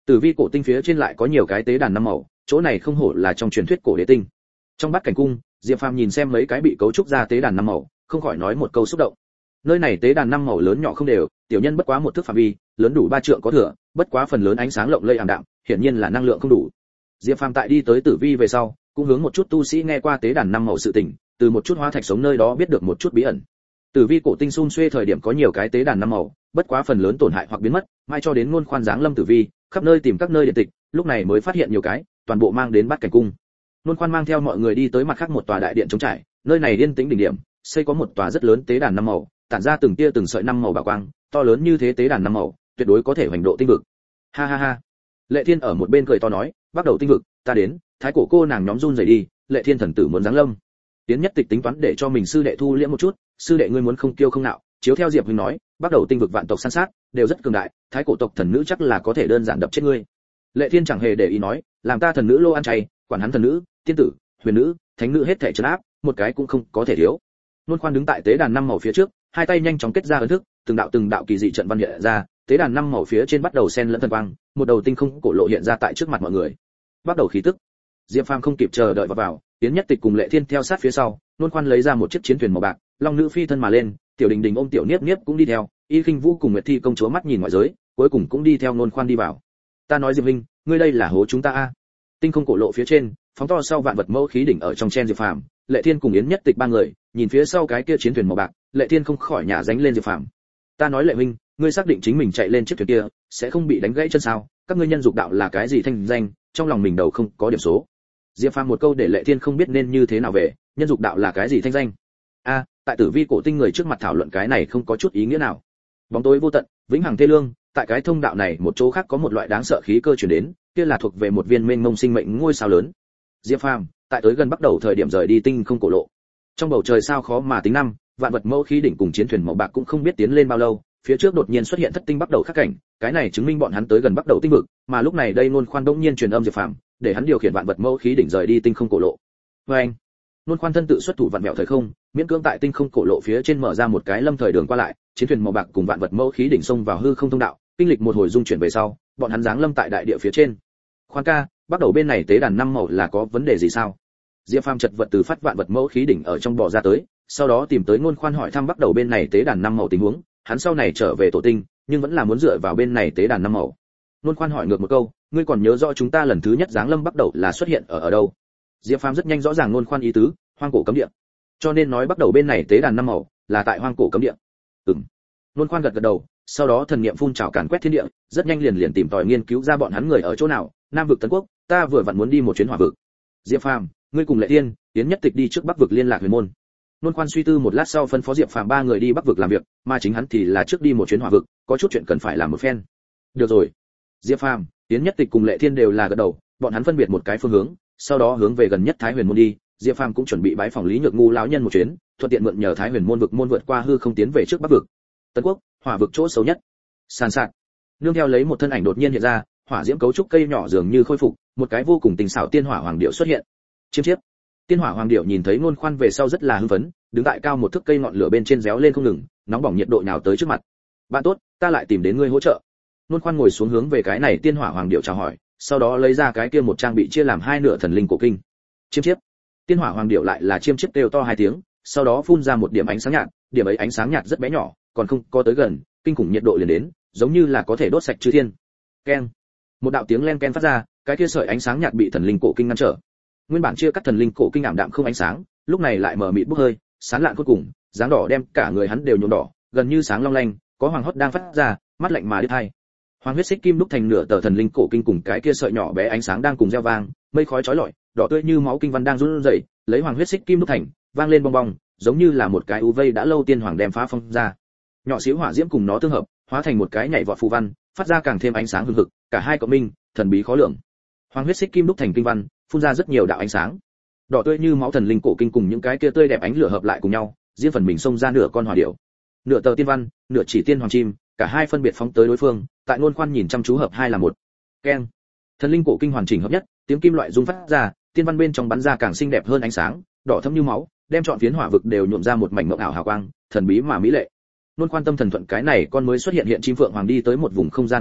Tử vi cổ tinh phía trên lại có nhiều cái tế đàn năm màu, chỗ này không hổ là trong truyền thuyết cổ đế tinh. Trong bát cảnh cung, Diệp Phàm nhìn xem mấy cái bị cấu trúc ra tế đàn năm màu, không khỏi nói một câu xúc động. Nơi này tế đàn năm màu lớn nhỏ không đều, tiểu nhân bất quá một thước phạm vi, lớn đủ 3 trượng có thừa, bất quá phần lớn ánh sáng lộng lẫy ảm đạm, hiển nhiên là năng lượng không đủ. Diệp Phàm tại đi tới tử vi về sau, cũng hướng một chút tu sĩ nghe qua tế đàn năm màu sự tình, từ một chút hóa thạch sống nơi đó biết được một chút bí ẩn. Tử vi cổ tinh xun xuê thời điểm có nhiều cái tế đàn năm màu, bất quá phần lớn tổn hại hoặc biến mất, mai cho đến Ngôn Khoan giáng lâm tử vi, khắp nơi tìm các nơi điện tịch, lúc này mới phát hiện nhiều cái, toàn bộ mang đến bát cảnh cung. Ngôn Khoan mang theo mọi người đi tới mặt khác một tòa đại điện trống trải, nơi này yên tĩnh đỉnh điểm, xây có một tòa rất lớn tế đàn năm màu, tản ra từng tia từng sợi năm màu bảo quang, to lớn như thế tế đàn năm màu, tuyệt đối có thể hoành độ tinh vực. Ha ha ha. Lệ Thiên ở một bên cười to nói, bắt đầu tinh vực, ta đến, thái cổ cô nàng nhóm run rẩy đi, Lệ Thiên thần tử muốn giáng lâm. Tiến Nhất Tịch tính toán để cho mình sư đệ thu liễm một chút, sư đệ ngươi muốn không kiêu không nạo, chiếu theo Diệp huynh nói, bắt đầu tinh vực vạn tộc săn sát, đều rất cường đại, thái cổ tộc thần nữ chắc là có thể đơn giản đập chết ngươi. Lệ Thiên chẳng hề để ý nói, làm ta thần nữ lô ăn chay, quản hắn thần nữ, tiên tử, huyền nữ, thánh nữ hết thảy trấn áp, một cái cũng không có thể thiếu. Luân Khoan đứng tại tế đàn năm màu phía trước, hai tay nhanh chóng kết ra ấn thức, từng đạo kỳ dị trận văn hiện ra, tế đàn năm màu phía trên bắt đầu xen lẫn thần quang, một đầu tinh không cổ lộ hiện ra tại trước mặt mọi người. Bắt đầu khí tức. Diệp Phàm không kịp chờ đợi vào, Tiến Nhất Tịch cùng Lệ Thiên theo sát phía sau, Luân Khoan lấy ra một chiếc chiến thuyền màu bạc, long nữ phi thân mà lên, Tiểu Đình Đình ôm Tiểu Niếp Niếp cũng đi theo, Y Khinh Vũ cùng Nguyệt Thi công chúa mắt nhìn ngoại giới, cuối cùng cũng đi theo Luân Khoan đi vào. Ta nói Diệp huynh, ngươi đây là hố chúng ta a. Tinh không cổ lộ phía trên, phóng to sau vạn vật mẫu khí đỉnh ở trong chen Diệp Phàm, Lệ Thiên cùng Yến Nhất Tịch ba người, nhìn phía sau cái kia chiến thuyền màu bạc, Lệ Thiên không khỏi nhả dánh lên Diệp Phàm. Ta nói Lệ huynh, ngươi xác định chính mình chạy lên chiếc thuyền kia sẽ không bị đánh gãy chân sao? Các ngươi nhân dục đạo là cái gì thanh danh, trong lòng mình đầu không có điểm số. Diệp Phàm một câu để Lệ Thiên không biết nên như thế nào về, nhân dục đạo là cái gì thanh danh? A, tại tử vi cổ tinh người trước mặt thảo luận cái này không có chút ý nghĩa nào. Bóng tối vô tận, vĩnh hằng thê lương, tại cái thông đạo này một chỗ khác có một loại đáng sợ khí cơ truyền đến, kia là thuộc về một viên mênh mông sinh mệnh ngôi sao lớn. Diệp Phàm, tại tới gần bắt đầu thời điểm rời đi tinh không cổ lộ. Trong bầu trời sao khó mà tính năm, vạn vật mẫu khí đỉnh cùng chiến thuyền màu bạc cũng không biết tiến lên bao lâu, phía trước đột nhiên xuất hiện thất tinh bắt đầu khắc cảnh, cái này chứng minh bọn hắn tới gần bắt đầu tinh vực, mà lúc này đây Nôn Khoan đống nhiên truyền âm Diệp Phàm, để hắn điều khiển vạn vật mẫu khí đỉnh rời đi tinh không cổ lộ. Với anh, Nôn Khoan thân tự xuất thủ vạn mèo thời không, miễn cưỡng tại tinh không cổ lộ phía trên mở ra một cái lâm thời đường qua lại, chiến thuyền màu bạc cùng vạn vật mẫu khí đỉnh xông vào hư không thông đạo, kinh lịch một hồi dung chuyển về sau, bọn hắn giáng lâm tại đại địa phía trên. Khoan ca, bắt đầu bên này tế đàn năm màu là có vấn đề gì sao? Diệp Phàm chật vật từ phát vạn vật mẫu khí đỉnh ở trong bò ra tới, sau đó tìm tới Nôn Khoan hỏi thăm bắt đầu bên này tế đàn năm màu tình huống, hắn sau này trở về tổ tinh, nhưng vẫn là muốn dựa vào bên này tế đàn năm màu. Nôn Khoan hỏi ngược một câu, ngươi còn nhớ rõ chúng ta lần thứ nhất giáng lâm bắt đầu là xuất hiện ở đâu? Diệp Phàm rất nhanh rõ ràng Nôn Khoan ý tứ, hoang cổ cấm địa. Cho nên nói bắt đầu bên này tế đàn năm màu là tại hoang cổ cấm địa. Nôn Khoan gật gật đầu, sau đó thần niệm phun trào càn quét thiên địa, rất nhanh liền tìm tòi nghiên cứu ra bọn hắn người ở chỗ nào. Nam vực Tấn Quốc, ta vừa vặn muốn đi một chuyến hỏa vực. Diệp Phàm, ngươi cùng Lệ Thiên, Yến Nhất Tịch đi trước Bắc vực liên lạc huyền môn. Nôn Khoan suy tư một lát sau phân phó Diệp Phàm ba người đi Bắc vực làm việc, mà chính hắn thì là trước đi một chuyến hỏa vực, có chút chuyện cần phải làm một phen. Được rồi. Diệp Phàm, Yến Nhất Tịch cùng Lệ Thiên đều là gật đầu, bọn hắn phân biệt một cái phương hướng, sau đó hướng về gần nhất Thái Huyền môn đi. Diệp Phàm cũng chuẩn bị bái phỏng Lý Nhược Ngu lão nhân một chuyến, thuận tiện mượn nhờ Thái Huyền môn vực môn vượt qua hư không tiến về trước Bắc vực. Tấn Quốc, hỏa vực chỗ xấu nhất. Sàn sạt. Nương theo lấy một thân ảnh đột nhiên hiện ra, hỏa diễm cấu trúc cây nhỏ dường như khôi phục, một cái vô cùng tình xảo tiên hỏa hoàng điệu xuất hiện. Chiêm chiếp. Tiên hỏa hoàng điệu nhìn thấy Nôn Khoan về sau rất là hưng phấn, đứng tại cao một thước cây ngọn lửa bên trên réo lên không ngừng, nóng bỏng nhiệt độ nhào tới trước mặt. Bạn tốt, ta lại tìm đến ngươi hỗ trợ. Nôn Khoan ngồi xuống hướng về cái này tiên hỏa hoàng điệu chào hỏi, sau đó lấy ra cái kia một trang bị chia làm hai nửa thần linh cổ kinh. Chiêm chiếp. Tiên hỏa hoàng điệu lại là chiêm chiếp kêu to hai tiếng, sau đó phun ra một điểm ánh sáng nhạt, điểm ấy ánh sáng nhạt rất bé nhỏ, còn không có tới gần, kinh khủng nhiệt độ liền đến, giống như là có thể đốt sạch chư thiên. Keng. Một đạo tiếng len ken phát ra, cái kia sợi ánh sáng nhạt bị thần linh cổ kinh ngăn trở. Nguyên bản chia cắt thần linh cổ kinh ảm đạm không ánh sáng, lúc này lại mờ mịt bốc hơi, sáng lạn cuối cùng, dáng đỏ đem cả người hắn đều nhuộm đỏ, gần như sáng long lanh, có hoàng hốt đang phát ra, mắt lạnh mà điếc hai. Hoàng huyết xích kim đúc thành nửa tờ thần linh cổ kinh cùng cái kia sợi nhỏ bé ánh sáng đang cùng gieo vang, mây khói chói lọi, đỏ tươi như máu kinh văn đang run rẩy, lấy hoàng huyết xích kim đúc thành, vang lên bong bong, giống như là một cái u vây đã lâu tiên hoàng đem phá phong ra. Nhỏ xíu hỏa diễm cùng nó tương hợp, hóa thành một cái nhảy vọt phù văn, phát ra càng thêm ánh sáng hừng hực, cả hai cộng minh, thần bí khó lường. Hoàng huyết xích kim đúc thành kinh văn, phun ra rất nhiều đạo ánh sáng. Đỏ tươi như máu thần linh cổ kinh cùng những cái kia tươi đẹp ánh lửa hợp lại cùng nhau, riêng phần mình xông ra nửa con hỏa điểu, nửa tờ tiên văn, nửa chỉ tiên hoàng chim, cả hai phân biệt phóng tới đối phương, tại Nôn Khoan nhìn chăm chú hợp hai là một. Keng. Thần linh cổ kinh hoàn chỉnh hợp nhất, tiếng kim loại rung phát ra, tiên văn bên trong bắn ra càng xinh đẹp hơn ánh sáng, đỏ thẫm như máu, đem trọn phiến hỏa vực đều nhuộm ra một mảnh mộng ảo hào quang, thần bí mà mỹ lệ. Nôn Khoan tâm thần thuận cái này con mới xuất hiện hiện chim phượng hoàng đi tới một vùng không gian kỳ lạ,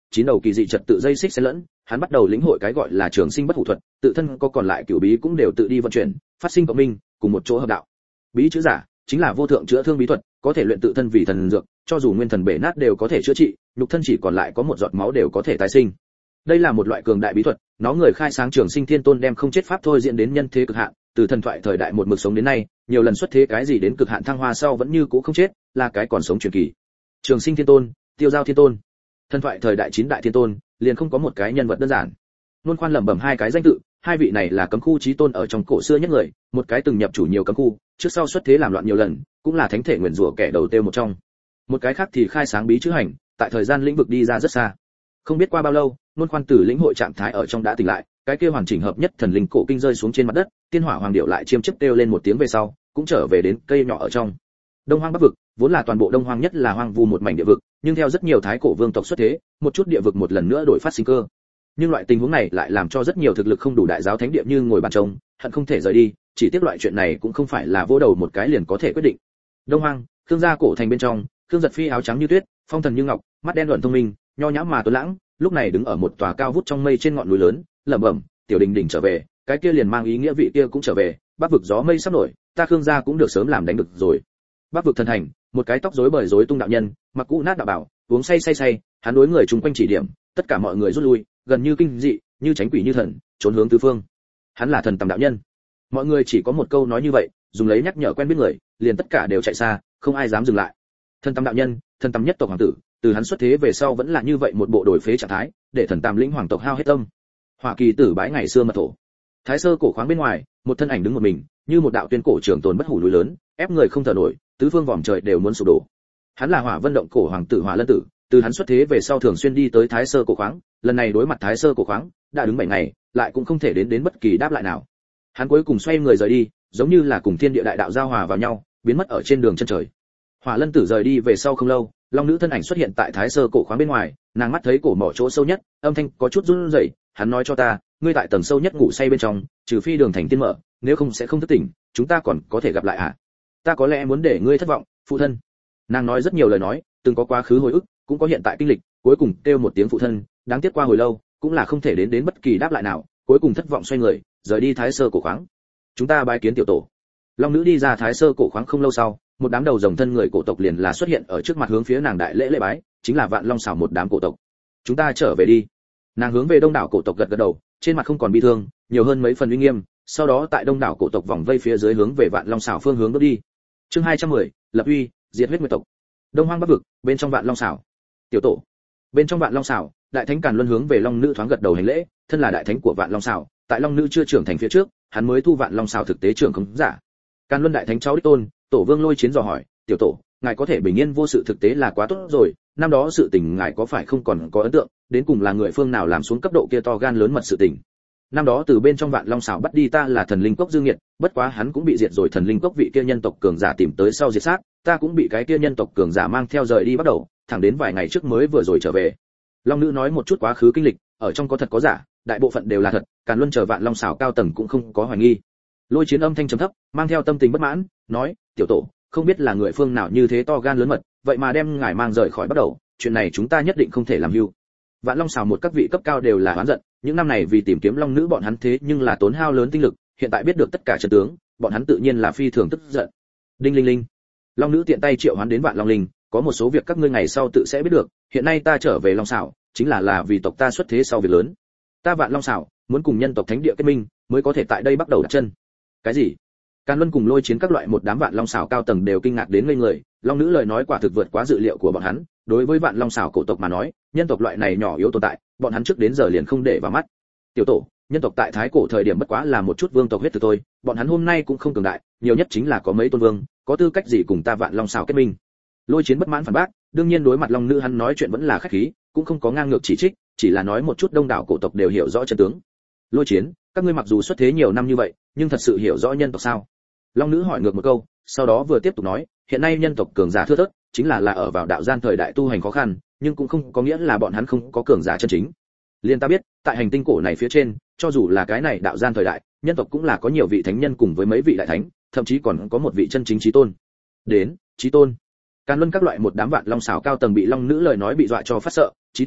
chín đầu kỳ dị trật tự dây xích xen lẫn, hắn bắt đầu lĩnh hội cái gọi là trường sinh bất hủ thuật, tự thân có còn lại cửu bí cũng đều tự đi vận chuyển, phát sinh cộng minh, cùng một chỗ hợp đạo. Bí chữ giả chính là vô thượng chữa thương bí thuật, có thể luyện tự thân vì thần dược, cho dù nguyên thần bể nát đều có thể chữa trị, nhục thân chỉ còn lại có một giọt máu đều có thể tái sinh. Đây là một loại cường đại bí thuật, nó người khai sáng Trường Sinh Thiên Tôn đem không chết pháp thôi diễn đến nhân thế cực hạn, từ thần thoại thời đại một mực sống đến nay, nhiều lần xuất thế cái gì đến cực hạn thăng hoa sau vẫn như cũ không chết, là cái còn sống truyền kỳ. Trường Sinh Thiên Tôn, Tiêu Giao Thiên Tôn, thần thoại thời đại 9 đại thiên tôn, liền không có một cái nhân vật đơn giản. Luôn khoan lẩm bẩm hai cái danh tự, hai vị này là cấm khu chí tôn ở trong cổ xưa nhất người, một cái từng nhập chủ nhiều cấm khu, trước sau xuất thế làm loạn nhiều lần, cũng là thánh thể nguyền rủa kẻ đầu tiêu một trong. Một cái khác thì khai sáng bí chữ hành, tại thời gian lĩnh vực đi ra rất xa. Không biết qua bao lâu, Luôn khoan từ lĩnh hội trạng thái ở trong đã tỉnh lại, cái kia hoàn chỉnh hợp nhất thần linh cổ kinh rơi xuống trên mặt đất, tiên hỏa hoàng điệu lại chiêm chiếp kêu lên một tiếng về sau, cũng trở về đến cây nhỏ ở trong. Đông Hoang Bắc vực, vốn là toàn bộ Đông Hoang nhất là hoang vu một mảnh địa vực, nhưng theo rất nhiều thái cổ vương tộc xuất thế, một chút địa vực một lần nữa đổi phát sinh cơ. Nhưng loại tình huống này lại làm cho rất nhiều thực lực không đủ đại giáo thánh địa như ngồi bàn trông, hận không thể rời đi, chỉ tiếc loại chuyện này cũng không phải là vô đầu một cái liền có thể quyết định. Đông Hoang, Khương gia cổ thành bên trong, Khương Giật Phi áo trắng như tuyết, phong thần như ngọc, mắt đen luận thông minh, nho nhã mà tuấn lãng, lúc này đứng ở một tòa cao vút trong mây trên ngọn núi lớn, lẩm bẩm, tiểu đình đình trở về, cái kia liền mang ý nghĩa vị kia cũng trở về, Bắc vực gió mây sắp nổi, ta Khương gia cũng được sớm làm đánh được rồi. Bắc vực thần hành, một cái tóc rối bời rối tung đạo nhân, mặc cũ nát đạo bảo, uống say, hắn đối người chung quanh chỉ điểm, tất cả mọi người rút lui, gần như kinh dị, như tránh quỷ như thần, trốn hướng tứ phương. Hắn là thần tầm đạo nhân. Mọi người chỉ có một câu nói như vậy, dùng lấy nhắc nhở quen biết người, liền tất cả đều chạy xa, không ai dám dừng lại. Thần tầm đạo nhân, thần tầm nhất tộc hoàng tử, từ hắn xuất thế về sau vẫn là như vậy một bộ đổi phế trạng thái, để thần tam lĩnh hoàng tộc hao hết tâm. Hỏa Kỳ tử bái ngày xưa mật thổ. Thái Sơ cổ khoáng bên ngoài, một thân ảnh đứng một mình, như một đạo tuyên cổ trường tồn bất hủ núi lớn, ép người không thở nổi, tứ phương vòm trời đều muốn sụp đổ. Hắn là Hỏa Vân động cổ hoàng tử Hỏa Lân tử, từ hắn xuất thế về sau thường xuyên đi tới Thái Sơ cổ khoáng, lần này đối mặt Thái Sơ cổ khoáng, đã đứng 7 ngày, lại cũng không thể đến bất kỳ đáp lại nào. Hắn cuối cùng xoay người rời đi, giống như là cùng thiên địa đại đạo giao hòa vào nhau, biến mất ở trên đường chân trời. Hỏa Lân tử rời đi về sau không lâu, long nữ thân ảnh xuất hiện tại Thái Sơ cổ khoáng bên ngoài, nàng mắt thấy cổ mỏ chỗ sâu nhất, âm thanh có chút run rẩy, hắn nói cho ta, ngươi tại tầng sâu nhất ngủ say bên trong, trừ phi đường thành tiên mở, nếu không sẽ không thức tỉnh, chúng ta còn có thể gặp lại à? Ta có lẽ muốn để ngươi thất vọng, phụ thân. Nàng nói rất nhiều lời nói, từng có quá khứ hồi ức, cũng có hiện tại kinh lịch, cuối cùng kêu một tiếng phụ thân, đáng tiếc qua hồi lâu, cũng là không thể đến bất kỳ đáp lại nào, cuối cùng thất vọng xoay người, rời đi Thái Sơ cổ khoáng. Chúng ta bái kiến tiểu tổ. Long nữ đi ra Thái Sơ cổ khoáng không lâu sau, một đám đầu rồng thân người cổ tộc liền là xuất hiện ở trước mặt hướng phía nàng đại lễ lễ bái, chính là Vạn Long xảo một đám cổ tộc. Chúng ta trở về đi. Nàng hướng về đông đảo cổ tộc gật gật đầu, trên mặt không còn bi thương, nhiều hơn mấy phần uy nghiêm, sau đó tại đông đảo cổ tộc vòng vây phía dưới hướng về Vạn Long xảo phương hướng bước đi. Chương 210, lập uy, diệt huyết nguyệt tộc. Đông Hoang Bắc vực, bên trong Vạn Long xảo. Tiểu tổ. Bên trong Vạn Long xảo, đại thánh Càn Luân hướng về Long nữ thoáng gật đầu hành lễ, thân là đại thánh của Vạn Long xảo, tại Long nữ chưa trưởng thành phía trước, hắn mới thu Vạn Long xảo thực tế trưởng không giả. Càn Luân đại thánh cháu đích tôn, tổ vương Lôi Chiến dò hỏi, tiểu tổ, ngài có thể bình yên vô sự thực tế là quá tốt rồi, năm đó sự tình ngài có phải không còn có ấn tượng, đến cùng là người phương nào làm xuống cấp độ kia to gan lớn mật sự tình. Năm đó từ bên trong Vạn Long xảo bắt đi ta là thần linh cốc Dương Nghiệt, bất quá hắn cũng bị diệt rồi, thần linh cốc vị kia nhân tộc cường giả tìm tới sau diệt xác, ta cũng bị cái kia nhân tộc cường giả mang theo rời đi bắt đầu, thẳng đến vài ngày trước mới vừa rồi trở về. Long nữ nói một chút quá khứ kinh lịch, ở trong có thật có giả, đại bộ phận đều là thật, Càn Luân chờ Vạn Long xảo cao tầng cũng không có hoài nghi. Lôi Chiến âm thanh trầm thấp, mang theo tâm tình bất mãn, nói, tiểu tổ, không biết là người phương nào như thế to gan lớn mật, vậy mà đem ngài mang rời khỏi bắt đầu, chuyện này chúng ta nhất định không thể làm hưu. Vạn Long xảo một các vị cấp cao đều là oán giận, những năm này vì tìm kiếm long nữ bọn hắn thế nhưng là tốn hao lớn tinh lực, hiện tại biết được tất cả trận tướng, bọn hắn tự nhiên là phi thường tức giận. Đinh linh linh, long nữ tiện tay triệu hoán đến Vạn Long linh, có một số việc các ngươi ngày sau tự sẽ biết được, hiện nay ta trở về Long xảo, chính là vì tộc ta xuất thế sau việc lớn. Ta Vạn Long xảo muốn cùng nhân tộc thánh địa kết minh, mới có thể tại đây bắt đầu đặt chân. Cái gì? Càn Luân cùng Lôi Chiến các loại một đám Vạn Long xảo cao tầng đều kinh ngạc đến ngây người, long nữ lời nói quả thực vượt quá dự liệu của bọn hắn, đối với Vạn Long xảo cổ tộc mà nói, nhân tộc loại này nhỏ yếu tồn tại, bọn hắn trước đến giờ liền không để vào mắt. Tiểu tổ, nhân tộc tại thái cổ thời điểm bất quá là một chút vương tộc huyết từ thôi, bọn hắn hôm nay cũng không cường đại, nhiều nhất chính là có mấy tôn vương, có tư cách gì cùng ta Vạn Long xảo kết minh. Lôi Chiến bất mãn phản bác, đương nhiên đối mặt long nữ hắn nói chuyện vẫn là khách khí, cũng không có ngang ngược chỉ trích, chỉ là nói một chút đông đảo cổ tộc đều hiểu rõ chân tướng. Lôi Chiến, các ngươi mặc dù xuất thế nhiều năm như vậy, nhưng thật sự hiểu rõ nhân tộc sao? Long nữ hỏi ngược một câu, sau đó vừa tiếp tục nói, hiện nay nhân tộc cường giả thưa thớt, chính là ở vào đạo gian thời đại tu hành khó khăn, nhưng cũng không có nghĩa là bọn hắn không có cường giả chân chính. Liên ta biết, tại hành tinh cổ này phía trên, cho dù là cái này đạo gian thời đại, nhân tộc cũng là có nhiều vị thánh nhân cùng với mấy vị đại thánh, thậm chí còn có một vị chân chính chí tôn. Đến, chí tôn. Càn Luân các loại một đám Vạn Long xảo cao tầng bị long nữ lời nói bị dọa cho phát sợ, chí tôn,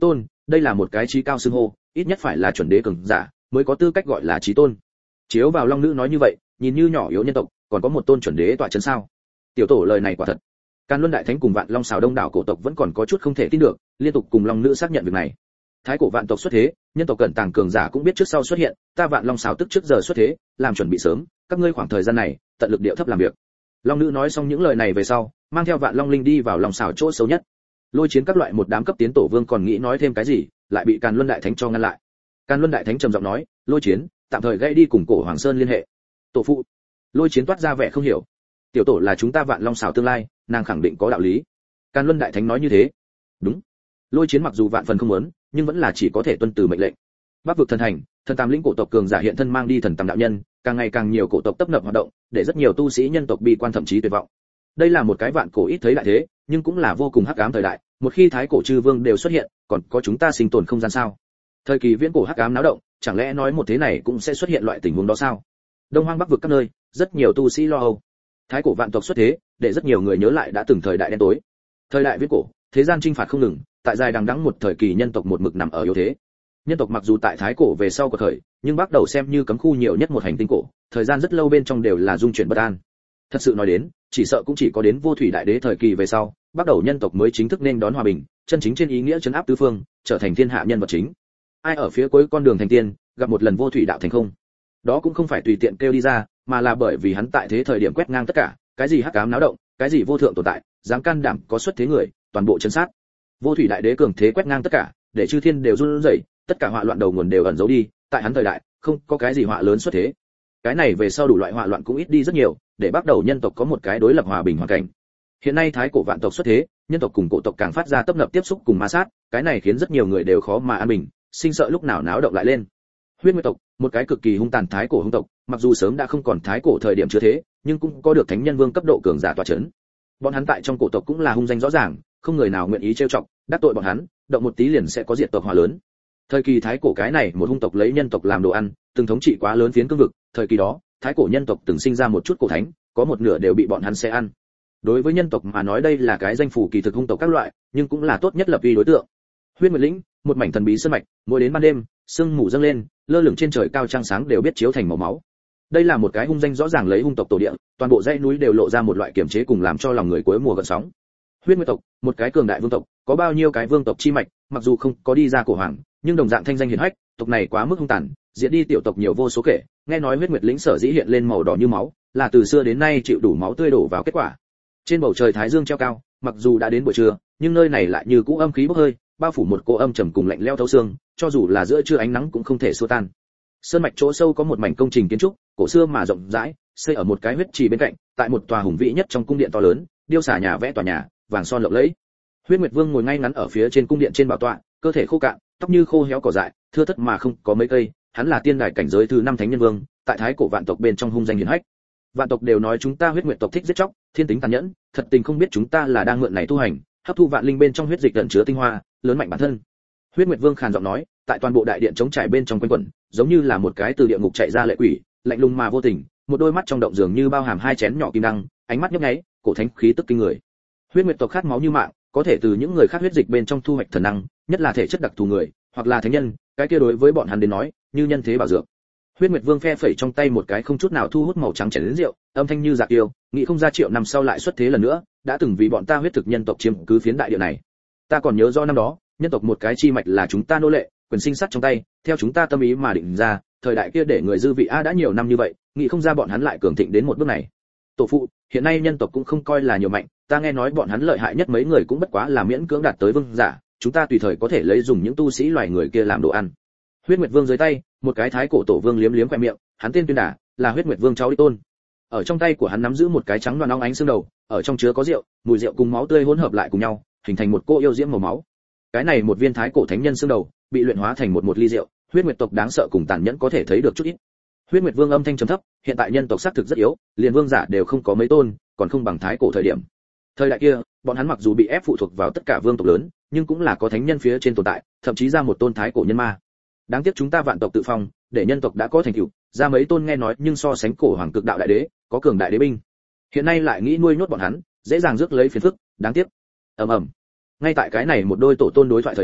đây là một cái chí cao xưng hô, ít nhất phải là chuẩn đế cường giả mới có tư cách gọi là chí tôn. Chiếu vào long nữ nói như vậy, nhìn như nhỏ yếu nhân tộc, còn có một tôn chuẩn đế tọa chấn sao? Tiểu tổ lời này quả thật. Càn Luân đại thánh cùng Vạn Long xào đông đảo cổ tộc vẫn còn có chút không thể tin được, liên tục cùng long nữ xác nhận việc này. Thái cổ vạn tộc xuất thế, nhân tộc cận tàng cường giả cũng biết trước sau xuất hiện, ta Vạn Long xào tức trước giờ xuất thế, làm chuẩn bị sớm, các ngươi khoảng thời gian này, tận lực điệu thấp làm việc. Long nữ nói xong những lời này về sau, mang theo Vạn Long linh đi vào Long xào chỗ xấu nhất. Lôi chiến các loại một đám cấp tiến tổ vương còn nghĩ nói thêm cái gì, lại bị Càn Luân đại thánh cho ngăn lại. Càn Luân đại thánh trầm giọng nói, Lôi chiến, tạm thời gây đi cùng cổ Hoàng Sơn liên hệ. Tổ phụ. Lôi chiến toát ra vẻ không hiểu. Tiểu tổ là chúng ta Vạn Long xào tương lai, nàng khẳng định có đạo lý. Càn Luân đại thánh nói như thế. Đúng. Lôi chiến mặc dù vạn phần không muốn, nhưng vẫn là chỉ có thể tuân từ mệnh lệnh. Bắc vực thần thành, thần tam lĩnh cổ tộc cường giả hiện thân mang đi thần tam đạo nhân, càng ngày càng nhiều cổ tộc tấp nập hoạt động, để rất nhiều tu sĩ nhân tộc bi quan thậm chí tuyệt vọng. Đây là một cái vạn cổ ít thấy đại thế, nhưng cũng là vô cùng hắc ám thời đại, một khi thái cổ chư vương đều xuất hiện, còn có chúng ta sinh tồn không gian sao? Thời kỳ viễn cổ hắc ám náo động, chẳng lẽ nói một thế này cũng sẽ xuất hiện loại tình huống đó sao? Đông Hoang Bắc vực các nơi, rất nhiều tu sĩ lo âu. Thái cổ vạn tộc xuất thế, để rất nhiều người nhớ lại đã từng thời đại đen tối. Thời đại viễn cổ, thế gian chinh phạt không ngừng, tại dài đằng đẵng một thời kỳ nhân tộc một mực nằm ở yếu thế. Nhân tộc mặc dù tại thái cổ về sau quật khởi, nhưng bắt đầu xem như cấm khu nhiều nhất một hành tinh cổ, thời gian rất lâu bên trong đều là dung chuyển bất an. Thật sự nói đến, chỉ sợ cũng chỉ có đến vô thủy đại đế thời kỳ về sau, bắt đầu nhân tộc mới chính thức nên đón hòa bình, chân chính trên ý nghĩa trấn áp tứ phương, trở thành thiên hạ nhân vật chính. Ai ở phía cuối con đường thành tiên, gặp một lần vô thủy đạo thành không? Đó cũng không phải tùy tiện kêu đi ra, mà là bởi vì hắn tại thế thời điểm quét ngang tất cả, cái gì hắc ám náo động, cái gì vô thượng tồn tại, dám can đảm có xuất thế người, toàn bộ chấn sát. Vô thủy đại đế cường thế quét ngang tất cả, để chư thiên đều run rẩy, tất cả họa loạn đầu nguồn đều ẩn giấu đi, tại hắn thời đại, không có cái gì họa lớn xuất thế. Cái này về sau đủ loại họa loạn cũng ít đi rất nhiều, để bắt đầu nhân tộc có một cái đối lập hòa bình hoàn cảnh. Hiện nay thái cổ vạn tộc xuất thế, nhân tộc cùng cổ tộc càng phát ra tấp nập tiếp xúc cùng ma sát, cái này khiến rất nhiều người đều khó mà an bình, sinh sợ lúc nào náo động lại lên. Huyết Nguyệt tộc, một cái cực kỳ hung tàn thái cổ hung tộc, mặc dù sớm đã không còn thái cổ thời điểm chưa thế, nhưng cũng có được thánh nhân vương cấp độ cường giả tọa chấn. Bọn hắn tại trong cổ tộc cũng là hung danh rõ ràng, không người nào nguyện ý trêu chọc, đắc tội bọn hắn, động một tí liền sẽ có diệt tộc hỏa lớn. Thời kỳ thái cổ cái này một hung tộc lấy nhân tộc làm đồ ăn, từng thống trị quá lớn phiến cương vực, thời kỳ đó, thái cổ nhân tộc từng sinh ra một chút cổ thánh, có một nửa đều bị bọn hắn sẽ ăn. Đối với nhân tộc mà nói đây là cái danh phủ kỳ thực hung tộc các loại, nhưng cũng là tốt nhất lập uy đối tượng. Huyết Nguyệt lĩnh, một mảnh thần bí sơn mạch, mỗi đến ban đêm, sương mù dâng lên, lơ lửng trên trời cao trăng sáng đều biết chiếu thành màu máu. Đây là một cái hung danh rõ ràng lấy hung tộc tổ địa, toàn bộ dãy núi đều lộ ra một loại kiềm chế cùng làm cho lòng người cuối mùa gợn sóng. Huyết Nguyệt tộc, một cái cường đại vương tộc, có bao nhiêu cái vương tộc chi mạch, mặc dù không có đi ra cổ hoàng, nhưng đồng dạng thanh danh hiển hách, tộc này quá mức hung tàn, diệt đi tiểu tộc nhiều vô số kể, nghe nói Huyết Nguyệt lĩnh sở dĩ hiện lên màu đỏ như máu, là từ xưa đến nay chịu đủ máu tươi đổ vào kết quả. Trên bầu trời thái dương treo cao, mặc dù đã đến buổi trưa, nhưng nơi này lại như cũ âm khí bốc hơi, bao phủ một cỗ âm trầm cùng lạnh lẽo thấu xương, cho dù là giữa trưa ánh nắng cũng không thể xua tan. Sơn mạch chỗ sâu có một mảnh công trình kiến trúc, cổ xưa mà rộng rãi, xây ở một cái huyết trì bên cạnh, tại một tòa hùng vĩ nhất trong cung điện to lớn, điêu xà nhà vẽ tòa nhà, vàng son lộng lẫy. Huyết Nguyệt Vương ngồi ngay ngắn ở phía trên cung điện trên bảo tọa, cơ thể khô cạn, tóc như khô héo cỏ dại, thưa thớt mà không có mấy cây, hắn là tiên đài cảnh giới thứ 5 thánh nhân vương, tại thái cổ vạn tộc bên trong hung danh hiển hách. Vạn tộc đều nói chúng ta Huyết Nguyệt tộc thích giết chóc, thiên tính tàn nhẫn, thật tình không biết chúng ta là đang mượn này tu hành, hấp thu vạn linh bên trong huyết dịch ẩn chứa tinh hoa, lớn mạnh bản thân. Huyết Nguyệt Vương khàn giọng nói, tại toàn bộ đại điện chống trải bên trong quanh quẩn, giống như là một cái từ địa ngục chạy ra lệ quỷ, lạnh lùng mà vô tình, một đôi mắt trong động dường như bao hàm 2 chén nhỏ kim đăng, ánh mắt nhấp nháy, cổ thánh khí tức kinh người. Huyết Nguyệt tộc khát máu như mạng, có thể từ những người khác huyết dịch bên trong thu hoạch thần năng, nhất là thể chất đặc thù người, hoặc là thánh nhân, cái kia đối với bọn hắn đến nói, như nhân thế bảo dược. Huyết Nguyệt Vương phe phẩy trong tay một cái không chút nào thu hút màu trắng chén rượu, âm thanh như giặc yêu, nghĩ không ra triệu năm sau lại xuất thế lần nữa, đã từng vì bọn ta huyết thực nhân tộc chiếm cứ phiến đại địa này. Ta còn nhớ rõ năm đó, nhân tộc một cái chi mạch là chúng ta nô lệ, quyền sinh sát trong tay, theo chúng ta tâm ý mà định ra, thời đại kia để người dư vị a đã nhiều năm như vậy, nghĩ không ra bọn hắn lại cường thịnh đến một bước này. Tổ phụ, hiện nay nhân tộc cũng không coi là nhiều mạnh, ta nghe nói bọn hắn lợi hại nhất mấy người cũng bất quá là miễn cưỡng đạt tới vương giả, chúng ta tùy thời có thể lấy dùng những tu sĩ loài người kia làm đồ ăn. Huyết Nguyệt Vương dưới tay, một cái thái cổ tổ vương liếm liếm khoe miệng, hắn tên Tuyên Đả, là Huyết Nguyệt Vương cháu đích tôn. Ở trong tay của hắn nắm giữ một cái trắng loáng óng ánh xương đầu, ở trong chứa có rượu, mùi rượu cùng máu tươi hỗn hợp lại cùng nhau, hình thành một cô yêu diễm màu máu. Cái này một viên thái cổ thánh nhân xương đầu, bị luyện hóa thành một ly rượu, Huyết Nguyệt tộc đáng sợ cùng tàn nhẫn có thể thấy được chút ít. Huyết Nguyệt Vương âm thanh trầm thấp, hiện tại nhân tộc xác thực rất yếu, liền vương giả đều không có mấy tôn, còn không bằng thái cổ thời điểm. Thời đại kia, bọn hắn mặc dù bị ép phụ thuộc vào tất cả vương tộc lớn, nhưng cũng là có thánh nhân phía trên tồn tại, thậm chí ra một tôn thái cổ nhân ma. Đáng tiếc chúng ta vạn tộc tự phong, để nhân tộc đã có thành tựu, ra mấy tôn nghe nói nhưng so sánh cổ hoàng cực đạo đại đế, có cường đại đế binh. Hiện nay lại nghĩ nuôi nhốt bọn hắn, dễ dàng rước lấy phiền phức, đáng tiếc. Ầm ầm. Ngay tại cái này một đôi tổ tôn đối thoại thời điểm,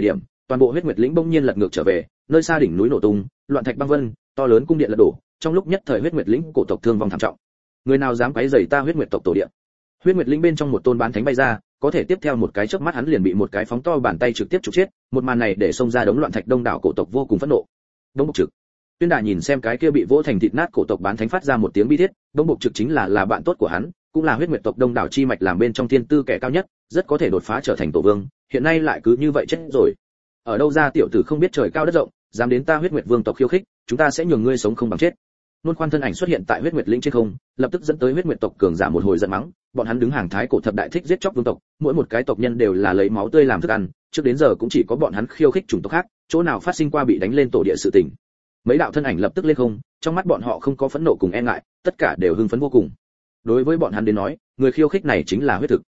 toàn bộ huyết nguyệt lĩnh bỗng nhiên lật ngược trở về, nơi xa đỉnh núi nổ tung, loạn thạch băng vân, to lớn cung điện lật đổ, trong lúc nhất thời huyết nguyệt lĩnh cổ tộc thương vong thảm trọng. Người nào dám quấy rầy ta huyết nguyệt tộc tổ địa? Huyết nguyệt lĩnh bên trong một tôn bán thánh bay ra, có thể tiếp theo một cái chớp mắt hắn liền bị một cái phóng to bàn tay trực tiếp trục chết, một màn này để xông ra đống loạn thạch đông đảo cổ tộc vô cùng phẫn nộ. Đông Bộc Trực. Tuyên Đà nhìn xem cái kia bị vỗ thành thịt nát cổ tộc bán thánh phát ra một tiếng bi thiết, Đông Bộc Trực chính là bạn tốt của hắn, cũng là huyết nguyệt tộc đông đảo chi mạch làm bên trong thiên tư kẻ cao nhất, rất có thể đột phá trở thành tổ vương, hiện nay lại cứ như vậy chết rồi. Ở đâu ra tiểu tử không biết trời cao đất rộng, dám đến ta huyết nguyệt vương tộc khiêu khích, chúng ta sẽ nhường ngươi sống không bằng chết. Nôn Khoan thân ảnh xuất hiện tại huyết nguyệt lĩnh trên không, lập tức dẫn tới huyết nguyệt tộc cường giả một hồi giận mắng, bọn hắn đứng hàng thái cổ thập đại thích giết chóc vương tộc, mỗi một cái tộc nhân đều là lấy máu tươi làm thức ăn, trước đến giờ cũng chỉ có bọn hắn khiêu khích chủng tộc khác, chỗ nào phát sinh qua bị đánh lên tổ địa sự tình. Mấy đạo thân ảnh lập tức lên không, trong mắt bọn họ không có phẫn nộ cùng e ngại, tất cả đều hưng phấn vô cùng. Đối với bọn hắn đến nói, người khiêu khích này chính là huyết thực.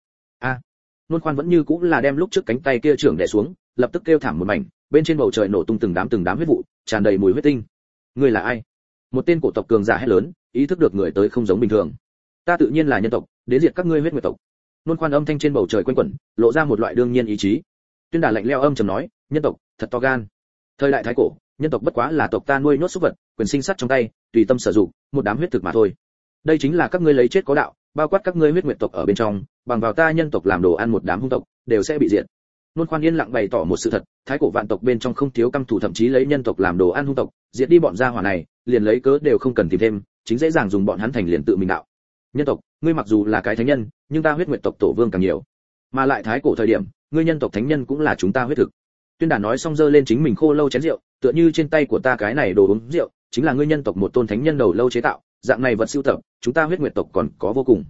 Nôn Khoan vẫn như cũng là đem lúc trước cánh tay kia trưởng đè xuống, lập tức kêu thảm một mảnh, bên trên bầu trời nổ tung từng đám huyết vụ, tràn đầy mùi huyết tinh. Ngươi là ai? Một tên cổ tộc cường giả hét lớn, ý thức được người tới không giống bình thường. Ta tự nhiên là nhân tộc, đến diệt các ngươi huyết nguyệt tộc. Nôn Khoan âm thanh trên bầu trời quanh quẩn, lộ ra một loại đương nhiên ý chí. Tuyên Đà lạnh lẽo âm trầm nói, nhân tộc, thật to gan. Thời đại thái cổ, nhân tộc bất quá là tộc ta nuôi nhốt súc vật, quyền sinh sát trong tay, tùy tâm sử dụng, một đám huyết thực mà thôi. Đây chính là các ngươi lấy chết có đạo, bao quát các ngươi huyết nguyệt tộc ở bên trong, bằng vào ta nhân tộc làm đồ ăn một đám hung tộc, đều sẽ bị diệt. Nôn Khoan yên lặng bày tỏ một sự thật, thái cổ vạn tộc bên trong không thiếu căm thù thậm chí lấy nhân tộc làm đồ ăn hung tộc, diệt đi bọn gia hỏa này, liền lấy cớ đều không cần tìm thêm, chính dễ dàng dùng bọn hắn thành liền tự mình đạo. Nhân tộc, ngươi mặc dù là cái thánh nhân, nhưng ta huyết nguyệt tộc tổ vương càng nhiều, mà lại thái cổ thời điểm, ngươi nhân tộc thánh nhân cũng là chúng ta huyết thực. Tuyên Đà nói xong giơ lên chính mình khô lâu chén rượu, tựa như trên tay của ta cái này đồ uống rượu, chính là ngươi nhân tộc một tôn thánh nhân đầu lâu chế tạo, dạng này vật siêu tập, chúng ta huyết nguyệt tộc còn có vô cùng.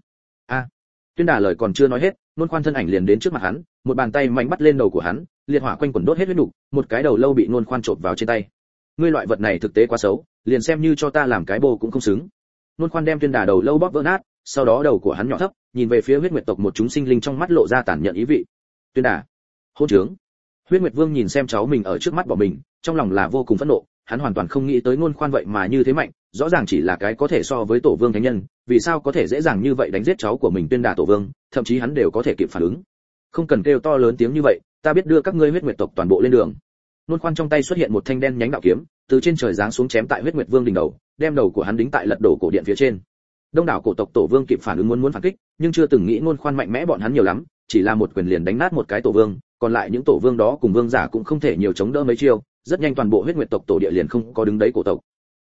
Tuyên Đà lời còn chưa nói hết, Nôn Khoan thân ảnh liền đến trước mặt hắn, một bàn tay mạnh bắt lên đầu của hắn, liệt hỏa quanh quẩn đốt hết huyết nục, một cái đầu lâu bị Nôn Khoan chộp vào trên tay. Ngươi loại vật này thực tế quá xấu, liền xem như cho ta làm cái bồ cũng không xứng. Nôn Khoan đem Tuyên Đà đầu lâu bóp vỡ nát, sau đó đầu của hắn nhỏ thấp, nhìn về phía huyết nguyệt tộc một chúng sinh linh trong mắt lộ ra tàn nhẫn ý vị. Tuyên Đà, hỗn trướng. Huyết Nguyệt Vương nhìn xem cháu mình ở trước mắt bỏ mình, trong lòng là vô cùng phẫn nộ, hắn hoàn toàn không nghĩ tới Nôn Khoan vậy mà như thế mạnh, rõ ràng chỉ là cái có thể so với tổ vương thánh nhân, vì sao có thể dễ dàng như vậy đánh giết cháu của mình Tuyên Đà tổ vương, thậm chí hắn đều có thể kịp phản ứng. Không cần kêu to lớn tiếng như vậy, ta biết đưa các ngươi huyết nguyệt tộc toàn bộ lên đường. Nôn Khoan trong tay xuất hiện một thanh đen nhánh đạo kiếm, từ trên trời giáng xuống chém tại huyết nguyệt vương đỉnh đầu, đem đầu của hắn đính tại lật đổ cổ điện phía trên. Đông đảo cổ tộc tổ vương kịp phản ứng muốn phản kích, nhưng chưa từng nghĩ Nôn Khoan mạnh mẽ bọn hắn nhiều lắm, chỉ là một quyền liền đánh nát một cái tổ vương, còn lại những tổ vương đó cùng vương giả cũng không thể nhiều chống đỡ mấy chiêu, rất nhanh toàn bộ huyết nguyệt tộc tổ địa liền không có đứng đấy cổ tộc.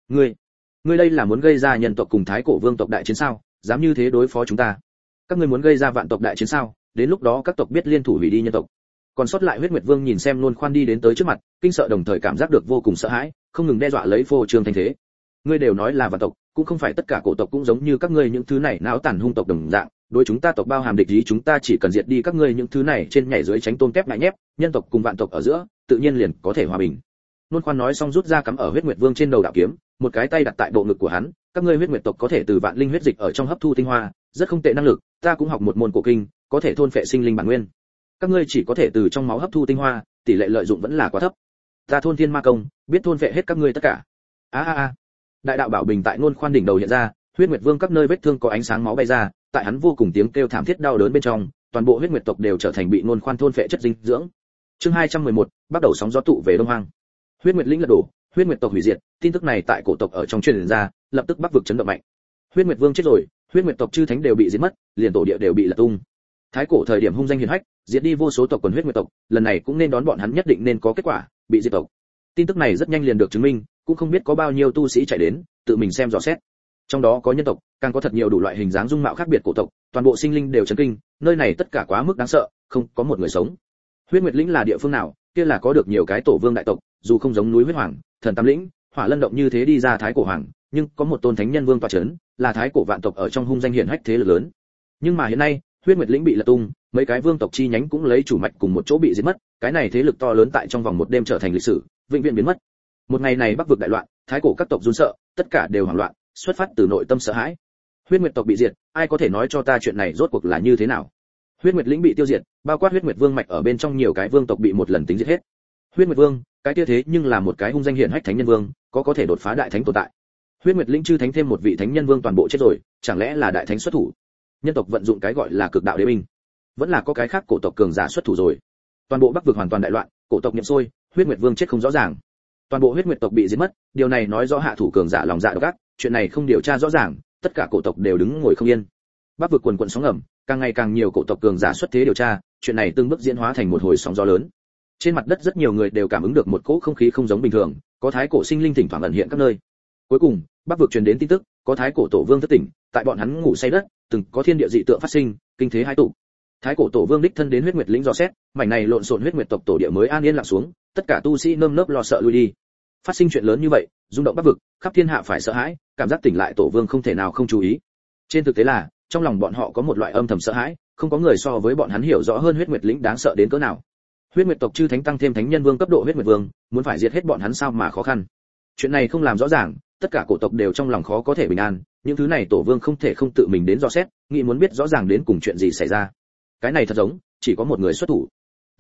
Ngươi đây là muốn gây ra nhân tộc cùng thái cổ vương tộc đại chiến sao? Dám như thế đối phó chúng ta? Các ngươi muốn gây ra vạn tộc đại chiến sao? Đến lúc đó các tộc biết liên thủ hủy đi nhân tộc. Còn sót lại huyết nguyệt vương nhìn xem Nôn Khoan đi đến tới trước mặt, kinh sợ đồng thời cảm giác được vô cùng sợ hãi, không ngừng đe dọa lấy phô trương thành thế. Ngươi đều nói là vạn tộc, cũng không phải tất cả cổ tộc cũng giống như các ngươi những thứ này não tàn hung tộc đồng dạng, đối chúng ta tộc bao hàm địch ý, chúng ta chỉ cần diệt đi các ngươi những thứ này trên nhảy dưới tránh tôm tép ngại nhép, nhân tộc cùng vạn tộc ở giữa, tự nhiên liền có thể hòa bình. Nôn Khoan nói xong rút ra cắm ở huyết nguyệt vương trên đầu đạo kiếm, một cái tay đặt tại bộ ngực của hắn, các ngươi huyết nguyệt tộc có thể từ vạn linh huyết dịch ở trong hấp thu tinh hoa, rất không tệ năng lực, ta cũng học một môn cổ kinh, có thể thôn phệ sinh linh bản nguyên. Các ngươi chỉ có thể từ trong máu hấp thu tinh hoa, tỷ lệ lợi dụng vẫn là quá thấp. Ta thôn thiên ma công, biết thôn phệ hết các ngươi tất cả. Đại đạo bảo bình tại Nôn Khoan đỉnh đầu hiện ra, huyết nguyệt vương các nơi vết thương có ánh sáng máu bay ra, tại hắn vô cùng tiếng kêu thảm thiết đau đớn bên trong, toàn bộ huyết nguyệt tộc đều trở thành bị Nôn Khoan thôn phệ chất dinh dưỡng. Chương 211, bắt đầu sóng gió tụ về Đông Hoang. Huyết nguyệt lĩnh lật đổ, huyết nguyệt tộc hủy diệt, tin tức này tại cổ tộc ở trong truyền ra, lập tức bắc vực chấn động mạnh. Huyết nguyệt vương chết rồi, huyết nguyệt tộc chư thánh đều bị giết mất, liền tổ địa đều bị lật tung. Thái cổ thời điểm hung danh hiển hách, diệt đi vô số tộc quần huyết nguyệt tộc, lần này cũng nên đón bọn hắn nhất định nên có kết quả, bị diệt tộc. Tin tức này rất nhanh liền được chứng minh, cũng không biết có bao nhiêu tu sĩ chạy đến, tự mình xem dò xét. Trong đó có nhân tộc, càng có thật nhiều đủ loại hình dáng dung mạo khác biệt cổ tộc, toàn bộ sinh linh đều chấn kinh, nơi này tất cả quá mức đáng sợ, không có một người sống. Huyết Nguyệt lĩnh là địa phương nào? Kia là có được nhiều cái tổ vương đại tộc, dù không giống núi huyết hoàng, thần tam lĩnh, hỏa lân động như thế đi ra thái cổ hoàng, nhưng có một tôn thánh nhân vương tọa chấn, là thái cổ vạn tộc ở trong hung danh hiển hách thế lực lớn. Nhưng mà hiện nay, Huyết Nguyệt lĩnh bị lật tung, mấy cái vương tộc chi nhánh cũng lấy chủ mạch cùng một chỗ bị giết mất, cái này thế lực to lớn tại trong vòng một đêm trở thành lịch sử, vĩnh viễn biến mất. Một ngày này bắc vực đại loạn, thái cổ các tộc run sợ, tất cả đều hoảng loạn, xuất phát từ nội tâm sợ hãi. Huyết Nguyệt tộc bị diệt, ai có thể nói cho ta chuyện này rốt cuộc là như thế nào? Huyết Nguyệt lĩnh bị tiêu diệt, bao quát Huyết Nguyệt vương mạch ở bên trong nhiều cái vương tộc bị một lần tính giết hết. Huyết Nguyệt vương, cái kia thế nhưng là một cái hung danh hiển hách thánh nhân vương, có thể đột phá đại thánh tồn tại. Huyết Nguyệt lĩnh chư thánh thêm một vị thánh nhân vương toàn bộ chết rồi, chẳng lẽ là đại thánh xuất thủ? Nhân tộc vận dụng cái gọi là cực đạo đế binh, vẫn là có cái khác cổ tộc cường giả xuất thủ rồi. Toàn bộ bắc vực hoàn toàn đại loạn, cổ tộc niệm sôi, huyết nguyệt vương chết không rõ ràng. Toàn bộ huyết nguyệt tộc bị giết mất, điều này nói rõ hạ thủ cường giả lòng dạ độc ác, chuyện này không điều tra rõ ràng, tất cả cổ tộc đều đứng ngồi không yên. Bắc vực quần quần sóng ngầm, càng ngày càng nhiều cổ tộc cường giả xuất thế điều tra, chuyện này từng bước diễn hóa thành một hồi sóng gió lớn. Trên mặt đất rất nhiều người đều cảm ứng được một cỗ không khí không giống bình thường, có thái cổ sinh linh thỉnh thoảng ẩn hiện các nơi. Cuối cùng, Bắc vực truyền đến tin tức, có thái cổ tổ vương thất tỉnh, tại bọn hắn ngủ say đất, từng có thiên địa dị tượng phát sinh, kinh thế hai tụ. Thái cổ tổ vương đích thân đến huyết nguyệt lĩnh dò xét, mảnh này lộn xộn huyết nguyệt tộc tổ địa mới an yên lặng xuống, tất cả tu sĩ nơm nớp lo sợ lui đi. Phát sinh chuyện lớn như vậy, rung động Bắc vực, khắp thiên hạ phải sợ hãi, cảm giác tỉnh lại tổ vương không thể nào không chú ý. Trên thực tế là, trong lòng bọn họ có một loại âm thầm sợ hãi, không có người so với bọn hắn hiểu rõ hơn huyết nguyệt lĩnh đáng sợ đến cỡ nào. Huyết nguyệt tộc chư thánh tăng thêm thánh nhân vương cấp độ huyết nguyệt vương, muốn phải diệt hết bọn hắn sao mà khó khăn. Chuyện này không làm rõ ràng, tất cả cổ tộc đều trong lòng khó có thể bình an, những thứ này tổ vương không thể không tự mình đến dò xét, nghĩ muốn biết rõ ràng đến cùng chuyện gì xảy ra. Cái này thật giống, chỉ có một người xuất thủ.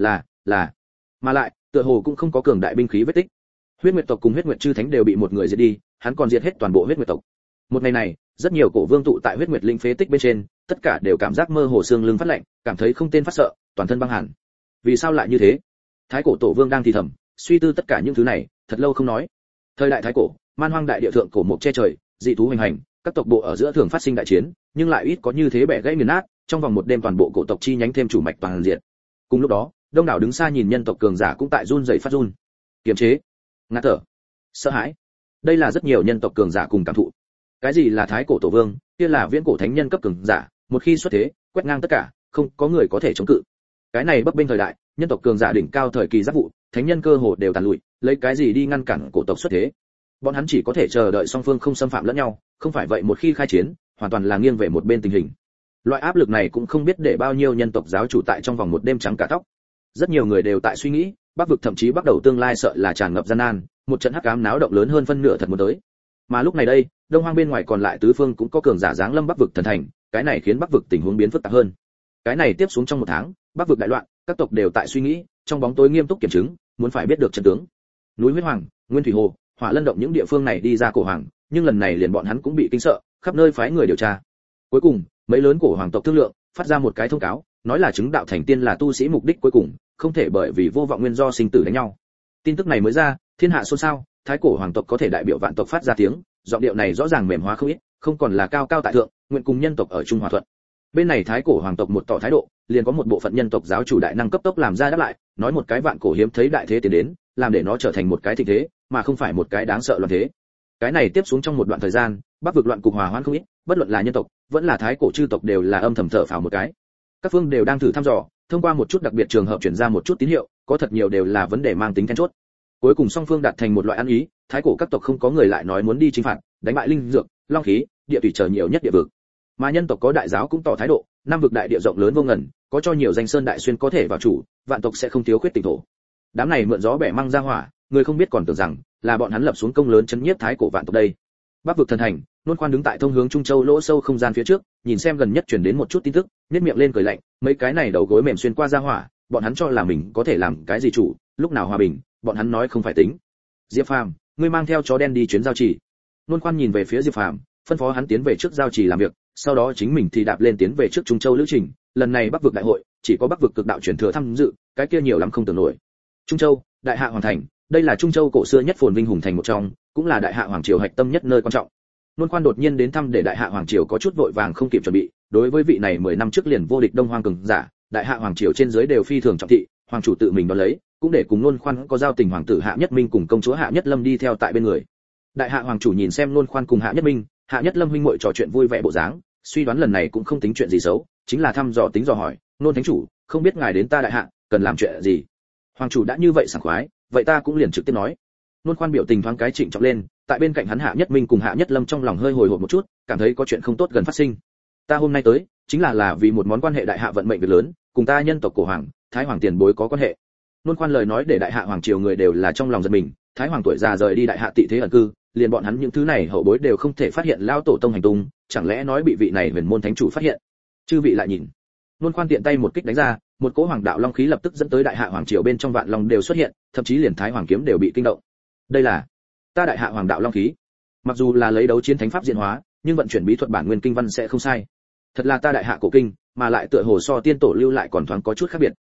Là, mà lại, tựa hồ cũng không có cường đại binh khí vết tích. Huyết nguyệt tộc cùng huyết nguyệt chư thánh đều bị một người diệt đi, hắn còn diệt hết toàn bộ huyết nguyệt tộc. Một ngày này, rất nhiều cổ vương tụ tại huyết nguyệt linh phế tích bên trên, tất cả đều cảm giác mơ hồ xương lưng phát lạnh, cảm thấy không tên phát sợ, toàn thân băng hàn. Vì sao lại như thế? Thái cổ tổ vương đang thì thầm, suy tư tất cả những thứ này, thật lâu không nói. Thời đại thái cổ, man hoang đại địa thượng cổ mục che trời, dị thú hoành hành, các tộc bộ ở giữa thường phát sinh đại chiến, nhưng lại ít có như thế bẻ gãy nghiền nát, trong vòng một đêm toàn bộ cổ tộc chi nhánh thêm chủ mạch toàn diện. Cùng lúc đó, đông đảo đứng xa nhìn nhân tộc cường giả cũng tại run rẩy phát run, kiềm chế, ngạt thở, sợ hãi. Đây là rất nhiều nhân tộc cường giả cùng cảm thụ. Cái gì là thái cổ tổ vương, kia là viễn cổ thánh nhân cấp cường giả, một khi xuất thế, quét ngang tất cả, không có người có thể chống cự. Cái này bấp bênh thời đại, nhân tộc cường giả đỉnh cao thời kỳ giáp vụ, thánh nhân cơ hồ đều tàn lụi, lấy cái gì đi ngăn cản cổ tộc xuất thế? Bọn hắn chỉ có thể chờ đợi song phương không xâm phạm lẫn nhau, không phải vậy một khi khai chiến, hoàn toàn là nghiêng về một bên tình hình. Loại áp lực này cũng không biết để bao nhiêu nhân tộc giáo chủ tại trong vòng một đêm trắng cả tóc. Rất nhiều người đều tại suy nghĩ, Bắc vực thậm chí bắt đầu tương lai sợ là tràn ngập gian nan, một trận hắc ám náo động lớn hơn phân nửa thật muốn tới. Mà lúc này đây, đông hoang bên ngoài còn lại tứ phương cũng có cường giả giáng lâm Bắc vực thần thành, cái này khiến Bắc vực tình huống biến phức tạp hơn. Cái này tiếp xuống trong một tháng, Bắc vực đại loạn, các tộc đều tại suy nghĩ, trong bóng tối nghiêm túc kiểm chứng, muốn phải biết được chân tướng. Núi huyết hoàng, nguyên thủy hồ, hỏa lân động những địa phương này đi ra cổ hoàng, nhưng lần này liền bọn hắn cũng bị kinh sợ, khắp nơi phái người điều tra. Cuối cùng, mấy lớn cổ hoàng tộc thương lượng, phát ra một cái thông cáo, nói là chứng đạo thành tiên là tu sĩ mục đích cuối cùng, không thể bởi vì vô vọng nguyên do sinh tử đánh nhau. Tin tức này mới ra, thiên hạ xôn xao, thái cổ hoàng tộc có thể đại biểu vạn tộc phát ra tiếng, giọng điệu này rõ ràng mềm hóa không ít, không còn là cao cao tại thượng, nguyện cùng nhân tộc ở chung hòa thuận. Bên này thái cổ hoàng tộc một tỏ thái độ, liền có một bộ phận nhân tộc giáo chủ đại năng cấp tốc làm ra đáp lại, nói một cái vạn cổ hiếm thấy đại thế tiến đến, làm để nó trở thành một cái thịnh thế, mà không phải một cái đáng sợ loạn thế. Cái này tiếp xuống trong một đoạn thời gian, Bắc vực loạn cục hòa hoãn không ít, bất luận là nhân tộc, vẫn là thái cổ chư tộc đều là âm thầm thở phào một cái. Các phương đều đang thử thăm dò, thông qua một chút đặc biệt trường hợp chuyển ra một chút tín hiệu, có thật nhiều đều là vấn đề mang tính then chốt. Cuối cùng song phương đạt thành một loại ăn ý, thái cổ các tộc không có người lại nói muốn đi chính phạt, đánh bại linh dược, long khí, địa thủy chờ nhiều nhất địa vực. Mà nhân tộc có đại giáo cũng tỏ thái độ, năm vực đại địa rộng lớn vô ngần, có cho nhiều danh sơn đại xuyên có thể vào chủ, vạn tộc sẽ không thiếu khuyết tỉnh thổ. Đám này mượn gió bẻ măng ra hỏa, người không biết còn tưởng rằng là bọn hắn lập xuống công lớn chấn nhiếp thái cổ vạn tộc đây. Bắc vực thần thành, Nôn Khoan đứng tại thông hướng Trung Châu lỗ sâu không gian phía trước, nhìn xem gần nhất truyền đến một chút tin tức, nhếch miệng lên cười lạnh, mấy cái này đầu gối mềm xuyên qua ra hỏa, bọn hắn cho là mình có thể làm cái gì chủ, lúc nào hòa bình, bọn hắn nói không phải tính. Diệp Phàm, ngươi mang theo chó đen đi chuyến giao trì. Nôn Khoan nhìn về phía Diệp Phàm, phân phó hắn tiến về trước giao trì làm việc, sau đó chính mình thì đạp lên tiến về trước Trung Châu lữ trình, lần này Bắc vực đại hội, chỉ có Bắc vực cực đạo truyền thừa tham dự, cái kia nhiều lắm không tưởng nổi. Trung Châu, Đại Hạ Hoàng thành, đây là Trung Châu cổ xưa nhất phồn vinh hùng thành một trong, cũng là Đại Hạ Hoàng triều hạch tâm nhất nơi quan trọng. Nôn Khoan đột nhiên đến thăm để Đại Hạ Hoàng triều có chút vội vàng không kịp chuẩn bị, đối với vị này 10 năm trước liền vô địch Đông Hoang cường giả, Đại Hạ Hoàng triều trên dưới đều phi thường trọng thị, hoàng chủ tự mình đón lấy, cũng để cùng Nôn Khoan có giao tình hoàng tử Hạ Nhất Minh cùng công chúa Hạ Nhất Lâm đi theo tại bên người. Đại Hạ Hoàng chủ nhìn xem Nôn Khoan cùng Hạ Nhất Minh, Hạ Nhất Lâm huynh muội trò chuyện vui vẻ bộ dáng, suy đoán lần này cũng không tính chuyện gì xấu, chính là thăm dò tính dò hỏi, Nôn thánh chủ, không biết ngài đến ta Đại Hạ, cần làm chuyện gì? Hoàng chủ đã như vậy sảng khoái, vậy ta cũng liền trực tiếp nói. Nôn Khoan biểu tình thoáng cái trịnh trọng lên, tại bên cạnh hắn Hạ Nhất Minh cùng Hạ Nhất Lâm trong lòng hơi hồi hộp một chút, cảm thấy có chuyện không tốt gần phát sinh. Ta hôm nay tới, chính là vì một món quan hệ Đại Hạ vận mệnh việc lớn, cùng ta nhân tộc cổ hoàng, Thái hoàng tiền bối có quan hệ. Nôn Khoan lời nói để Đại Hạ hoàng triều người đều là trong lòng giật mình, Thái hoàng tuổi già rời đi Đại Hạ tị thế ẩn cư, liền bọn hắn những thứ này hậu bối đều không thể phát hiện lao tổ tông hành tung, chẳng lẽ nói bị vị này huyền môn thánh chủ phát hiện? Chư vị lại nhìn. Nôn Khoan tiện tay một kích đánh ra, một cỗ hoàng đạo long khí lập tức dẫn tới Đại Hạ hoàng triều bên trong vạn long đều xuất hiện, thậm chí liền Thái hoàng kiếm đều bị kinh động. Đây là ta Đại Hạ hoàng đạo long khí. Mặc dù là lấy đấu chiến thánh pháp diễn hóa, nhưng vận chuyển bí thuật bản nguyên kinh văn sẽ không sai. Thật là ta Đại Hạ cổ kinh, mà lại tựa hồ so tiên tổ lưu lại còn thoáng có chút khác biệt.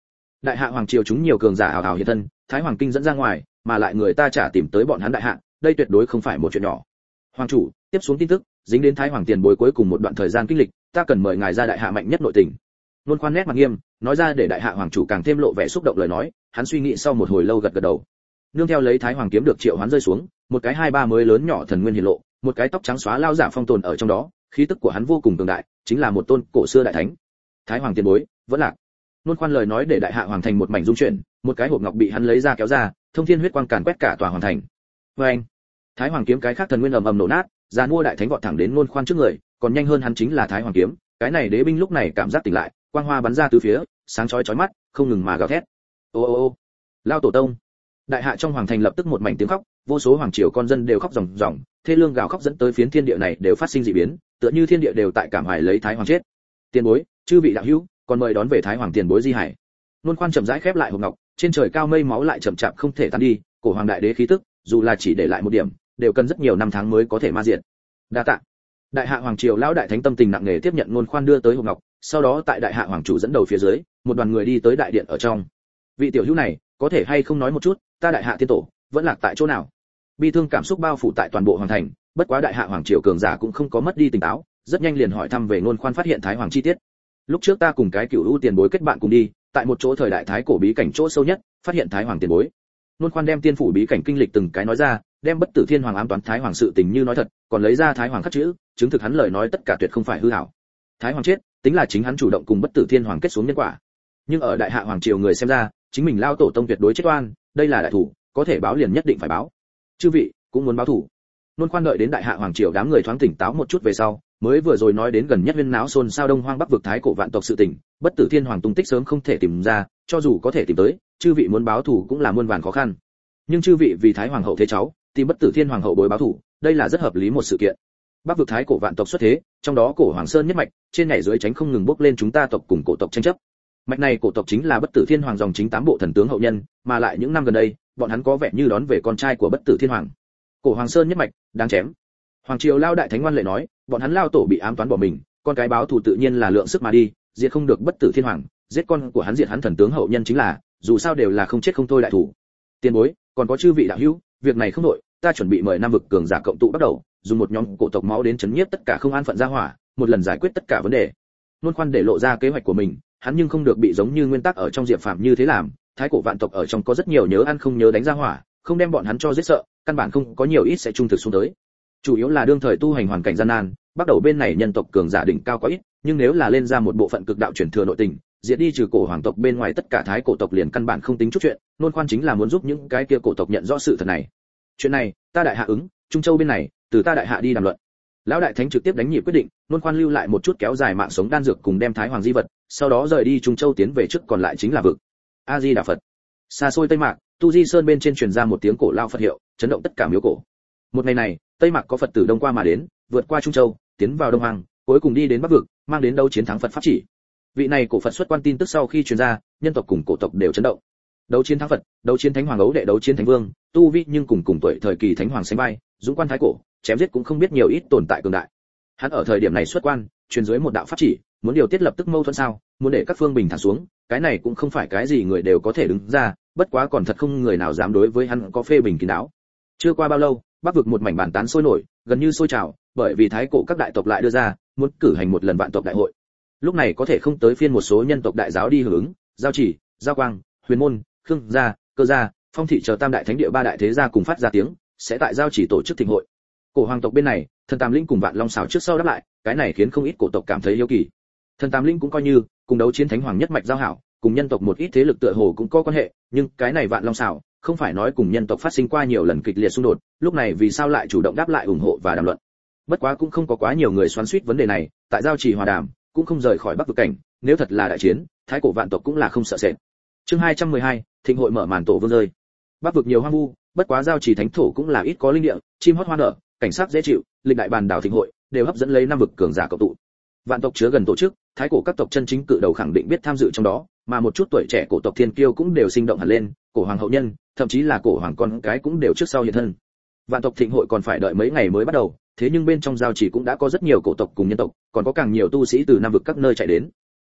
Đại hạ hoàng triều chúng nhiều cường giả ảo ảo hiện thân, Thái Hoàng kinh dẫn ra ngoài, mà lại người ta trả tìm tới bọn hắn đại hạ, đây tuyệt đối không phải một chuyện nhỏ. Hoàng chủ, tiếp xuống tin tức, dính đến Thái Hoàng tiền bối cuối cùng một đoạn thời gian kinh lịch, ta cần mời ngài ra đại hạ mạnh nhất nội tình. Luân Khoan nét mặt nghiêm, nói ra để đại hạ hoàng chủ càng thêm lộ vẻ xúc động lời nói, hắn suy nghĩ sau một hồi lâu gật gật đầu. Nương theo lấy Thái Hoàng kiếm được triệu hoán rơi xuống, một cái 2-3 mới lớn nhỏ thần nguyên hiện lộ, một cái tóc trắng xóa lao giả phong tồn ở trong đó, khí tức của hắn vô cùng cường đại, chính là một tôn cổ xưa đại thánh. Thái Hoàng tiền bối, vẫn lạc. Luân Khoan lời nói để đại hạ hoàng thành một mảnh rung chuyển, một cái hộp ngọc bị hắn lấy ra kéo ra, thông thiên huyết quang càn quét cả tòa hoàng thành. Oeng! Thái Hoàng kiếm cái khác thần nguyên ầm ầm nổ nát, giàn mua đại thánh vọt thẳng đến Luân Khoan trước người, còn nhanh hơn hắn chính là Thái Hoàng kiếm, cái này đế binh lúc này cảm giác tỉnh lại, quang hoa bắn ra tứ phía, sáng chói chói mắt, không ngừng mà gào thét. Ô ô ô! Lao tổ tông! Đại hạ trong hoàng thành lập tức một mảnh tiếng khóc, vô số hoàng triều con dân đều khóc ròng ròng, thê lương gào khóc dẫn tới phiến thiên địa này đều phát sinh dị biến, tựa như thiên địa đều tại cảm hoài lấy Thái Hoàng chết. Tiền bối, chư vị đạo hữu, còn mời đón về Thái Hoàng tiền bối di hải. Luân Khoan chậm rãi khép lại hộp ngọc, trên trời cao mây máu lại chậm chạp không thể tan đi, cổ hoàng đại đế khí tức, dù là chỉ để lại một điểm, đều cần rất nhiều năm tháng mới có thể ma diệt. Đa tạ. Đại hạ hoàng triều lão đại thánh tâm tình nặng nề tiếp nhận Luân Khoan đưa tới hộp ngọc, sau đó tại đại hạ hoàng chủ dẫn đầu phía dưới, một đoàn người đi tới đại điện ở trong. Vị tiểu hữu này, có thể hay không nói một chút, ta đại hạ tiên tổ vẫn lạc tại chỗ nào? Bi thương cảm xúc bao phủ tại toàn bộ hoàng thành, bất quá đại hạ hoàng triều cường giả cũng không có mất đi tỉnh táo, rất nhanh liền hỏi thăm về Luân Khoan phát hiện Thái Hoàng chi tiết. Lúc trước ta cùng cái cửu ưu tiền bối kết bạn cùng đi, tại một chỗ thời đại thái cổ bí cảnh chỗ sâu nhất, phát hiện Thái Hoàng tiền bối. Luân Khoan đem tiên phủ bí cảnh kinh lịch từng cái nói ra, đem bất tử thiên hoàng ám toán Thái Hoàng sự tình như nói thật, còn lấy ra Thái Hoàng khắc chữ, chứng thực hắn lời nói tất cả tuyệt không phải hư ảo. Thái Hoàng chết, tính là chính hắn chủ động cùng bất tử thiên hoàng kết xuống nhân quả. Nhưng ở đại hạ hoàng triều người xem ra, chính mình lao tổ tông tuyệt đối chết oan, đây là đại thủ, có thể báo liền nhất định phải báo. Chư vị cũng muốn báo thủ. Luân Khoan đợi đến đại hạ hoàng triều đám người thoáng tỉnh táo một chút về sau, mới vừa rồi nói đến gần nhất huyên náo xôn xao đông hoang bắc vực thái cổ vạn tộc sự tình, bất tử thiên hoàng tung tích sớm không thể tìm ra, cho dù có thể tìm tới, chư vị muốn báo thù cũng là muôn vàn khó khăn. Nhưng chư vị vì thái hoàng hậu thế cháu, tìm bất tử thiên hoàng hậu bối báo thù, đây là rất hợp lý một sự kiện. Bắc vực thái cổ vạn tộc xuất thế, trong đó cổ hoàng sơn nhất mạch, trên nhảy dưới tránh không ngừng bốc lên chúng ta tộc cùng cổ tộc tranh chấp. Mạch này cổ tộc chính là bất tử thiên hoàng dòng chính 8 bộ thần tướng hậu nhân, mà lại những năm gần đây, bọn hắn có vẻ như đón về con trai của bất tử thiên hoàng. Cổ hoàng sơn nhất mạch, đáng chém. Hoàng triều lao đại thánh ngoan lệ nói, bọn hắn lao tổ bị ám toán bỏ mình, con cái báo thù tự nhiên là lượng sức mà đi, diệt không được bất tử thiên hoàng, giết con của hắn diệt hắn thần tướng hậu nhân chính là, dù sao đều là không chết không thôi đại thủ. Tiền bối, còn có chư vị đạo hữu, việc này không đội, ta chuẩn bị mời năm vực cường giả cộng tụ bắt đầu, dùng một nhóm cổ tộc máu đến chấn nhiếp tất cả không an phận gia hỏa, một lần giải quyết tất cả vấn đề. Luân Khoan để lộ ra kế hoạch của mình, hắn nhưng không được bị giống như nguyên tắc ở trong Diệp Phàm như thế làm, thái cổ vạn tộc ở trong có rất nhiều nhớ ăn không nhớ đánh gia hỏa, không đem bọn hắn cho giết sợ, căn bản không có nhiều ít sẽ trung thực xuống tới. Chủ yếu là đương thời tu hành hoàn cảnh gian nan, bắt đầu bên này nhân tộc cường giả đỉnh cao có ít, nhưng nếu là lên ra một bộ phận cực đạo truyền thừa nội tình, diệt đi trừ cổ hoàng tộc bên ngoài tất cả thái cổ tộc liền căn bản không tính chút chuyện. Luân Khoan chính là muốn giúp những cái kia cổ tộc nhận rõ sự thật này. Chuyện này, ta đại hạ ứng, Trung Châu bên này, từ ta đại hạ đi đàm luận. Lão đại thánh trực tiếp đánh nhịp quyết định, Luân Khoan lưu lại một chút kéo dài mạng sống đan dược cùng đem thái hoàng di vật, sau đó rời đi Trung Châu tiến về trước còn lại chính là vực. A Di Đà Phật. Xa xôi Tây Mạc, Tu Di Sơn bên trên truyền ra một tiếng cổ lao Phật hiệu, chấn động tất cả miếu cổ. Một ngày này, Tây Mạc có Phật tử đông qua mà đến, vượt qua Trung Châu, tiến vào Đông Hoàng, cuối cùng đi đến Bắc vực, mang đến đấu chiến thắng Phật pháp chỉ. Vị này cổ Phật xuất quan tin tức sau khi truyền ra, nhân tộc cùng cổ tộc đều chấn động. Đấu chiến thắng Phật, đấu chiến thánh hoàng ấu đệ đấu chiến thánh vương, tu vi nhưng cùng tuổi thời kỳ thánh hoàng sánh vai, dũng quan thái cổ, chém giết cũng không biết nhiều ít tồn tại cường đại. Hắn ở thời điểm này xuất quan, truyền dưới một đạo pháp chỉ, muốn điều tiết lập tức mâu thuẫn sao, muốn để các phương bình thản xuống, cái này cũng không phải cái gì người đều có thể đứng ra, bất quá còn thật không người nào dám đối với hắn có phê bình kín đáo. Chưa qua bao lâu, Bắc vực một mảnh bàn tán sôi nổi, gần như sôi trào, bởi vì thái cổ các đại tộc lại đưa ra, muốn cử hành một lần vạn tộc đại hội. Lúc này có thể không tới phiên một số nhân tộc đại giáo đi hưởng ứng, Giao Chỉ, Giao Quang, Huyền Môn, Khương gia, Cơ gia, Phong thị chờ tam đại thánh địa ba đại thế gia cùng phát ra tiếng, sẽ tại Giao Chỉ tổ chức thịnh hội. Cổ hoàng tộc bên này, Thần Tam Linh cùng Vạn Long xảo trước sau đáp lại, cái này khiến không ít cổ tộc cảm thấy hiếu kỳ. Thần Tam Linh cũng coi như cùng đấu chiến thánh hoàng nhất mạch giao hảo, cùng nhân tộc một ít thế lực tựa hồ cũng có quan hệ, nhưng cái này Vạn Long xảo không phải nói cùng nhân tộc phát sinh qua nhiều lần kịch liệt xung đột, lúc này vì sao lại chủ động đáp lại ủng hộ và đàm luận. Bất quá cũng không có quá nhiều người xoắn xuýt vấn đề này, tại Giao Chỉ hòa đàm, cũng không rời khỏi Bắc vực cảnh, nếu thật là đại chiến, thái cổ vạn tộc cũng là không sợ sệt. Chương 212, thịnh hội mở màn tổ vương rơi. Bắc vực nhiều hoang vu, bất quá Giao Chỉ thánh thổ cũng là ít có linh địa, chim hót hoa nở, cảnh sắc dễ chịu, lịch đại bàn đảo thịnh hội đều hấp dẫn lấy năm vực cường giả cộng tụ. Vạn tộc chứa gần tổ chức, thái cổ các tộc chân chính cự đầu khẳng định biết tham dự trong đó, mà một chút tuổi trẻ cổ tộc thiên kiêu cũng đều sinh động hẳn lên, cổ hoàng hậu nhân, thậm chí là cổ hoàng con cái cũng đều trước sau hiện thân. Vạn tộc thịnh hội còn phải đợi mấy ngày mới bắt đầu, thế nhưng bên trong Giao Chỉ cũng đã có rất nhiều cổ tộc cùng nhân tộc, còn có càng nhiều tu sĩ từ năm vực các nơi chạy đến.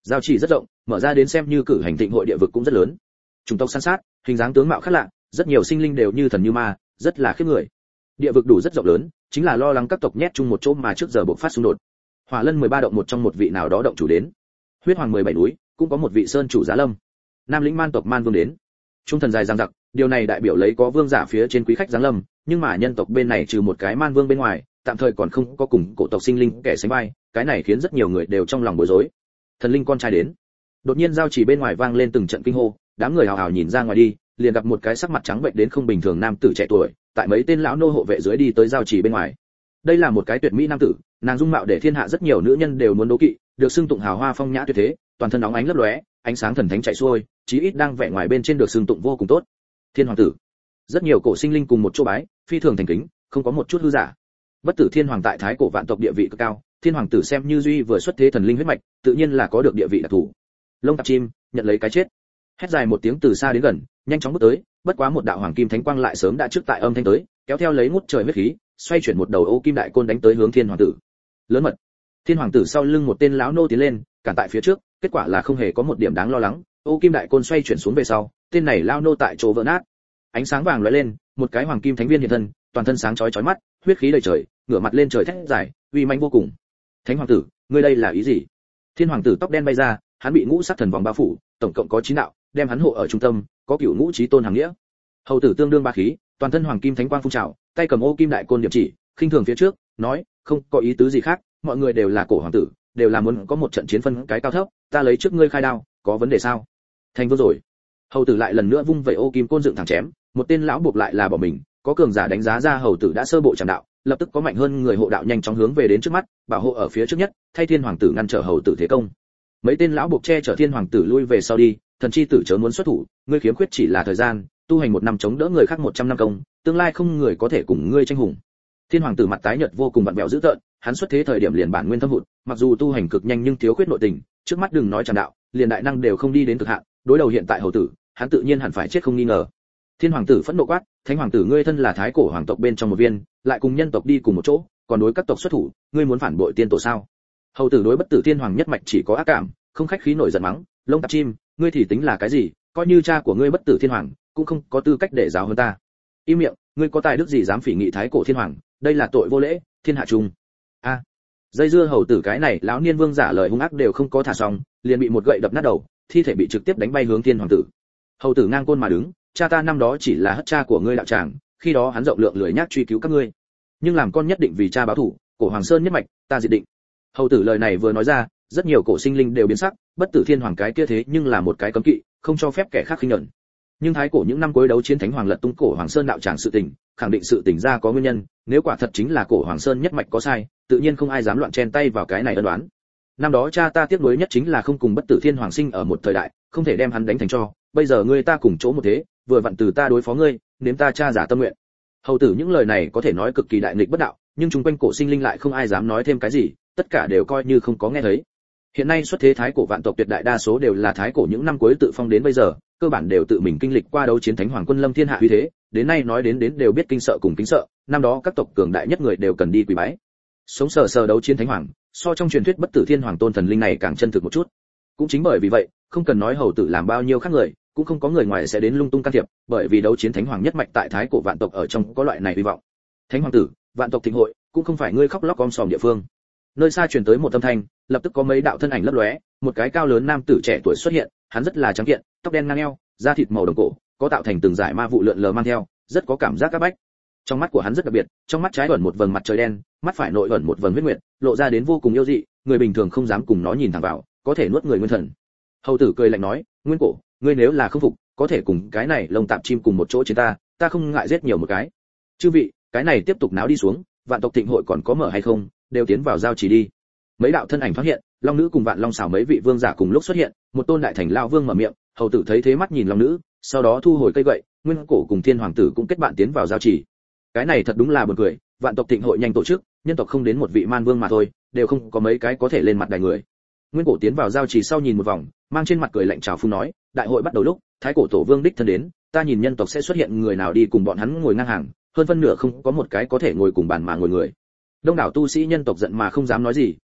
Giao chỉ rất rộng, mở ra đến xem như cử hành thịnh hội địa vực cũng rất lớn. Chủng tộc san sát, hình dáng tướng mạo khác lạ, rất nhiều sinh linh đều như thần như ma, rất là khiếp người. Địa vực đủ rất rộng lớn, chính là lo lắng các tộc nhét chung một chỗ mà trước giờ bộc phát xung đột. Hỏa Lân 13 động một trong một vị nào đó động chủ đến. Huyết Hoàng 17 núi, cũng có một vị sơn chủ giá lâm. Nam lĩnh Man tộc Man Vương đến. Trung thần dài dằng dặc, điều này đại biểu lấy có vương giả phía trên quý khách giáng lâm, nhưng mà nhân tộc bên này trừ một cái Man Vương bên ngoài, tạm thời còn không có cùng cổ tộc sinh linh kẻ sánh vai, cái này khiến rất nhiều người đều trong lòng bối rối. Thần linh con trai đến. Đột nhiên giao chỉ bên ngoài vang lên từng trận kinh hô, đám người hào hào nhìn ra ngoài đi, liền gặp một cái sắc mặt trắng bệnh đến không bình thường nam tử trẻ tuổi, tại mấy tên lão nô hộ vệ dưới đi tới giao chỉ bên ngoài. Đây là một cái tuyệt mỹ nam tử, nàng dung mạo để thiên hạ rất nhiều nữ nhân đều muốn đố kỵ, được xưng tụng hào hoa phong nhã tuyệt thế, toàn thân óng ánh lấp lóe, ánh sáng thần thánh chạy xuôi, chí ít đang vẻ ngoài bên trên được xưng tụng vô cùng tốt. Thiên hoàng tử. Rất nhiều cổ sinh linh cùng một chỗ bái, phi thường thành kính, không có một chút hư giả. Bất tử thiên hoàng tại thái cổ vạn tộc địa vị cực cao, thiên hoàng tử xem như duy vừa xuất thế thần linh huyết mạch, tự nhiên là có được địa vị đặc thù. Lông tạp chim, nhận lấy cái chết. Hét dài một tiếng từ xa đến gần, nhanh chóng bước tới, bất quá một đạo hoàng kim thánh quang lại sớm đã trước tại âm thanh tới, kéo theo lấy ngút trời huyết khí, xoay chuyển một đầu ô kim đại côn đánh tới hướng thiên hoàng tử. Lớn mật. Thiên hoàng tử sau lưng một tên lão nô tiến lên, cản tại phía trước, kết quả là không hề có một điểm đáng lo lắng, ô kim đại côn xoay chuyển xuống về sau, tên này lão nô tại chỗ vỡ nát. Ánh sáng vàng lóe lên, một cái hoàng kim thánh viên hiện thân, toàn thân sáng chói chói mắt, huyết khí đầy trời, ngửa mặt lên trời thét dài, uy mãnh vô cùng. Thánh hoàng tử, ngươi đây là ý gì? Thiên hoàng tử tóc đen bay ra, hắn bị ngũ sắc thần vòng bao phủ, tổng cộng có 9 đạo, đem hắn hộ ở trung tâm, có cửu ngũ chí tôn hàng nghĩa. Hầu tử tương đương ba khí, toàn thân hoàng kim thánh quang phun trào, tay cầm ô kim đại côn điểm chỉ, khinh thường phía trước, nói, không có ý tứ gì khác, mọi người đều là cổ hoàng tử, đều là muốn có một trận chiến phân cái cao thấp, ta lấy trước ngươi khai đao, có vấn đề sao? Thành vương rồi. Hầu tử lại lần nữa vung vẩy ô kim côn dựng thẳng chém, một tên lão buộc lại là bỏ mình, có cường giả đánh giá ra hầu tử đã sơ bộ chạm đạo, lập tức có mạnh hơn người hộ đạo nhanh chóng hướng về đến trước mắt, bảo hộ ở phía trước nhất, thay thiên hoàng tử ngăn trở hầu tử thế công. Mấy tên lão buộc che chở thiên hoàng tử lui về sau đi, thần chi tử chớ muốn xuất thủ, ngươi khiếm khuyết chỉ là thời gian, tu hành 1 năm chống đỡ người khác 100 năm công, tương lai không người có thể cùng ngươi tranh hùng. Thiên hoàng tử mặt tái nhợt vô cùng vặn vẹo dữ tợn, hắn xuất thế thời điểm liền bản nguyên thâm hụt, mặc dù tu hành cực nhanh nhưng thiếu khuyết nội tình, trước mắt đừng nói tràn đạo, liền đại năng đều không đi đến cực hạn, đối đầu hiện tại hầu tử, hắn tự nhiên hẳn phải chết không nghi ngờ. Thiên hoàng tử phẫn nộ quát, thánh hoàng tử ngươi thân là thái cổ hoàng tộc bên trong một viên, lại cùng nhân tộc đi cùng một chỗ, còn đối các tộc xuất thủ, ngươi muốn phản bội tiên tổ sao? Hầu tử đối bất tử thiên hoàng nhất mạch chỉ có ác cảm, không khách khí nổi giận mắng, lông tạp chim, ngươi thì tính là cái gì, coi như cha của ngươi bất tử thiên hoàng, cũng không có tư cách để giáo hơn ta. Im miệng, ngươi có tài đức gì dám phỉ nghị thái cổ thiên hoàng, đây là tội vô lễ, thiên hạ trùng. A. Dây dưa hầu tử cái này, lão niên vương giả lời hung ác đều không có thả xong, liền bị một gậy đập nát đầu, thi thể bị trực tiếp đánh bay hướng thiên hoàng tử. Hầu tử ngang côn mà đứng, cha ta năm đó chỉ là hất cha của ngươi đạo tràng, khi đó hắn rộng lượng lười nhác truy cứu các ngươi, nhưng làm con nhất định vì cha báo thù, cổ hoàng sơn nhất mạch, ta diệt định. Hầu tử lời này vừa nói ra, rất nhiều cổ sinh linh đều biến sắc, bất tử thiên hoàng cái kia thế nhưng là một cái cấm kỵ, không cho phép kẻ khác khinh nhẫn. Nhưng thái cổ những năm cuối đấu chiến thánh hoàng lật tung cổ hoàng sơn đạo tràng sự tình, khẳng định sự tình ra có nguyên nhân, nếu quả thật chính là cổ hoàng sơn nhất mạch có sai, tự nhiên không ai dám loạn chen tay vào cái này ân đoán. Năm đó cha ta tiếc nuối nhất chính là không cùng bất tử thiên hoàng sinh ở một thời đại, không thể đem hắn đánh thành cho, bây giờ ngươi ta cùng chỗ một thế, vừa vặn từ ta đối phó ngươi, nếm ta cha giả tâm nguyện. Hầu tử những lời này có thể nói cực kỳ đại nghịch bất đạo, nhưng chúng quanh cổ sinh linh lại không ai dám nói thêm cái gì, tất cả đều coi như không có nghe thấy. Hiện nay xuất thế thái cổ vạn tộc tuyệt đại đa số đều là thái cổ những năm cuối tự phong đến bây giờ, cơ bản đều tự mình kinh lịch qua đấu chiến thánh hoàng quân lâm thiên hạ uy thế, đến nay nói đến đều biết kinh sợ cùng kính sợ, năm đó các tộc cường đại nhất người đều cần đi quỳ bái. Sống sờ sờ đấu chiến thánh hoàng, so trong truyền thuyết bất tử thiên hoàng tôn thần linh này càng chân thực một chút. Cũng chính bởi vì vậy, không cần nói hầu tử làm bao nhiêu khác người, cũng không có người ngoài sẽ đến lung tung can thiệp, bởi vì đấu chiến thánh hoàng nhất mạch tại thái cổ vạn tộc ở trong có loại này hy vọng. Thánh hoàng tử, vạn tộc thịnh hội, cũng không phải ngươi khóc lóc om sòm địa phương. Nơi xa truyền tới một âm thanh, lập tức có mấy đạo thân ảnh lấp lóe, một cái cao lớn nam tử trẻ tuổi xuất hiện, hắn rất là trắng kiện, tóc đen ngang eo, da thịt màu đồng cổ, có tạo thành từng dải ma vụ lượn lờ mang theo, rất có cảm giác các bách. Trong mắt của hắn rất đặc biệt, trong mắt trái ẩn một vầng mặt trời đen, mắt phải nội ẩn một vầng huyết nguyệt, lộ ra đến vô cùng yêu dị, người bình thường không dám cùng nó nhìn thẳng vào, có thể nuốt người nguyên thần. Hầu tử cười lạnh nói, Nguyên Cổ, ngươi nếu là không phục, có thể cùng cái này lông tạp chim cùng một chỗ chiến ta không ngại giết nhiều một cái. Chư vị, cái này tiếp tục náo đi xuống, vạn tộc thịnh hội còn có mở hay không, đều tiến vào giao chỉ đi. Mấy đạo thân ảnh phát hiện, long nữ cùng vạn long xảo mấy vị vương giả cùng lúc xuất hiện, một tôn đại thành lão vương mở miệng, hầu tử thấy thế mắt nhìn long nữ, sau đó thu hồi cây gậy, Nguyên Cổ cùng thiên hoàng tử cũng kết bạn tiến vào giao chỉ. Cái này thật đúng là buồn cười, vạn tộc thịnh hội nhanh tổ chức, nhân tộc không đến một vị man vương mà thôi, đều không có mấy cái có thể lên mặt đài người. Nguyên Cổ tiến vào giao chỉ sau nhìn một vòng, mang trên mặt cười lạnh chào phúng nói, đại hội bắt đầu lúc, thái cổ tổ vương đích thân đến, ta nhìn nhân tộc sẽ xuất hiện người nào đi cùng bọn hắn ngồi ngang hàng, hơn phân nửa không có một cái có thể ngồi cùng bàn mà ngồi người. Đông đảo tu sĩ nhân tộc giận mà không dám nói gì,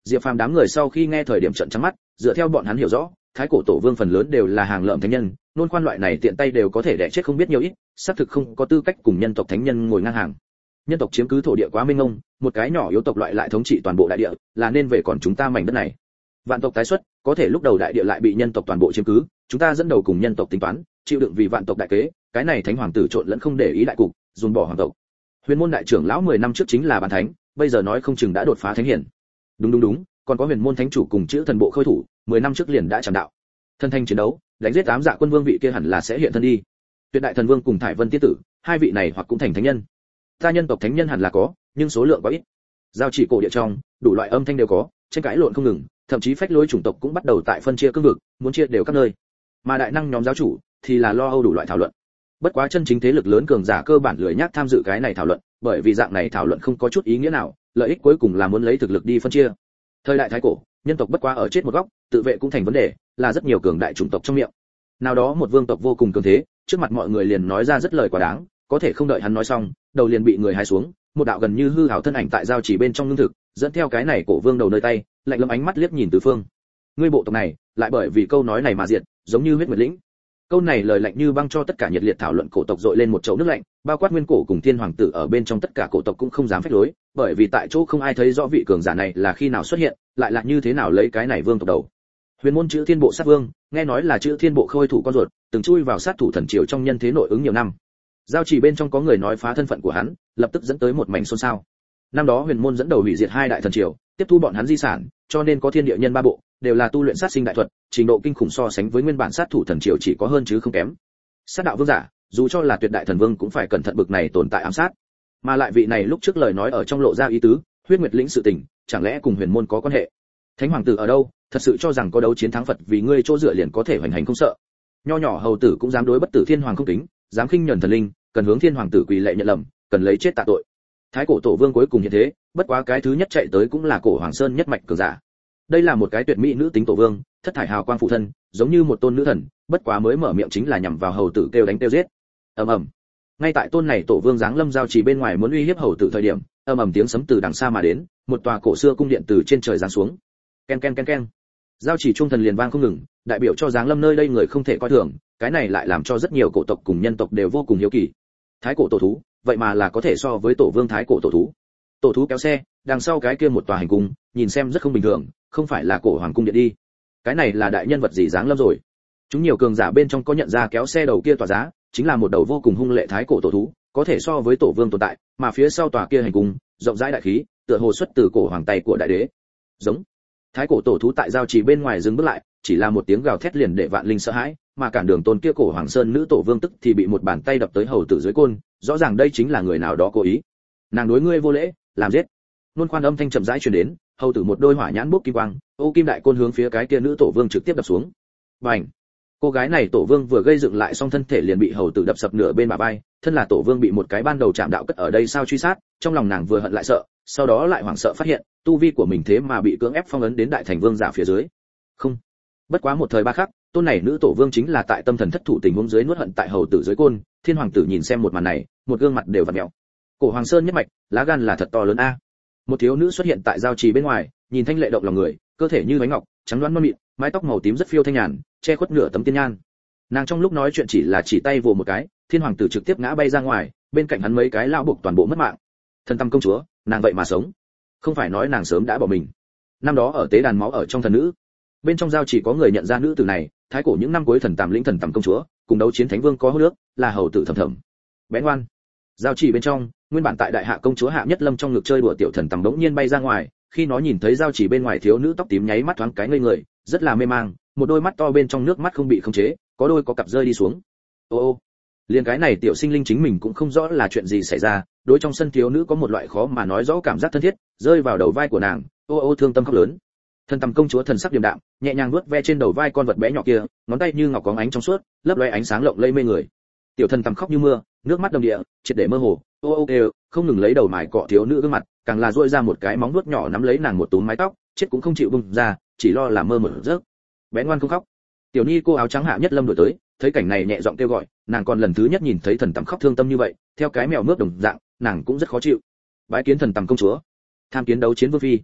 Diệp Phàm đám người sau khi nghe thời điểm trợn trắng mắt, dựa theo bọn hắn hiểu rõ, thái cổ tổ vương phần lớn đều là hàng lợm thánh nhân, nôn khoan loại này tiện tay đều có thể đẻ chết không biết nhiều ít, xác thực không có tư cách cùng nhân tộc thánh nhân ngồi ngang hàng. Nhân tộc chiếm cứ thổ địa quá mênh mông, một cái nhỏ yếu tộc loại lại thống trị toàn bộ đại địa, là nên về còn chúng ta mảnh đất này. Vạn tộc tái xuất, có thể lúc đầu đại địa lại bị nhân tộc toàn bộ chiếm cứ, chúng ta dẫn đầu cùng nhân tộc tính toán, chịu đựng vì vạn tộc đại kế, cái này thánh hoàng tử trộn lẫn không để ý đại cục, dồn bỏ hoàng tộc. Huyền môn đại trưởng lão 10 năm trước chính là bán thánh, bây giờ nói không chừng đã đột phá thánh hiển. Đúng, còn có huyền môn thánh chủ cùng chữ thần bộ khôi thủ, 10 năm trước liền đã tràn đạo. Thân thanh chiến đấu, đánh giết 8 dạ quân vương vị kia hẳn là sẽ hiện thân đi. Tuyệt đại thần vương cùng thải vân tiết tử, hai vị này hoặc cũng thành thánh nhân. Ta nhân tộc thánh nhân hẳn là có, nhưng số lượng quá ít. Giao chỉ cổ địa trong, đủ loại âm thanh đều có, tranh cãi lộn không ngừng, thậm chí phách lối chủng tộc cũng bắt đầu tại phân chia cương vực, muốn chia đều các nơi. Mà đại năng nhóm giáo chủ thì là lo âu đủ loại thảo luận. Bất quá chân chính thế lực lớn cường giả cơ bản lười nhác tham dự cái này thảo luận, bởi vì dạng này thảo luận không có chút ý nghĩa nào, lợi ích cuối cùng là muốn lấy thực lực đi phân chia. Thời đại thái cổ, nhân tộc bất quá ở chết một góc, tự vệ cũng thành vấn đề, là rất nhiều cường đại chủng tộc trong miệng. Nào đó một vương tộc vô cùng cường thế, trước mặt mọi người liền nói ra rất lời quá đáng, có thể không đợi hắn nói xong, đầu liền bị người hái xuống, một đạo gần như hư ảo thân ảnh tại giao chỉ bên trong ngưng thực, dẫn theo cái này cổ vương đầu nơi tay, lạnh lẽm ánh mắt liếc nhìn tứ phương. Ngươi bộ tộc này, lại bởi vì câu nói này mà diệt, giống như huyết nguyệt lĩnh. Câu này lời lạnh như băng cho tất cả nhiệt liệt thảo luận cổ tộc dội lên một chậu nước lạnh, bao quát nguyên cổ cùng thiên hoàng tử ở bên trong tất cả cổ tộc cũng không dám phách lối, bởi vì tại chỗ không ai thấy rõ vị cường giả này là khi nào xuất hiện, lại là như thế nào lấy cái này vương tộc đầu. Huyền môn chữ thiên bộ sát vương, nghe nói là chữ thiên bộ khôi thủ con ruột, từng chui vào sát thủ thần triều trong nhân thế nội ứng nhiều năm. Giao chỉ bên trong có người nói phá thân phận của hắn, lập tức dẫn tới một mảnh xôn xao. Năm đó huyền môn dẫn đầu hủy diệt hai đại thần triều, tiếp thu bọn hắn di sản, cho nên có thiên địa nhân ba bộ, đều là tu luyện sát sinh đại thuật, trình độ kinh khủng so sánh với nguyên bản sát thủ thần triều chỉ có hơn chứ không kém. Sát đạo vương giả, dù cho là tuyệt đại thần vương cũng phải cẩn thận bực này tồn tại ám sát. Mà lại vị này lúc trước lời nói ở trong lộ ra ý tứ, huyết nguyệt lĩnh sự tình, chẳng lẽ cùng huyền môn có quan hệ? Thánh hoàng tử ở đâu, thật sự cho rằng có đấu chiến thắng Phật vì ngươi chỗ dựa liền có thể hoành hành không sợ. Nho nhỏ hầu tử cũng dám đối bất tử thiên hoàng không kính, dám khinh nhẫn thần linh, cần hướng thiên hoàng tử quỳ lệ nhận lầm, cần lấy chết tạ tội. Thái cổ tổ vương cuối cùng như thế, bất quá cái thứ nhất chạy tới cũng là cổ hoàng sơn nhất mạch cường giả. Đây là một cái tuyệt mỹ nữ tính tổ vương, thất thải hào quang phụ thân, giống như một tôn nữ thần, bất quá mới mở miệng chính là nhằm vào hầu tử kêu đánh kêu giết. Ầm ầm. Ngay tại tôn này tổ vương giáng lâm giao chỉ bên ngoài muốn uy hiếp hầu tử thời điểm, ầm ầm tiếng sấm từ đằng xa mà đến, một tòa cổ xưa cung điện từ trên trời giáng xuống. Ken ken ken ken. Giao chỉ trung thần liền vang không ngừng, đại biểu cho giáng lâm nơi đây người không thể coi thường, cái này lại làm cho rất nhiều cổ tộc cùng nhân tộc đều vô cùng hiếu kỳ. Thái cổ tổ thú, vậy mà là có thể so với tổ vương thái cổ tổ thú. Tổ thú kéo xe, đằng sau cái kia một tòa hành cung, nhìn xem rất không bình thường, không phải là cổ hoàng cung điện đi. Cái này là đại nhân vật gì giáng lâm rồi. Chúng nhiều cường giả bên trong có nhận ra kéo xe đầu kia tỏa giá, chính là một đầu vô cùng hung lệ thái cổ tổ thú, có thể so với tổ vương tồn tại, mà phía sau tòa kia hành cung, rộng rãi đại khí, tựa hồ xuất từ cổ hoàng tay của đại đế. Giống. Thái cổ tổ thú tại giao trì bên ngoài dừng bước lại, chỉ là một tiếng gào thét liền để vạn linh sợ hãi, mà cản đường tôn kia cổ hoàng sơn nữ tổ vương tức thì bị một bàn tay đập tới hầu tử dưới côn, rõ ràng đây chính là người nào đó cố ý. Nàng đối ngươi vô lễ, làm giết. Nôn khoan âm thanh chậm rãi truyền đến, hầu tử một đôi hỏa nhãn bốc kim quang, ô kim đại côn hướng phía cái kia nữ tổ vương trực tiếp đập xuống. Bành! Cô gái này tổ vương vừa gây dựng lại xong thân thể liền bị hầu tử đập sập nửa bên bả vai, thân là tổ vương bị một cái ban đầu chạm đạo cất ở đây sao truy sát, trong lòng nàng vừa hận lại sợ, sau đó lại hoảng sợ phát hiện, tu vi của mình thế mà bị cưỡng ép phong ấn đến đại thành vương giả phía dưới. Không. Bất quá một thời ba khắc, tôn này nữ tổ vương chính là tại tâm thần thất thủ tình huống dưới nuốt hận tại hầu tử dưới côn, thiên hoàng tử nhìn xem một màn này, một gương mặt đều vặn mèo. Cổ hoàng sơn nhất mạch, lá gan là thật to lớn a. Một thiếu nữ xuất hiện tại giao trì bên ngoài, nhìn thanh lệ động lòng người, cơ thể như bánh ngọc, trắng đoán non mịn, mái tóc màu tím rất phiêu thanh nhàn, che khuất nửa tấm tiên nhan. Nàng trong lúc nói chuyện chỉ là chỉ tay vồ một cái, thiên hoàng tử trực tiếp ngã bay ra ngoài, bên cạnh hắn mấy cái lão buộc toàn bộ mất mạng. Thần tâm công chúa, nàng vậy mà sống, không phải nói nàng sớm đã bỏ mình. Năm đó ở tế đàn máu ở trong thần nữ, bên trong giao chỉ có người nhận ra nữ tử này, thái cổ những năm cuối thần tàm lĩnh thần tầm công chúa, cùng đấu chiến thánh vương có hô nước, là hầu tử Thầm Thầm. Bén ngoan. Giao chỉ bên trong, nguyên bản tại đại hạ công chúa Hạ Nhất Lâm trong ngực chơi đùa tiểu thần tầm bỗng nhiên bay ra ngoài, khi nó nhìn thấy giao chỉ bên ngoài thiếu nữ tóc tím nháy mắt thoáng cái ngây người, rất là mê mang, một đôi mắt to bên trong nước mắt không bị khống chế, có đôi có cặp rơi đi xuống. Ô ô. Liên cái này tiểu sinh linh chính mình cũng không rõ là chuyện gì xảy ra, đối trong sân thiếu nữ có một loại khó mà nói rõ cảm giác thân thiết, rơi vào đầu vai của nàng, ô ô thương tâm khóc lớn. Thần tầm công chúa thần sắc điềm đạm, nhẹ nhàng vuốt ve trên đầu vai con vật bé nhỏ kia, ngón tay như ngọc có ánh trong suốt, lấp lóe ánh sáng lộng lẫy mê người. Tiểu thần tầm khóc như mưa, nước mắt đầm địa, triệt để mơ hồ, ô ô kêu, không ngừng lấy đầu mài cọ thiếu nữ gương mặt, càng là duỗi ra một cái móng vuốt nhỏ nắm lấy nàng một túm mái tóc, chết cũng không chịu buông ra, chỉ lo là mơ một giấc. Bé ngoan không khóc. Tiểu Ni cô áo trắng Hạ Nhất Lâm đổi tới, thấy cảnh này nhẹ giọng kêu gọi, nàng còn lần thứ nhất nhìn thấy thần tầm khóc thương tâm như vậy, theo cái mèo mướp đồng dạng, nàng cũng rất khó chịu. Bái kiến thần tầm công chúa, tham kiến đấu chiến vương phi.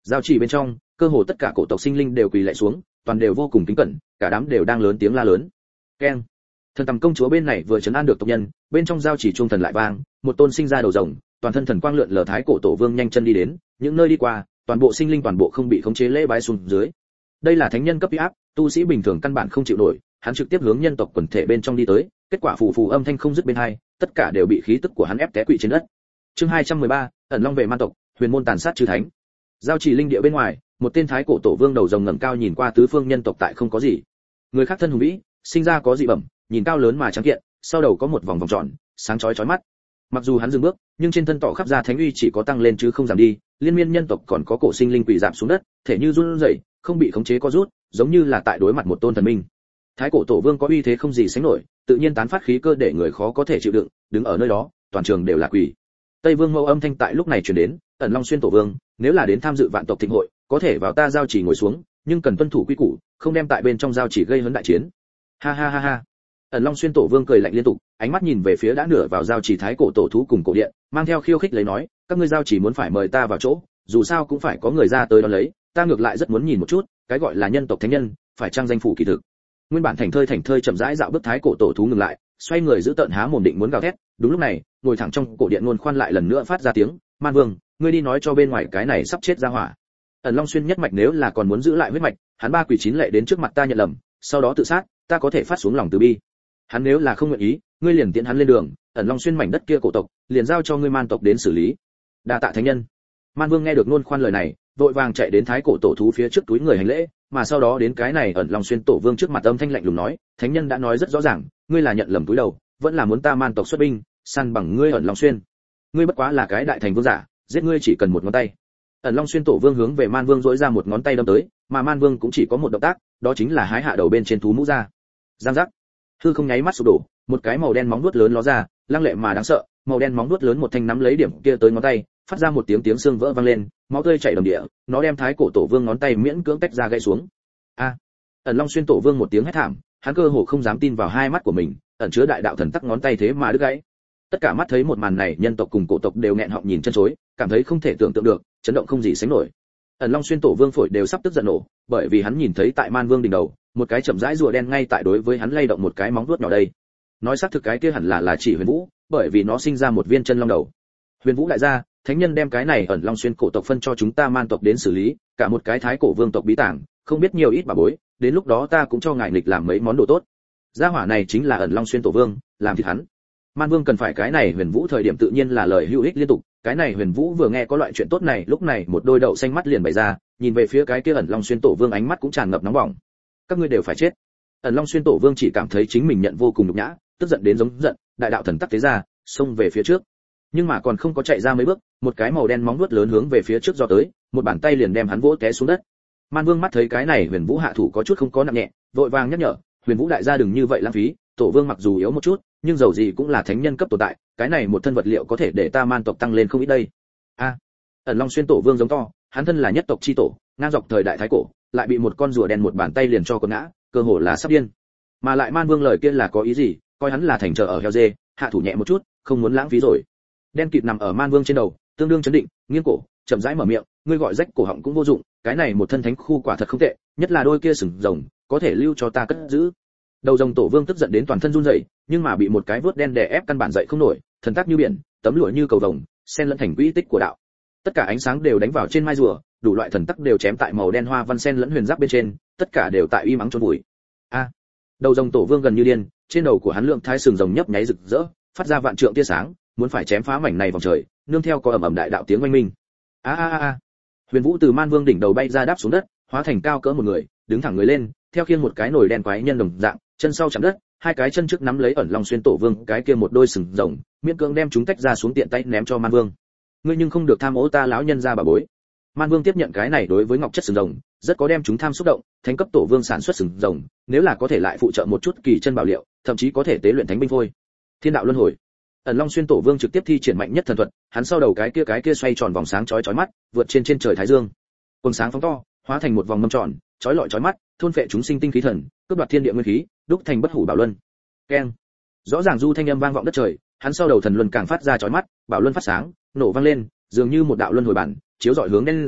Giao chỉ bên trong, cơ hồ tất cả cổ tộc sinh linh đều quỳ lạy xuống, toàn đều vô cùng kính cẩn, cả đám đều đang lớn tiếng la lớn. Keng. Thần tầm công chúa bên này vừa trấn an được tộc nhân, bên trong giao chỉ trung thần lại vang, một tôn sinh ra đầu rồng, toàn thân thần quang lượn lờ thái cổ tổ vương nhanh chân đi đến, những nơi đi qua, toàn bộ sinh linh toàn bộ không bị khống chế lễ bái xuống dưới. Đây là thánh nhân cấp uy áp, tu sĩ bình thường căn bản không chịu nổi, hắn trực tiếp hướng nhân tộc quần thể bên trong đi tới, kết quả phù phù âm thanh không dứt bên hai, tất cả đều bị khí tức của hắn ép té quỵ trên đất. Chương 213, ẩn long về man tộc, huyền môn tàn sát chư thánh. Giao chỉ linh địa bên ngoài, một tên thái cổ tổ vương đầu rồng ngẩng cao nhìn qua tứ phương nhân tộc tại không có gì. Người khác thân hùng vĩ, sinh ra có dị bẩm, nhìn cao lớn mà trắng kiện, sau đầu có một vòng vòng tròn, sáng chói chói mắt. Mặc dù hắn dừng bước, nhưng trên thân tỏ khắp ra thánh uy chỉ có tăng lên chứ không giảm đi, liên miên nhân tộc còn có cổ sinh linh quỳ rạp xuống đất, thể như run rẩy, không bị khống chế co rút, giống như là tại đối mặt một tôn thần minh. Thái cổ tổ vương có uy thế không gì sánh nổi, tự nhiên tán phát khí cơ để người khó có thể chịu đựng, đứng ở nơi đó, toàn trường đều là quỳ. Tây Vương Mẫu âm thanh tại lúc này truyền đến, ẩn long xuyên tổ vương, nếu là đến tham dự vạn tộc thịnh hội, có thể vào ta giao chỉ ngồi xuống, nhưng cần tuân thủ quy củ, không đem tại bên trong giao chỉ gây hấn đại chiến. Ha ha ha ha. Ẩn long xuyên tổ vương cười lạnh liên tục, ánh mắt nhìn về phía đã nửa vào giao chỉ thái cổ tổ thú cùng cổ điện, mang theo khiêu khích lấy nói, các ngươi giao chỉ muốn phải mời ta vào chỗ, dù sao cũng phải có người ra tới đón lấy, ta ngược lại rất muốn nhìn một chút, cái gọi là nhân tộc thánh nhân, phải trang danh phủ kỳ thực. Nguyên bản thành thơi chậm rãi dạo bước thái cổ tổ thú ngừng lại, xoay người giữ tợn há mồm định muốn gào thét, đúng lúc này, ngồi thẳng trong cổ điện luôn khoan lại lần nữa phát ra tiếng, Man Vương, ngươi đi nói cho bên ngoài cái này sắp chết ra hỏa. Ẩn long xuyên nhất mạch nếu là còn muốn giữ lại huyết mạch, hắn ba quỷ chín lệ đến trước mặt ta nhận lầm, sau đó tự sát, ta có thể phát xuống lòng từ bi. Hắn nếu là không nguyện ý, ngươi liền tiễn hắn lên đường, ẩn long xuyên mảnh đất kia cổ tộc, liền giao cho ngươi man tộc đến xử lý. Đa tạ thánh nhân. Man Vương nghe được nôn khoan lời này, vội vàng chạy đến thái cổ tổ thú phía trước túi người hành lễ, mà sau đó đến cái này ẩn long xuyên tổ vương trước mặt âm thanh lạnh lùng nói, thánh nhân đã nói rất rõ ràng, ngươi là nhận lầm túi đầu, vẫn là muốn ta man tộc xuất binh, săn bằng ngươi ẩn long xuyên. Ngươi bất quá là cái đại thành vương giả, giết ngươi chỉ cần một ngón tay. Ẩn long xuyên tổ vương hướng về Man Vương dỗi ra một ngón tay đâm tới, mà Man Vương cũng chỉ có một động tác, đó chính là hái hạ đầu bên trên thú mũ ra. Giang giác. Hư không nháy mắt sụp đổ, một cái màu đen móng vuốt lớn ló ra, lăng lệ mà đáng sợ, màu đen móng vuốt lớn một thanh nắm lấy điểm kia tới ngón tay, phát ra một tiếng xương vỡ vang lên, máu tươi chảy đầm địa, nó đem thái cổ tổ vương ngón tay miễn cưỡng tách ra gãy xuống. A! Ẩn long xuyên tổ vương một tiếng hét thảm, hắn cơ hồ không dám tin vào hai mắt của mình, ẩn chứa đại đạo thần tắc ngón tay thế mà đứt gãy. Tất cả mắt thấy một màn này, nhân tộc cùng cổ tộc đều nghẹn họng nhìn chân chối, cảm thấy không thể tưởng tượng được, chấn động không gì sánh nổi. Ẩn long xuyên tổ vương phổi đều sắp tức giận nổ, bởi vì hắn nhìn thấy tại Man Vương đỉnh đầu, một cái chậm rãi rùa đen ngay tại đối với hắn lay động một cái móng vuốt nhỏ đây. Nói xác thực cái kia hẳn là chỉ Huyền Vũ, bởi vì nó sinh ra một viên chân long đầu. Huyền Vũ đại gia, thánh nhân đem cái này ẩn long xuyên cổ tộc phân cho chúng ta man tộc đến xử lý, cả một cái thái cổ vương tộc bí tàng, không biết nhiều ít bà bối, đến lúc đó ta cũng cho ngài nghịch làm mấy món đồ tốt. Gia hỏa này chính là ẩn long xuyên tổ vương, làm thịt hắn. Man Vương cần phải cái này Huyền Vũ thời điểm tự nhiên là lời hữu ích liên tục, cái này Huyền Vũ vừa nghe có loại chuyện tốt này, lúc này một đôi đậu xanh mắt liền bày ra, nhìn về phía cái kia ẩn long xuyên tổ vương ánh mắt cũng tràn ngập nóng bỏng. Các ngươi đều phải chết. Ẩn long xuyên tổ vương chỉ cảm thấy chính mình nhận vô cùng nhục nhã, tức giận đến giống giận, đại đạo thần tắc thế ra, xông về phía trước. Nhưng mà còn không có chạy ra mấy bước, một cái màu đen móng vuốt lớn hướng về phía trước do tới, một bàn tay liền đem hắn vỗ té xuống đất. Man Vương mắt thấy cái này Huyền Vũ hạ thủ có chút không có nặng nhẹ, vội vàng nhắc nhở, Huyền Vũ đại gia đừng như vậy lãng phí, tổ vương mặc dù yếu một chút, nhưng dầu gì cũng là thánh nhân cấp tồn tại, cái này một thân vật liệu có thể để ta man tộc tăng lên không ít đây. A! Ẩn long xuyên tổ vương giống to, hắn thân là nhất tộc chi tổ, ngang dọc thời đại thái cổ, lại bị một con rùa đen một bàn tay liền cho quật ngã, cơ hồ là sắp điên. Mà lại Man Vương lời kia là có ý gì, coi hắn là thành trợ ở heo dê, hạ thủ nhẹ một chút, không muốn lãng phí rồi. Đen kịt nằm ở Man Vương trên đầu, tương đương chấn định, nghiêng cổ, chậm rãi mở miệng, ngươi gọi rách cổ họng cũng vô dụng, cái này một thân thánh khu quả thật không tệ, nhất là đôi kia sừng rồng, có thể lưu cho ta cất giữ. Đầu rồng tổ vương tức giận đến toàn thân run rẩy, nhưng mà bị một cái vớt đen đè ép căn bản dậy không nổi, thần tác như biển, tấm lụa như cầu vồng, xen lẫn thành quỹ tích của đạo. Tất cả ánh sáng đều đánh vào trên mai rùa, đủ loại thần tắc đều chém tại màu đen hoa văn xen lẫn huyền giáp bên trên, tất cả đều tại uy mắng chôn vùi. A! Đầu rồng tổ vương gần như điên, trên đầu của hắn lượng thái sừng rồng nhấp nháy rực rỡ, phát ra vạn trượng tia sáng, muốn phải chém phá mảnh này vòng trời, nương theo có ầm ầm đại đạo tiếng oanh minh. A a a a! Huyền Vũ từ Man Vương đỉnh đầu bay ra đáp xuống đất, hóa thành cao cỡ một người, đứng thẳng người lên, theo khiêng một cái nồi đen quái nhân đồng dạng, chân sau chạm đất, hai cái chân trước nắm lấy ẩn long xuyên tổ vương cái kia một đôi sừng rồng, miễn cưỡng đem chúng tách ra xuống tiện tay ném cho Man Vương. Ngươi nhưng không được tham ô ta lão nhân gia bà bối. Man Vương tiếp nhận cái này đối với ngọc chất sừng rồng, rất có đem chúng tham xúc động, thánh cấp tổ vương sản xuất sừng rồng, nếu là có thể lại phụ trợ một chút kỳ chân bảo liệu, thậm chí có thể tế luyện thánh binh phôi. Thiên đạo luân hồi. Ẩn long xuyên tổ vương trực tiếp thi triển mạnh nhất thần thuật, hắn sau đầu cái kia xoay tròn vòng sáng chói mắt, vượt trên trời thái dương. Quần sáng phóng to, hóa thành một vòng mâm tròn, chói lọi chói mắt, thôn phệ chúng sinh tinh khí thần, cướp đoạt thiên địa nguyên khí, đúc thành bất hủ bảo luân. Keng. Rõ ràng du thanh âm vang vọng đất trời, hắn sau đầu thần luân càng phát ra chói mắt, bảo luân phát sáng, nổ vang lên, dường như một đạo luân hồi bản, chiếu rọi hướng đen rùa,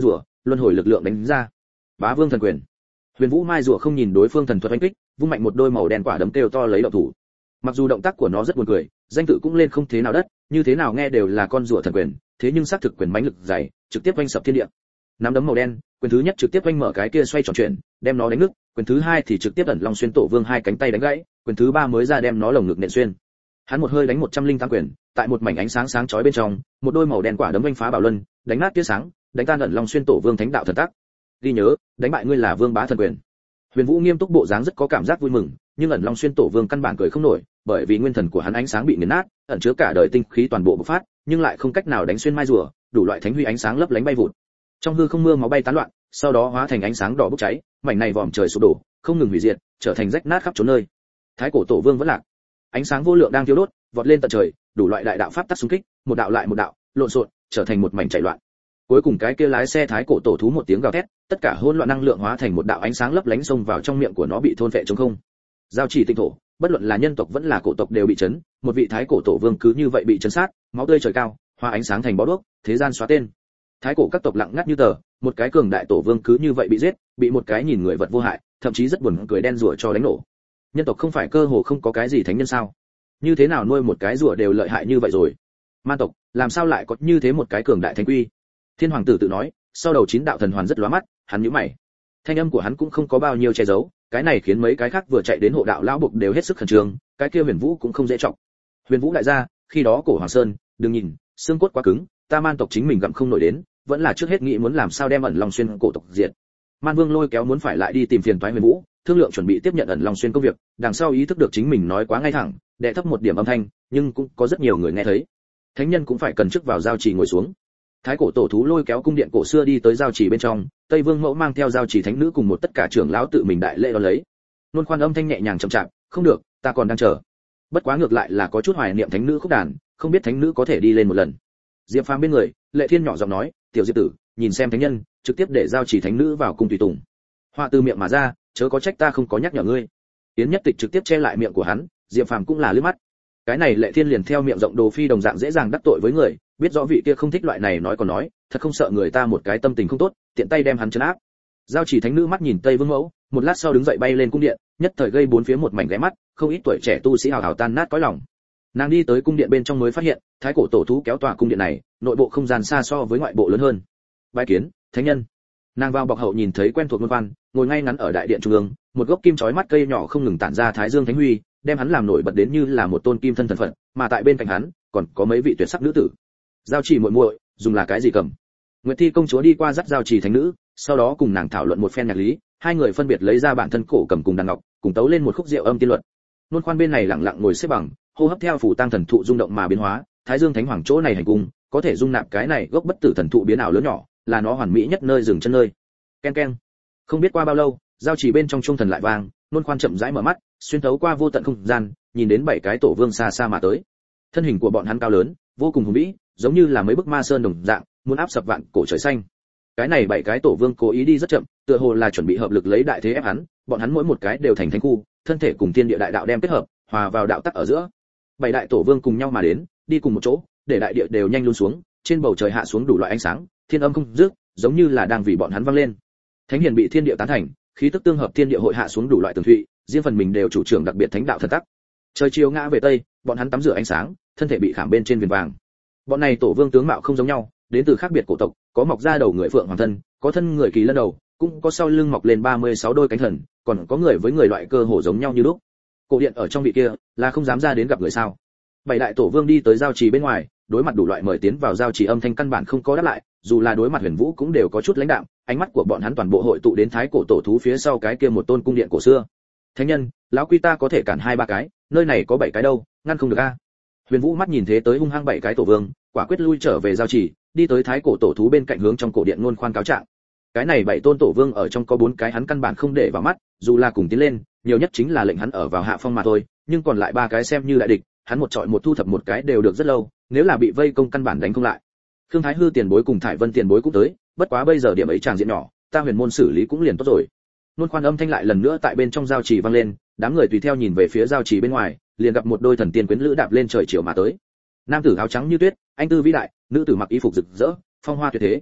luân hồi lực lượng đánh ra. Bá Vương thần quyền. Huyền Vũ Mai rùa không nhìn đối phương thần thuật đánh kích, vung mạnh một đôi màu đen quả đấm kêu to lấy động thủ. Mặc dù động tác của nó rất buồn cười, danh tự cũng lên không thế nào đất, như thế nào nghe đều là con rùa thần quyền, thế nhưng xác thực quyền mãnh lực dày, trực tiếp vanh sập thiên địa. Nắm đấm màu đen, quyền thứ nhất trực tiếp vanh mở cái kia xoay tròn chuyển, đem nó đánh nứt, quyền thứ hai thì trực tiếp ẩn long xuyên tổ vương hai cánh tay đánh gãy, quyền thứ ba mới ra đem nó lồng ngực nện xuyên. Hắn một hơi đánh 108 quyền, tại một mảnh ánh sáng sáng chói bên trong, một đôi màu đen quả đấm vanh phá bảo luân, đánh nát tia sáng, đánh tan ẩn long xuyên tổ vương thánh đạo thần tắc. Ghi nhớ, đánh bại ngươi là vương bá thần quyền. Huyền Vũ nghiêm túc bộ dáng rất có cảm giác vui mừng, nhưng ẩn long xuyên tổ vương căn bản cười không nổi, bởi vì nguyên thần của hắn ánh sáng bị nghiền nát, ẩn chứa cả đời tinh khí toàn bộ bộc phát, nhưng lại không cách nào đánh xuyên mai rùa, đủ loại thánh huy ánh sáng lấp lánh bay vụt. Trong hư không mưa máu bay tán loạn, sau đó hóa thành ánh sáng đỏ bốc cháy, mảnh này vòm trời sụp đổ, không ngừng hủy diệt, trở thành rách nát khắp chốn nơi. Thái cổ tổ vương vẫn lạc. Ánh sáng vô lượng đang thiêu đốt, vọt lên tận trời, đủ loại đại đạo pháp tắc xung kích, một đạo lại một đạo, lộn xộn, trở thành một mảnh chảy loạn. Cuối cùng cái kia lái xe thái cổ tổ thú một tiếng gào thét, tất cả hỗn loạn năng lượng hóa thành một đạo ánh sáng lấp lánh xông vào trong miệng của nó bị thôn phệ trống không. Giao chỉ tinh thổ, bất luận là nhân tộc vẫn là cổ tộc đều bị chấn, một vị thái cổ tổ vương cứ như vậy bị chấn sát, máu tươi trời cao, hóa ánh sáng thành bó đuốc, thế gian xóa tên. Thái cổ các tộc lặng ngắt như tờ, một cái cường đại tổ vương cứ như vậy bị giết, bị một cái nhìn người vật vô hại, thậm chí rất buồn cười đen rủa cho đánh nổ. Nhân tộc không phải cơ hồ không có cái gì thánh nhân sao? Như thế nào nuôi một cái rùa đều lợi hại như vậy rồi? Man tộc, làm sao lại có như thế một cái cường đại thánh quy? Thiên hoàng tử tự nói, sau đầu 9 đạo thần hoàn rất lóa mắt, hắn nhíu mày. Thanh âm của hắn cũng không có bao nhiêu che giấu, cái này khiến mấy cái khác vừa chạy đến hộ đạo lão buộc đều hết sức khẩn trương, cái kia Huyền Vũ cũng không dễ trọng. Huyền Vũ đại gia, khi đó cổ Hoàng Sơn, đừng nhìn, xương cốt quá cứng, ta Man tộc chính mình gặm không nổi đến, vẫn là trước hết nghĩ muốn làm sao đem ẩn long xuyên cổ tộc diệt. Man Vương lôi kéo muốn phải lại đi tìm phiền toái Huyền Vũ, thương lượng chuẩn bị tiếp nhận ẩn long xuyên công việc, đằng sau ý thức được chính mình nói quá ngay thẳng, đè thấp một điểm âm thanh, nhưng cũng có rất nhiều người nghe thấy. Thánh nhân cũng phải cần chức vào giao trì ngồi xuống. Thái cổ tổ thú lôi kéo cung điện cổ xưa đi tới giao trì bên trong, Tây Vương mẫu mang theo giao trì thánh nữ cùng một tất cả trưởng lão tự mình đại lễ đón lấy. Nôn Khoan âm thanh nhẹ nhàng chậm chạp, không được, ta còn đang chờ. Bất quá ngược lại là có chút hoài niệm thánh nữ khúc đàn, không biết thánh nữ có thể đi lên một lần. Diệp Phàm bên người, Lệ Thiên nhỏ giọng nói, tiểu Diệp tử, nhìn xem thánh nhân, trực tiếp để giao trì thánh nữ vào cung tùy tùng. Hoa từ miệng mà ra, chớ có trách ta không có nhắc nhở ngươi. Yến Nhất Tịch trực tiếp che lại miệng của hắn, Diệp Phàm cũng là liếc mắt. Cái này Lệ Thiên liền theo miệng rộng đồ phi đồng dạng dễ dàng đắc tội với người, biết rõ vị kia không thích loại này nói còn nói, thật không sợ người ta một cái tâm tình không tốt, tiện tay đem hắn trấn áp. Giao chỉ thánh nữ mắt nhìn Tây Vương mẫu, một lát sau đứng dậy bay lên cung điện, nhất thời gây bốn phía một mảnh ghé mắt, không ít tuổi trẻ tu sĩ hào hào tan nát cõi lòng. Nàng đi tới cung điện bên trong mới phát hiện, thái cổ tổ thú kéo tòa cung điện này, nội bộ không gian xa so với ngoại bộ lớn hơn. Bái kiến, thánh nhân. Nàng vào bọc hậu nhìn thấy quen thuộc Nôn Khoan, ngồi ngay ngắn ở đại điện trung ương, một gốc kim chói mắt cây nhỏ không ngừng tản ra thái dương thánh huy, đem hắn làm nổi bật đến như là một tôn kim thân thần phận, mà tại bên cạnh hắn còn có mấy vị tuyệt sắc nữ tử. Giao chỉ muội muội, dùng là cái gì cầm? Nguyệt Thi công chúa đi qua dắt giao chỉ thánh nữ, sau đó cùng nàng thảo luận một phen nhạc lý, hai người phân biệt lấy ra bản thân cổ cầm cùng đàn ngọc, cùng tấu lên một khúc diệu âm tiên luật. Nôn Khoan bên này lặng lặng ngồi xếp bằng, hô hấp theo phủ tăng thần thụ rung động mà biến hóa, thái dương thánh hoàng chỗ này hành cung, có thể dung nạp cái này gốc bất tử thần thụ biến ảo lớn nhỏ, là nó hoàn mỹ nhất nơi dừng chân nơi. Ken ken. Không biết qua bao lâu, giao chỉ bên trong trung thần lại vang, Nôn Khoan chậm rãi mở mắt, xuyên thấu qua vô tận không gian, nhìn đến 7 cái tổ vương xa xa mà tới. Thân hình của bọn hắn cao lớn, vô cùng hùng vĩ, giống như là mấy bức ma sơn đồng dạng, muốn áp sập vạn cổ trời xanh. Cái này 7 cái tổ vương cố ý đi rất chậm, tựa hồ là chuẩn bị hợp lực lấy đại thế ép hắn, bọn hắn mỗi một cái đều thành thánh khu, thân thể cùng thiên địa đại đạo đem kết hợp, hòa vào đạo tắc ở giữa. 7 đại tổ vương cùng nhau mà đến, đi cùng một chỗ, để đại địa đều nhanh luôn xuống, trên bầu trời hạ xuống đủ loại ánh sáng, thiên âm không dứt, giống như là đang vì bọn hắn vang lên. Thánh hiền bị thiên địa tán thành, khí tức tương hợp thiên địa hội hạ xuống đủ loại tường thụy, riêng phần mình đều chủ trưởng đặc biệt thánh đạo thần tắc. Trời chiều ngã về tây, bọn hắn tắm rửa ánh sáng, thân thể bị khảm bên trên viền vàng. Bọn này tổ vương tướng mạo không giống nhau, đến từ khác biệt cổ tộc, có mọc ra đầu người phượng hoàng thân, có thân người kỳ lân đầu, cũng có sau lưng mọc lên 36 đôi cánh thần, còn có người với người loại cơ hồ giống nhau như lúc. Cổ điện ở trong vị kia, là không dám ra đến gặp người sao? 7 đại tổ vương đi tới giao trì bên ngoài, đối mặt đủ loại mời tiến vào giao trì âm thanh căn bản không có đáp lại, dù là đối mặt Huyền Vũ cũng đều có chút lãnh đạm, ánh mắt của bọn hắn toàn bộ hội tụ đến thái cổ tổ thú phía sau cái kia một tôn cung điện cổ xưa. Thánh nhân, lão quy ta có thể cản 2-3 cái, nơi này có 7 cái đâu, ngăn không được a. Huyền Vũ mắt nhìn thế tới hung hăng 7 cái tổ vương, quả quyết lui trở về giao trì, đi tới thái cổ tổ thú bên cạnh hướng trong cổ điện Nôn Khoan cáo trạng. Cái này 7 tôn tổ vương ở trong có 4 cái hắn căn bản không để vào mắt, dù là cùng tiến lên, nhiều nhất chính là lệnh hắn ở vào hạ phong mà thôi, nhưng còn lại 3 cái xem như đại địch, hắn một trọi một thu thập một cái đều được rất lâu, nếu là bị vây công căn bản đánh không lại. Khương Thái Hư tiền bối cùng Thải Vân tiền bối cũng tới, bất quá bây giờ điểm ấy tràng diện nhỏ, ta Huyền môn xử lý cũng liền tốt rồi. Nôn Khoan âm thanh lại lần nữa tại bên trong giao trì vang lên, đám người tùy theo nhìn về phía giao trì bên ngoài, liền gặp một đôi thần tiên quyến lữ đạp lên trời chiều mà tới. Nam tử áo trắng như tuyết, anh tư vĩ đại, nữ tử mặc y phục rực rỡ, phong hoa tuyệt thế.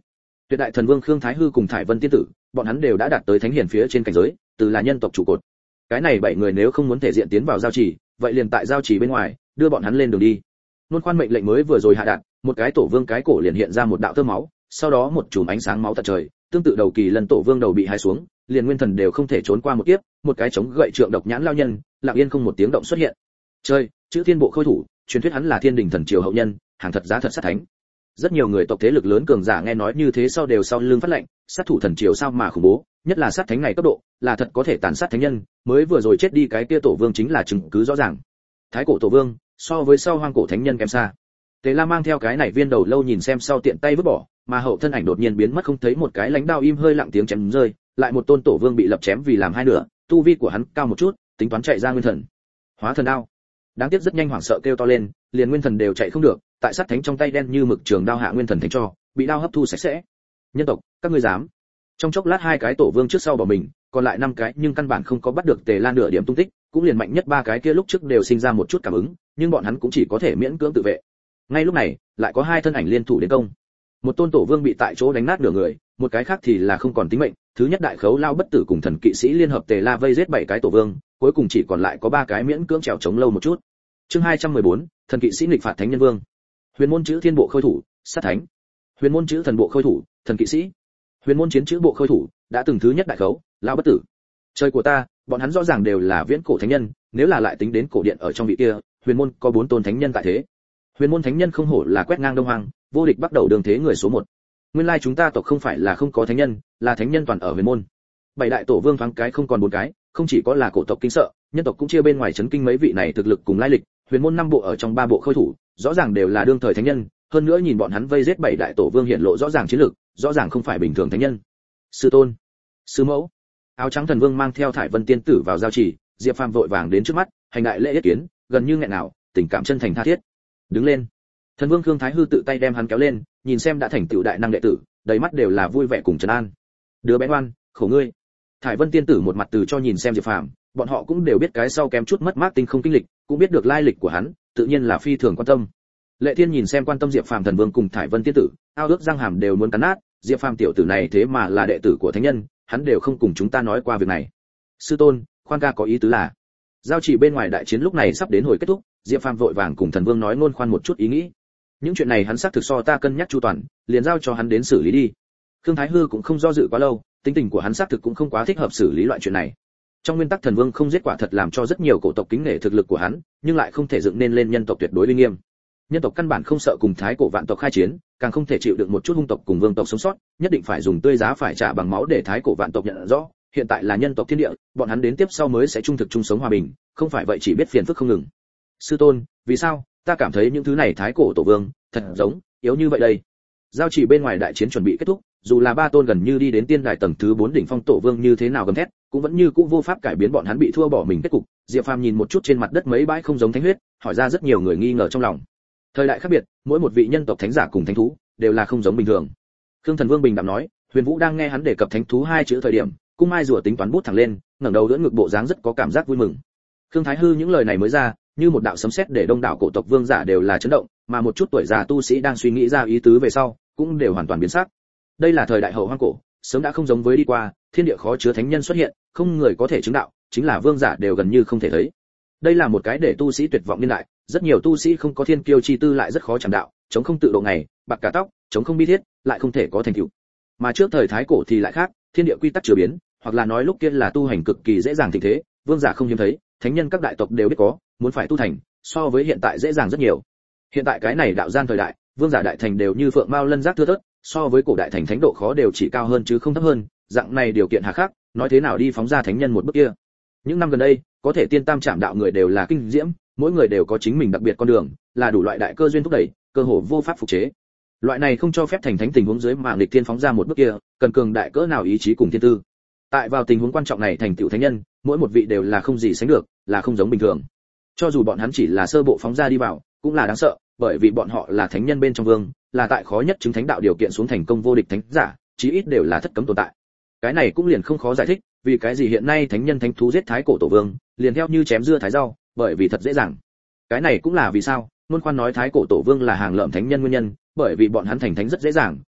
Tuyệt đại thần vương Khương Thái Hư cùng Thải Vân tiên tử, bọn hắn đều đã đạt tới thánh hiển phía trên cảnh giới, từ là nhân tộc trụ cột. Cái này 7 người nếu không muốn thể diện tiến vào giao trì, vậy liền tại giao trì bên ngoài, đưa bọn hắn lên đường đi. Nôn khoan mệnh lệnh mới vừa rồi hạ đạt, một cái tổ vương cái cổ liền hiện ra một đạo tơ máu, sau đó một chùm ánh sáng máu tận trời, tương tự đầu kỳ lần tổ vương đầu bị hai xuống, liền nguyên thần đều không thể trốn qua một kiếp, một cái chống gậy trượng độc nhãn lao nhân, lặng yên không một tiếng động xuất hiện. Chơi, chữ thiên bộ khôi thủ, truyền thuyết hắn là thiên đình thần triều hậu nhân, hàng thật giá thật sát thánh. Rất nhiều người tộc thế lực lớn cường giả nghe nói như thế sau đều sau lưng phát lệnh, sát thủ thần triều sao mà khủng bố, nhất là sát thánh này cấp độ, là thật có thể tàn sát thánh nhân, mới vừa rồi chết đi cái kia tổ vương chính là chứng cứ rõ ràng. Thái cổ tổ vương, so với sau hoang cổ thánh nhân kém xa. Tề La mang theo cái này viên đầu lâu nhìn xem sau tiện tay vứt bỏ, mà hậu thân ảnh đột nhiên biến mất không thấy một cái lãnh đao im hơi lặng tiếng chém rơi, lại một tôn tổ vương bị lập chém vì làm hai nửa, tu vi của hắn cao một chút, tính toán chạy ra nguyên thần. Hóa thần đao. Đáng tiếc rất nhanh hoảng sợ kêu to lên, liền nguyên thần đều chạy không được, tại sát thánh trong tay đen như mực trường đao hạ nguyên thần thành cho, bị đao hấp thu sạch sẽ. Nhân tộc, các ngươi dám? Trong chốc lát hai cái tổ vương trước sau bỏ mình, còn lại 5 cái nhưng căn bản không có bắt được Tề La nửa điểm tung tích, cũng liền mạnh nhất 3 cái kia lúc trước đều sinh ra một chút cảm ứng, nhưng bọn hắn cũng chỉ có thể miễn cưỡng tự vệ. Ngay lúc này, lại có 2 thân ảnh liên thủ đến công. Một tôn tổ vương bị tại chỗ đánh nát nửa người, một cái khác thì là không còn tính mệnh, thứ nhất đại khấu lao bất tử cùng thần kỵ sĩ liên hợp Tề La vây giết 7 cái tổ vương, cuối cùng chỉ còn lại có 3 cái miễn cưỡng trèo chống lâu một chút. Chương 214, thần kỵ sĩ nghịch phạt thánh nhân vương. Huyền môn chữ thiên bộ khôi thủ, sát thánh. Huyền môn chữ thần bộ khôi thủ, thần kỵ sĩ. Huyền môn chiến chữ bộ khôi thủ, đã từng thứ nhất đại khấu, lao bất tử. Trời của ta, bọn hắn rõ ràng đều là viễn cổ thánh nhân, nếu là lại tính đến cổ điện ở trong vị kia, huyền môn có 4 tôn thánh nhân tại thế. Huyền môn thánh nhân không hổ là quét ngang đông hoàng, vô địch bắt đầu đường thế người số 1. Nguyên lai chúng ta tộc không phải là không có thánh nhân, là thánh nhân toàn ở huyền môn. 7 đại tổ vương thoáng cái không còn 4 cái, không chỉ có là cổ tộc kinh sợ, nhân tộc cũng chia bên ngoài chấn kinh mấy vị này thực lực cùng lai lịch, huyền môn 5 bộ ở trong 3 bộ khôi thủ, rõ ràng đều là đương thời thánh nhân, hơn nữa nhìn bọn hắn vây giết 7 đại tổ vương hiện lộ rõ ràng chiến lực, rõ ràng không phải bình thường thánh nhân. Sư tôn, sư mẫu. Áo trắng thần vương mang theo Thải Vân tiên tử vào giao trì, Diệp Phàm vội vàng đến trước mắt, hành đại lễ yết kiến, gần như nghẹn nào, tình cảm chân thành tha thiết. Đứng lên. Thần vương Khương Thái Hư tự tay đem hắn kéo lên, nhìn xem đã thành tựu đại năng đệ tử, đầy mắt đều là vui vẻ cùng trấn an. Đứa bé ngoan, khổ ngươi. Thải Vân tiên tử một mặt từ cho nhìn xem Diệp Phàm, bọn họ cũng đều biết cái sau kém chút mất mát tinh không kinh lịch, cũng biết được lai lịch của hắn, tự nhiên là phi thường quan tâm. Lệ Thiên nhìn xem quan tâm Diệp Phàm thần vương cùng Thải Vân tiên tử, ao ước răng hàm đều muốn cắn nát, Diệp Phàm tiểu tử này thế mà là đệ tử của thánh nhân, hắn đều không cùng chúng ta nói qua việc này. Sư tôn, khoan ca có ý tứ là, giao chỉ bên ngoài đại chiến lúc này sắp đến hồi kết thúc, Diệp Phàm vội vàng cùng thần vương nói ngôn khoan một chút ý nghĩ. Những chuyện này hắn xác thực so ta cân nhắc chu toàn, liền giao cho hắn đến xử lý đi. Khương Thái Hư cũng không do dự quá lâu, tính tình của hắn xác thực cũng không quá thích hợp xử lý loại chuyện này. Trong nguyên tắc thần vương không giết quả thật làm cho rất nhiều cổ tộc kính nể thực lực của hắn, nhưng lại không thể dựng nên lên nhân tộc tuyệt đối uy nghiêm. Nhân tộc căn bản không sợ cùng thái cổ vạn tộc khai chiến, càng không thể chịu được một chút hung tộc cùng vương tộc sống sót, nhất định phải dùng tươi giá phải trả bằng máu để thái cổ vạn tộc nhận rõ, hiện tại là nhân tộc thiên địa, bọn hắn đến tiếp sau mới sẽ trung thực chung sống hòa bình, không phải vậy chỉ biết phiền phức không ngừng. Sư tôn, vì sao ta cảm thấy những thứ này thái cổ tổ vương thật giống yếu như vậy đây? Giao chỉ bên ngoài đại chiến chuẩn bị kết thúc, dù là 3 tôn gần như đi đến tiên đài tầng thứ 4 đỉnh phong tổ vương như thế nào gầm thét, cũng vẫn như cũ vô pháp cải biến bọn hắn bị thua bỏ mình kết cục. Diệp Phàm nhìn một chút trên mặt đất mấy bãi không giống thánh huyết, hỏi ra rất nhiều người nghi ngờ trong lòng. Thời đại khác biệt, mỗi một vị nhân tộc thánh giả cùng thánh thú đều là không giống bình thường. Khương Thần Vương bình đạm nói, Huyền Vũ đang nghe hắn đề cập thánh thú 2 chữ thời điểm, cung mai rùa tính toán bút thẳng lên, ngẩng đầu đỡ ngực bộ dáng rất có cảm giác vui mừng. Khương Thái Hư những lời này mới ra, như một đạo sấm sét để đông đảo cổ tộc vương giả đều là chấn động, mà một chút tuổi già tu sĩ đang suy nghĩ ra ý tứ về sau, cũng đều hoàn toàn biến sắc. Đây là thời đại hậu hoang cổ, sớm đã không giống với đi qua, thiên địa khó chứa thánh nhân xuất hiện, không người có thể chứng đạo, chính là vương giả đều gần như không thể thấy. Đây là một cái để tu sĩ tuyệt vọng niên đại, rất nhiều tu sĩ không có thiên kiêu chi tư lại rất khó chạm đạo, chống không tự độ ngày, bạc cả tóc, chống không bi thiết, lại không thể có thành tựu. Mà trước thời thái cổ thì lại khác, thiên địa quy tắc chưa biến, hoặc là nói lúc kia là tu hành cực kỳ dễ dàng thịnh thế, vương giả không hiếm thấy, thánh nhân các đại tộc đều biết có, muốn phải tu thành, so với hiện tại dễ dàng rất nhiều. Hiện tại cái này đạo gian thời đại, vương giả đại thành đều như phượng mao lân giác thưa thớt, so với cổ đại thành thánh độ khó đều chỉ cao hơn chứ không thấp hơn, dạng này điều kiện hà khắc, nói thế nào đi phóng ra thánh nhân một bước kia. Những năm gần đây, có thể tiên tam trảm đạo người đều là kinh diễm, mỗi người đều có chính mình đặc biệt con đường, là đủ loại đại cơ duyên thúc đẩy, cơ hồ vô pháp phục chế. Loại này không cho phép thành thánh tình huống dưới mà nghịch thiên phóng ra một bước kia, cần cường đại cỡ nào ý chí cùng thiên tư. Tại vào tình huống quan trọng này thành tựu thánh nhân, mỗi một vị đều là không gì sánh được, là không giống bình thường. Cho dù bọn hắn chỉ là sơ bộ phóng ra đi vào, cũng là đáng sợ, bởi vì bọn họ là thánh nhân bên trong vương, là tại khó nhất chứng thánh đạo điều kiện xuống thành công vô địch thánh giả, chí ít đều là thất cấm tồn tại. Cái này cũng liền không khó giải thích, vì cái gì hiện nay thánh nhân thánh thú giết thái cổ tổ vương, liền theo như chém dưa thái rau, bởi vì thật dễ dàng. Cái này cũng là vì sao, Nôn Khoan nói thái cổ tổ vương là hàng lợm thánh nhân nguyên nhân, bởi vì bọn hắn thành thánh rất dễ dàng,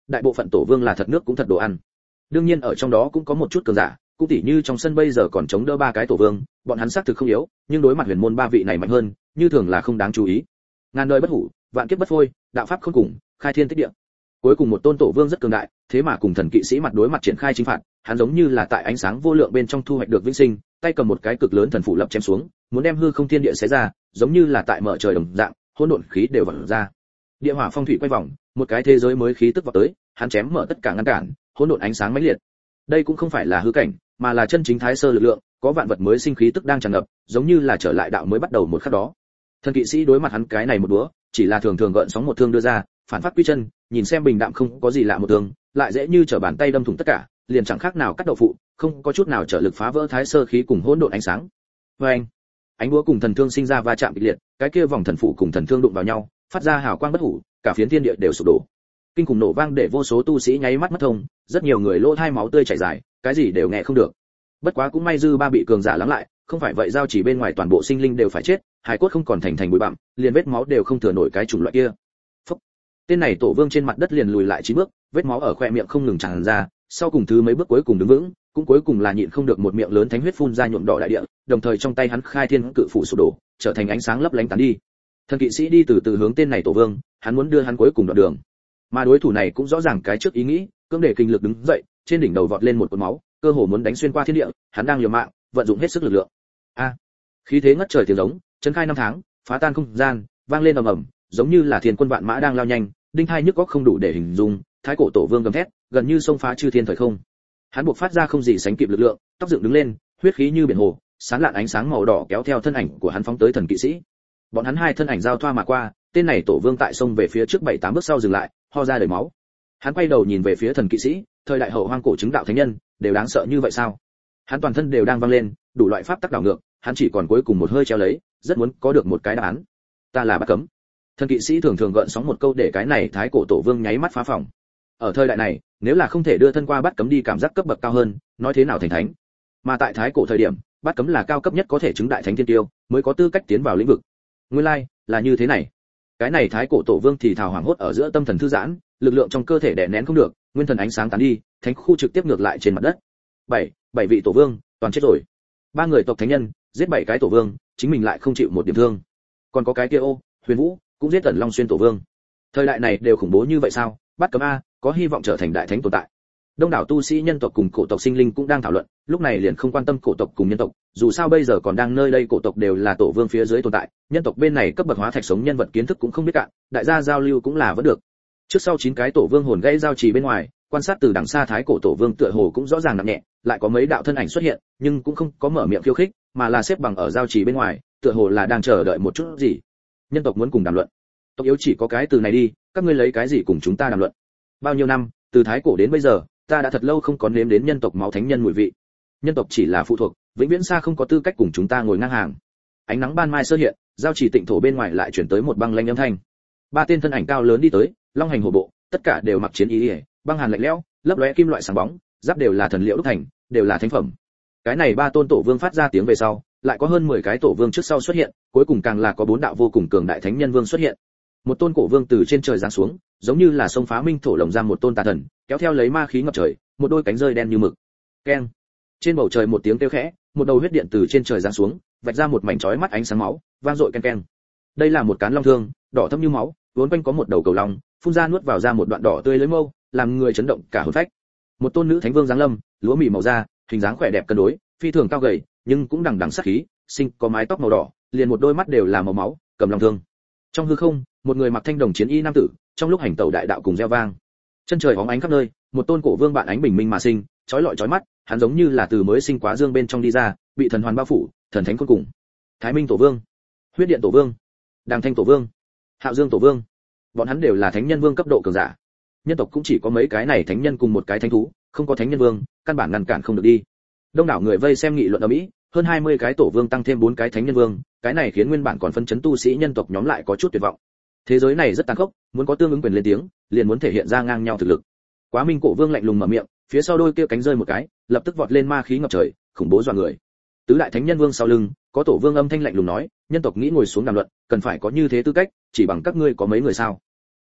đại bộ phận tổ vương là thật nước cũng thật đồ ăn. Đương nhiên ở trong đó cũng có một chút cường giả, cũng tỉ như trong sân bây giờ còn chống đỡ ba cái tổ vương, bọn hắn xác thực không yếu, nhưng đối mặt huyền môn ba vị này mạnh hơn, như thường là không đáng chú ý. Ngàn đời bất hủ, vạn kiếp bất phôi, đạo pháp không cùng, khai thiên tích địa. Cuối cùng một tôn tổ vương rất cường đại, thế mà cùng thần kỵ sĩ mặt đối mặt triển khai chinh phạt, hắn giống như là tại ánh sáng vô lượng bên trong thu hoạch được vĩnh sinh, tay cầm một cái cực lớn thần phủ lập chém xuống, muốn đem hư không thiên địa xé ra, giống như là tại mở trời đồng dạng, hỗn độn khí đều vỡ ra. Địa hỏa phong thủy quay vòng, một cái thế giới mới khí tức vào tới, hắn chém mở tất cả ngăn cản, hỗn độn ánh sáng mãnh liệt. Đây cũng không phải là hư cảnh, mà là chân chính thái sơ lực lượng, có vạn vật mới sinh khí tức đang tràn ngập, giống như là trở lại đạo mới bắt đầu một khắc đó. Thần kỵ sĩ đối mặt hắn cái này một đũa, chỉ là thường thường gợn sóng một thương đưa ra, phản phát quy chân, nhìn xem bình đạm không có gì lạ một thương, lại dễ như trở bàn tay đâm thủng tất cả, liền chẳng khác nào cắt đậu phụ, không có chút nào trở lực phá vỡ thái sơ khí cùng hỗn độn ánh sáng. Oeng! Ánh búa cùng thần thương sinh ra va chạm kịch liệt, cái kia vòng thần phụ cùng thần thương đụng vào nhau, phát ra hào quang bất hủ, cả phiến thiên địa đều sụp đổ. Kinh khủng nổ vang để vô số tu sĩ nháy mắt mất thông, rất nhiều người lỗ tai máu tươi chảy dài, cái gì đều nghe không được. Bất quá cũng may dư ba bị cường giả lắng lại, không phải vậy giao chỉ bên ngoài toàn bộ sinh linh đều phải chết, hải cốt không còn thành bụi bặm, liền vết máu đều không thừa nổi cái chủng loại kia. Phốc. Tên này tổ vương trên mặt đất liền lùi lại 9 bước, vết máu ở khóe miệng không ngừng tràn ra, sau cùng thứ mấy bước cuối cùng đứng vững, cũng cuối cùng là nhịn không được một miệng lớn thánh huyết phun ra nhuộm đỏ đại địa, đồng thời trong tay hắn khai thiên cự phủ sụp đổ, trở thành ánh sáng lấp lánh tán đi. Thần kỵ sĩ đi từ từ hướng tên này tổ vương, hắn muốn đưa hắn cuối cùng đoạn đường. Mà đối thủ này cũng rõ ràng cái trước ý nghĩ, cưỡng để kinh lực đứng dậy, trên đỉnh đầu vọt lên một cột máu, cơ hồ muốn đánh xuyên qua thiên địa, hắn đang liều mạng, vận dụng hết sức lực lượng. A! Khí thế ngất trời tiếng giống, chấn khai năm tháng, phá tan không gian, vang lên ầm ầm, giống như là thiên quân vạn mã đang lao nhanh, đinh hai nhức óc không đủ để hình dung, thái cổ tổ vương gầm thét, gần như xông phá chư thiên thời không. Hắn buộc phát ra không gì sánh kịp lực lượng, tóc dựng đứng lên, huyết khí như biển hồ, sáng lạn ánh sáng màu đỏ kéo theo thân ảnh của hắn phóng tới thần kỵ sĩ. Bọn hắn hai thân ảnh giao thoa mà qua, tên này tổ vương tại sông về phía trước 7-8 bước sau dừng lại, ho ra đầy máu. Hắn quay đầu nhìn về phía thần kỵ sĩ, thời đại hậu hoang cổ chứng đạo thánh nhân, đều đáng sợ như vậy sao? Hắn toàn thân đều đang vang lên, đủ loại pháp tắc đảo ngược, hắn chỉ còn cuối cùng một hơi treo lấy, rất muốn có được một cái đáp án. Ta là Bắt Cấm. Thần kỵ sĩ thường thường gợn sóng một câu để cái này thái cổ tổ vương nháy mắt phá phòng. Ở thời đại này, nếu là không thể đưa thân qua Bắt Cấm đi cảm giác cấp bậc cao hơn, nói thế nào thành thánh? Mà tại thái cổ thời điểm, Bắt Cấm là cao cấp nhất có thể chứng đại thánh thiên tiêu, mới có tư cách tiến vào lĩnh vực. Nguyên lai là như thế này. Cái này thái cổ tổ vương thì thào hoảng hốt ở giữa tâm thần thư giãn, lực lượng trong cơ thể đè nén không được, nguyên thần ánh sáng tán đi, thánh khu trực tiếp ngược lại trên mặt đất. Bảy vị tổ vương toàn chết rồi. 3 người tộc thánh nhân giết 7 cái tổ vương, chính mình lại không chịu một điểm thương. Còn có cái kia Huyền Vũ cũng giết Tần Long Xuyên tổ vương. Thời đại này đều khủng bố như vậy sao? Bắt Cấm a, có hy vọng trở thành đại thánh tồn tại. Đông đảo tu sĩ nhân tộc cùng cổ tộc sinh linh cũng đang thảo luận, lúc này liền không quan tâm cổ tộc cùng nhân tộc, dù sao bây giờ còn đang nơi đây cổ tộc đều là tổ vương phía dưới tồn tại, nhân tộc bên này cấp bậc hóa thạch sống nhân vật kiến thức cũng không biết cạn, đại gia giao lưu cũng là vẫn được. Trước sau 9 cái tổ vương hồn gãy giao trì bên ngoài, quan sát từ đằng xa thái cổ tổ vương tựa hồ cũng rõ ràng nặng nhẹ, lại có mấy đạo thân ảnh xuất hiện, nhưng cũng không có mở miệng khiêu khích, mà là xếp bằng ở giao trì bên ngoài, tựa hồ là đang chờ đợi một chút gì. Nhân tộc muốn cùng đàm luận. Tộc yếu chỉ có cái từ này đi, các ngươi lấy cái gì cùng chúng ta đàm luận? Bao nhiêu năm, từ thái cổ đến bây giờ, ta đã thật lâu không có nếm đến nhân tộc máu thánh nhân mùi vị. Nhân tộc chỉ là phụ thuộc, vĩnh viễn xa không có tư cách cùng chúng ta ngồi ngang hàng. Ánh nắng ban mai sơ hiện, giao chỉ tịnh thổ bên ngoài lại chuyển tới một băng lanh âm thanh. 3 tên thân ảnh cao lớn đi tới, long hành hổ bộ, tất cả đều mặc chiến y, băng hàn lạnh lẽo, lấp lóe kim loại sáng bóng, giáp đều là thần liệu đúc thành, đều là thánh phẩm. Cái này 3 tôn tổ vương phát ra tiếng về sau, lại có hơn 10 cái tổ vương trước sau xuất hiện, cuối cùng càng là có 4 đạo vô cùng cường đại thánh nhân vương xuất hiện. Một tôn cổ vương từ trên trời giáng xuống, giống như là sông phá minh thổ lồng giam một tôn tà thần, kéo theo lấy ma khí ngập trời, một đôi cánh rơi đen như mực. Keng. Trên bầu trời một tiếng kêu khẽ, một đầu huyết điện từ trên trời giáng xuống, vạch ra một mảnh chói mắt ánh sáng máu, vang dội ken ken. Đây là một cán long thương, đỏ thẫm như máu, vốn quanh có một đầu cầu long, phun ra nuốt vào ra một đoạn đỏ tươi lưỡi mâu, làm người chấn động cả hồn phách. Một tôn nữ thánh vương giáng lâm, lúa mì màu da, hình dáng khỏe đẹp cân đối, phi thường cao gầy, nhưng cũng đằng đằng sát khí, sinh có mái tóc màu đỏ, liền một đôi mắt đều là màu máu, cầm long thương. Trong hư không, một người mặc thanh đồng chiến y nam tử, trong lúc hành tẩu đại đạo cùng reo vang. Chân trời hóng ánh khắp nơi, một tôn cổ vương bạn ánh bình minh mà sinh, chói lọi chói mắt, hắn giống như là từ mới sinh quá dương bên trong đi ra, bị thần hoàn bao phủ, thần thánh cuối cùng. Thái Minh tổ vương, Huyết Điện tổ vương, Đàng Thanh tổ vương, Hạo Dương tổ vương, bọn hắn đều là thánh nhân vương cấp độ cường giả. Nhân tộc cũng chỉ có mấy cái này thánh nhân cùng một cái thánh thú, không có thánh nhân vương, căn bản ngăn cản không được đi. Đông đảo người vây xem nghị luận ầm ĩ, hơn 20 cái tổ vương tăng thêm 4 cái thánh nhân vương, cái này khiến nguyên bản còn phân chấn tu sĩ nhân tộc nhóm lại có chút tuyệt vọng. Thế giới này rất tàn khốc, muốn có tương ứng quyền lên tiếng, liền muốn thể hiện ra ngang nhau thực lực. Quá Minh cổ vương lạnh lùng mở miệng, phía sau đôi kia cánh rơi một cái, lập tức vọt lên ma khí ngập trời, khủng bố dọa người. Tứ đại thánh nhân vương sau lưng, có tổ vương âm thanh lạnh lùng nói, nhân tộc nghĩ ngồi xuống đàm luận, cần phải có như thế tư cách, chỉ bằng các ngươi có mấy người sao?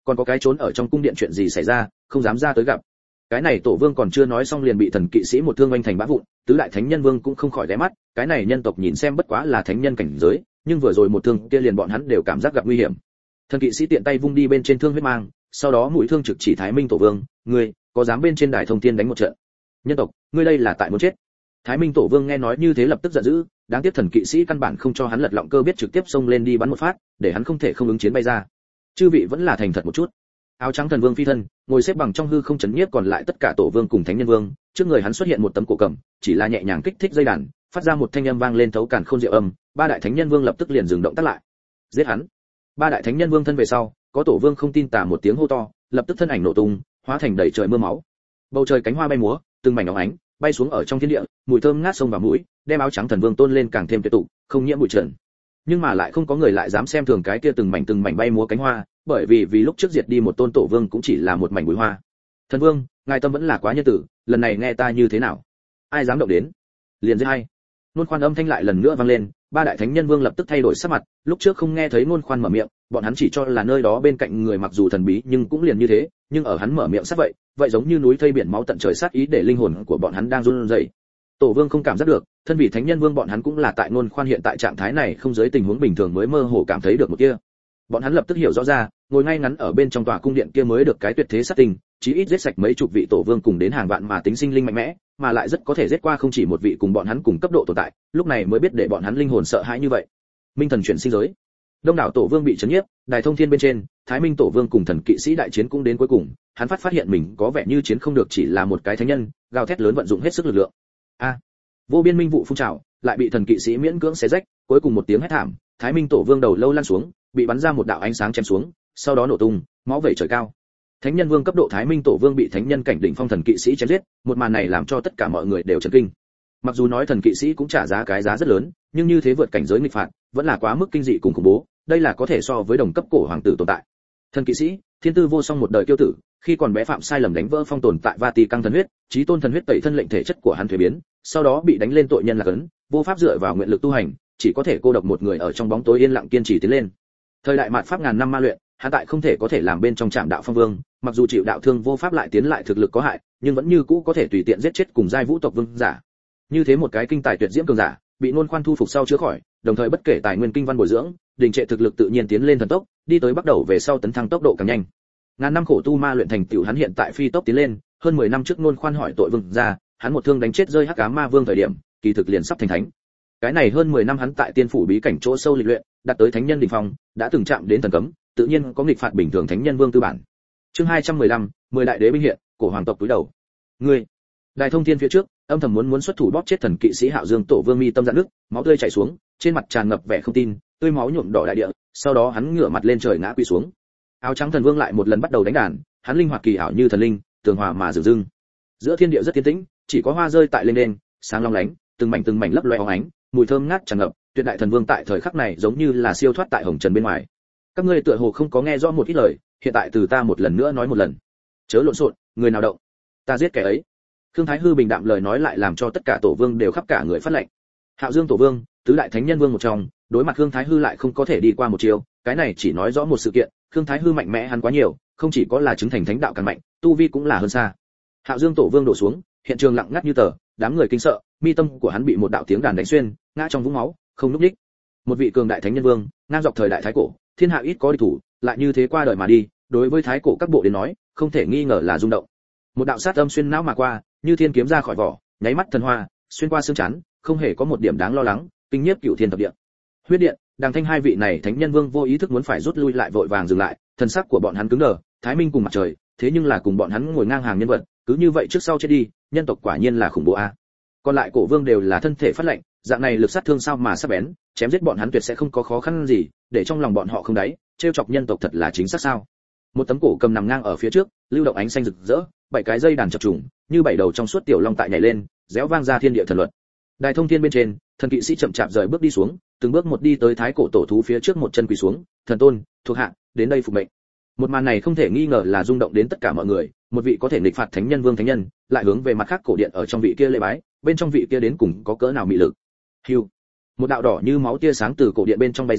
còn có cái trốn ở trong cung điện chuyện gì xảy ra, không dám ra tới gặp. Cái này tổ vương còn chưa nói xong liền bị thần kỵ sĩ một thương oanh thành bã vụn, tứ đại thánh nhân vương cũng không khỏi ghé mắt, cái này nhân tộc nhìn xem bất quá là thánh nhân cảnh giới, nhưng vừa rồi một thương kia liền bọn hắn đều cảm giác gặp nguy hiểm. Thần kỵ sĩ tiện tay vung đi bên trên thương huyết mang, sau đó mũi thương trực chỉ Thái Minh tổ vương, ngươi có dám bên trên đài thông thiên đánh một trận? Nhân tộc, ngươi đây là tại muốn chết. Thái Minh tổ vương nghe nói như thế lập tức giận dữ, đáng tiếc thần kỵ sĩ căn bản không cho hắn lật lọng cơ biết trực tiếp xông lên đi bắn một phát, để hắn không thể không ứng chiến bay ra. Chư vị vẫn là thành thật một chút. Áo trắng thần vương phi thân, ngồi xếp bằng trong hư không chấn nhiếp còn lại tất cả tổ vương cùng thánh nhân vương, trước người hắn xuất hiện một tấm cổ cầm, chỉ là nhẹ nhàng kích thích dây đàn, phát ra một thanh âm vang lên thấu càn khôn diệu âm, ba đại thánh nhân vương lập tức liền dừng động tác lại. Giết hắn. Ba đại thánh nhân vương thân về sau, có tổ vương không tin tả một tiếng hô to, lập tức thân ảnh nổ tung, hóa thành đầy trời mưa máu. Bầu trời cánh hoa bay múa, từng mảnh óng ánh, bay xuống ở trong thiên địa, mùi thơm ngát sông vào mũi, đem áo trắng thần vương tôn lên càng thêm tuyệt tụ, không nhiễm bụi trần. Nhưng mà lại không có người lại dám xem thường cái kia từng mảnh bay múa cánh hoa, bởi vì lúc trước diệt đi một tôn tổ vương cũng chỉ là một mảnh bụi hoa. Thần vương, ngài tâm vẫn là quá nhân tử, lần này nghe ta như thế nào? Ai dám động đến? Liền giết hay. Nôn khoan âm thanh lại lần nữa vang lên, ba đại thánh nhân vương lập tức thay đổi sắc mặt, lúc trước không nghe thấy nôn khoan mở miệng, bọn hắn chỉ cho là nơi đó bên cạnh người mặc dù thần bí nhưng cũng liền như thế, nhưng ở hắn mở miệng sát vậy giống như núi thây biển máu tận trời sát ý để linh hồn của bọn hắn đang run rẩy. Tổ vương không cảm giác được, thân vị thánh nhân vương bọn hắn cũng là tại nôn khoan hiện tại trạng thái này không dưới tình huống bình thường mới mơ hồ cảm thấy được một kia. Bọn hắn lập tức hiểu rõ ra, ngồi ngay ngắn ở bên trong tòa cung điện kia mới được cái tuyệt thế sát tình, chí ít giết sạch mấy chục vị tổ vương cùng đến hàng vạn mà tính sinh linh mạnh mẽ, mà lại rất có thể giết qua không chỉ một vị cùng bọn hắn cùng cấp độ tồn tại, lúc này mới biết để bọn hắn linh hồn sợ hãi như vậy. Minh thần chuyển sinh giới. Đông đảo tổ vương bị chấn nhiếp, đài thông thiên bên trên, Thái Minh tổ vương cùng thần kỵ sĩ đại chiến cũng đến cuối cùng, hắn phát hiện mình có vẻ như chiến không được chỉ là một cái thánh nhân, gào thét lớn vận dụng hết sức lực lượng. A! Vô biên minh vụ phun trào, lại bị thần kỵ sĩ miễn cưỡng xé rách, cuối cùng một tiếng hét thảm, Thái Minh tổ vương đầu lâu lăn xuống, bị bắn ra một đạo ánh sáng chém xuống, sau đó nổ tung, máu vẩy trời cao. Thánh nhân vương cấp độ Thái Minh tổ vương bị thánh nhân cảnh đỉnh phong thần kỵ sĩ chém giết, một màn này làm cho tất cả mọi người đều chấn kinh. Mặc dù nói thần kỵ sĩ cũng trả giá cái giá rất lớn, nhưng như thế vượt cảnh giới nghịch phạt, vẫn là quá mức kinh dị cùng khủng bố, đây là có thể so với đồng cấp cổ hoàng tử tồn tại. Thần kỵ sĩ, thiên tư vô song một đời kiêu tử, khi còn bé phạm sai lầm đánh vỡ phong tồn tại Vatican thần huyết, chí tôn thần huyết tẩy thân lệnh thể chất của hắn thuế biến, sau đó bị đánh lên tội nhân là cấn, vô pháp dựa vào nguyện lực tu hành, chỉ có thể cô độc một người ở trong bóng tối yên lặng kiên trì tiến lên. Thời đại mạt pháp ngàn năm ma luyện, hắn tại không thể có thể làm bên trong trạm đạo phong vương, mặc dù chịu đạo thương vô pháp lại tiến lại thực lực có hại, nhưng vẫn như cũ có thể tùy tiện giết chết cùng giai vũ tộc vương giả. Như thế một cái kinh tài tuyệt diễm cường giả, bị nôn khoan thu phục sau chữa khỏi, đồng thời bất kể tài nguyên kinh văn bồi dưỡng, đình trệ thực lực tự nhiên tiến lên thần tốc, đi tới bắt đầu về sau tấn thăng tốc độ càng nhanh. Ngàn năm khổ tu ma luyện thành tựu hắn hiện tại phi tốc tiến lên, hơn 10 năm trước nôn khoan hỏi tội vương ra, hắn một thương đánh chết rơi hắc ám ma vương thời điểm, kỳ thực liền sắp thành thánh. Cái này hơn 10 năm hắn tại tiên phủ bí cảnh chỗ sâu lịch luyện, đạt tới thánh nhân đỉnh phong, đã từng chạm đến thần cấm, tự nhiên có nghịch phạt bình thường thánh nhân vương tư bản. Chương 215, 10 đại đế binh hiện, cổ hoàng tộc túi đầu. Ngươi, đại thông thiên phía trước, âm thầm muốn xuất thủ bóp chết thần kỵ sĩ Hạo Dương tổ vương mi tâm dạn nước, máu tươi chảy xuống, trên mặt tràn ngập vẻ không tin, tươi máu nhuộm đỏ đại địa, sau đó hắn ngửa mặt lên trời ngã quỵ xuống. Áo trắng thần vương lại một lần bắt đầu đánh đàn, hắn linh hoạt kỳ ảo như thần linh, tường hòa mà dửng dưng. Giữa thiên địa rất tiến tĩnh, chỉ có hoa rơi tại lên đên, sáng long lánh, từng mảnh lấp loé óng ánh, mùi thơm ngát tràn ngập, tuyệt đại thần vương tại thời khắc này giống như là siêu thoát tại hồng trần bên ngoài. Các ngươi tựa hồ không có nghe rõ một ít lời, hiện tại từ ta một lần nữa nói một lần. Chớ lộn xộn, người nào động, ta giết kẻ ấy. Khương Thái Hư bình đạm lời nói lại làm cho tất cả tổ vương đều khắp cả người phát lệnh. Hạo Dương tổ vương, tứ đại thánh nhân vương một trong, đối mặt Khương Thái Hư lại không có thể đi qua một chiều, cái này chỉ nói rõ một sự kiện, Khương Thái Hư mạnh mẽ hắn quá nhiều, không chỉ có là chứng thành thánh đạo càng mạnh, tu vi cũng là hơn xa. Hạo Dương tổ vương đổ xuống, hiện trường lặng ngắt như tờ, đám người kinh sợ, mi tâm của hắn bị một đạo tiếng đàn đánh xuyên, ngã trong vũng máu, không lúc đích. Một vị cường đại thánh nhân vương, ngang dọc thời đại thái cổ, thiên hạ ít có địch thủ, lại như thế qua đời mà đi, đối với thái cổ các bộ đến nói, không thể nghi ngờ là rung động. Một đạo sát âm xuyên não mà qua, như thiên kiếm ra khỏi vỏ, nháy mắt thần hoa, xuyên qua xương chắn, không hề có một điểm đáng lo lắng, kinh nhiếp cửu thiên thập địa. Huyết điện, Đàng Thanh hai vị này thánh nhân vương vô ý thức muốn phải rút lui lại vội vàng dừng lại, thần sắc của bọn hắn cứng đờ, Thái Minh cùng mặt trời, thế nhưng là cùng bọn hắn ngồi ngang hàng nhân vật, cứ như vậy trước sau chết đi, nhân tộc quả nhiên là khủng bố a. Còn lại cổ vương đều là thân thể phát lạnh, dạng này lực sát thương sao mà sắc bén, chém giết bọn hắn tuyệt sẽ không có khó khăn gì, để trong lòng bọn họ không đáy, trêu chọc nhân tộc thật là chính xác sao? Một tấm cổ cầm nằm ngang ở phía trước, lưu động ánh xanh rực rỡ, 7 cái dây đàn chập trùng, như 7 đầu trong suốt tiểu long tại nhảy lên, réo vang ra thiên địa thần luật. Đài thông thiên bên trên, thần kỵ sĩ chậm chạp rời bước đi xuống, từng bước một đi tới thái cổ tổ thú phía trước một chân quỳ xuống, thần tôn, thuộc hạ, đến đây phục mệnh. Một màn này không thể nghi ngờ là rung động đến tất cả mọi người, một vị có thể nghịch phạt thánh nhân vương thánh nhân, lại hướng về mặt khác cổ điện ở trong vị kia lễ bái, bên trong vị kia đến cùng có cỡ nào mị lực. Hưu. Một đạo đỏ như máu tia sáng từ cổ điện bên trong bay ra,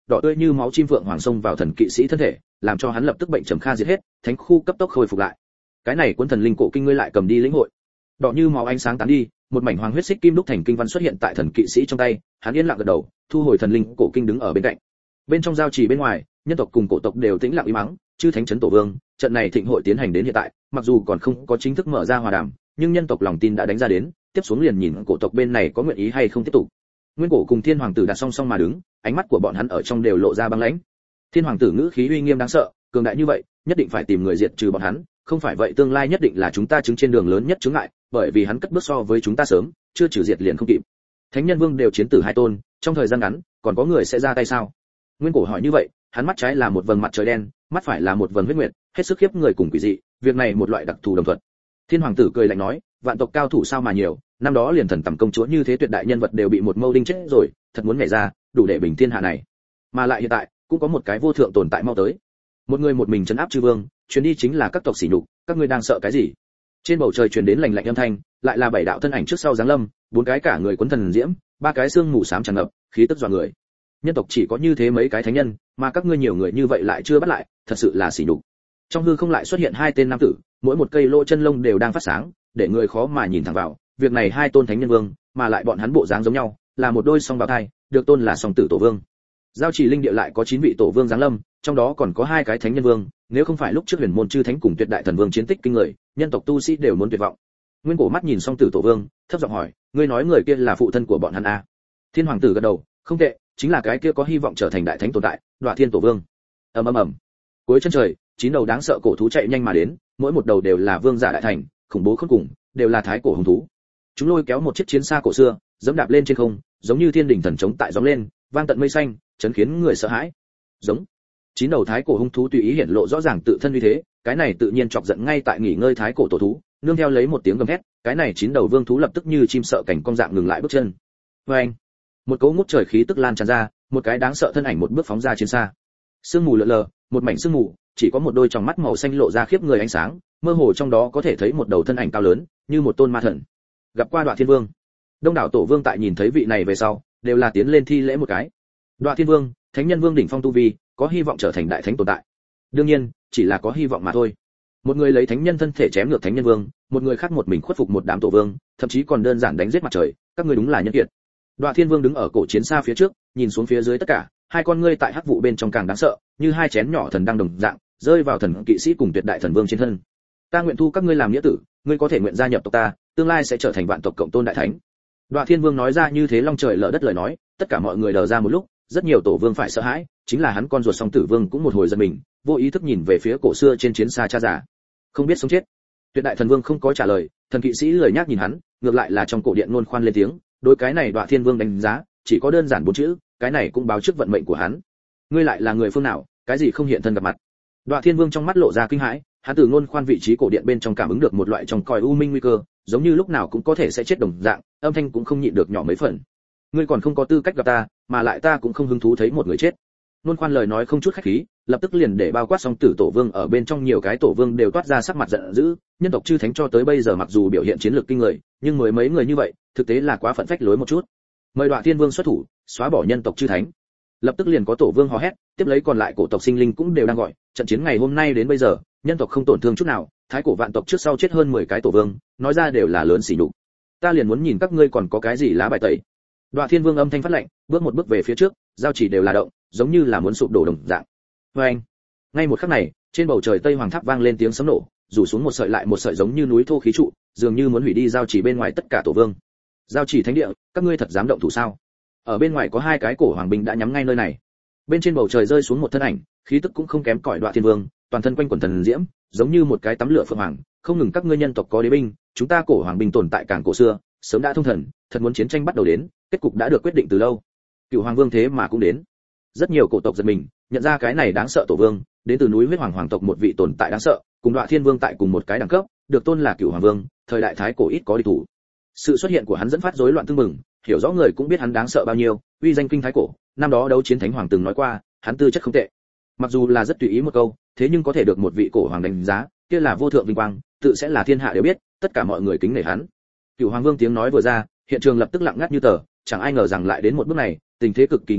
đỏ tươi như máu chim phượng hoàng xông vào thần kỵ sĩ thân thể, làm cho hắn lập tức bệnh trầm kha diệt hết, thánh khu cấp tốc khôi phục lại. Cái này cuốn thần linh cổ kinh ngươi lại cầm đi lĩnh hội. Đỏ như máu ánh sáng tán đi, một mảnh hoàng huyết xích kim đúc thành kinh văn xuất hiện tại thần kỵ sĩ trong tay, hắn yên lặng gật đầu, thu hồi thần linh cổ kinh đứng ở bên cạnh. Bên trong giao trì bên ngoài, nhân tộc cùng cổ tộc đều tĩnh lặng im mắng, chư thánh trấn tổ vương, trận này thịnh hội tiến hành đến hiện tại, mặc dù còn không có chính thức mở ra hòa đàm, nhưng nhân tộc lòng tin đã đánh ra đến, tiếp xuống liền nhìn cổ tộc bên này có nguyện ý hay không tiếp tục. Nguyên Cổ cùng Thiên Hoàng tử đặt song song mà đứng, ánh mắt của bọn hắn ở trong đều lộ ra băng lãnh. Thiên Hoàng tử ngữ khí uy nghiêm đáng sợ, cường đại như vậy, nhất định phải tìm người diệt trừ bọn hắn, không phải vậy tương lai nhất định là chúng ta chứng trên đường lớn nhất chướng ngại, bởi vì hắn cất bước so với chúng ta sớm, chưa trừ diệt liền không kịp. Thánh Nhân Vương đều chiến tử hai tôn, trong thời gian ngắn, còn có người sẽ ra tay sao? Nguyên Cổ hỏi như vậy, hắn mắt trái là một vầng mặt trời đen, mắt phải là một vầng huyết nguyệt, hết sức khiếp người cùng quỷ dị, việc này một loại đặc thù đồng thuận. Thiên Hoàng tử cười lạnh nói, vạn tộc cao thủ sao mà nhiều, năm đó liền thần tầm công chúa như thế tuyệt đại nhân vật đều bị một mâu đinh chết rồi, thật muốn nhảy ra, đủ để bình thiên hạ này. Mà lại hiện tại, cũng có một cái vô thượng tồn tại mau tới. Một người một mình trấn áp chư vương, chuyến đi chính là các tộc sỉ nhục, các ngươi đang sợ cái gì? Trên bầu trời truyền đến lạnh lạnh âm thanh, lại là bảy đạo thân ảnh trước sau giáng lâm, bốn cái cả người quấn thần diễm, ba cái xương mù xám tràn ngập, khí tức dọa người. Nhân tộc chỉ có như thế mấy cái thánh nhân, mà các ngươi nhiều người như vậy lại chưa bắt lại, thật sự là sỉ nhục. Trong hư không lại xuất hiện hai tên nam tử, mỗi một cây lỗ chân lông đều đang phát sáng, để người khó mà nhìn thẳng vào. Việc này hai tôn thánh nhân vương, mà lại bọn hắn bộ dáng giống nhau, là một đôi song bào thai, được tôn là song tử tổ vương. Giao chỉ linh địa lại có 9 vị tổ vương giáng lâm, trong đó còn có hai cái thánh nhân vương, nếu không phải lúc trước huyền môn chư thánh cùng tuyệt đại thần vương chiến tích kinh người, nhân tộc tu sĩ đều muốn tuyệt vọng. Nguyên Cổ mắt nhìn song tử tổ vương, thấp giọng hỏi, ngươi nói người kia là phụ thân của bọn hắn à? Thiên Hoàng tử gật đầu, không tệ, chính là cái kia có hy vọng trở thành đại thánh tồn tại, Đoạ Thiên tổ vương. Ầm ầm ầm. Cuối chân trời, 9 đầu đáng sợ cổ thú chạy nhanh mà đến, mỗi một đầu đều là vương giả đại thành, khủng bố khôn cùng, đều là thái cổ hùng thú. Chúng lôi kéo một chiếc chiến xa cổ xưa, dẫm đạp lên trên không, giống như thiên đỉnh thần chống tại gióng lên, vang tận mây xanh, chấn khiến người sợ hãi. Giống. 9 đầu thái cổ hung thú tùy ý hiển lộ rõ ràng tự thân uy thế, cái này tự nhiên chọc giận ngay tại nghỉ ngơi thái cổ tổ thú, nương theo lấy một tiếng gầm thét, cái này 9 đầu vương thú lập tức như chim sợ cảnh cong dạng ngừng lại bước chân. Oeng. Một cỗ ngút trời khí tức lan tràn ra, một cái đáng sợ thân ảnh một bước phóng ra chiến xa. Sương mù lờ lờ, một mảnh sương mù, chỉ có một đôi tròng mắt màu xanh lộ ra khiếp người ánh sáng, mơ hồ trong đó có thể thấy một đầu thân ảnh cao lớn, như một tôn ma thần. Gặp qua Đoạ Thiên Vương. Đông đảo tổ vương tại nhìn thấy vị này về sau, đều là tiến lên thi lễ một cái. Đoạ Thiên Vương, thánh nhân vương đỉnh phong tu vi, có hy vọng trở thành đại thánh tồn tại. Đương nhiên, chỉ là có hy vọng mà thôi. Một người lấy thánh nhân thân thể chém ngược thánh nhân vương, một người khác một mình khuất phục một đám tổ vương, thậm chí còn đơn giản đánh giết mặt trời, các ngươi đúng là nhân kiệt. Đoạ Thiên Vương đứng ở cổ chiến xa phía trước, nhìn xuống phía dưới tất cả, hai con ngươi tại hắc vụ bên trong càng đáng sợ, như hai chén nhỏ thần đang đồng dạng, rơi vào thần kỵ sĩ cùng tuyệt đại thần vương trên thân. Ta nguyện thu các ngươi làm nghĩa tử, ngươi có thể nguyện gia nhập tộc ta, tương lai sẽ trở thành vạn tộc cộng tôn đại thánh. Đoạ Thiên Vương nói ra như thế long trời lở đất lời nói, tất cả mọi người đờ ra một lúc, rất nhiều tổ vương phải sợ hãi, chính là hắn con ruột song tử vương cũng một hồi giật mình, vô ý thức nhìn về phía cổ xưa trên chiến xa cha già, không biết sống chết. Tuyệt đại thần vương không có trả lời, thần kỵ sĩ lười nhác nhìn hắn, ngược lại là trong cổ điện nôn khoan lên tiếng, đối cái này Đoạ Thiên Vương đánh giá, chỉ có đơn giản 4 chữ, cái này cũng báo trước vận mệnh của hắn. Ngươi lại là người phương nào, cái gì không hiện thân gặp mặt? Đoạ Thiên Vương trong mắt lộ ra kinh hãi, hắn từ nôn khoan vị trí cổ điện bên trong cảm ứng được một loại trong còi u minh nguy cơ, giống như lúc nào cũng có thể sẽ chết đồng dạng, âm thanh cũng không nhịn được nhỏ mấy phần. Ngươi còn không có tư cách gặp ta, mà lại ta cũng không hứng thú thấy một người chết. Nôn khoan lời nói không chút khách khí, lập tức liền để bao quát song tử tổ vương ở bên trong nhiều cái tổ vương đều toát ra sắc mặt giận dữ, nhân tộc chư thánh cho tới bây giờ mặc dù biểu hiện chiến lược kinh người, nhưng mới mấy người như vậy, thực tế là quá phận phách lối một chút. Mời Đoạ Thiên Vương xuất thủ, xóa bỏ nhân tộc chư thánh. Lập tức liền có tổ vương hò hét, tiếp lấy còn lại cổ tộc sinh linh cũng đều đang gọi, trận chiến ngày hôm nay đến bây giờ, nhân tộc không tổn thương chút nào, thái cổ vạn tộc trước sau chết hơn 10 cái tổ vương, nói ra đều là lớn xỉ nhục. Ta liền muốn nhìn các ngươi còn có cái gì lá bài tẩy. Đoạ Thiên Vương âm thanh phát lệnh, bước một bước về phía trước, giao chỉ đều là động, giống như là muốn sụp đổ đồng dạng. Oeng. Ngay một khắc này, trên bầu trời Tây Hoàng Tháp vang lên tiếng sấm nổ, rủ xuống một sợi lại một sợi giống như núi thô khí trụ, dường như muốn hủy đi giao chỉ bên ngoài tất cả tổ vương. Giao chỉ thánh địa, các ngươi thật dám động thủ sao? Ở bên ngoài có hai cái cổ hoàng binh đã nhắm ngay nơi này. Bên trên bầu trời rơi xuống một thân ảnh, khí tức cũng không kém cỏi Đoạ Thiên Vương, toàn thân quanh quần thần diễm, giống như một cái tắm lửa phượng hoàng, không ngừng các ngươi nhân tộc có đế binh, chúng ta cổ hoàng binh tồn tại càng cổ xưa, sớm đã thông thần, thật muốn chiến tranh bắt đầu đến, kết cục đã được quyết định từ lâu. Cửu Hoàng Vương thế mà cũng đến. Rất nhiều cổ tộc giật mình, nhận ra cái này đáng sợ tổ vương, đến từ núi huyết hoàng hoàng tộc một vị tồn tại đáng sợ, cùng Đoạ Thiên Vương tại cùng một cái đẳng cấp, được tôn là Cửu Hoàng Vương, thời đại thái cổ ít có địch thủ. Sự xuất hiện của hắn dẫn phát rối loạn tương mừng, hiểu rõ người cũng biết hắn đáng sợ bao nhiêu, uy danh kinh thái cổ, năm đó đấu chiến thánh hoàng từng nói qua, hắn tư chất không tệ. Mặc dù là rất tùy ý một câu, thế nhưng có thể được một vị cổ hoàng đánh giá, kia là vô thượng vinh quang, tự sẽ là thiên hạ đều biết, tất cả mọi người kính nể hắn. Cửu Hoàng Vương tiếng nói vừa ra, hiện trường lập tức lặng ngắt như tờ, chẳng ai ngờ rằng lại đến một bước này, tình thế cực kỳ nghiêm trọng,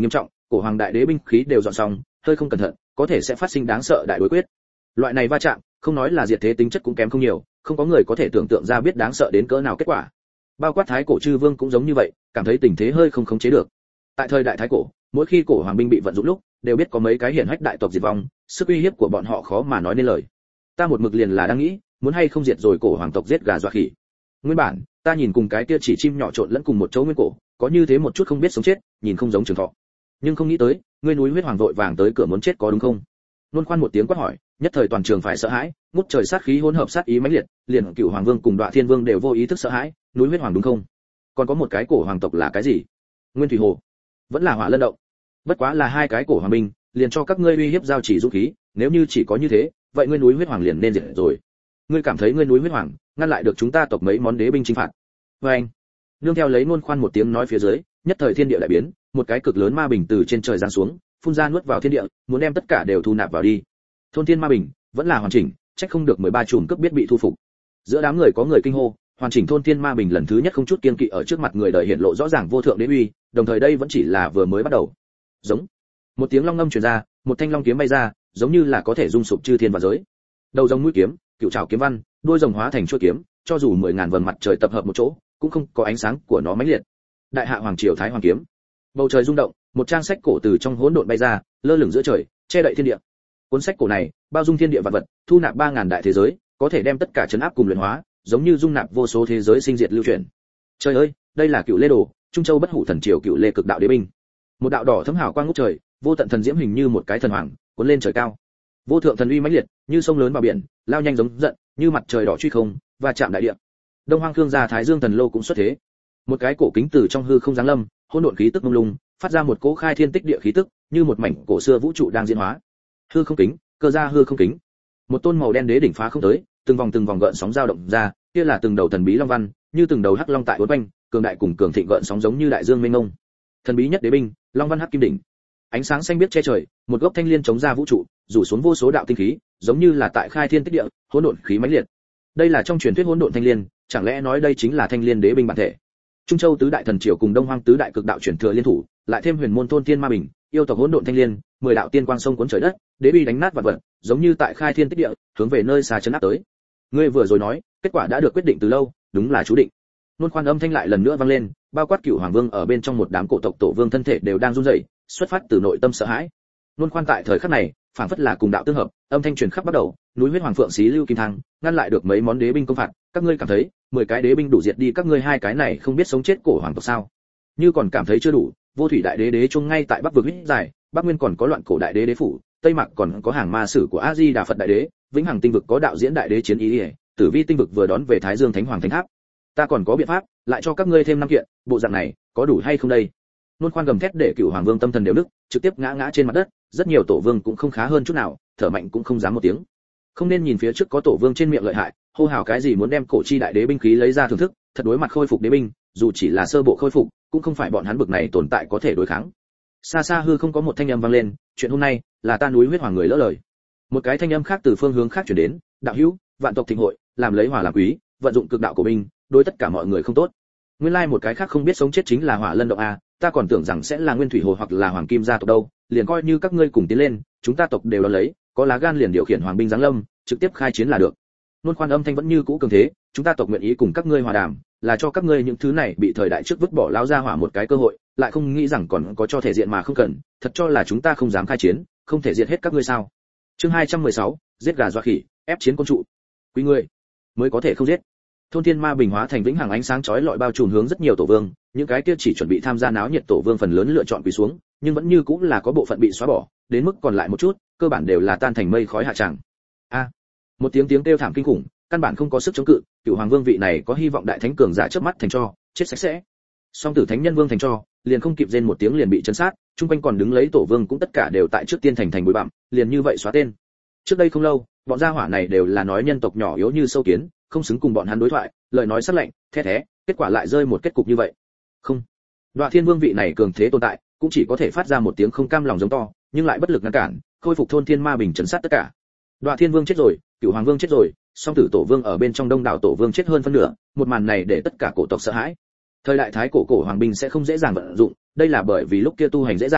cổ hoàng đại đế binh khí đều dọn xong, hơi không cẩn thận, có thể sẽ phát sinh đáng sợ đại đối quyết. Loại này va chạm, không nói là diệt thế tính chất cũng kém không nhiều, không có người có thể tưởng tượng ra biết đáng sợ đến cỡ nào kết quả. Bao quát Thái cổ chư vương cũng giống như vậy, cảm thấy tình thế hơi không khống chế được. Tại thời đại Thái cổ, mỗi khi cổ hoàng binh bị vận dụng lúc, đều biết có mấy cái hiển hách đại tộc diệt vong, sức uy hiếp của bọn họ khó mà nói nên lời. Ta một mực liền là đang nghĩ, muốn hay không diệt rồi cổ hoàng tộc giết gà dọa khỉ. Nguyên bản, ta nhìn cùng cái kia chỉ chim nhỏ trộn lẫn cùng một chỗ nguyên cổ, có như thế một chút không biết sống chết, nhìn không giống trường thọ. Nhưng không nghĩ tới, ngươi núi huyết hoàng vội vàng tới cửa muốn chết có đúng không? Luân Khoan một tiếng quát hỏi, nhất thời toàn trường phải sợ hãi, ngút trời sát khí hỗn hợp sát ý mãnh liệt, liền Cửu Hoàng Vương cùng Đoạ Thiên Vương đều vô ý thức sợ hãi, núi huyết hoàng đúng không? Còn có một cái cổ hoàng tộc là cái gì? Nguyên Thủy Hồ, vẫn là Hỏa Lân Động. Bất quá là hai cái cổ hoàng binh, liền cho các ngươi uy hiếp giao chỉ dũng khí, nếu như chỉ có như thế, vậy ngươi núi huyết hoàng liền nên diệt rồi. Ngươi cảm thấy ngươi núi huyết hoàng ngăn lại được chúng ta tộc mấy món đế binh chinh phạt? Và anh, nương theo lấy Luân Khoan một tiếng nói phía dưới, nhất thời thiên địa đại biến, một cái cực lớn ma bình từ trên trời giáng xuống, phun ra nuốt vào thiên địa, muốn đem tất cả đều thu nạp vào đi. Thôn thiên ma bình vẫn là hoàn chỉnh, trách không được 13 chùm cướp biết bị thu phục. Giữa đám người có người kinh hô, hoàn chỉnh thôn thiên ma bình lần thứ nhất không chút kiêng kỵ ở trước mặt người đời hiện lộ rõ ràng vô thượng đế uy, đồng thời đây vẫn chỉ là vừa mới bắt đầu. Giống, một tiếng long ngâm truyền ra, một thanh long kiếm bay ra, giống như là có thể dung sụp chư thiên và giới. Đầu rồng mũi kiếm, cựu trảo kiếm văn, đuôi rồng hóa thành chuôi kiếm, cho dù 10.000 vầng mặt trời tập hợp một chỗ, cũng không có ánh sáng của nó mãnh liệt. Đại hạ hoàng triều thái hoàng kiếm. Bầu trời rung động, một trang sách cổ từ trong hỗn độn bay ra, lơ lửng giữa trời, che đậy thiên địa. Cuốn sách cổ này bao dung thiên địa vạn vật, thu nạp 3.000 đại thế giới, có thể đem tất cả chấn áp cùng luyện hóa, giống như dung nạp vô số thế giới sinh diệt lưu chuyển. Trời ơi, đây là Cựu Lê Đồ, Trung Châu bất hủ thần triều Cựu Lê cực đạo đế binh. Một đạo đỏ thấm hào quang ngút trời, vô tận thần diễm hình như một cái thần hoàng, cuốn lên trời cao. Vô thượng thần uy mãnh liệt, như sông lớn vào biển, lao nhanh giống giận, như mặt trời đỏ truy không, và chạm đại địa. Đông Hoang Khương gia Thái Dương thần lô cũng xuất thế. Một cái cổ kính từ trong hư không giáng lâm, hỗn độn khí tức mông lung, phát ra một cỗ khai thiên tích địa khí tức, như một mảnh cổ xưa vũ trụ đang diễn hóa. Hư không kính, cơ gia hư không kính. Một tôn màu đen đế đỉnh phá không tới, từng vòng gợn sóng dao động ra, kia là từng đầu thần bí long văn, như từng đầu hắc long tại uốn quanh, cường đại cùng cường thịnh gợn sóng giống như đại dương mênh mông. Thần bí nhất đế binh, long văn hắc kim đỉnh. Ánh sáng xanh biếc che trời, một gốc thanh liên chống ra vũ trụ, rủ xuống vô số đạo tinh khí, giống như là tại khai thiên tích địa, hỗn độn khí mãnh liệt. Đây là trong truyền thuyết hỗn độn thanh liên, chẳng lẽ nói đây chính là thanh liên đế binh bản thể? Trung Châu tứ đại thần triều cùng Đông Hoang tứ đại cực đạo chuyển thừa liên thủ, lại thêm huyền môn thôn thiên ma bình, yêu tộc hỗn độn thanh liên, 10 đạo tiên quang sông cuốn trời đất, đế bi đánh nát vạn vật, giống như tại khai thiên tích địa, hướng về nơi xa chấn áp tới. Ngươi vừa rồi nói, kết quả đã được quyết định từ lâu, đúng là chú định. Luân Khoan âm thanh lại lần nữa vang lên, bao quát Cửu Hoàng Vương ở bên trong một đám cổ tộc tổ vương thân thể đều đang run rẩy, xuất phát từ nội tâm sợ hãi. Luân Khoan tại thời khắc này, phảng phất là cùng đạo tương hợp, âm thanh truyền khắp bắt đầu, núi huyết hoàng phượng xí lưu kim thang, ngăn lại được mấy món đế binh công phạt, các ngươi cảm thấy, 10 cái đế binh đủ diệt đi các ngươi hai cái này không biết sống chết cổ hoàng tộc sao? Như còn cảm thấy chưa đủ, vô thủy đại đế đế chung ngay tại bắc vực huyết dài, bắc nguyên còn có loạn cổ đại đế đế phủ, tây mạc còn có hàng ma sử của a di đà phật đại đế, vĩnh hằng tinh vực có đạo diễn đại đế chiến ý, tử vi tinh vực vừa đón về thái dương thánh hoàng thánh tháp. Ta còn có biện pháp, lại cho các ngươi thêm 5 kiện, bộ dạng này có đủ hay không đây? Luân Khoan gầm thét để Cửu Hoàng Vương tâm thần đều nức, trực tiếp ngã trên mặt đất, rất nhiều tổ vương cũng không khá hơn chút nào, thở mạnh cũng không dám một tiếng. Không nên nhìn phía trước có tổ vương trên miệng lợi hại, hô hào cái gì muốn đem cổ chi đại đế binh khí lấy ra thưởng thức, thật đối mặt khôi phục đế binh, dù chỉ là sơ bộ khôi phục, cũng không phải bọn hắn bực này tồn tại có thể đối kháng. Xa xa hư không có một thanh âm vang lên, chuyện hôm nay là ta núi huyết hoàng người lỡ lời. Một cái thanh âm khác từ phương hướng khác truyền đến, đạo hữu, vạn tộc thịnh hội, làm lấy hỏa làm quý, vận dụng cực đạo của binh, đối tất cả mọi người không tốt. Nguyên lai một cái khác không biết sống chết chính là Hỏa Lân Động a, ta còn tưởng rằng sẽ là Nguyên Thủy Hồ hoặc là Hoàng Kim gia tộc đâu, liền coi như các ngươi cùng tiến lên, chúng ta tộc đều đón lấy, có lá gan liền điều khiển hoàng binh giáng lâm, trực tiếp khai chiến là được. Luân Khoan âm thanh vẫn như cũ cường thế, chúng ta tộc nguyện ý cùng các ngươi hòa đàm, là cho các ngươi những thứ này bị thời đại trước vứt bỏ lão gia hỏa một cái cơ hội, lại không nghĩ rằng còn có cho thể diện mà không cần, thật cho là chúng ta không dám khai chiến, không thể diệt hết các ngươi sao? Chương 216, giết gà dọa khỉ, ép chiến côn trụ. Quý ngươi mới có thể không giết. Thôn thiên ma bình hóa thành vĩnh hằng ánh sáng chói lọi bao trùm hướng rất nhiều tổ vương, những cái kia chỉ chuẩn bị tham gia náo nhiệt tổ vương phần lớn lựa chọn quỳ xuống, nhưng vẫn như cũng là có bộ phận bị xóa bỏ, đến mức còn lại một chút, cơ bản đều là tan thành mây khói hạ tràng. A, một tiếng kêu thảm kinh khủng, căn bản không có sức chống cự, Cửu Hoàng Vương vị này có hy vọng đại thánh cường giả chớp mắt thành tro, chết sạch sẽ. Song tử thánh nhân vương thành tro, liền không kịp rên một tiếng liền bị chấn sát, trung quanh còn đứng lấy tổ vương cũng tất cả đều tại trước tiên thành bụi bặm, liền như vậy xóa tên. Trước đây không lâu, bọn gia hỏa này đều là nói nhân tộc nhỏ yếu như sâu kiến, không xứng cùng bọn hắn đối thoại, lời nói sắc lạnh, the thế, kết quả lại rơi một kết cục như vậy. Không, Đoạ Thiên Vương vị này cường thế tồn tại, cũng chỉ có thể phát ra một tiếng không cam lòng giống to, nhưng lại bất lực ngăn cản, khôi phục thôn thiên ma bình trấn sát tất cả. Đoạ Thiên Vương chết rồi, Cửu Hoàng Vương chết rồi, song tử tổ vương ở bên trong đông đảo tổ vương chết hơn phân nửa, một màn này để tất cả cổ tộc sợ hãi. Thời đại thái cổ hoàng binh sẽ không dễ dàng vận dụng, đây là bởi vì lúc kia tu hành dễ dàng,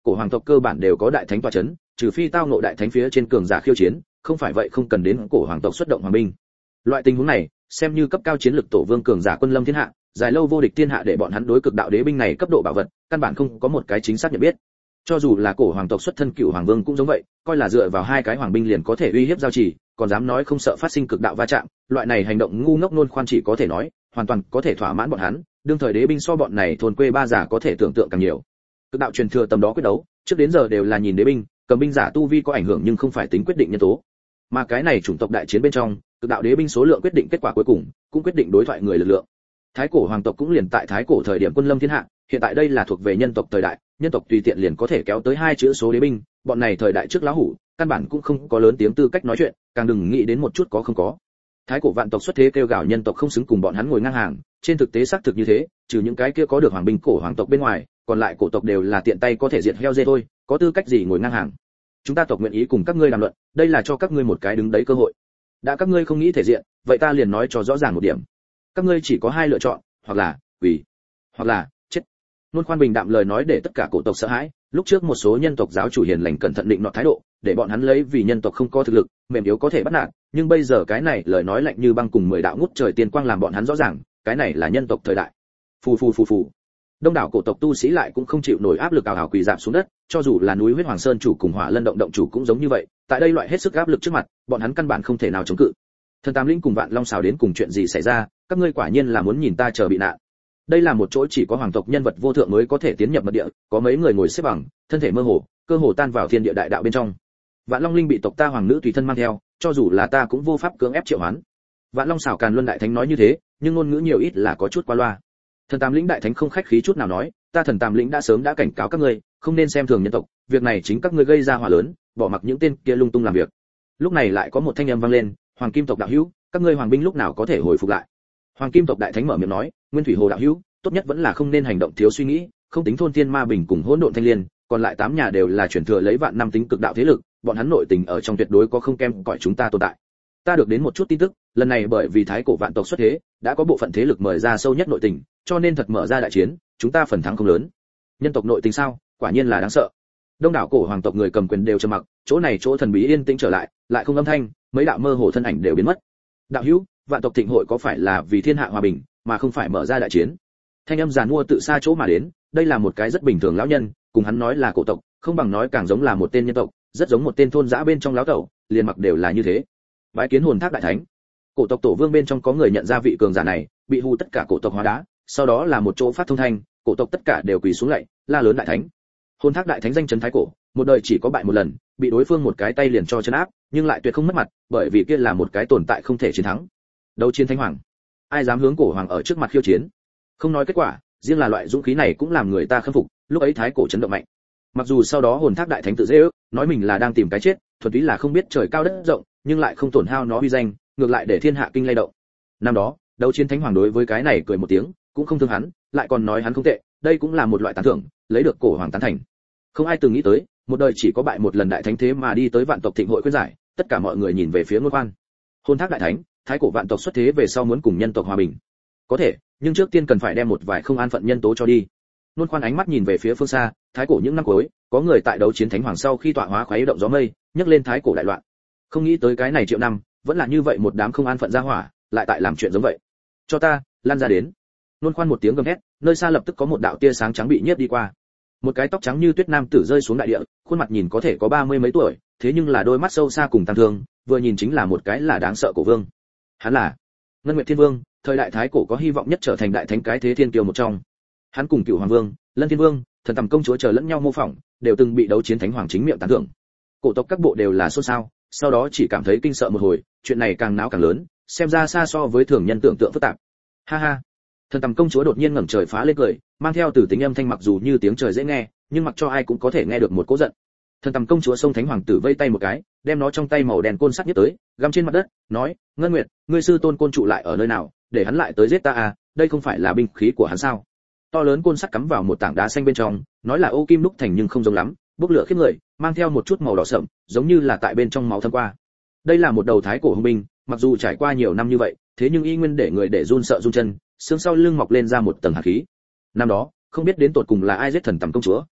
cổ hoàng tộc cơ bản đều có đại thánh tọa chấn, trừ phi tao ngộ đại thánh phía trên cường giả khiêu chiến, không phải vậy không cần đến cổ hoàng tộc xuất động hoàng binh. Loại tình huống này, xem như cấp cao chiến lực tổ vương cường giả quân lâm thiên hạ, dài lâu vô địch thiên hạ để bọn hắn đối cực đạo đế binh này cấp độ bảo vật, căn bản không có một cái chính xác nhận biết. Cho dù là cổ hoàng tộc xuất thân cựu hoàng vương cũng giống vậy, coi là dựa vào hai cái hoàng binh liền có thể uy hiếp giao trì, còn dám nói không sợ phát sinh cực đạo va chạm, loại này hành động ngu ngốc nôn khoan chỉ có thể nói, hoàn toàn có thể thỏa mãn bọn hắn, đương thời đế binh so bọn này thôn quê ba giả có thể tưởng tượng càng nhiều. Cực đạo truyền thừa tầm đó quyết đấu, trước đến giờ đều là nhìn đế binh, cầm binh giả tu vi có ảnh hưởng nhưng không phải tính quyết định nhân tố. Mà cái này chủng tộc đại chiến bên trong, cực đạo đế binh số lượng quyết định kết quả cuối cùng, cũng quyết định đối thoại người lực lượng. Thái cổ hoàng tộc cũng liền tại thái cổ thời điểm quân lâm thiên hạ, hiện tại đây là thuộc về nhân tộc thời đại, nhân tộc tùy tiện liền có thể kéo tới 2 chữ số đế binh, bọn này thời đại trước lão hủ, căn bản cũng không có lớn tiếng tư cách nói chuyện, càng đừng nghĩ đến một chút có không có. Thái cổ vạn tộc xuất thế kêu gào nhân tộc không xứng cùng bọn hắn ngồi ngang hàng, trên thực tế xác thực như thế, trừ những cái kia có được hoàng binh cổ hoàng tộc bên ngoài, còn lại cổ tộc đều là tiện tay có thể diệt heo dê thôi, có tư cách gì ngồi ngang hàng. Chúng ta tộc nguyện ý cùng các ngươi đàm luận, đây là cho các ngươi một cái đứng đấy cơ hội. Đã các ngươi không nghĩ thể diện, vậy ta liền nói cho rõ ràng một điểm. Các ngươi chỉ có 2 lựa chọn, hoặc là quỳ, hoặc là chết. Luôn khoan bình đạm lời nói để tất cả cổ tộc sợ hãi, lúc trước một số nhân tộc giáo chủ hiền lành cẩn thận định nọ thái độ, để bọn hắn lấy vì nhân tộc không có thực lực, mềm yếu có thể bắt nạt, nhưng bây giờ cái này lời nói lạnh như băng cùng 10 đạo ngút trời tiên quang làm bọn hắn rõ ràng, cái này là nhân tộc thời đại. Phù phù phù phù. Đông đảo cổ tộc tu sĩ lại cũng không chịu nổi áp lực ào ào quỳ rạp xuống đất, cho dù là núi huyết hoàng sơn chủ cùng hỏa lân động động chủ cũng giống như vậy, tại đây loại hết sức áp lực trước mặt, bọn hắn căn bản không thể nào chống cự. Thần Tam Linh cùng Vạn Long xào đến cùng chuyện gì xảy ra, các ngươi quả nhiên là muốn nhìn ta chờ bị nạn. Đây là một chỗ chỉ có hoàng tộc nhân vật vô thượng mới có thể tiến nhập mật địa, có mấy người ngồi xếp bằng, thân thể mơ hồ, cơ hồ tan vào thiên địa đại đạo bên trong. Vạn Long Linh bị tộc ta hoàng nữ tùy thân mang theo, cho dù là ta cũng vô pháp cưỡng ép triệu hoán. Vạn Long xảo Càn Luân đại thánh nói như thế, nhưng ngôn ngữ nhiều ít là có chút quá loa. Thần Tam Lĩnh đại thánh không khách khí chút nào nói, ta Thần Tam Lĩnh đã sớm đã cảnh cáo các ngươi, không nên xem thường nhân tộc, việc này chính các ngươi gây ra hỏa lớn, bỏ mặc những tên kia lung tung làm việc. Lúc này lại có một thanh âm vang lên, Hoàng Kim tộc đạo hữu, các ngươi hoàng binh lúc nào có thể hồi phục lại? Hoàng Kim tộc đại thánh mở miệng nói, Nguyên Thủy Hồ đạo hữu, tốt nhất vẫn là không nên hành động thiếu suy nghĩ, không tính thôn thiên ma bình cùng hỗn độn thanh liên, còn lại 8 nhà đều là truyền thừa lấy vạn năm tính cực đạo thế lực, bọn hắn nội tình ở trong tuyệt đối có không kém cỏi chúng ta tồn tại. Ta được đến một chút tin tức, lần này bởi vì thái cổ vạn tộc xuất thế, đã có bộ phận thế lực mời ra sâu nhất nội tình, cho nên thật mở ra đại chiến, chúng ta phần thắng không lớn. Nhân tộc nội tình sao? Quả nhiên là đáng sợ. Đông đảo cổ hoàng tộc người cầm quyền đều trầm mặc, chỗ này chỗ thần bí yên tĩnh trở lại, lại không âm thanh, mấy đạo mơ hồ thân ảnh đều biến mất. Đạo hữu, vạn tộc thịnh hội có phải là vì thiên hạ hòa bình, mà không phải mở ra đại chiến? Thanh âm giàn mua tự xa chỗ mà đến, đây là một cái rất bình thường lão nhân, cùng hắn nói là cổ tộc, không bằng nói càng giống là một tên nhân tộc, rất giống một tên thôn dã bên trong lão tẩu, liền mặc đều là như thế. Bái kiến hồn thác đại thánh. Cổ tộc tổ vương bên trong có người nhận ra vị cường giả này, bị hù tất cả cổ tộc hóa đá, sau đó là một chỗ phát thông thanh, cổ tộc tất cả đều quỳ xuống lạy, la lớn đại thánh. Hồn thác đại thánh danh chấn thái cổ, một đời chỉ có bại một lần, bị đối phương một cái tay liền cho chân áp, nhưng lại tuyệt không mất mặt, bởi vì kia là một cái tồn tại không thể chiến thắng. Đấu chiến thánh hoàng, ai dám hướng cổ hoàng ở trước mặt khiêu chiến? Không nói kết quả, riêng là loại dũng khí này cũng làm người ta khâm phục, lúc ấy thái cổ chấn động mạnh. Mặc dù sau đó hồn thác đại thánh tự dễ ước, nói mình là đang tìm cái chết, thuần túy là không biết trời cao đất rộng, nhưng lại không tổn hao nó uy danh, ngược lại để thiên hạ kinh lay động. Năm đó, đấu chiến thánh hoàng đối với cái này cười một tiếng, cũng không thương hắn, lại còn nói hắn không tệ, đây cũng là một loại tán thưởng, lấy được cổ hoàng tán thành. Không ai từng nghĩ tới, một đời chỉ có bại một lần đại thánh thế mà đi tới vạn tộc thịnh hội khuyên giải, tất cả mọi người nhìn về phía Ngôn Khoan. Hồn thác đại thánh, thái cổ vạn tộc xuất thế về sau muốn cùng nhân tộc hòa bình. Có thể, nhưng trước tiên cần phải đem một vài không an phận nhân tố cho đi. Ngôn Khoan ánh mắt nhìn về phía phương xa, thái cổ những năm cuối, có người tại đấu chiến thánh hoàng sau khi tọa hóa khuấy động gió mây, nhấc lên thái cổ đại loạn. Không nghĩ tới cái này triệu năm, vẫn là như vậy một đám không an phận ra hỏa, lại tại làm chuyện giống vậy. Cho ta, lan ra đến. Ngôn Khoan một tiếng gầm hét, nơi xa lập tức có một đạo tia sáng trắng bị nhiếp đi qua. Một cái tóc trắng như tuyết nam tử rơi xuống đại địa, khuôn mặt nhìn có thể có 30 mấy tuổi, thế nhưng là đôi mắt sâu xa cùng tăng thương, vừa nhìn chính là một cái là đáng sợ cổ vương. Hắn là Ngân Nguyệt Thiên Vương, thời đại thái cổ có hy vọng nhất trở thành đại thánh cái thế thiên kiêu một trong. Hắn cùng Cửu Hoàng Vương, Lân Thiên Vương, Thần Tầm công chúa chờ lẫn nhau mô phỏng, đều từng bị đấu chiến thánh hoàng chính miệng tán thưởng. Cổ tộc các bộ đều là xôn xao, sau đó chỉ cảm thấy kinh sợ một hồi, chuyện này càng náo càng lớn, xem ra xa so với thường nhân tưởng tượng phức tạp. Ha ha. Thần Tầm công chúa đột nhiên ngẩng trời phá lên cười, mang theo từ tính âm thanh mặc dù như tiếng trời dễ nghe, nhưng mặc cho ai cũng có thể nghe được một cỗ giận. Thần Tầm công chúa xông thánh hoàng tử vây tay một cái, đem nó trong tay màu đen côn sắt nhất tới, găm trên mặt đất, nói: "Ngân Nguyệt, ngươi sư tôn côn trụ lại ở nơi nào, để hắn lại tới giết ta à, đây không phải là binh khí của hắn sao?" To lớn côn sắt cắm vào một tảng đá xanh bên trong, nói là ô kim đúc thành nhưng không giống lắm, bốc lửa khiếp người, mang theo một chút màu đỏ sẫm, giống như là tại bên trong máu thấm qua. Đây là một đầu thái cổ hung binh, mặc dù trải qua nhiều năm như vậy, thế nhưng y nguyên để người để run sợ run chân, xương sau lưng mọc lên ra một tầng hạt khí. Năm đó, không biết đến tột cùng là ai giết Thần Tầm công chúa,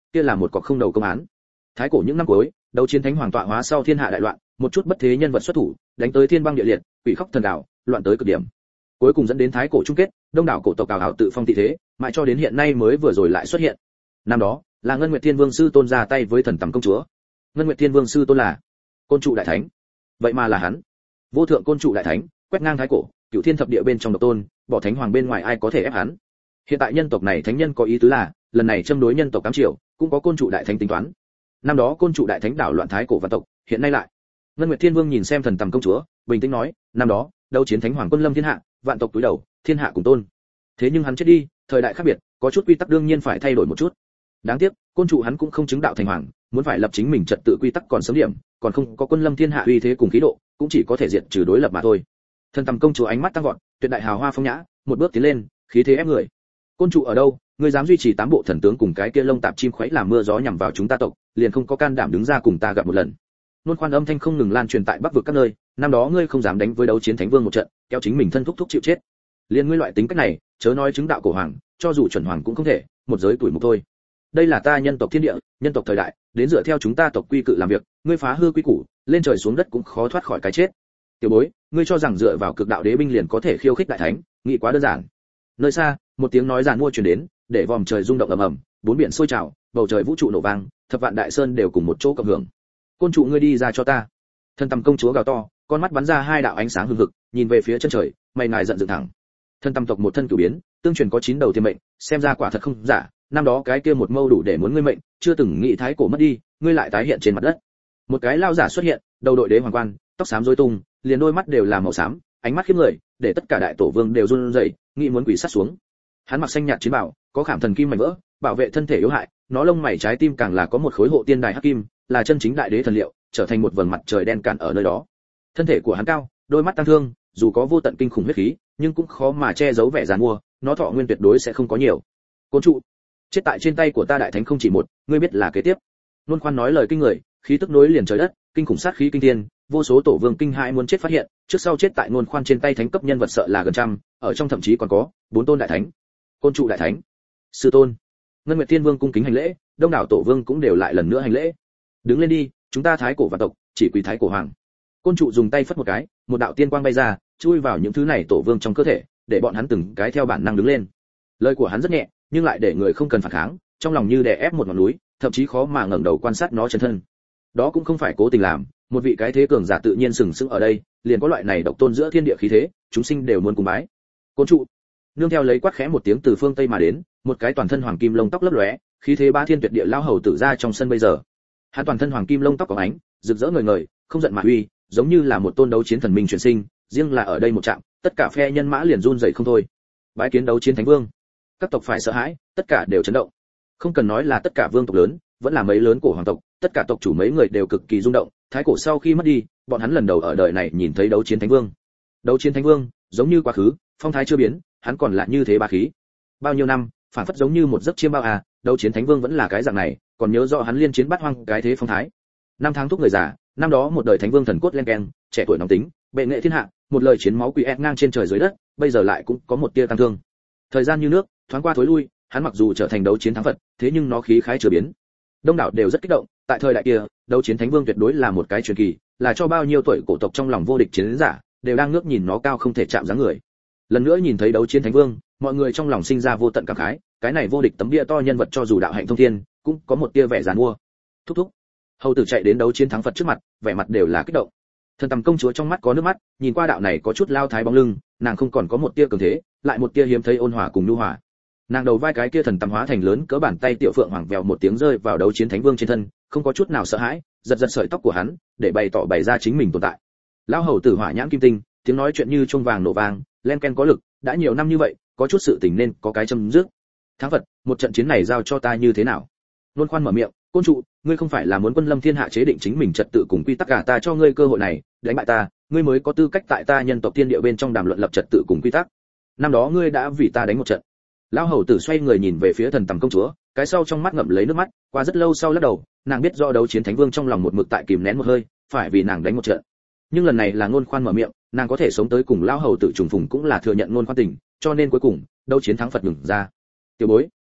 kia là một cọc không đầu công án. Thái cổ những năm cuối, đấu chiến thánh hoàng tọa hóa sau thiên hạ đại loạn, một chút bất thế nhân vật xuất thủ, đánh tới thiên băng địa liệt, quỷ khóc thần đảo, loạn tới cực điểm. Cuối cùng dẫn đến thái cổ chung kết, đông đảo cổ tộc ảo ảo tự phong thị thế, mãi cho đến hiện nay mới vừa rồi lại xuất hiện. Năm đó, là Ngân Nguyệt Thiên Vương sư tôn ra tay với Thần Tầm công chúa. Ngân Nguyệt Thiên Vương sư tôn là Côn trụ đại thánh. Vậy mà là hắn. Vô thượng Côn trụ đại thánh, quét ngang thái cổ, cửu thiên thập địa bên trong độc tôn, bỏ thánh hoàng bên ngoài ai có thể ép hắn. Hiện tại nhân tộc này thánh nhân có ý tứ là, lần này châm đối nhân tộc cám triều, cũng có Côn trụ đại thánh tính toán. Năm đó Côn trụ đại thánh đảo loạn thái cổ vạn tộc, hiện nay lại. Ngân Nguyệt Thiên Vương nhìn xem Thần Tầm công chúa, bình tĩnh nói, năm đó, đấu chiến thánh hoàng quân lâm thiên hạ, vạn tộc túi đầu, thiên hạ cùng tôn. Thế nhưng hắn chết đi, thời đại khác biệt, có chút quy tắc đương nhiên phải thay đổi một chút. Đáng tiếc, Côn trụ hắn cũng không chứng đạo thành hoàng, muốn phải lập chính mình trật tự quy tắc còn sớm điểm, còn không có quân lâm thiên hạ uy thế cùng khí độ, cũng chỉ có thể diệt trừ đối lập mà thôi. Thần Tầm công chúa ánh mắt tăng vọt, tuyệt đại hào hoa phong nhã, một bước tiến lên, khí thế ép người. Côn trụ ở đâu, ngươi dám duy trì tám bộ thần tướng cùng cái kia lông tạp chim khuấy làm mưa gió nhằm vào chúng ta tộc, liền không có can đảm đứng ra cùng ta gặp một lần. Nôn khoan âm thanh không ngừng lan truyền tại bắc vực các nơi, năm đó ngươi không dám đánh với đấu chiến thánh vương một trận, kéo chính mình thân thúc thúc chịu chết. Liên ngươi loại tính cách này, chớ nói chứng đạo cổ hoàng, cho dù chuẩn hoàng cũng không thể, một giới tuổi mục thôi. Đây là ta nhân tộc thiên địa, nhân tộc thời đại, đến dựa theo chúng ta tộc quy cự làm việc, ngươi phá hư quy củ, lên trời xuống đất cũng khó thoát khỏi cái chết. Tiểu bối, ngươi cho rằng dựa vào cực đạo đế binh liền có thể khiêu khích đại thánh, nghĩ quá đơn giản. Nơi xa, một tiếng nói giàn mua truyền đến, để vòm trời rung động ầm ầm, bốn biển sôi trào, bầu trời vũ trụ nổ vang, thập vạn đại sơn đều cùng một chỗ cộng hưởng. Côn trụ ngươi đi ra cho ta. Thần Tầm công chúa gào to, con mắt bắn ra hai đạo ánh sáng hừng hực, nhìn về phía chân trời, mày ngài giận dựng thẳng. Thần Tầm tộc một thân cửu biến, tương truyền có 9 đầu thiên mệnh, xem ra quả thật không giả, năm đó cái kia một mâu đủ để muốn ngươi mệnh, chưa từng nghĩ thái cổ mất đi, ngươi lại tái hiện trên mặt đất. Một cái lao giả xuất hiện, đầu đội đế hoàng quan, tóc xám rối tung, liền đôi mắt đều là màu xám, ánh mắt khiếp người, để tất cả đại tổ vương đều run rẩy, nghĩ muốn quỳ sát xuống. Hắn mặc xanh nhạt chiến bào, có khảm thần kim mảnh vỡ, bảo vệ thân thể yếu hại, nó lông mày trái tim càng là có một khối hộ tiên đài hắc kim, là chân chính đại đế thần liệu, trở thành một vầng mặt trời đen cản ở nơi đó. Thân thể của hắn cao, đôi mắt tăng thương, dù có vô tận kinh khủng huyết khí, nhưng cũng khó mà che giấu vẻ giàn mua, nó thọ nguyên tuyệt đối sẽ không có nhiều. Côn trụ, chết tại trên tay của ta đại thánh không chỉ một, ngươi biết là kế tiếp. Luân khoan nói lời kinh người, khí tức nối liền trời đất, kinh khủng sát khí kinh thiên, vô số tổ vương kinh hãi muốn chết phát hiện, trước sau chết tại Luân khoan trên tay thánh cấp nhân vật sợ là gần trăm, ở trong thậm chí còn có 4 tôn đại thánh. Côn trụ đại thánh, sư tôn. Ngân Nguyệt Thiên Vương cung kính hành lễ, đông đảo tổ vương cũng đều lại lần nữa hành lễ. Đứng lên đi, chúng ta thái cổ vạn tộc, chỉ quỳ thái cổ hoàng. Côn trụ dùng tay phất một cái, một đạo tiên quang bay ra, chui vào những thứ này tổ vương trong cơ thể, để bọn hắn từng cái theo bản năng đứng lên. Lời của hắn rất nhẹ, nhưng lại để người không cần phản kháng, trong lòng như đè ép một ngọn núi, thậm chí khó mà ngẩng đầu quan sát nó chân thân. Đó cũng không phải cố tình làm, một vị cái thế cường giả tự nhiên sừng sững ở đây, liền có loại này độc tôn giữa thiên địa khí thế, chúng sinh đều muốn cùng bái. Côn trụ, nương theo lấy quát khẽ một tiếng từ phương tây mà đến, một cái toàn thân hoàng kim lông tóc lấp lóe, khí thế ba thiên tuyệt địa lao hầu tử ra trong sân bây giờ. Hắn toàn thân hoàng kim lông tóc có ánh, rực rỡ ngời ngời, không giận mà uy, giống như là một tôn đấu chiến thần minh truyền sinh, riêng là ở đây một trạm, tất cả phe nhân mã liền run rẩy không thôi. Bái kiến đấu chiến thánh vương. Các tộc phải sợ hãi, tất cả đều chấn động. Không cần nói là tất cả vương tộc lớn, vẫn là mấy lớn cổ hoàng tộc, tất cả tộc chủ mấy người đều cực kỳ rung động, thái cổ sau khi mất đi, bọn hắn lần đầu ở đời này nhìn thấy đấu chiến thánh vương. Đấu chiến thánh vương, giống như quá khứ, phong thái chưa biến, hắn còn lại như thế bá khí. Bao nhiêu năm, phản phất giống như một giấc chiêm bao à, đấu chiến thánh vương vẫn là cái dạng này, còn nhớ rõ hắn liên chiến bát hoang cái thế phong thái. Năm tháng thúc người già, năm đó một đời thánh vương thần cốt len keng, trẻ tuổi nóng tính, bệ nghệ thiên hạ, một lời chiến máu quỷ ép ngang trên trời dưới đất, bây giờ lại cũng có một tia tăng thương. Thời gian như nước, thoáng qua thối lui, hắn mặc dù trở thành đấu chiến thắng Phật, thế nhưng nó khí khái chưa biến. Đông đảo đều rất kích động, tại thời đại kia, đấu chiến thánh vương tuyệt đối là một cái truyền kỳ, là cho bao nhiêu tuổi cổ tộc trong lòng vô địch chiến giả, đều đang ngước nhìn nó cao không thể chạm dáng người. Lần nữa nhìn thấy đấu chiến thánh vương, mọi người trong lòng sinh ra vô tận cảm khái, cái này vô địch tấm bia to nhân vật cho dù đạo hạnh thông thiên, cũng có một tia vẻ giàn mua. Thúc thúc. Hầu tử chạy đến đấu chiến thắng Phật trước mặt, vẻ mặt đều là kích động. Thần Tầm công chúa trong mắt có nước mắt, nhìn qua đạo này có chút lao thái bóng lưng, nàng không còn có một tia cường thế, lại một tia hiếm thấy ôn hòa cùng nhu hòa. Nàng đầu vai cái kia thần tầm hóa thành lớn cỡ bàn tay tiểu phượng hoàng vèo một tiếng rơi vào đấu chiến thánh vương trên thân, không có chút nào sợ hãi, giật giật sợi tóc của hắn, để bày ra chính mình tồn tại. Lão hầu tử hỏa nhãn kim tinh, tiếng nói chuyện như chuông vàng nổ vang, len ken có lực, đã nhiều năm như vậy, có chút sự tình nên có cái châm dứt. Thắng Phật, một trận chiến này giao cho ta như thế nào? Luân khoan mở miệng, côn trụ, ngươi không phải là muốn quân lâm thiên hạ chế định chính mình trật tự cùng quy tắc cả, ta cho ngươi cơ hội này, đánh bại ta, ngươi mới có tư cách tại ta nhân tộc thiên địa bên trong đàm luận lập trật tự cùng quy tắc. Năm đó ngươi đã vì ta đánh một trận. Lão hầu tử xoay người nhìn về phía thần tầm công chúa, cái sau trong mắt ngậm lấy nước mắt, qua rất lâu sau lắc đầu, nàng biết do đấu chiến thánh vương trong lòng một mực tại kìm nén một hơi, phải vì nàng đánh một trận. Nhưng lần này là Ngôn Khoan mở miệng, nàng có thể sống tới cùng lão hầu tử trùng phùng cũng là thừa nhận Ngôn Khoan tình, cho nên cuối cùng đấu chiến thắng Phật ngừng ra. Tiểu bối,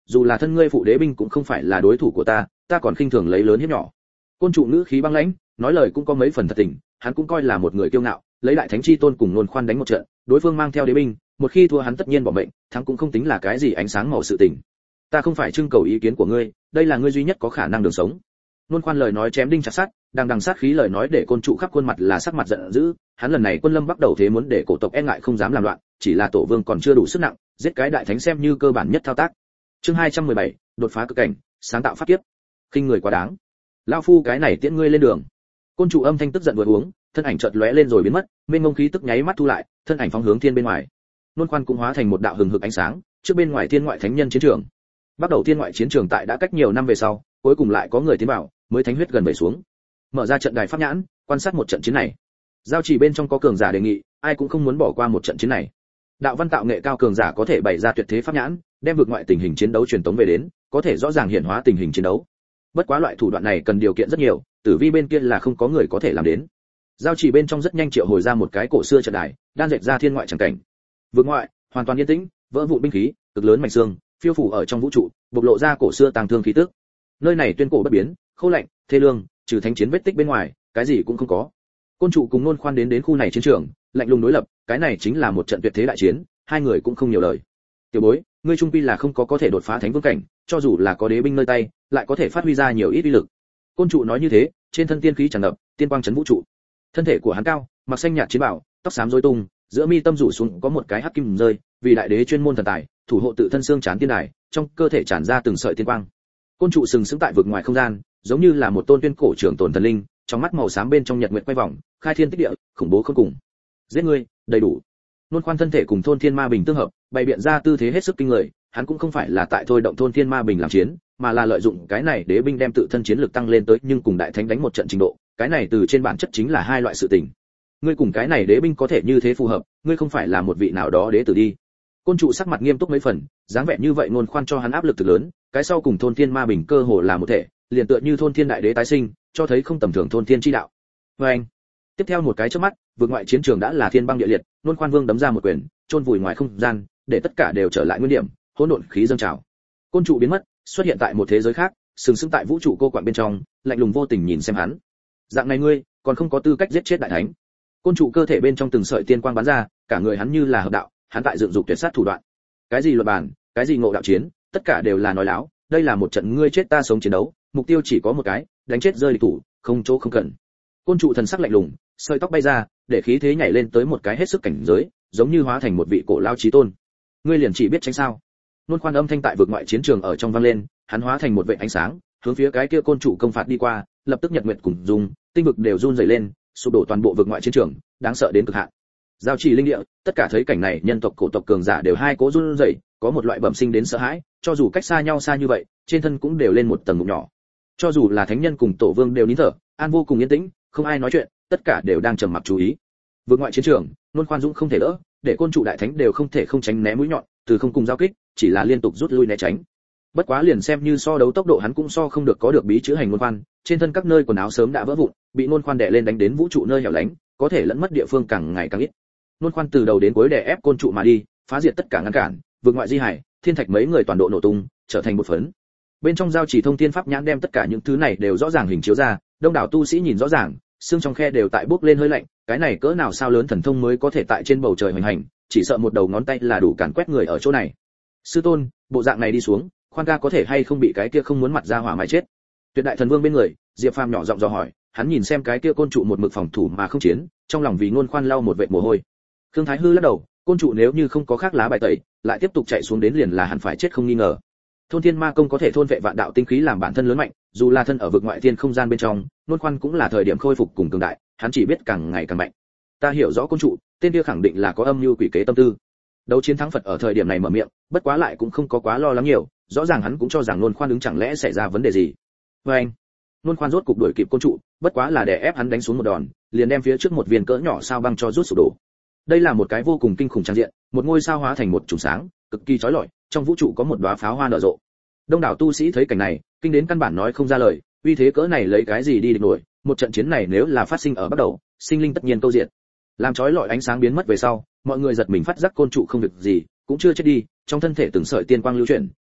dù là thân ngươi phụ đế binh cũng không phải là đối thủ của ta, ta còn khinh thường lấy lớn hiếp nhỏ. Côn trụ ngữ khí băng lãnh, nói lời cũng có mấy phần thật tình, hắn cũng coi là một người kiêu ngạo, lấy đại thánh chi tôn cùng Nôn Khoan đánh một trận, đối phương mang theo đế binh, một khi thua hắn tất nhiên bỏ mệnh, thắng cũng không tính là cái gì ánh sáng màu sự tình. Ta không phải trưng cầu ý kiến của ngươi, đây là ngươi duy nhất có khả năng đường sống. Nôn Khoan lời nói chém đinh chặt sắt, đằng sát khí lời nói để Côn trụ khắp khuôn mặt là sắc mặt giận dữ, hắn lần này quân lâm bắt đầu thế muốn để cổ tộc e ngại không dám làm loạn, chỉ là tổ vương còn chưa đủ sức nặng, giết cái đại thánh xem như cơ bản nhất thao tác. Chương 217, đột phá cực cảnh, sáng tạo pháp kiếp. Khinh người quá đáng. Lão phu cái này tiễn ngươi lên đường. Côn trụ âm thanh tức giận vừa uống, thân ảnh chợt lóe lên rồi biến mất, mênh mông khí tức nháy mắt thu lại, thân ảnh phóng hướng thiên bên ngoài. Nôn Khoan cũng hóa thành một đạo hừng hực ánh sáng, trước bên ngoài thiên ngoại thánh nhân chiến trường. Bắt đầu thiên ngoại chiến trường tại đã cách nhiều năm về sau, cuối cùng lại có người tiến vào, mới thánh huyết gần về xuống. Mở ra trận đài pháp nhãn, quan sát một trận chiến này. Giao chỉ bên trong có cường giả đề nghị, ai cũng không muốn bỏ qua một trận chiến này. Đạo văn tạo nghệ cao cường giả có thể bày ra tuyệt thế pháp nhãn, đem vượt ngoại tình hình chiến đấu truyền tống về đến, có thể rõ ràng hiện hóa tình hình chiến đấu. Bất quá loại thủ đoạn này cần điều kiện rất nhiều, tử vi bên kia là không có người có thể làm đến. Giao chỉ bên trong rất nhanh triệu hồi ra một cái cổ xưa trận đài, đang dệt ra thiên ngoại chẳng cảnh. Vượt ngoại hoàn toàn yên tĩnh, vỡ vụn binh khí, cực lớn mảnh xương, phiêu phủ ở trong vũ trụ, bộc lộ ra cổ xưa tàng thương khí tức. Nơi này tuyên cổ bất biến, khô lạnh, thê lương, trừ thánh chiến vết tích bên ngoài, cái gì cũng không có. Côn trụ cùng Nôn Khoan đến khu này chiến trường, lạnh lùng đối lập, cái này chính là một trận tuyệt thế đại chiến, hai người cũng không nhiều lời. Tiểu bối, ngươi trung quy là không có thể đột phá thánh vương cảnh, cho dù là có đế binh nơi tay, lại có thể phát huy ra nhiều ít uy lực. Côn trụ nói như thế, trên thân tiên khí tràn ngập, tiên quang chấn vũ trụ. Thân thể của hắn cao, mặc xanh nhạt chiến bào, tóc xám rối tung, giữa mi tâm rủ xuống có một cái hắc kim rơi, vì đại đế chuyên môn thần tài, thủ hộ tự thân xương chán tiên đài, trong cơ thể tràn ra từng sợi tiên quang. Côn trụ sừng sững tại vực ngoài không gian, giống như là một tôn tuyên cổ trưởng tồn thần linh, trong mắt màu xám bên trong nhật nguyệt quay vòng, khai thiên tích địa, khủng bố không cùng. Giết ngươi, đầy đủ. Nôn Khoan thân thể cùng thôn thiên ma bình tương hợp, bày biện ra tư thế hết sức kinh người, hắn cũng không phải là tại thôi động thôn thiên ma bình làm chiến, mà là lợi dụng cái này đế binh đem tự thân chiến lực tăng lên tới nhưng cùng đại thánh đánh một trận trình độ, cái này từ trên bản chất chính là hai loại sự tình. Ngươi cùng cái này đế binh có thể như thế phù hợp, ngươi không phải là một vị nào đó đế tử đi. Côn trụ sắc mặt nghiêm túc mấy phần, dáng vẻ như vậy Nôn Khoan cho hắn áp lực thực lớn, cái sau cùng thôn thiên ma bình cơ hồ là một thể, liền tựa như thôn thiên đại đế tái sinh, cho thấy không tầm thường thôn thiên chi đạo. Và anh, tiếp theo một cái chớp mắt, vượt ngoại chiến trường đã là thiên băng địa liệt, Nôn Khoan Vương đấm ra một quyền, chôn vùi ngoài không gian, để tất cả đều trở lại nguyên điểm, hỗn độn khí dâng trào. Côn trụ biến mất, xuất hiện tại một thế giới khác, sừng sững tại vũ trụ cô quạng bên trong, lạnh lùng vô tình nhìn xem hắn. Dạng này ngươi, còn không có tư cách giết chết đại thánh. Côn trụ cơ thể bên trong từng sợi tiên quang bắn ra, cả người hắn như là hợp đạo, hắn tại dựng dục tuyệt sát thủ đoạn. Cái gì luật bản, cái gì ngộ đạo chiến, tất cả đều là nói láo, đây là một trận ngươi chết ta sống chiến đấu, mục tiêu chỉ có một cái, đánh chết rơi địch thủ, không chỗ không cần. Côn trụ thần sắc lạnh lùng, sợi tóc bay ra, để khí thế nhảy lên tới một cái hết sức cảnh giới, giống như hóa thành một vị cổ lao chí tôn. Ngươi liền chỉ biết tránh sao? Nôn Khoan âm thanh tại vực ngoại chiến trường ở trong vang lên, hắn hóa thành một vệt ánh sáng, hướng phía cái kia côn trụ công phạt đi qua, lập tức nhật nguyệt cùng dùng, tinh vực đều run rẩy lên, sụp đổ toàn bộ vực ngoại chiến trường, đáng sợ đến cực hạn. Giao chỉ linh địa, tất cả thấy cảnh này, nhân tộc cổ tộc cường giả đều hai cố run rẩy, có một loại bẩm sinh đến sợ hãi, cho dù cách xa nhau xa như vậy, trên thân cũng đều lên một tầng ngụm nhỏ. Cho dù là thánh nhân cùng tổ vương đều nín thở, an vô cùng yên tĩnh, không ai nói chuyện, tất cả đều đang trầm mặc chú ý. Vượt ngoại chiến trường, Nôn Khoan Dũng không thể đỡ, để côn trụ đại thánh đều không thể không tránh né mũi nhọn, từ không cùng giao kích, chỉ là liên tục rút lui né tránh. Bất quá liền xem như so đấu tốc độ hắn cũng so không được có được bí chữ hành Nôn Khoan, trên thân các nơi quần áo sớm đã vỡ vụn, bị Nôn Khoan đè lên đánh đến vũ trụ nơi hẻo lánh, có thể lẫn mất địa phương càng ngày càng ít. Nôn Khoan từ đầu đến cuối đè ép côn trụ mà đi, phá diệt tất cả ngăn cản, vượt ngoại di hải, thiên thạch mấy người toàn độ nổ tung, trở thành một phấn. Bên trong giao chỉ thông thiên pháp nhãn đem tất cả những thứ này đều rõ ràng hình chiếu ra, đông đảo tu sĩ nhìn rõ ràng, xương trong khe đều tại bốc lên hơi lạnh, cái này cỡ nào sao lớn thần thông mới có thể tại trên bầu trời hoành hành, chỉ sợ một đầu ngón tay là đủ càn quét người ở chỗ này. Sư tôn, bộ dạng này đi xuống, Khoan ca có thể hay không bị cái kia không muốn mặt ra hỏa mà chết? Tuyệt đại thần vương bên người, Diệp Phàm nhỏ giọng dò hỏi, hắn nhìn xem cái kia côn trụ một mực phòng thủ mà không chiến, trong lòng vì Nôn Khoan lau một vệt mồ hôi. Khương Thái Hư lắc đầu, côn trụ nếu như không có khác lá bài tẩy, lại tiếp tục chạy xuống đến liền là hẳn phải chết không nghi ngờ. Thôn Thiên Ma Công có thể thôn vệ vạn đạo tinh khí làm bản thân lớn mạnh, dù là thân ở vực ngoại thiên không gian bên trong, Nôn Khoan cũng là thời điểm khôi phục cùng cường đại, hắn chỉ biết càng ngày càng mạnh. Ta hiểu rõ côn trụ, tên kia khẳng định là có âm mưu quỷ kế tâm tư. Đấu chiến thắng Phật ở thời điểm này mở miệng, bất quá lại cũng không có quá lo lắng nhiều, rõ ràng hắn cũng cho rằng Nôn Khoan đứng chẳng lẽ xảy ra vấn đề gì. Với anh, Nôn Khoan rốt cục đuổi kịp côn trụ, bất quá là để ép hắn đánh xuống một đòn, liền đem phía trước một viên cỡ nhỏ sao băng cho rút sụp đổ. Đây là một cái vô cùng kinh khủng trang diện, một ngôi sao hóa thành một chùm sáng, cực kỳ chói lọi, trong vũ trụ có một đóa pháo hoa nở rộ. Đông đảo tu sĩ thấy cảnh này, kinh đến căn bản nói không ra lời, uy thế cỡ này lấy cái gì đi địch nổi, một trận chiến này nếu là phát sinh ở bắt đầu, sinh linh tất nhiên câu diệt. Làm chói lọi ánh sáng biến mất về sau, mọi người giật mình phát giác côn trụ không việc gì, cũng chưa chết đi, trong thân thể từng sợi tiên quang lưu chuyển,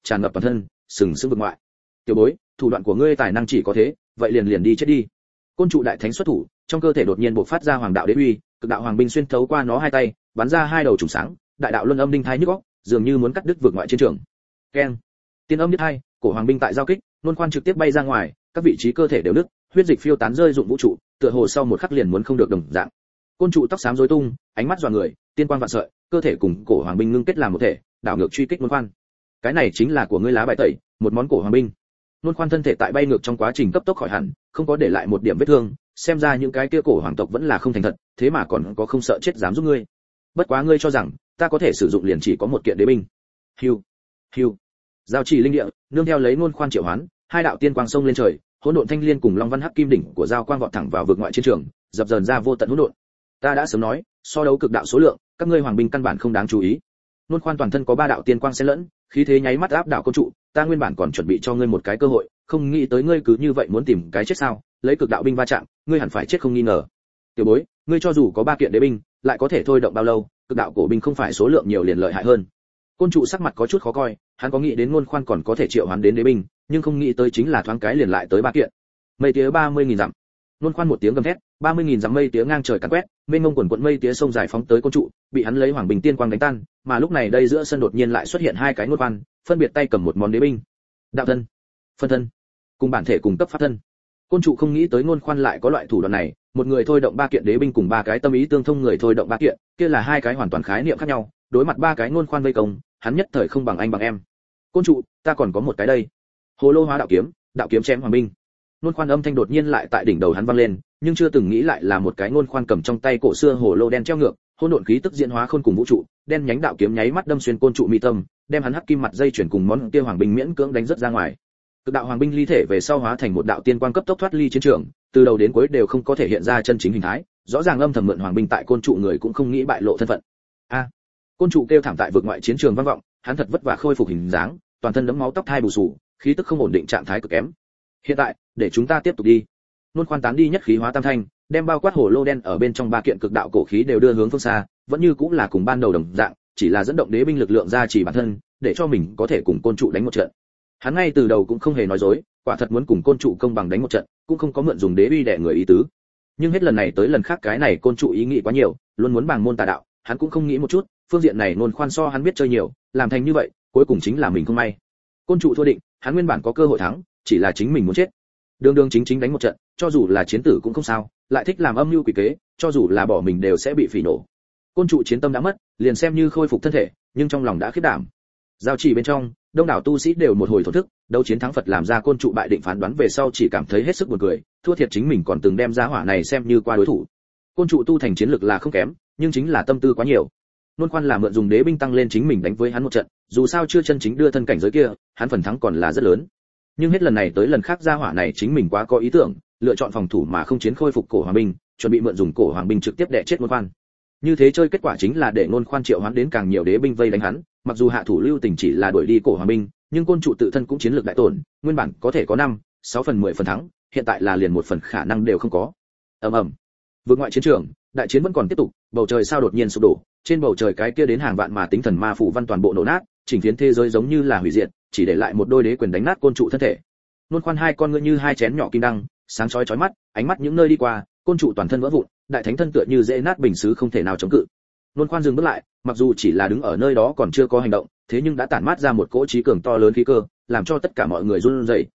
tràn ngập toàn thân, sừng sững vực ngoại. Tiểu bối, thủ đoạn của ngươi tài năng chỉ có thế, vậy liền đi chết đi. Côn trụ đại thánh xuất thủ, trong cơ thể đột nhiên bộc phát ra hoàng đạo đế uy, cực đạo hoàng binh xuyên thấu qua nó hai tay, bắn ra hai đầu trùng sáng, đại đạo luân âm đinh thai nhức óc, dường như muốn cắt đứt vực ngoại chiến trường. Keng. Tiên âm nhất hai, cổ hoàng binh tại giao kích, luân khoan trực tiếp bay ra ngoài, các vị trí cơ thể đều nứt, huyết dịch phiêu tán rơi rụng vũ trụ, tựa hồ sau một khắc liền muốn không được đồng dạng. Côn trụ tóc xám rối tung, ánh mắt dọa người, tiên quang vạn sợi, cơ thể cùng cổ hoàng binh ngưng kết làm một thể, đảo ngược truy kích luân khoan. Cái này chính là của ngươi lá bài tẩy, một món cổ hoàng binh. Luân khoan thân thể tại bay ngược trong quá trình cấp tốc khỏi hẳn, không có để lại một điểm vết thương, xem ra những cái kia cổ hoàng tộc vẫn là không thành thật, thế mà còn có không sợ chết dám giúp ngươi. Bất quá ngươi cho rằng ta có thể sử dụng liền chỉ có một kiện đế binh. Hưu, hưu. Giao chỉ linh địa, nương theo lấy Luân khoan triệu hoán, hai đạo tiên quang sông lên trời, hỗn độn thanh liên cùng long văn hắc kim đỉnh của giao quang vọt thẳng vào vực ngoại chiến trường, dập dờn ra vô tận hỗn độn. Ta đã sớm nói, so đấu cực đạo số lượng, các ngươi hoàng binh căn bản không đáng chú ý. Luân khoan toàn thân có ba đạo tiên quang xen lẫn, khí thế nháy mắt áp đảo côn trụ, ta nguyên bản còn chuẩn bị cho ngươi một cái cơ hội, không nghĩ tới ngươi cứ như vậy muốn tìm cái chết sao? Lấy cực đạo binh va chạm, ngươi hẳn phải chết không nghi ngờ. Tiểu bối, ngươi cho dù có ba kiện đế binh, lại có thể thôi động bao lâu? Cực đạo cổ binh không phải số lượng nhiều liền lợi hại hơn. Côn trụ sắc mặt có chút khó coi, hắn có nghĩ đến Luân khoan còn có thể triệu hoán đến đế binh, nhưng không nghĩ tới chính là thoáng cái liền lại tới ba kiện. Mây tía 30.000 dặm. Luân khoan một tiếng gầm thét, 30.000 dặm mây tía ngang trời càn quét, mênh mông quần quần mây tía sông dài phóng tới côn trụ, bị hắn lấy hoàng bình tiên quang đánh tan, mà lúc này đây giữa sân đột nhiên lại xuất hiện hai cái Luân khoan, phân biệt tay cầm một món đế binh. Đạo thân, phân thân, cùng bản thể cùng cấp pháp thân. Côn trụ không nghĩ tới Luân khoan lại có loại thủ đoạn này, một người thôi động ba kiện đế binh cùng ba cái tâm ý tương thông người thôi động ba kiện, kia là hai cái hoàn toàn khái niệm khác nhau, đối mặt ba cái Luân khoan vây công, hắn nhất thời không bằng anh bằng em. Côn trụ, ta còn có một cái đây. Hồ lô hóa đạo kiếm chém hoàng binh. Luân khoan âm thanh đột nhiên lại tại đỉnh đầu hắn vang lên, nhưng chưa từng nghĩ lại là một cái Luân khoan cầm trong tay cổ xưa hồ lô đen treo ngược, hỗn độn khí tức diễn hóa khôn cùng vũ trụ, đen nhánh đạo kiếm nháy mắt đâm xuyên côn trụ mi tâm, đem hắn hắc kim mặt dây chuyển cùng món kia hoàng binh miễn cưỡng đánh rất ra ngoài. Cực đạo hoàng binh ly thể về sau hóa thành một đạo tiên quang cấp tốc thoát ly chiến trường, từ đầu đến cuối đều không có thể hiện ra chân chính hình thái, rõ ràng âm thầm mượn hoàng binh tại côn trụ người cũng không nghĩ bại lộ thân phận. A! Côn trụ kêu thảm tại vực ngoại chiến trường vang vọng, hắn thật vất vả khôi phục hình dáng, toàn thân đẫm máu tóc thai bù xù, khí tức không ổn định trạng thái cực kém. Hiện tại, để chúng ta tiếp tục đi. Luân khoan tán đi nhất khí hóa tam thanh, đem bao quát hồ lô đen ở bên trong ba kiện cực đạo cổ khí đều đưa hướng phương xa, vẫn như cũng là cùng ban đầu đồng dạng, chỉ là dẫn động đế binh lực lượng ra chỉ bản thân, để cho mình có thể cùng côn trụ đánh một trận. Hắn ngay từ đầu cũng không hề nói dối, quả thật muốn cùng côn trụ công bằng đánh một trận, cũng không có mượn dùng đế uy đè người ý tứ. Nhưng hết lần này tới lần khác cái này côn trụ ý nghĩ quá nhiều, luôn muốn bàng môn tà đạo, hắn cũng không nghĩ một chút, phương diện này Luân khoan so hắn biết chơi nhiều, làm thành như vậy, cuối cùng chính là mình không may. Côn trụ thua định, hắn nguyên bản có cơ hội thắng, chỉ là chính mình muốn chết. Đường đường chính chính đánh một trận, cho dù là chiến tử cũng không sao, lại thích làm âm mưu quỷ kế, cho dù là bỏ mình đều sẽ bị phỉ nổ. Côn trụ chiến tâm đã mất, liền xem như khôi phục thân thể, nhưng trong lòng đã khiếp đảm. Giao chỉ bên trong, đông đảo tu sĩ đều một hồi thổ thức, đấu chiến thắng Phật làm ra côn trụ bại định phán đoán về sau chỉ cảm thấy hết sức buồn cười, thua thiệt chính mình còn từng đem giá hỏa này xem như qua đối thủ. Côn trụ tu thành chiến lực là không kém, nhưng chính là tâm tư quá nhiều. Luân khoan là mượn dùng đế binh tăng lên chính mình đánh với hắn một trận, dù sao chưa chân chính đưa thân cảnh giới kia, hắn phần thắng còn là rất lớn. Nhưng hết lần này tới lần khác gia hỏa này chính mình quá có ý tưởng, lựa chọn phòng thủ mà không chiến khôi phục cổ hoàng binh, chuẩn bị mượn dùng cổ hoàng binh trực tiếp đè chết Luân khoan. Như thế chơi kết quả chính là để Luân khoan triệu hoán đến càng nhiều đế binh vây đánh hắn, mặc dù hạ thủ lưu tình chỉ là đuổi đi cổ hoàng binh, nhưng côn trụ tự thân cũng chiến lược đại tổn, nguyên bản có thể có 5-6 phần 10 phần thắng, hiện tại là liền một phần khả năng đều không có. Ầm ầm. Vượt ngoại chiến trường, đại chiến vẫn còn tiếp tục, bầu trời sao đột nhiên sụp đổ, trên bầu trời cái kia đến hàng vạn mà tính thần ma phủ văn toàn bộ nổ nát, chỉnh phiến thế giới giống như là hủy diệt, chỉ để lại một đôi đế quyền đánh nát côn trụ thân thể. Luân khoan hai con ngươi như hai chén nhỏ kim đăng, sáng chói chói mắt, ánh mắt những nơi đi qua, côn trụ toàn thân vỡ vụn, đại thánh thân tựa như dễ nát bình sứ không thể nào chống cự. Luân khoan dừng bước lại, mặc dù chỉ là đứng ở nơi đó còn chưa có hành động, thế nhưng đã tản mát ra một cỗ trí cường to lớn khí cơ, làm cho tất cả mọi người run rẩy.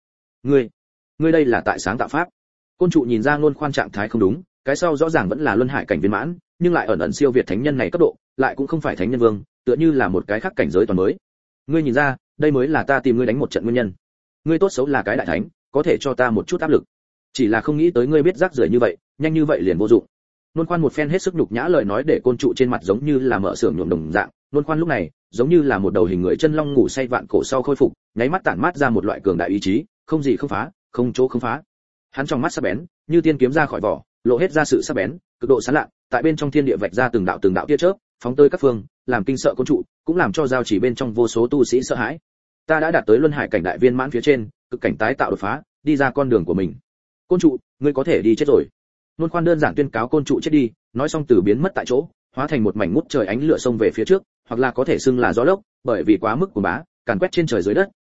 Ngươi đây là tại sáng tạo pháp? Côn trụ nhìn ra Luân khoan trạng thái không đúng, cái sau rõ ràng vẫn là luân hải cảnh viên mãn, nhưng lại ẩn ẩn siêu việt thánh nhân này cấp độ, lại cũng không phải thánh nhân vương, tựa như là một cái khác cảnh giới toàn mới. Ngươi nhìn ra, đây mới là ta tìm ngươi đánh một trận nguyên nhân. Ngươi tốt xấu là cái đại thánh, có thể cho ta một chút áp lực. Chỉ là không nghĩ tới ngươi biết rác rưởi như vậy, nhanh như vậy liền vô dụng. Luân khoan một phen hết sức nhục nhã lời nói để côn trụ trên mặt giống như là mở xưởng nhuộm đồng dạng. Luân khoan lúc này giống như là một đầu hình người chân long ngủ say vạn cổ sau khôi phục, nháy mắt tản mát ra một loại cường đại ý chí, không gì không phá, không chỗ không phá. Hắn trong mắt sắc bén, như tiên kiếm ra khỏi vỏ, lộ hết ra sự sắc bén, cực độ sáng lạ, tại bên trong thiên địa vạch ra từng đạo tia chớp, phóng tới các phương, làm kinh sợ côn trụ, cũng làm cho giao chỉ bên trong vô số tu sĩ sợ hãi. Ta đã đạt tới luân hải cảnh đại viên mãn phía trên, cực cảnh tái tạo đột phá, đi ra con đường của mình. Côn trụ, ngươi có thể đi chết rồi. Luân khoan đơn giản tuyên cáo côn trụ chết đi, nói xong từ biến mất tại chỗ, hóa thành một mảnh ngút trời ánh lửa xông về phía trước, hoặc là có thể xưng là gió lốc, bởi vì quá mức của bá, càn quét trên trời dưới đất,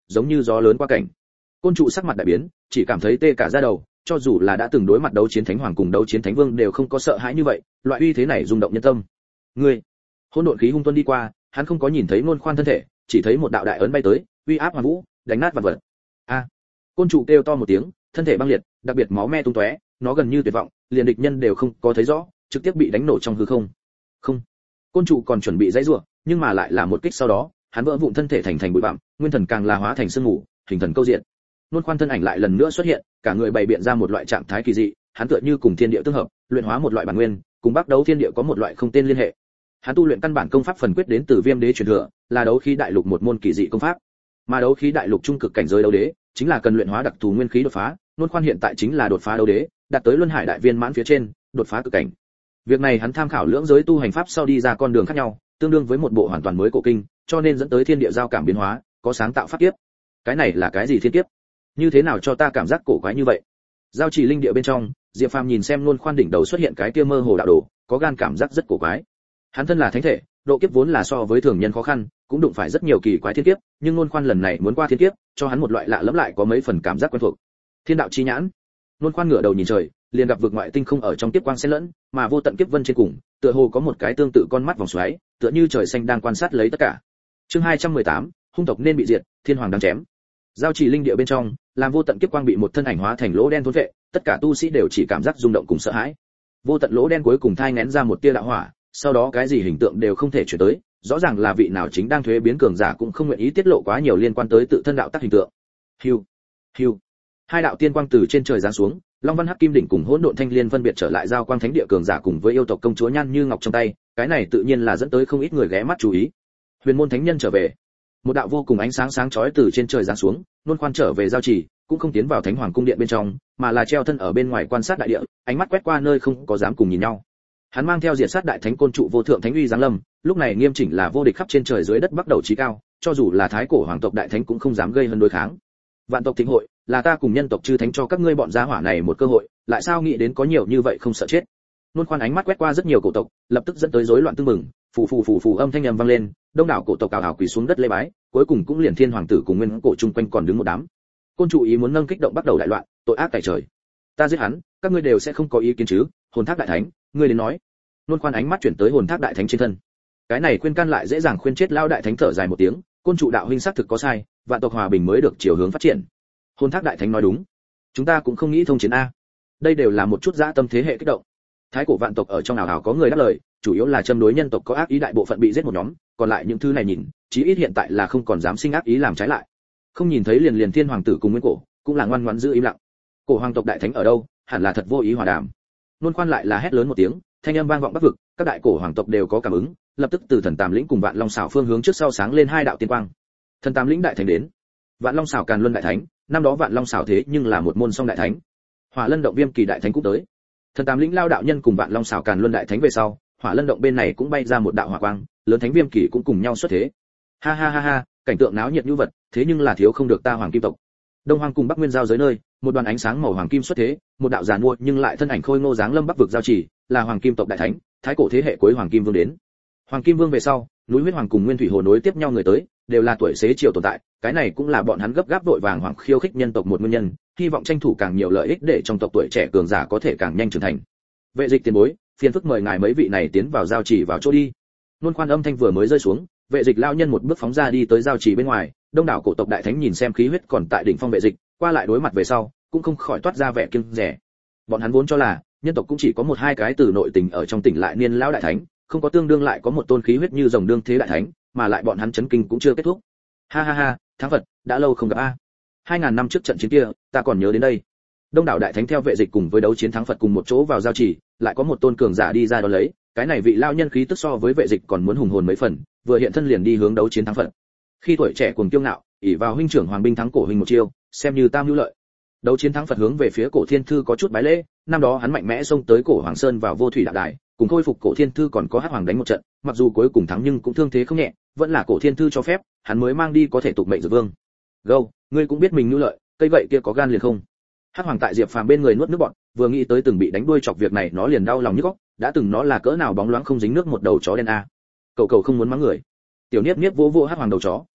giống như gió lớn qua cảnh. Côn trụ sắc mặt đại biến, chỉ cảm thấy tê cả da đầu, cho dù là đã từng đối mặt đấu chiến thánh hoàng cùng đấu chiến thánh vương đều không có sợ hãi như vậy, loại uy thế này rung động nhân tâm. Ngươi, hỗn độn khí hung tuân đi qua, hắn không có nhìn thấy Nôn Khoan thân thể, chỉ thấy một đạo đại ấn bay tới, uy áp hoàn vũ, đánh nát vạn vật. A! Côn trụ kêu to một tiếng, thân thể băng liệt, đặc biệt máu me tung tóe, nó gần như tuyệt vọng, liền địch nhân đều không có thấy rõ, trực tiếp bị đánh nổ trong hư không. Không. Côn trụ còn chuẩn bị dãy rủa, nhưng mà lại là một kích sau đó, hắn vỡ vụn thân thể thành bụi bặm, nguyên thần càng là hóa thành sương mù, hình thần câu diện. Nôn Khoan thân ảnh lại lần nữa xuất hiện, cả người bày biện ra một loại trạng thái kỳ dị, hắn tựa như cùng thiên địa tương hợp, luyện hóa một loại bản nguyên, cùng Bắc Đấu Thiên Địa có một loại không tên liên hệ. Hắn tu luyện căn bản công pháp phần quyết đến từ Viêm Đế truyền thừa, là đấu khí đại lục một môn kỳ dị công pháp. Mà đấu khí đại lục trung cực cảnh giới đấu đế, chính là cần luyện hóa đặc thù nguyên khí đột phá, Nôn Khoan hiện tại chính là đột phá đấu đế, đạt tới luân hải đại viên mãn phía trên, đột phá cực cảnh. Việc này hắn tham khảo lưỡng giới tu hành pháp sau đi ra con đường khác nhau, tương đương với một bộ hoàn toàn mới cổ kinh, cho nên dẫn tới thiên địa giao cảm biến hóa, có sáng tạo pháp kiếp. Cái này là cái gì thiên kiếp? Như thế nào cho ta cảm giác cổ quái như vậy? Giao chỉ linh địa bên trong, Diệp Phàm nhìn xem Nôn Khoan đỉnh đầu xuất hiện cái kia mơ hồ đạo đồ, có gan cảm giác rất cổ quái. Hắn thân là thánh thể, độ kiếp vốn là so với thường nhân khó khăn, cũng đụng phải rất nhiều kỳ quái thiên kiếp, nhưng Nôn Khoan lần này muốn qua thiên kiếp, cho hắn một loại lạ lẫm lại có mấy phần cảm giác quen thuộc. Thiên đạo chi nhãn. Nôn Khoan ngửa đầu nhìn trời, liền gặp vực ngoại tinh không ở trong kiếp quang xen lẫn, mà vô tận kiếp vân trên cùng, tựa hồ có một cái tương tự con mắt vòng xoáy, tựa như trời xanh đang quan sát lấy tất cả. Chương 218, hung tộc nên bị diệt, thiên hoàng đang chém. Giao chỉ linh địa bên trong, làm vô tận kiếp quang bị một thân ảnh hóa thành lỗ đen thôn vệ, tất cả tu sĩ đều chỉ cảm giác rung động cùng sợ hãi. Vô tận lỗ đen cuối cùng thai nghén ra một tia đạo hỏa, sau đó cái gì hình tượng đều không thể chuyển tới, rõ ràng là vị nào chính đang thuế biến cường giả cũng không nguyện ý tiết lộ quá nhiều liên quan tới tự thân đạo tác hình tượng. Hưu, hưu. Hai đạo tiên quang từ trên trời giáng xuống, Long Văn Hắc Kim đỉnh cùng Hỗn Độn Thanh Liên phân biệt trở lại giao quang thánh địa cường giả cùng với yêu tộc công chúa Nhan Như Ngọc trong tay, cái này tự nhiên là dẫn tới không ít người ghé mắt chú ý. Huyền môn thánh nhân trở về. Một đạo vô cùng ánh sáng sáng chói từ trên trời giáng xuống, Nôn Khoan trở về giao trì, cũng không tiến vào Thánh Hoàng cung điện bên trong, mà là treo thân ở bên ngoài quan sát đại địa, ánh mắt quét qua nơi không có dám cùng nhìn nhau. Hắn mang theo diệt sát đại thánh côn trụ vô thượng thánh uy giáng lâm, lúc này nghiêm chỉnh là vô địch khắp trên trời dưới đất bắt đầu chí cao, cho dù là thái cổ hoàng tộc đại thánh cũng không dám gây hấn đối kháng. Vạn tộc thịnh hội, là ta cùng nhân tộc chư thánh cho các ngươi bọn gia hỏa này một cơ hội, lại sao nghĩ đến có nhiều như vậy không sợ chết. Nôn Khoan ánh mắt quét qua rất nhiều cổ tộc, lập tức dẫn tới rối loạn tương mừng, phù âm thanh ầm vang lên, đông đảo cổ tộc cào hào quỳ xuống đất lễ bái, cuối cùng cũng liền thiên hoàng tử cùng nguyên cổ chung quanh còn đứng một đám. Côn trụ ý muốn nâng kích động bắt đầu đại loạn, tội ác tại trời. Ta giết hắn, các ngươi đều sẽ không có ý kiến chứ? Hồn thác đại thánh, ngươi đến nói. Nôn Khoan ánh mắt chuyển tới hồn thác đại thánh trên thân. Cái này khuyên can lại dễ dàng khuyên chết lão đại thánh thở dài một tiếng, côn trụ đạo huynh xác thực có sai, vạn tộc hòa bình mới được chiều hướng phát triển. Hồn thác đại thánh nói đúng, chúng ta cũng không nghĩ thông chiến a. Đây đều là một chút dã tâm thế hệ kích động. Thái cổ vạn tộc ở trong ảo có người đáp lời, chủ yếu là châm đối nhân tộc có ác ý đại bộ phận bị giết một nhóm, còn lại những thứ này nhìn, chí ít hiện tại là không còn dám sinh ác ý làm trái lại. Không nhìn thấy liền thiên hoàng tử cùng nguyên cổ, cũng là ngoan ngoãn giữ im lặng. Cổ hoàng tộc đại thánh ở đâu, hẳn là thật vô ý hòa đàm. Nôn Khoan lại là hét lớn một tiếng, thanh âm vang vọng bắc vực, các đại cổ hoàng tộc đều có cảm ứng, lập tức từ thần tam lĩnh cùng vạn long xảo phương hướng trước sau sáng lên hai đạo tiên quang. Thần tam lĩnh đại thánh đến, vạn long xảo càn luân đại thánh, năm đó vạn long xảo thế nhưng là một môn song đại thánh. Hỏa Lân động Viêm Kỳ đại thánh cũng tới. Thần tam lĩnh lao đạo nhân cùng vạn long xảo càn luân đại thánh về sau, Hỏa Lân động bên này cũng bay ra một đạo hỏa quang, lớn thánh Viêm Kỳ cũng cùng nhau xuất thế. Ha ha ha ha, cảnh tượng náo nhiệt như vật, thế nhưng là thiếu không được ta hoàng kim tộc. Đông Hoang cùng Bắc Nguyên giao giới nơi, một đoàn ánh sáng màu hoàng kim xuất thế, một đạo giàn mua nhưng lại thân ảnh khôi ngô dáng lâm bắc vực giao chỉ, là hoàng kim tộc đại thánh, thái cổ thế hệ cuối hoàng kim vương đến. Hoàng kim vương về sau, núi huyết hoàng cùng nguyên thủy hồ nối tiếp nhau người tới, đều là tuổi xế chiều tồn tại, cái này cũng là bọn hắn gấp gáp vội vàng hoàng khiêu khích nhân tộc một nguyên nhân, hy vọng tranh thủ càng nhiều lợi ích để trong tộc tuổi trẻ cường giả có thể càng nhanh trưởng thành. Vệ dịch tiền bối, phiền phức mời ngài mấy vị này tiến vào giao chỉ vào chỗ đi. Nôn Khoan âm thanh vừa mới rơi xuống, vệ dịch lao nhân một bước phóng ra đi tới giao chỉ bên ngoài, đông đảo cổ tộc đại thánh nhìn xem khí huyết còn tại đỉnh phong vệ dịch, qua lại đối mặt về sau, cũng không khỏi toát ra vẻ kiêng dè. Bọn hắn vốn cho là nhân tộc cũng chỉ có một hai cái từ nội tình ở trong tỉnh lại niên lão đại thánh, không có tương đương lại có một tôn khí huyết như rồng đương thế đại thánh, mà lại bọn hắn chấn kinh cũng chưa kết thúc. Ha ha ha, thắng Phật, đã lâu không gặp a. 2000 năm trước trận chiến kia, ta còn nhớ đến đây. Đông đảo đại thánh theo vệ dịch cùng với đấu chiến thắng Phật cùng một chỗ vào giao chỉ, lại có một tôn cường giả đi ra đó lấy, cái này vị lao nhân khí tức so với vệ dịch còn muốn hùng hồn mấy phần, vừa hiện thân liền đi hướng đấu chiến thắng Phật. Khi tuổi trẻ cuồng kiêu ngạo, ỷ vào huynh trưởng hoàng binh thắng cổ huynh một chiêu, xem như tam hữu lợi. Đấu chiến thắng Phật hướng về phía cổ thiên thư có chút bái lễ, năm đó hắn mạnh mẽ xông tới cổ hoàng sơn vào vô thủy đạo đài, cùng khôi phục cổ thiên thư còn có hắc hoàng đánh một trận, mặc dù cuối cùng thắng nhưng cũng thương thế không nhẹ, vẫn là cổ thiên thư cho phép, hắn mới mang đi có thể tục mệnh dược vương. Gâu, ngươi cũng biết mình hữu lợi, cây vậy kia có gan liền không? Hắc hoàng tại Diệp Phàm bên người nuốt nước bọt, vừa nghĩ tới từng bị đánh đuôi chọc việc này nó liền đau lòng nhức óc, đã từng nó là cỡ nào bóng loáng không dính nước một đầu chó đen a. Cậu không muốn mắng người. Tiểu Niếp Niếp vỗ vỗ Hắc hoàng đầu chó,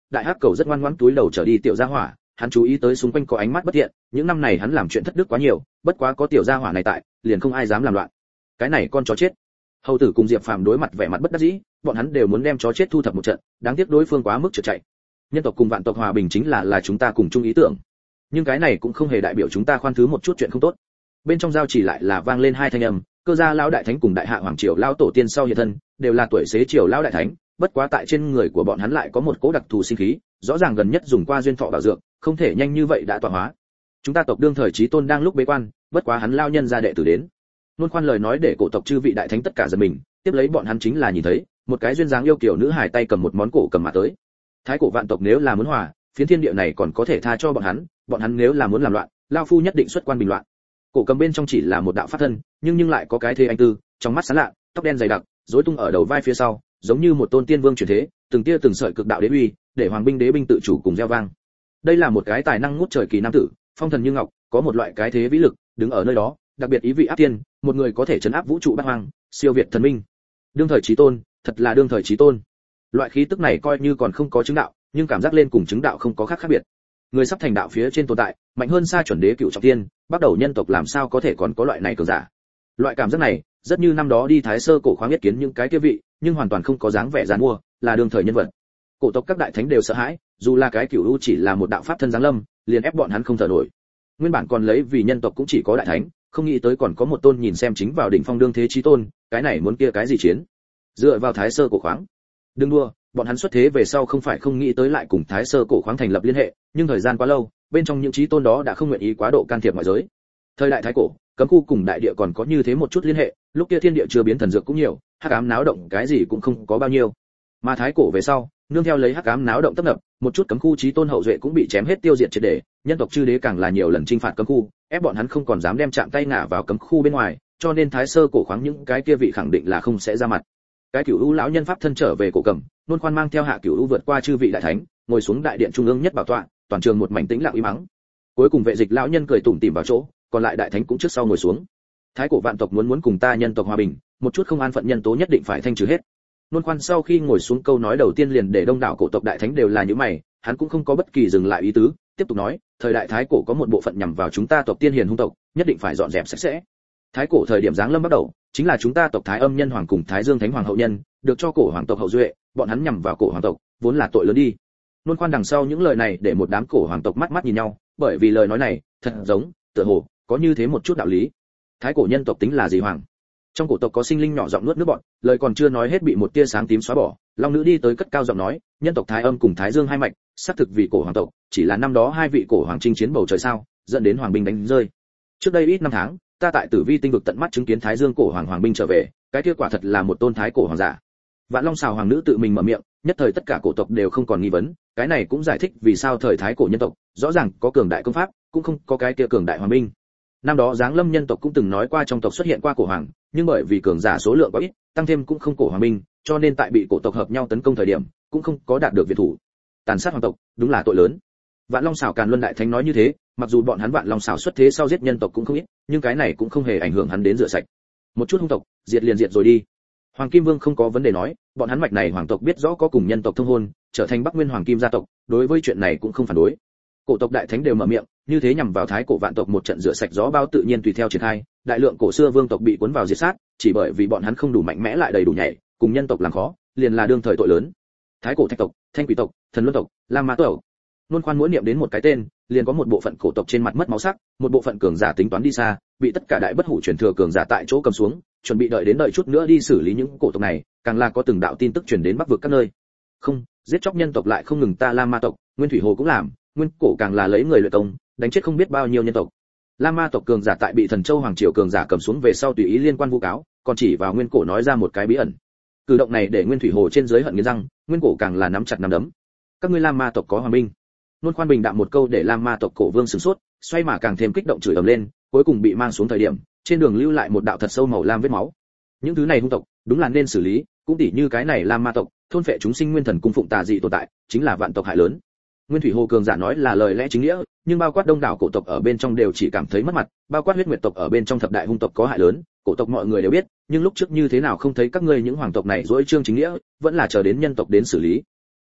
đại hắc cầu rất ngoan ngoãn túi đầu trở đi tiểu gia hỏa, hắn chú ý tới xung quanh có ánh mắt bất thiện, những năm này hắn làm chuyện thất đức quá nhiều, bất quá có tiểu gia hỏa này tại, liền không ai dám làm loạn. Cái này con chó chết. Hầu tử cùng Diệp Phàm đối mặt vẻ mặt bất đắc dĩ, bọn hắn đều muốn đem chó chết thu thập một trận, đáng tiếc đối phương quá mức trượt chạy. Nhân tộc cùng vạn tộc hòa bình chính là chúng ta cùng chung ý tưởng. Nhưng cái này cũng không hề đại biểu chúng ta khoan thứ một chút chuyện không tốt. Bên trong giao chỉ lại là vang lên hai thanh âm, Cơ gia lão đại thánh cùng đại hạ hoàng triều lão tổ tiên sau hiện thân, đều là tuổi xế triều lão đại thánh, bất quá tại trên người của bọn hắn lại có một cỗ đặc thù sinh khí, rõ ràng gần nhất dùng qua duyên thọ bảo dược, không thể nhanh như vậy đã tọa hóa. Chúng ta tộc đương thời chí tôn đang lúc bế quan, bất quá hắn lao nhân gia đệ tử đến. Luôn khoan lời nói để cổ tộc chư vị đại thánh tất cả giật mình, tiếp lấy bọn hắn chính là nhìn thấy một cái duyên dáng yêu kiều nữ hài tay cầm một món cổ cầm mà tới. Thái cổ vạn tộc nếu là muốn hòa, phiến thiên địa này còn có thể tha cho bọn hắn nếu là muốn làm loạn, lão phu nhất định xuất quan bình loạn. Cổ cầm bên trong chỉ là một đạo pháp thân, nhưng lại có cái thế anh tư, trong mắt sáng lạ, tóc đen dày đặc, rối tung ở đầu vai phía sau, giống như một tôn tiên vương chuyển thế, từng tia từng sợi cực đạo đế uy, để hoàng binh đế binh tự chủ cùng reo vang. Đây là một cái tài năng ngút trời kỳ nam tử, phong thần như ngọc, có một loại cái thế vĩ lực, đứng ở nơi đó, đặc biệt ý vị áp tiên, một người có thể trấn áp vũ trụ bát hoang, siêu việt thần minh. Đương thời chí tôn, thật là đương thời chí tôn. Loại khí tức này coi như còn không có chứng đạo, nhưng cảm giác lên cùng chứng đạo không có khác biệt. Người sắp thành đạo phía trên tồn tại, mạnh hơn xa chuẩn đế cựu trọng thiên, bắt đầu nhân tộc làm sao có thể còn có loại này cường giả. Loại cảm giác này, rất như năm đó đi Thái Sơ cổ khoáng biết kiến những cái kia vị, nhưng hoàn toàn không có dáng vẻ giàn mua, là đương thời nhân vật. Cổ tộc các đại thánh đều sợ hãi, dù là cái cửu u chỉ là một đạo pháp thân giáng lâm, liền ép bọn hắn không thở nổi. Nguyên bản còn lấy vì nhân tộc cũng chỉ có đại thánh, không nghĩ tới còn có một tôn nhìn xem chính vào đỉnh phong đương thế chí tôn, cái này muốn kia cái gì chiến. Dựa vào Thái Sơ cổ khoáng. Đừng đua, bọn hắn xuất thế về sau không phải không nghĩ tới lại cùng Thái Sơ cổ khoáng thành lập liên hệ, nhưng thời gian quá lâu, bên trong những chí tôn đó đã không nguyện ý quá độ can thiệp ngoại giới. Thời đại thái cổ, cấm khu cùng đại địa còn có như thế một chút liên hệ, lúc kia thiên địa chưa biến thần dược cũng nhiều, hắc ám náo động cái gì cũng không có bao nhiêu. Mà thái cổ về sau, nương theo lấy hắc ám náo động tấp nập, một chút cấm khu chí tôn hậu duệ cũng bị chém hết tiêu diệt triệt để, nhân tộc chư đế càng là nhiều lần chinh phạt cấm khu, ép bọn hắn không còn dám đem chạm tay ngả vào cấm khu bên ngoài, cho nên Thái Sơ cổ khoáng những cái kia vị khẳng định là không sẽ ra mặt. Cái Cửu U lão nhân pháp thân trở về cổ cầm, luôn khoan mang theo hạ Cửu U vượt qua chư vị đại thánh, ngồi xuống đại điện trung ương nhất bảo tọa, toàn trường một mảnh tĩnh lặng im mắng. Cuối cùng vệ dịch lão nhân cười tủm tỉm vào chỗ, còn lại đại thánh cũng trước sau ngồi xuống. Thái cổ vạn tộc muốn cùng ta nhân tộc hòa bình, một chút không an phận nhân tố nhất định phải thanh trừ hết. Luôn khoan sau khi ngồi xuống câu nói đầu tiên liền để đông đảo cổ tộc đại thánh đều là như mày, hắn cũng không có bất kỳ dừng lại ý tứ, tiếp tục nói, thời đại thái cổ có một bộ phận nhằm vào chúng ta tộc tiên hiền hung tộc, nhất định phải dọn dẹp sạch sẽ. Thái cổ thời điểm giáng lâm bắt đầu, chính là chúng ta tộc Thái Âm nhân hoàng cùng Thái Dương thánh hoàng hậu nhân, được cho cổ hoàng tộc hậu duệ, bọn hắn nhằm vào cổ hoàng tộc, vốn là tội lớn đi. Luôn khoan đằng sau những lời này để một đám cổ hoàng tộc mắt mắt nhìn nhau, bởi vì lời nói này, thật giống, tựa hồ có như thế một chút đạo lý. Thái cổ nhân tộc tính là gì hoàng? Trong cổ tộc có sinh linh nhỏ giọng nuốt nước bọt, lời còn chưa nói hết bị một tia sáng tím xóa bỏ, long nữ đi tới cất cao giọng nói, nhân tộc Thái Âm cùng Thái Dương hai mạch, xác thực vì cổ hoàng tộc, chỉ là năm đó hai vị cổ hoàng chinh chiến bầu trời sao, dẫn đến hoàng binh đánh rơi. Trước đây ít năm tháng, ta tại Tử Vi tinh vực tận mắt chứng kiến Thái Dương cổ hoàng binh trở về, cái kia quả thật là một tôn thái cổ hoàng giả. Vạn Long xào hoàng nữ tự mình mở miệng, nhất thời tất cả cổ tộc đều không còn nghi vấn, cái này cũng giải thích vì sao thời thái cổ nhân tộc, rõ ràng có cường đại công pháp, cũng không có cái kia cường đại hoàng binh. Năm đó Giáng Lâm nhân tộc cũng từng nói qua trong tộc xuất hiện qua cổ hoàng, nhưng bởi vì cường giả số lượng quá ít, tăng thêm cũng không cổ hoàng binh, cho nên tại bị cổ tộc hợp nhau tấn công thời điểm, cũng không có đạt được viện thủ. Tàn sát hoàng tộc, đúng là tội lớn. Vạn Long xảo Càn Luân đại thánh nói như thế, mặc dù bọn hắn Vạn Long xảo xuất thế sau giết nhân tộc cũng không ít, nhưng cái này cũng không hề ảnh hưởng hắn đến rửa sạch. Một chút hung tộc, diệt liền diệt rồi đi. Hoàng Kim Vương không có vấn đề nói, bọn hắn mạch này hoàng tộc biết rõ có cùng nhân tộc thông hôn, trở thành Bắc Nguyên Hoàng Kim gia tộc, đối với chuyện này cũng không phản đối. Cổ tộc đại thánh đều mở miệng, như thế nhằm vào thái cổ vạn tộc một trận rửa sạch gió bao tự nhiên tùy theo triển khai, đại lượng cổ xưa vương tộc bị cuốn vào diệt sát, chỉ bởi vì bọn hắn không đủ mạnh mẽ lại đầy đủ nhảy, cùng nhân tộc làm khó, liền là đương thời tội lớn. Thái cổ thạch tộc, thanh quỷ tộc, thần luân tộc, lam ma tộc. Luôn khoan mỗi niệm đến một cái tên, liền có một bộ phận cổ tộc trên mặt mất máu sắc, một bộ phận cường giả tính toán đi xa, bị tất cả đại bất hủ truyền thừa cường giả tại chỗ cầm xuống, chuẩn bị đợi chút nữa đi xử lý những cổ tộc này, càng là có từng đạo tin tức truyền đến bắc vực các nơi. Không, giết chóc nhân tộc lại không ngừng ta lam ma tộc, nguyên thủy hồ cũng làm, nguyên cổ càng là lấy người luyện công, đánh chết không biết bao nhiêu nhân tộc. Lam ma tộc cường giả tại bị thần châu hoàng triều cường giả cầm xuống về sau tùy ý liên quan vu cáo, còn chỉ vào nguyên cổ nói ra một cái bí ẩn. Cử động này để nguyên thủy hồ trên dưới hận nghiến răng, nguyên cổ càng là nắm chặt nắm đấm. Các ngươi lam ma tộc có hòa minh. Nôn khoan bình đạm một câu để lam ma tộc cổ vương sửng sốt, xoay mà càng thêm kích động chửi ầm lên, cuối cùng bị mang xuống thời điểm, trên đường lưu lại một đạo thật sâu màu lam vết máu. Những thứ này hung tộc, đúng là nên xử lý, cũng tỉ như cái này lam ma tộc, thôn phệ chúng sinh nguyên thần cung phụng tà dị tồn tại, chính là vạn tộc hại lớn. Nguyên thủy hồ cường giả nói là lời lẽ chính nghĩa, nhưng bao quát đông đảo cổ tộc ở bên trong đều chỉ cảm thấy mất mặt, bao quát huyết nguyệt tộc ở bên trong thập đại hung tộc có hại lớn, cổ tộc mọi người đều biết, nhưng lúc trước như thế nào không thấy các ngươi những hoàng tộc này dỗi trương chính nghĩa, vẫn là chờ đến nhân tộc đến xử lý.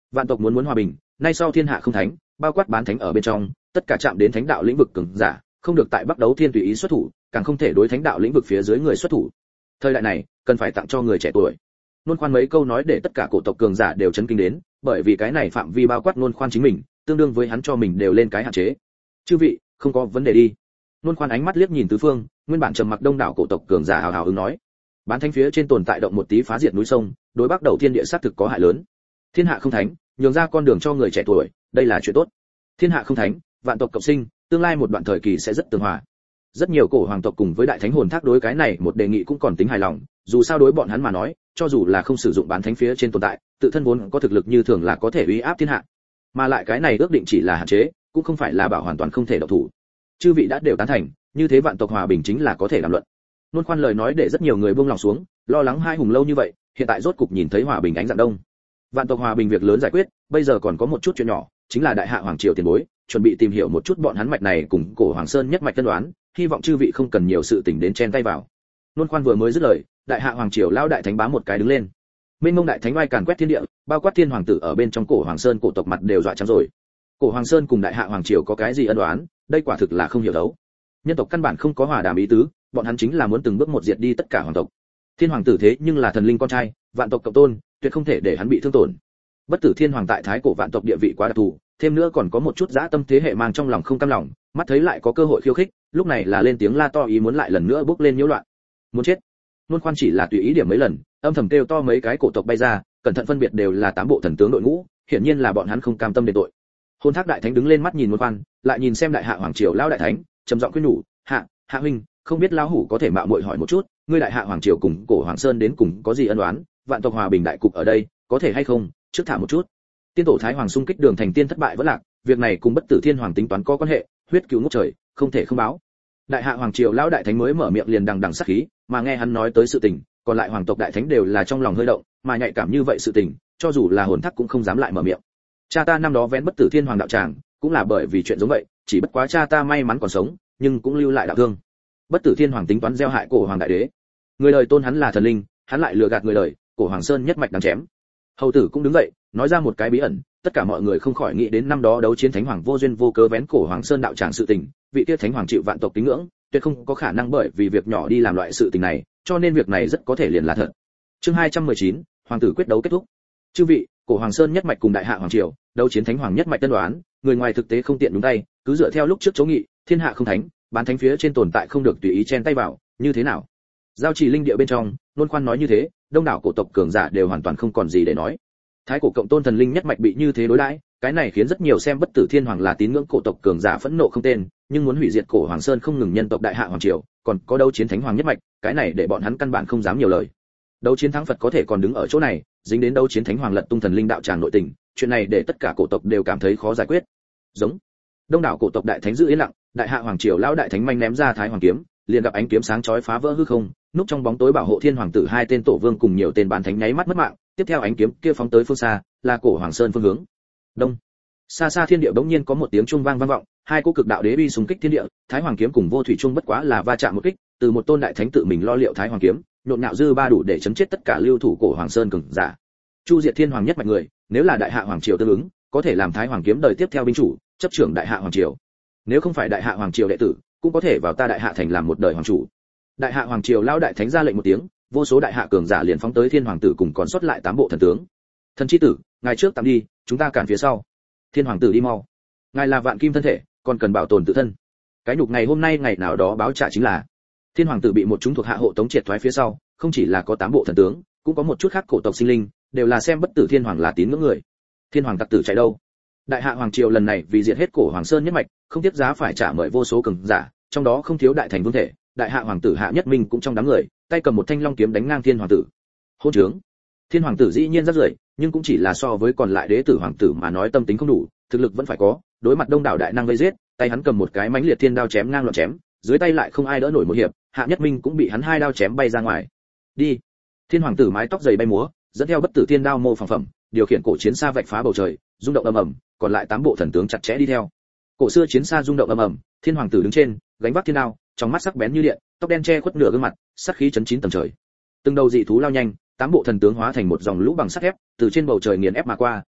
Vạn tộc muốn hòa bình, nay sau thiên hạ không thánh, bao quát bán thánh ở bên trong, tất cả chạm đến thánh đạo lĩnh vực cường giả, không được tại Bắc Đấu Thiên tùy ý xuất thủ, càng không thể đối thánh đạo lĩnh vực phía dưới người xuất thủ. Thời đại này, cần phải tặng cho người trẻ tuổi. Nôn Khoan mấy câu nói để tất cả cổ tộc cường giả đều chấn kinh đến, bởi vì cái này phạm vi bao quát Nôn Khoan chính mình, tương đương với hắn cho mình đều lên cái hạn chế. Chư vị, không có vấn đề đi. Nôn Khoan ánh mắt liếc nhìn tứ phương, nguyên bản trầm mặc đông đảo cổ tộc cường giả hào hào ứng nói. Bán thánh phía trên tồn tại động một tí phá diệt núi sông, đối Bắc Đầu Thiên địa sát thực có hại lớn. Thiên hạ không thánh, nhường ra con đường cho người trẻ tuổi, đây là chuyện tốt. Thiên hạ không thánh, vạn tộc cộng sinh, tương lai một đoạn thời kỳ sẽ rất tường hòa. Rất nhiều cổ hoàng tộc cùng với đại thánh hồn thác đối cái này một đề nghị cũng còn tính hài lòng, dù sao đối bọn hắn mà nói, cho dù là không sử dụng bán thánh phía trên tồn tại, tự thân vốn có thực lực như thường là có thể uy áp thiên hạ. Mà lại cái này ước định chỉ là hạn chế, cũng không phải là bảo hoàn toàn không thể động thủ. Chư vị đã đều tán thành, như thế vạn tộc hòa bình chính là có thể làm luận. Nôn Khoan lời nói để rất nhiều người buông lòng xuống, lo lắng hai hùng lâu như vậy, hiện tại rốt cục nhìn thấy hòa bình ánh dạng đông. Vạn tộc hòa bình việc lớn giải quyết, bây giờ còn có một chút chuyện nhỏ, chính là đại hạ hoàng triều tiền bối, chuẩn bị tìm hiểu một chút bọn hắn mạch này cùng cổ Hoàng Sơn nhất mạch tân đoán, hy vọng chư vị không cần nhiều sự tình đến chen tay vào. Nôn Khoan vừa mới dứt lời, đại hạ hoàng triều lao đại thánh bá một cái đứng lên. Mênh mông đại thánh oai càn quét thiên địa, bao quát thiên hoàng tử ở bên trong cổ Hoàng Sơn cổ tộc mặt đều dọa trắng rồi. Cổ Hoàng Sơn cùng đại hạ hoàng triều có cái gì ân oán, đây quả thực là không hiểu đấu. Nhân tộc căn bản không có hòa đàm ý tứ, bọn hắn chính là muốn từng bước một diệt đi tất cả hoàng tộc. Thiên hoàng tử thế nhưng là thần linh con trai, vạn tộc cộng tôn, tuyệt không thể để hắn bị thương tổn. Bất tử thiên hoàng tại thái cổ vạn tộc địa vị quá đặc thù, thêm nữa còn có một chút dã tâm thế hệ mang trong lòng không cam lòng, mắt thấy lại có cơ hội khiêu khích, lúc này là lên tiếng la to ý muốn lại lần nữa bước lên nhiễu loạn. Muốn chết. Nôn Khoan chỉ là tùy ý điểm mấy lần, âm thầm kêu to mấy cái cổ tộc bay ra, cẩn thận phân biệt đều là tám bộ thần tướng đội ngũ, hiển nhiên là bọn hắn không cam tâm đền tội. Hôn Thác đại thánh đứng lên mắt nhìn Nôn Khoan, lại nhìn xem đại hạ hoàng triều lão đại thánh, trầm giọng khuyên nhủ, hạ huynh, không biết lão hủ có thể mạo muội hỏi một chút, ngươi đại hạ hoàng triều cùng cổ Hoàng Sơn đến cùng có gì ân oán, vạn tộc hòa bình đại cục ở đây, có thể hay không, trước thả một chút. Tiên tổ thái hoàng xung kích đường thành tiên thất bại vẫn lạc, việc này cùng bất tử thiên hoàng tính toán có quan hệ, huyết cứu ngút trời, không thể không báo. Đại hạ hoàng triều lão đại thánh mới mở miệng liền đằng đằng sát khí, mà nghe hắn nói tới sự tình, còn lại hoàng tộc đại thánh đều là trong lòng hơi động, mà nhạy cảm như vậy sự tình, cho dù là hồn thắc cũng không dám lại mở miệng. Cha ta năm đó vén bất tử thiên hoàng đạo tràng, cũng là bởi vì chuyện giống vậy, chỉ bất quá cha ta may mắn còn sống, nhưng cũng lưu lại đạo thương. Bất tử thiên hoàng tính toán gieo hại cổ hoàng đại đế, người đời tôn hắn là thần linh, hắn lại lừa gạt người đời, cổ Hoàng Sơn nhất mạch đáng chém. Hầu tử cũng đứng dậy, nói ra một cái bí ẩn, tất cả mọi người không khỏi nghĩ đến năm đó đấu chiến thánh hoàng vô duyên vô cớ vén cổ Hoàng Sơn đạo tràng sự tình, vị kia thánh hoàng chịu vạn tộc tín ngưỡng, tuyệt không có khả năng bởi vì việc nhỏ đi làm loại sự tình này, cho nên việc này rất có thể liền là thật. Chương 219, hoàng tử quyết đấu kết thúc. Chư vị, cổ Hoàng Sơn nhất mạch cùng đại hạ hoàng triều, đấu chiến thánh hoàng nhất mạch tân đoán, người ngoài thực tế không tiện đúng tay, cứ dựa theo lúc trước chỗ nghị, thiên hạ không thánh, bán thánh phía trên tồn tại không được tùy ý chen tay vào, như thế nào? Giao Trì linh địa bên trong, Nôn Khoan nói như thế, đông đảo cổ tộc cường giả đều hoàn toàn không còn gì để nói. Thái cổ cộng tôn thần linh nhất mạch bị như thế đối đãi, cái này khiến rất nhiều xem bất tử thiên hoàng là tín ngưỡng cổ tộc cường giả phẫn nộ không tên, nhưng muốn hủy diệt cổ Hoàng Sơn không ngừng nhân tộc đại hạ hoàng triều, còn có đấu chiến thánh hoàng nhất mạch, cái này để bọn hắn căn bản không dám nhiều lời. Đấu chiến thắng Phật có thể còn đứng ở chỗ này, dính đến đấu chiến thánh hoàng lật tung thần linh đạo tràng nội tình, chuyện này để tất cả cổ tộc đều cảm thấy khó giải quyết. Giống đông đảo cổ tộc đại thánh giữ yên lặng, đại hạ hoàng triều lão đại thánh manh ném ra thái hoàng kiếm, liền gặp ánh kiếm sáng chói phá vỡ hư không, núp trong bóng tối bảo hộ thiên hoàng tử hai tên tổ vương cùng nhiều tên bán thánh nháy mắt mất mạng, tiếp theo ánh kiếm kia phóng tới phương xa, là cổ Hoàng Sơn phương hướng. Đông. Xa xa thiên địa bỗng nhiên có một tiếng trung vang vang vọng, hai cỗ cực đạo đế uy xung kích thiên địa, thái hoàng kiếm cùng vô thủy trung bất quá là va chạm một kích, từ một tôn đại thánh tự mình lo liệu thái hoàng kiếm, nhộn nhạo dư ba đủ để chấm chết tất cả lưu thủ cổ Hoàng Sơn cường giả. Chu diệt thiên hoàng nhất mạch người, nếu là đại hạ hoàng triều tương ứng, có thể làm thái hoàng kiếm đời tiếp theo binh chủ, chấp trưởng đại hạ hoàng triều. Nếu không phải đại hạ hoàng triều đệ tử, cũng có thể vào ta đại hạ thành làm một đời hoàng chủ. Đại hạ hoàng triều lão đại thánh ra lệnh một tiếng, vô số đại hạ cường giả liền phóng tới thiên hoàng tử cùng còn sót lại 8 bộ thần tướng. Thần chi tử, ngài trước tạm đi, chúng ta cản phía sau. Thiên hoàng tử đi mau. Ngài là vạn kim thân thể, còn cần bảo tồn tự thân. Cái nhục ngày hôm nay ngày nào đó báo trả chính là. Thiên hoàng tử bị một chúng thuộc hạ hộ tống triệt thoái phía sau, không chỉ là có 8 bộ thần tướng, cũng có một chút khác cổ tộc sinh linh, đều là xem bất tử thiên hoàng là tín ngưỡng người. Thiên hoàng tặc tử chạy đâu? Đại hạ hoàng triều lần này vì diệt hết cổ Hoàng Sơn nhất mạch, không tiếc giá phải trả mời vô số cường giả, trong đó không thiếu đại thành vương thể, đại hạ hoàng tử Hạ Nhất Minh cũng trong đám người, tay cầm một thanh long kiếm đánh ngang thiên hoàng tử. Hôn trướng. Thiên hoàng tử dĩ nhiên rất rưởi, nhưng cũng chỉ là so với còn lại đế tử hoàng tử mà nói tâm tính không đủ, thực lực vẫn phải có, đối mặt đông đảo đại năng vây giết, tay hắn cầm một cái mãnh liệt thiên đao chém ngang loạn chém, dưới tay lại không ai đỡ nổi một hiệp, Hạ Nhất Minh cũng bị hắn hai đao chém bay ra ngoài. Đi. Thiên hoàng tử mái tóc dày bay múa, dẫn theo bất tử thiên đao mô phẳng phẩm, điều khiển cổ chiến xa vạch phá bầu trời, rung động ầm ầm, còn lại 8 bộ thần tướng chặt chẽ đi theo. Cổ xưa chiến xa rung động ầm ầm, thiên hoàng tử đứng trên, gánh vác thiên đao, trong mắt sắc bén như điện, tóc đen che khuất nửa gương mặt, sát khí chấn chín tầng trời. Từng đầu dị thú lao nhanh, 8 bộ thần tướng hóa thành một dòng lũ bằng sắt thép, từ trên bầu trời nghiền ép mà qua,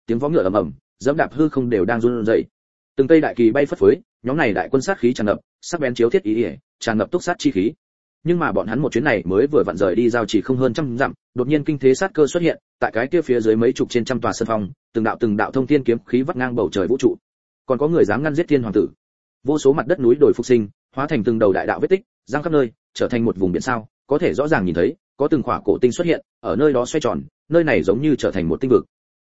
tiếng vó ngựa ầm ầm, dẫm đạp hư không đều đang run rẩy. Từng cây đại kỳ bay phất phới, nhóm này đại quân sát khí tràn ngập, sắc bén chiếu thiết ý, tràn ngập túc sát chi khí. Nhưng mà bọn hắn một chuyến này mới vừa vặn rời đi giao chỉ không hơn trăm dặm, đột nhiên kinh thế sát cơ xuất hiện, tại cái kia phía dưới mấy chục trên trăm tòa sân phong, từng đạo thông thiên kiếm khí vắt ngang bầu trời vũ trụ. Còn có người dám ngăn giết thiên hoàng tử. Vô số mặt đất núi đồi phục sinh, hóa thành từng đầu đại đạo vết tích, giăng khắp nơi, trở thành một vùng biển sao, có thể rõ ràng nhìn thấy, có từng khỏa cổ tinh xuất hiện, ở nơi đó xoay tròn, nơi này giống như trở thành một tinh vực.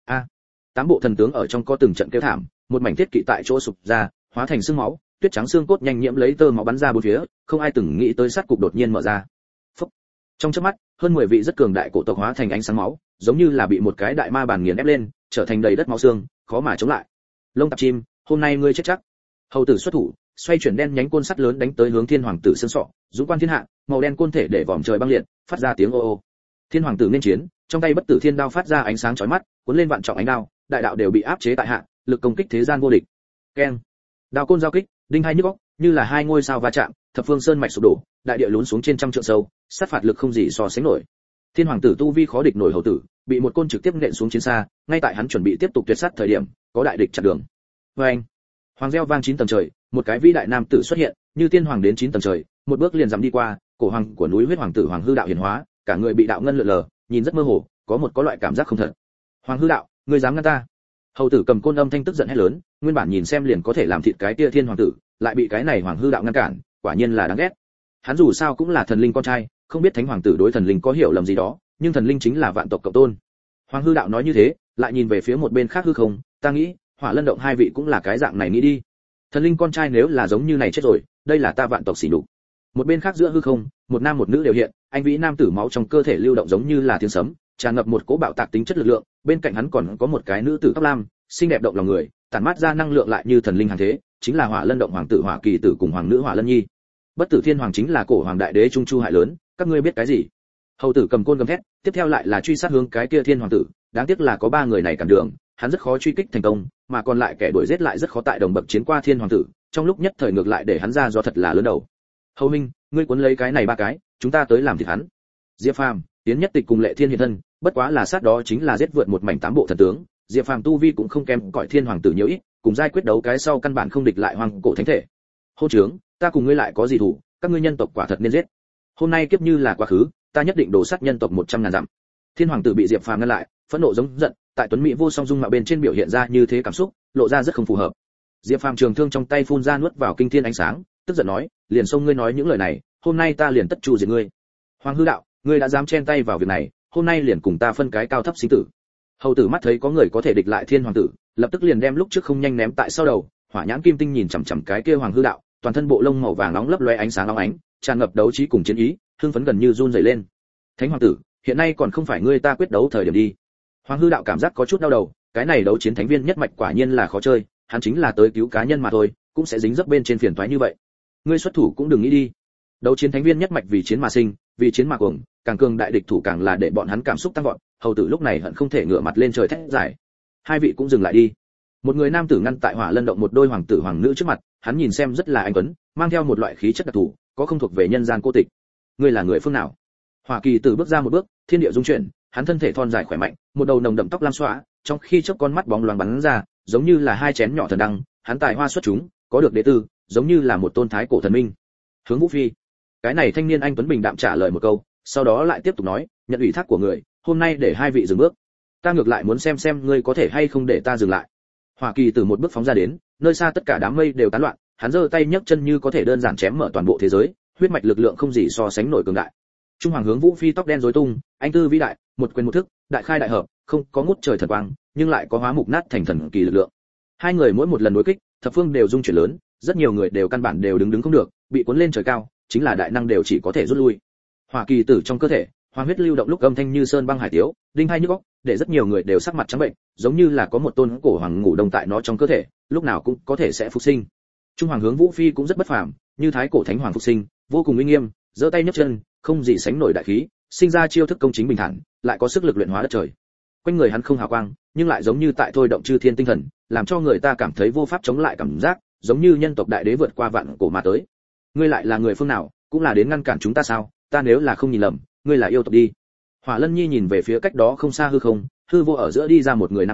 Tám bộ thần tướng ở trong có từng trận kêu thảm, một mảnh thiết kỵ tại chỗ sụp ra, hóa thành xương máu, tuyết trắng xương cốt nhanh nhiễm lấy tơ máu bắn ra bốn phía, không ai từng nghĩ tới sát cục đột nhiên mở ra. Phốc. Trong chớp mắt, hơn 10 vị rất cường đại cổ tộc hóa thành ánh sáng máu, giống như là bị một cái đại ma bản nghiền ép lên, trở thành đầy đất máu xương, khó mà chống lại. Lông tạp chim, hôm nay ngươi chết chắc. Hầu tử xuất thủ, xoay chuyển đen nhánh côn sắt lớn đánh tới hướng thiên hoàng tử xương sọ, dũng quan thiên hạ, màu đen côn thể để vòm trời băng liệt, phát ra tiếng ô ô. Thiên hoàng tử nên chiến, trong tay bất tử thiên đao phát ra ánh sáng chói mắt, cuốn lên vạn trọng ánh đao, đại đạo đều bị áp chế tại hạ, lực công kích thế gian vô địch. Keng. Đao côn giao kích, đinh hai nhức óc, như là hai ngôi sao va chạm, thập phương sơn mạch sụp đổ, đại địa lún xuống trên trăm trượng sâu, sát phạt lực không gì so sánh nổi. Thiên hoàng tử tu vi khó địch nổi hầu tử, bị một côn trực tiếp nện xuống chiến xa, ngay tại hắn chuẩn bị tiếp tục tuyệt sát thời điểm, có đại địch chặn đường. Oeng. Hoàng reo vang 9 tầng trời, một cái vĩ đại nam tử xuất hiện, như tiên hoàng đến 9 tầng trời, một bước liền dám đi qua, cổ hoàng của núi huyết hoàng tử Hoàng Hư Đạo hiển hóa, cả người bị đạo ngân lượn lờ, nhìn rất mơ hồ, có loại cảm giác không thật. Hoàng Hư Đạo, ngươi dám ngăn ta? Hầu tử cầm côn âm thanh tức giận hét lớn, nguyên bản nhìn xem liền có thể làm thịt cái kia thiên hoàng tử, lại bị cái này Hoàng Hư Đạo ngăn cản, quả nhiên là đáng ghét. Hắn dù sao cũng là thần linh con trai, không biết thánh hoàng tử đối thần linh có hiểu lầm gì đó, nhưng thần linh chính là vạn tộc cộng tôn. Hoàng Hư Đạo nói như thế, lại nhìn về phía một bên khác hư không, ta nghĩ, Hỏa Lân động hai vị cũng là cái dạng này nghĩ đi. Thần linh con trai nếu là giống như này chết rồi, đây là ta vạn tộc xỉ nhục. Một bên khác giữa hư không, một nam một nữ đều hiện, anh vĩ nam tử máu trong cơ thể lưu động giống như là tiếng sấm, tràn ngập một cỗ bạo tạc tính chất lực lượng, bên cạnh hắn còn có một cái nữ tử tóc lam, xinh đẹp động lòng người, tản mát ra năng lượng lại như thần linh hàng thế, chính là Hỏa Lân động hoàng tử Hỏa Kỳ tử cùng hoàng nữ Hỏa Lân Nhi. Bất tử thiên hoàng chính là cổ hoàng đại đế trung chu hại lớn, các ngươi biết cái gì? Hầu tử cầm côn gầm thét, tiếp theo lại là truy sát hướng cái kia thiên hoàng tử, đáng tiếc là có 3 người này cản đường, hắn rất khó truy kích thành công, mà còn lại kẻ đuổi giết lại rất khó tại đồng bậc chiến qua thiên hoàng tử, trong lúc nhất thời ngược lại để hắn ra do thật là lớn đầu. Hầu minh, ngươi cuốn lấy cái này 3 cái, chúng ta tới làm thịt hắn. Diệp Phàm, Tiến Nhất Tịch cùng Lệ Thiên hiện thân, bất quá là sát đó chính là giết vượt một mảnh 8 bộ thần tướng, Diệp Phàm tu vi cũng không kém cỏi thiên hoàng tử nhiều ít, cùng giai quyết đấu cái sau căn bản không địch lại hoàng cổ thánh thể. Hôn trướng, ta cùng ngươi lại có gì thủ, các ngươi nhân tộc quả thật nên giết. Hôm nay kiếp như là quá khứ, ta nhất định đổ sát nhân tộc 100.000 dặm. Thiên hoàng tử bị Diệp Phàm ngăn lại, phẫn nộ giống giận, tại tuấn mỹ vô song dung mạo bên trên biểu hiện ra như thế cảm xúc, lộ ra rất không phù hợp. Diệp Phàm trường thương trong tay phun ra nuốt vào kinh thiên ánh sáng, tức giận nói, liền xông ngươi nói những lời này, hôm nay ta liền tất chu diệt ngươi. Hoàng Hư Đạo, ngươi đã dám chen tay vào việc này, hôm nay liền cùng ta phân cái cao thấp sinh tử. Hầu tử mắt thấy có người có thể địch lại thiên hoàng tử, lập tức liền đem lúc trước không nhanh ném tại sau đầu, hỏa nhãn kim tinh nhìn chằm chằm cái kia Hoàng Hư Đạo, toàn thân bộ lông màu vàng nóng lấp lóe ánh sáng óng ánh, tràn ngập đấu trí cùng chiến ý, hưng phấn gần như run rẩy lên. Thánh hoàng tử, hiện nay còn không phải ngươi ta quyết đấu thời điểm đi. Hoàng Hư Đạo cảm giác có chút đau đầu, cái này đấu chiến thánh viên nhất mạch quả nhiên là khó chơi, hắn chính là tới cứu cá nhân mà thôi, cũng sẽ dính dấp bên trên phiền toái như vậy. Ngươi xuất thủ cũng đừng nghĩ đi. Đấu chiến thánh viên nhất mạch vì chiến mà sinh, vì chiến mà cuồng, càng cường đại địch thủ càng là để bọn hắn cảm xúc tăng vọt, hầu tử lúc này hận không thể ngửa mặt lên trời thét giải. Hai vị cũng dừng lại đi. Một người nam tử ngăn tại Hỏa Lân động một đôi hoàng tử hoàng nữ trước mặt, hắn nhìn xem rất là anh tuấn, mang theo một loại khí chất đặc thù, có không thuộc về nhân gian cô tịch. Ngươi là người phương nào? Hỏa Kỳ tử bước ra một bước, thiên địa rung chuyển, hắn thân thể thon dài khỏe mạnh, một đầu nồng đậm tóc lam xõa, trong khi chớp con mắt bóng loáng bắn ra, giống như là 2 chén nhỏ thần đăng, hắn tài hoa xuất chúng, có được đệ tử, giống như là một tôn thái cổ thần minh. Hướng Vũ Phi. Cái này thanh niên anh tuấn bình đạm trả lời một câu, sau đó lại tiếp tục nói, nhận ủy thác của người, hôm nay để 2 vị dừng bước. Ta ngược lại muốn xem ngươi có thể hay không để ta dừng lại. Hỏa Kỳ từ một bước phóng ra đến, nơi xa tất cả đám mây đều tán loạn, hắn giơ tay nhấc chân như có thể đơn giản chém mở toàn bộ thế giới, huyết mạch lực lượng không gì so sánh nổi cường đại. Trung hoàng Hướng Vũ Phi tóc đen rối tung, anh tư vĩ đại, một quyền một thức, đại khai đại hợp, không có ngút trời thần quang, nhưng lại có hóa mục nát thành thần kỳ lực lượng. Hai người mỗi một lần đối kích, thập phương đều rung chuyển lớn, rất nhiều người đều căn bản đều đứng không được, bị cuốn lên trời cao, chính là đại năng đều chỉ có thể rút lui. Hỏa Kỳ tử trong cơ thể, hoàng huyết lưu động lúc âm thanh như sơn băng hải tiếu, đinh hai nhức óc, để rất nhiều người đều sắc mặt trắng bệnh, giống như là có một tôn cổ hoàng ngủ đông tại nó trong cơ thể, lúc nào cũng có thể sẽ phục sinh. Trung hoàng Hướng Vũ Phi cũng rất bất phàm, như thái cổ thánh hoàng phục sinh, vô cùng uy nghiêm, giơ tay nhấc chân, không gì sánh nổi đại khí, sinh ra chiêu thức công chính bình thản, lại có sức lực luyện hóa đất trời. Quanh người hắn không hào quang, nhưng lại giống như tại thôi động chư thiên tinh thần, làm cho người ta cảm thấy vô pháp chống lại cảm giác, giống như nhân tộc đại đế vượt qua vạn cổ mà tới. Ngươi lại là người phương nào, cũng là đến ngăn cản chúng ta sao? Ta nếu là không nhìn lầm, ngươi là yêu tộc đi. Hỏa Lân Nhi nhìn về phía cách đó không xa hư không, hư vô ở giữa đi ra một người nam tử,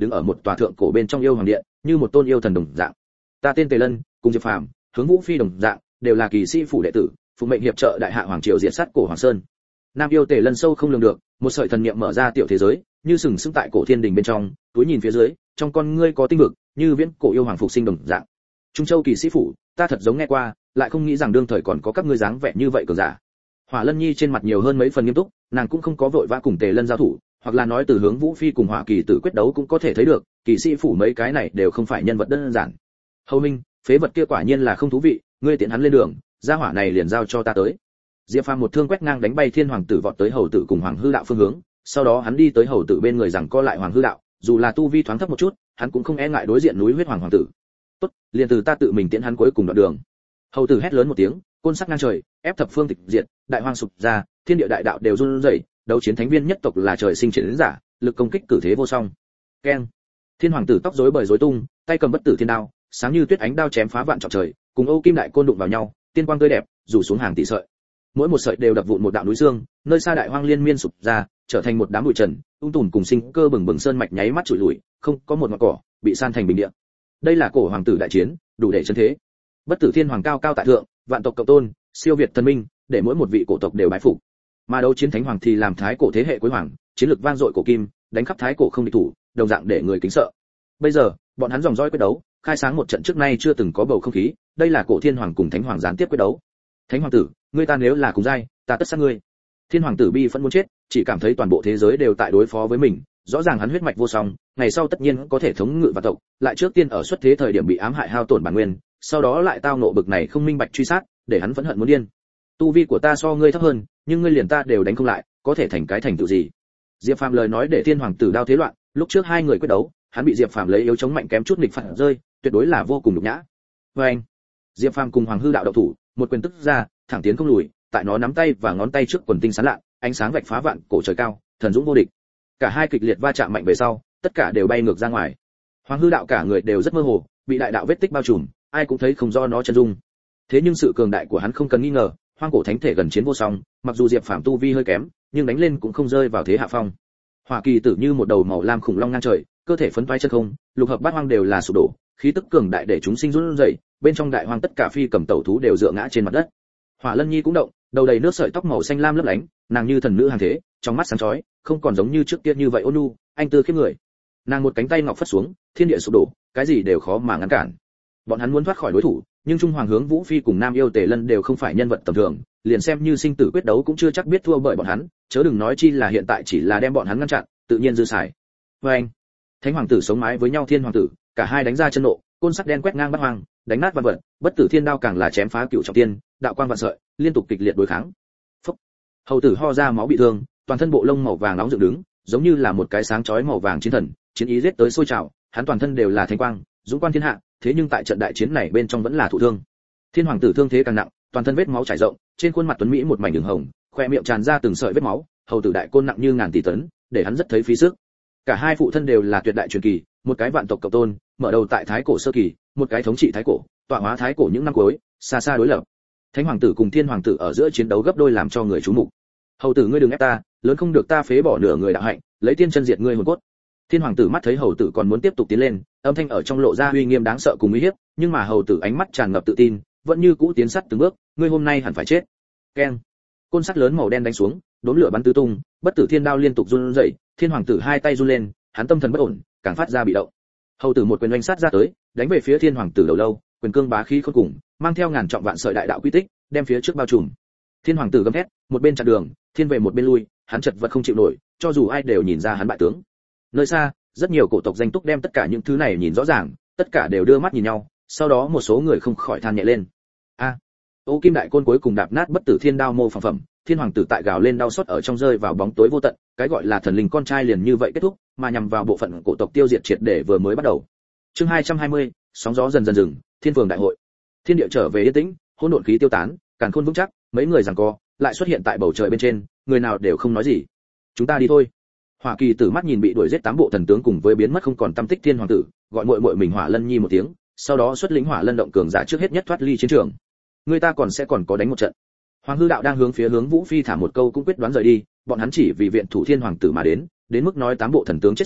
đứng ở một tòa thượng cổ bên trong yêu hoàng điện, như một tôn yêu thần đồng dạng. Ta tên Tề Lân, cùng Diệp Phàm, Hướng Vũ Phi đồng dạng, đều là kỳ sĩ phủ đệ tử, phụ mệnh hiệp trợ đại hạ hoàng triều diệt sát cổ Hoàng Sơn. Nam yêu Tề Lân sâu không lường được, một sợi thần niệm mở ra tiểu thế giới, như sừng sững tại cổ thiên đình bên trong, túi nhìn phía dưới, trong con ngươi có tinh vực, như viễn cổ yêu hoàng phục sinh đồng dạng. Trung Châu kỳ sĩ phủ, ta thật giống nghe qua, lại không nghĩ rằng đương thời còn có các ngươi dáng vẻ như vậy cường giả. Hỏa Lân Nhi trên mặt nhiều hơn mấy phần nghiêm túc, nàng cũng không có vội vã cùng Tề Lân giao thủ, hoặc là nói từ Hướng Vũ Phi cùng Hỏa Kỳ Tử quyết đấu cũng có thể thấy được, kỳ sĩ phủ mấy cái này đều không phải nhân vật đơn giản. Hầu Minh, phế vật kia quả nhiên là không thú vị, ngươi tiện hắn lên đường, gia hỏa này liền giao cho ta tới. Diệp Phàm một thương quét ngang đánh bay Thiên Hoàng tử vọt tới hầu tử cùng Hoàng Hư đạo phương hướng, sau đó hắn đi tới hầu tử bên người rằng co lại Hoàng Hư đạo, dù là tu vi thoáng thấp một chút, hắn cũng không e ngại đối diện núi huyết hoàng hoàng tử. Tốt, liền từ ta tự mình tiễn hắn cuối cùng đoạn đường. Hầu tử hét lớn một tiếng, côn sắc ngang trời, ép thập phương tịch diệt, đại hoang sụp ra, thiên địa đại đạo đều run rẩy, đấu chiến thánh viên nhất tộc là trời sinh chiến giả, lực công kích cử thế vô song. Keng. Thiên hoàng tử tóc rối bời rối tung, tay cầm bất tử thiên đao, sáng như tuyết ánh đao chém phá vạn trọc trời, cùng Âu Kim đại côn đụng vào nhau, tiên quang tươi đẹp, rủ xuống hàng tỷ sợi. Mỗi một sợi đều đập vụn một đạo núi xương, nơi xa đại hoang liên miên sụp ra, trở thành một đám bụi trần, tùm cùng sinh cơ bừng bừng sơn mạch nháy mắt trụi lùi, không có một ngọn cỏ bị san thành bình địa. Đây là cổ hoàng tử đại chiến, đủ để chấn thế. Bất tử thiên hoàng cao cao tại thượng, vạn tộc cộng tôn, siêu việt thần minh, để mỗi một vị cổ tộc đều bái phục. Mà đấu chiến thánh hoàng thì làm thái cổ thế hệ cuối hoàng, chiến lược vang dội cổ kim, đánh khắp thái cổ không địch thủ, đồng dạng để người kính sợ. Bây giờ, bọn hắn dòng dõi quyết đấu, khai sáng một trận trước nay chưa từng có bầu không khí, đây là cổ thiên hoàng cùng thánh hoàng gián tiếp quyết đấu. Thánh hoàng tử, ngươi ta nếu là cùng giai, ta tất sát ngươi. Thiên hoàng tử bi phẫn muốn chết, chỉ cảm thấy toàn bộ thế giới đều tại đối phó với mình, rõ ràng hắn huyết mạch vô song, ngày sau tất nhiên có thể thống ngự vạn tộc, lại trước tiên ở xuất thế thời điểm bị ám hại hao tổn bản nguyên, sau đó lại tao nộ bực này không minh bạch truy sát, để hắn phẫn hận muốn điên. Tu vi của ta so ngươi thấp hơn, nhưng ngươi liền ta đều đánh không lại, có thể thành cái thành tựu gì? Diệp Phàm lời nói để Thiên hoàng tử đao thế loạn, lúc trước hai người quyết đấu, hắn bị Diệp Phàm lấy yếu chống mạnh kém chút nghịch phản rơi, tuyệt đối là vô cùng nhục nhã. Và anh, Diệp Phàm cùng Hoàng Hư đạo động thủ, một quyền tức ra, thẳng tiến không lùi, tại nó nắm tay và ngón tay trước quần tinh sáng lạ, ánh sáng vạch phá vạn cổ trời cao, thần dũng vô địch. Cả hai kịch liệt va chạm mạnh về sau, tất cả đều bay ngược ra ngoài. Hoàng Hư đạo cả người đều rất mơ hồ, bị đại đạo vết tích bao trùm, ai cũng thấy không do nó chân dung. Thế nhưng sự cường đại của hắn không cần nghi ngờ, hoang cổ thánh thể gần chiến vô song, mặc dù Diệp Phàm tu vi hơi kém, nhưng đánh lên cũng không rơi vào thế hạ phong. Hỏa Kỳ Tử như một đầu màu lam khủng long ngang trời, cơ thể phấn toái chân không, lục hợp bát hoang đều là sụp đổ, khí tức cường đại để chúng sinh run rẩy, bên trong đại hoang tất cả phi cầm tẩu thú đều dựa ngã trên mặt đất. Hỏa Lân Nhi cũng động, đầu đầy nước sợi tóc màu xanh lam lấp lánh, nàng như thần nữ hàng thế, trong mắt sáng chói, không còn giống như trước kia như vậy ôn nhu, anh tư khiếp người. Nàng một cánh tay ngọc phất xuống, thiên địa sụp đổ, cái gì đều khó mà ngăn cản. Bọn hắn muốn thoát khỏi đối thủ, nhưng Trung Hoàng Hướng Vũ Phi cùng Nam yêu Tề Lân đều không phải nhân vật tầm thường, liền xem như sinh tử quyết đấu cũng chưa chắc biết thua bởi bọn hắn, chớ đừng nói chi là hiện tại chỉ là đem bọn hắn ngăn chặn, tự nhiên dư xài. Và anh, Thánh hoàng tử sống mái với nhau Thiên hoàng tử, cả hai đánh ra chân nộ, côn sắc đen quét ngang bát hoang, đánh nát vạn vật, bất tử thiên đao càng là chém phá cựu trọng tiên, đạo quang vạn sợi, liên tục kịch liệt đối kháng. Phốc. Hầu tử ho ra máu bị thương, toàn thân bộ lông màu vàng nóng dựng đứng, giống như là một cái sáng chói màu vàng chiến thần, chiến ý giết tới sôi trào, hắn toàn thân đều là thánh quang, dũng quan thiên hạ, thế nhưng tại trận đại chiến này bên trong vẫn là thụ thương. Thiên hoàng tử thương thế càng nặng, toàn thân vết máu chảy rộng, trên khuôn mặt tuấn mỹ một mảnh đường hồng, khoe miệng tràn ra từng sợi vết máu, hầu tử đại côn nặng như ngàn tỷ tấn, để hắn rất thấy phí sức. Cả hai phụ thân đều là tuyệt đại truyền kỳ, một cái vạn tộc cộng tôn, mở đầu tại thái cổ sơ kỳ, một cái thống trị thái cổ, tọa hóa thái cổ những năm cuối, xa xa đối lập. Thánh hoàng tử cùng Thiên hoàng tử ở giữa chiến đấu gấp đôi làm cho người chú mục. Hầu tử ngươi đừng ép ta, lớn không được ta phế bỏ nửa người đạo hạnh, lấy tiên chân diệt ngươi hồn cốt. Thiên hoàng tử mắt thấy hầu tử còn muốn tiếp tục tiến lên, âm thanh ở trong lộ ra uy nghiêm đáng sợ cùng uy hiếp, nhưng mà hầu tử ánh mắt tràn ngập tự tin, vẫn như cũ tiến sát từng bước, ngươi hôm nay hẳn phải chết. Keng. Côn sắt lớn màu đen đánh xuống, đốm lửa bắn tứ tung, bất tử thiên đao liên tục run rẩy, Thiên hoàng tử hai tay run lên, hắn tâm thần bất ổn, càng phát ra bị động. Hầu tử một quyền oanh sát ra tới, đánh về phía Thiên hoàng tử đầu lâu, quyền cương bá khí khôn cùng, mang theo ngàn trọng vạn sợi đại đạo quy tích, đem phía trước bao trùm. Thiên hoàng tử gầm thét, một bên chặn đường, thiên về một bên lui, hắn chật vật không chịu nổi, cho dù ai đều nhìn ra hắn bại tướng. Nơi xa, rất nhiều cổ tộc danh túc đem tất cả những thứ này nhìn rõ ràng, tất cả đều đưa mắt nhìn nhau, sau đó một số người không khỏi than nhẹ lên. A, Ô Kim đại côn cuối cùng đạp nát bất tử thiên đao mô phẳng phẩm, Thiên hoàng tử tại gào lên đau xót ở trong rơi vào bóng tối vô tận, cái gọi là thần linh con trai liền như vậy kết thúc, mà nhằm vào bộ phận cổ tộc tiêu diệt triệt để vừa mới bắt đầu. Chương 220, sóng gió dần dần dừng, Thiên vương đại hội. Thiên địa trở về yên tĩnh, hỗn độn khí tiêu tán, càn khôn vững chắc, mấy người giằng co, lại xuất hiện tại bầu trời bên trên, người nào đều không nói gì. Chúng ta đi thôi. Hỏa Kỳ Tử mắt nhìn bị đuổi giết tám bộ thần tướng cùng với biến mất không còn tâm tích Thiên hoàng tử, gọi muội muội mình Hỏa Lân Nhi một tiếng, sau đó xuất lĩnh Hỏa Lân động cường giả trước hết nhất thoát ly chiến trường. Người ta còn có đánh một trận. Hoàng Hư đạo đang hướng phía Hướng Vũ Phi thả một câu cũng quyết đoán rời đi, bọn hắn chỉ vì viện thủ Thiên hoàng tử mà đến mức nói tám bộ thần tướng chết sống,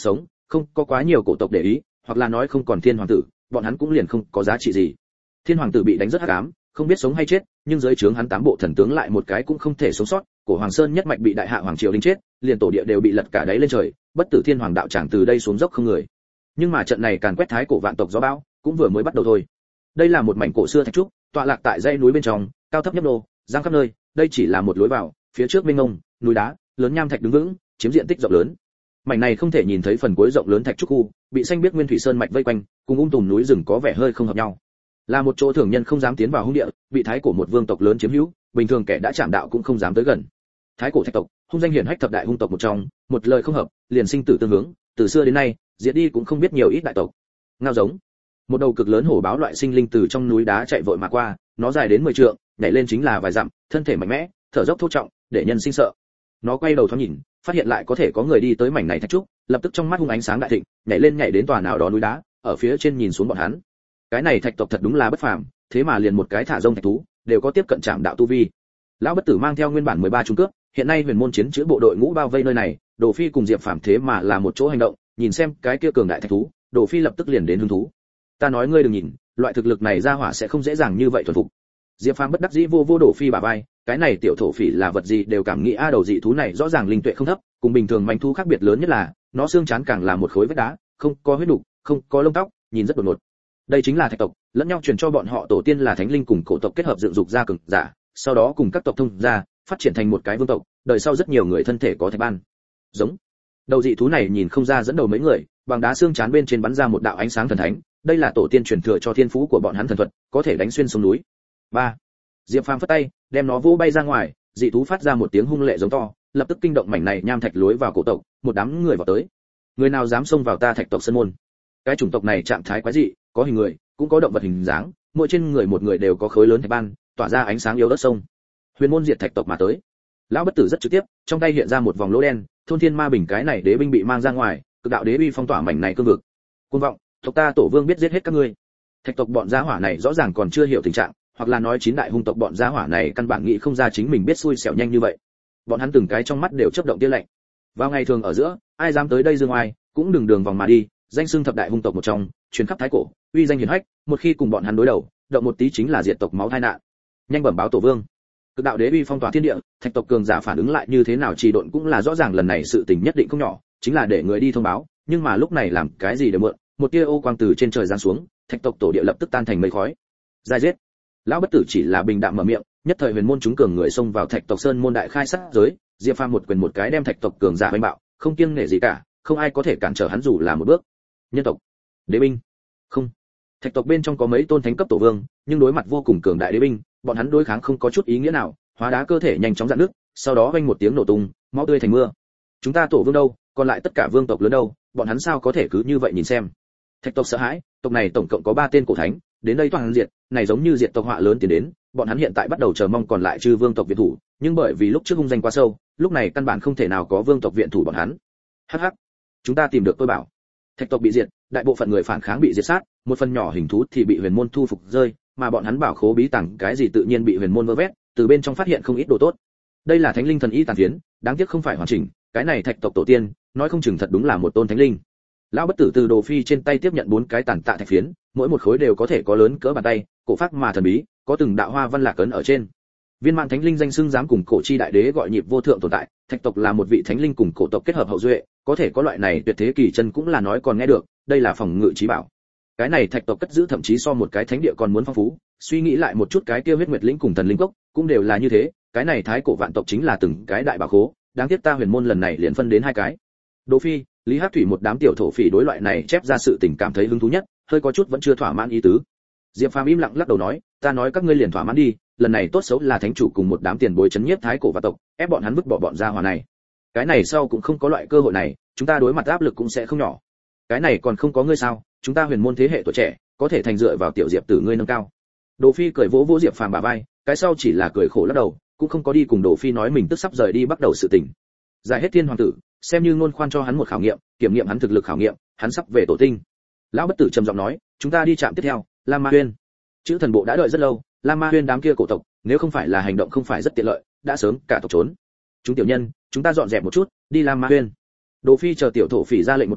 không có quá nhiều cổ tộc để ý, hoặc là nói không còn thiên hoàng tử, bọn hắn cũng liền không có giá trị gì. Thiên hoàng tử bị đánh rất hắc ám, không biết sống hay chết, nhưng dưới trướng hắn 8 bộ thần tướng lại một cái cũng không thể sống sót, cổ Hoàng Sơn nhất mạch bị đại hạ hoàng triều đánh chết, liền tổ địa đều bị lật cả đáy lên trời, bất tử thiên hoàng đạo tràng từ đây xuống dốc không người. Nhưng mà trận này càn quét thái cổ vạn tộc gió bão, cũng vừa mới bắt đầu thôi. Đây là một mảnh cổ xưa thạch trúc, tọa lạc tại dãy núi bên trong, cao thấp nhấp nô, giang khắp nơi, đây chỉ là một lối vào, phía trước mênh mông, núi đá, lớn nham thạch đứng vững, chiếm diện tích rộng lớn. Mảnh này không thể nhìn thấy phần cuối rộng lớn thạch trúc khu, bị xanh biếc nguyên thủy sơn mạch vây quanh, cùng tùm núi rừng có vẻ hơi không hợp nhau. Là một chỗ thường nhân không dám tiến vào hung địa, bị thái cổ một vương tộc lớn chiếm hữu, bình thường kẻ đã chạm đạo cũng không dám tới gần. Thái cổ thạch tộc, hung danh hiển hách thập đại hung tộc một trong, một lời không hợp, liền sinh tử tương hướng, từ xưa đến nay, diệt đi cũng không biết nhiều ít đại tộc. Ngao giống. Một đầu cực lớn hổ báo loại sinh linh từ trong núi đá chạy vội mà qua, nó dài đến 10 trượng, nhảy lên chính là vài dặm, thân thể mạnh mẽ, thở dốc thô trọng, để nhân sinh sợ. Nó quay đầu thoáng nhìn, phát hiện lại có thể có người đi tới mảnh này thạch trúc, lập tức trong mắt hung ánh sáng đại thịnh, nhảy đến tòa nào đó núi đá, ở phía trên nhìn xuống bọn hắn. Cái này thạch tộc thật đúng là bất phàm, thế mà liền một cái thả rông thạch thú đều có tiếp cận trạm đạo tu vi. Lão bất tử mang theo nguyên bản 13 trung cướp, hiện nay huyền môn chiến chữ bộ đội ngũ bao vây nơi này, Đồ Phi cùng Diệp Phàm thế mà là một chỗ hành động, nhìn xem cái kia cường đại thạch thú, Đồ Phi lập tức liền đến hứng thú. Ta nói ngươi đừng nhìn, loại thực lực này ra hỏa sẽ không dễ dàng như vậy thuần phục. Diệp Phàm bất đắc dĩ vô Đồ Phi bả vai, cái này tiểu thổ phỉ là vật gì đều cảm nghĩ đầu dị thú này rõ ràng linh tuệ không thấp, cùng bình thường manh thú khác biệt lớn nhất là, nó xương chán càng là một khối vách đá, không có huyết đục, không có lông tóc, nhìn rất đột ngột. Đây chính là thạch tộc, lẫn nhau truyền cho bọn họ tổ tiên là thánh linh cùng cổ tộc kết hợp dựng dục ra cường giả, sau đó cùng các tộc thông ra, phát triển thành một cái vương tộc, đời sau rất nhiều người thân thể có thạch ban. Giống. Đầu dị thú này nhìn không ra dẫn đầu mấy người, bằng đá xương chán bên trên bắn ra một đạo ánh sáng thần thánh, đây là tổ tiên truyền thừa cho thiên phú của bọn hắn thần thuật, có thể đánh xuyên sông núi. 3. Diệp Phàm phất tay, đem nó vỗ bay ra ngoài, dị thú phát ra một tiếng hung lệ giống to, lập tức kinh động mảnh này nham thạch lối vào cổ tộc, một đám người vào tới. Người nào dám xông vào ta thạch tộc sơn môn? Cái chủng tộc này trạng thái quái dị, có hình người, cũng có động vật hình dáng, mỗi trên người một người đều có khối lớn thạch ban, tỏa ra ánh sáng yếu ớt sông. Huyền môn diệt thạch tộc mà tới. Lão bất tử rất trực tiếp, trong tay hiện ra một vòng lỗ đen, thôn thiên ma bình cái này đế binh bị mang ra ngoài, cực đạo đế uy phong tỏa mảnh này cương vực. Cuồng vọng, tộc ta tổ vương biết giết hết các ngươi. Thạch tộc bọn gia hỏa này rõ ràng còn chưa hiểu tình trạng, hoặc là nói 9 đại hung tộc bọn gia hỏa này căn bản nghĩ không ra chính mình biết xui xẻo nhanh như vậy. Bọn hắn từng cái trong mắt đều chớp động tia lạnh. Vào ngày thường ở giữa, ai dám tới đây dương oai, cũng đừng đường vòng mà đi, danh xưng thập đại hung tộc một trong, truyền khắp thái cổ, uy danh hiển hách, một khi cùng bọn hắn đối đầu, động một tí chính là diệt tộc máu tai nạn. Nhanh bẩm báo tổ vương. Cực đạo đế uy phong tỏa thiên địa, thạch tộc cường giả phản ứng lại như thế nào trì độn cũng là rõ ràng, lần này sự tình nhất định không nhỏ, chính là để người đi thông báo, nhưng mà lúc này làm cái gì để mượn, một tia ô quang từ trên trời giáng xuống, thạch tộc tổ địa lập tức tan thành mây khói. Giai giết. Lão bất tử chỉ là bình đạm mở miệng, nhất thời huyền môn chúng cường người xông vào thạch tộc sơn môn đại khai sát giới, Diệp Phàm một quyền một cái đem thạch tộc cường giả đánh bạo, không kiêng nể gì cả, không ai có thể cản trở hắn dù là một bước. Nhân tộc, đế binh. Không. Thạch tộc bên trong có mấy tôn thánh cấp tổ vương, nhưng đối mặt vô cùng cường đại đế binh, bọn hắn đối kháng không có chút ý nghĩa nào, hóa đá cơ thể nhanh chóng dạn nước, sau đó vang một tiếng nổ tung, máu tươi thành mưa. Chúng ta tổ vương đâu, còn lại tất cả vương tộc lớn đâu, bọn hắn sao có thể cứ như vậy nhìn xem. Thạch tộc sợ hãi, tộc này tổng cộng có 3 tên cổ thánh, đến đây toàn diệt, này giống như diệt tộc họa lớn tiến đến, bọn hắn hiện tại bắt đầu chờ mong còn lại chư vương tộc viện thủ, nhưng bởi vì lúc trước hung danh quá sâu, lúc này căn bản không thể nào có vương tộc viện thủ bọn hắn. Hắc hắc, chúng ta tìm được tôi bảo. Thạch tộc bị diệt, đại bộ phận người phản kháng bị diệt sát, một phần nhỏ hình thú thì bị huyền môn thu phục rơi, mà bọn hắn bảo khố bí tàng cái gì tự nhiên bị huyền môn vơ vét, từ bên trong phát hiện không ít đồ tốt. Đây là thánh linh thần y tàn phiến, đáng tiếc không phải hoàn chỉnh, cái này thạch tộc tổ tiên, nói không chừng thật đúng là một tôn thánh linh. Lão bất tử từ Đồ Phi trên tay tiếp nhận 4 cái tàn tạ thạch phiến, mỗi một khối đều có thể có lớn cỡ bàn tay, cổ phác mà thần bí, có từng đạo hoa văn lạc ấn ở trên. Viên mãn thánh linh danh xưng dám cùng cổ chi đại đế gọi nhịp vô thượng tồn tại, thạch tộc là một vị thánh linh cùng cổ tộc kết hợp hậu duệ, có thể có loại này tuyệt thế kỳ chân cũng là nói còn nghe được, đây là phòng ngự trí bảo. Cái này thạch tộc cất giữ thậm chí so một cái thánh địa còn muốn phong phú, suy nghĩ lại một chút cái kia huyết nguyệt lĩnh cùng thần linh cốc, cũng đều là như thế, cái này thái cổ vạn tộc chính là từng cái đại bảo khố, đáng tiếc ta huyền môn lần này liền phân đến 2 cái. Đỗ Phi, Lý Hắc Thủy một đám tiểu thổ phỉ đối loại này chép ra sự tình cảm thấy hứng thú nhất, hơi có chút vẫn chưa thỏa mãn ý tứ. Diệp Phàm im lặng lắc đầu nói, ta nói các ngươi liền thỏa mãn đi, lần này tốt xấu là thánh chủ cùng một đám tiền bối chấn nhiếp thái cổ vạn tộc, ép bọn hắn vứt bỏ bọn gia hỏa này. Cái này sau cũng không có loại cơ hội này, chúng ta đối mặt áp lực cũng sẽ không nhỏ. Cái này còn không có ngươi sao? Chúng ta huyền môn thế hệ tuổi trẻ, có thể thành dựa vào tiểu Diệp tử ngươi nâng cao. Đồ Phi cười vỗ vỗ Diệp Phàm bả vai, cái sau chỉ là cười khổ lắc đầu, cũng không có đi cùng Đồ Phi nói mình tức sắp rời đi bắt đầu sự tình. Giải hết thiên hoàng tử, xem như ngôn khoan cho hắn một khảo nghiệm, kiểm nghiệm hắn thực lực khảo nghiệm, hắn sắp về tổ tinh. Lão bất tử trầm giọng nói, chúng ta đi chạm tiếp theo, Lam Ma Huyên. Chữ thần bộ đã đợi rất lâu, Lam Ma Huyên đám kia cổ tộc, nếu không phải là hành động không phải rất tiện lợi, đã sớm cả tộc trốn. Chúng tiểu nhân, chúng ta dọn dẹp một chút, đi Lam Ma Huyên. Đồ Phi chờ tiểu thổ phỉ ra lệnh một tiếng,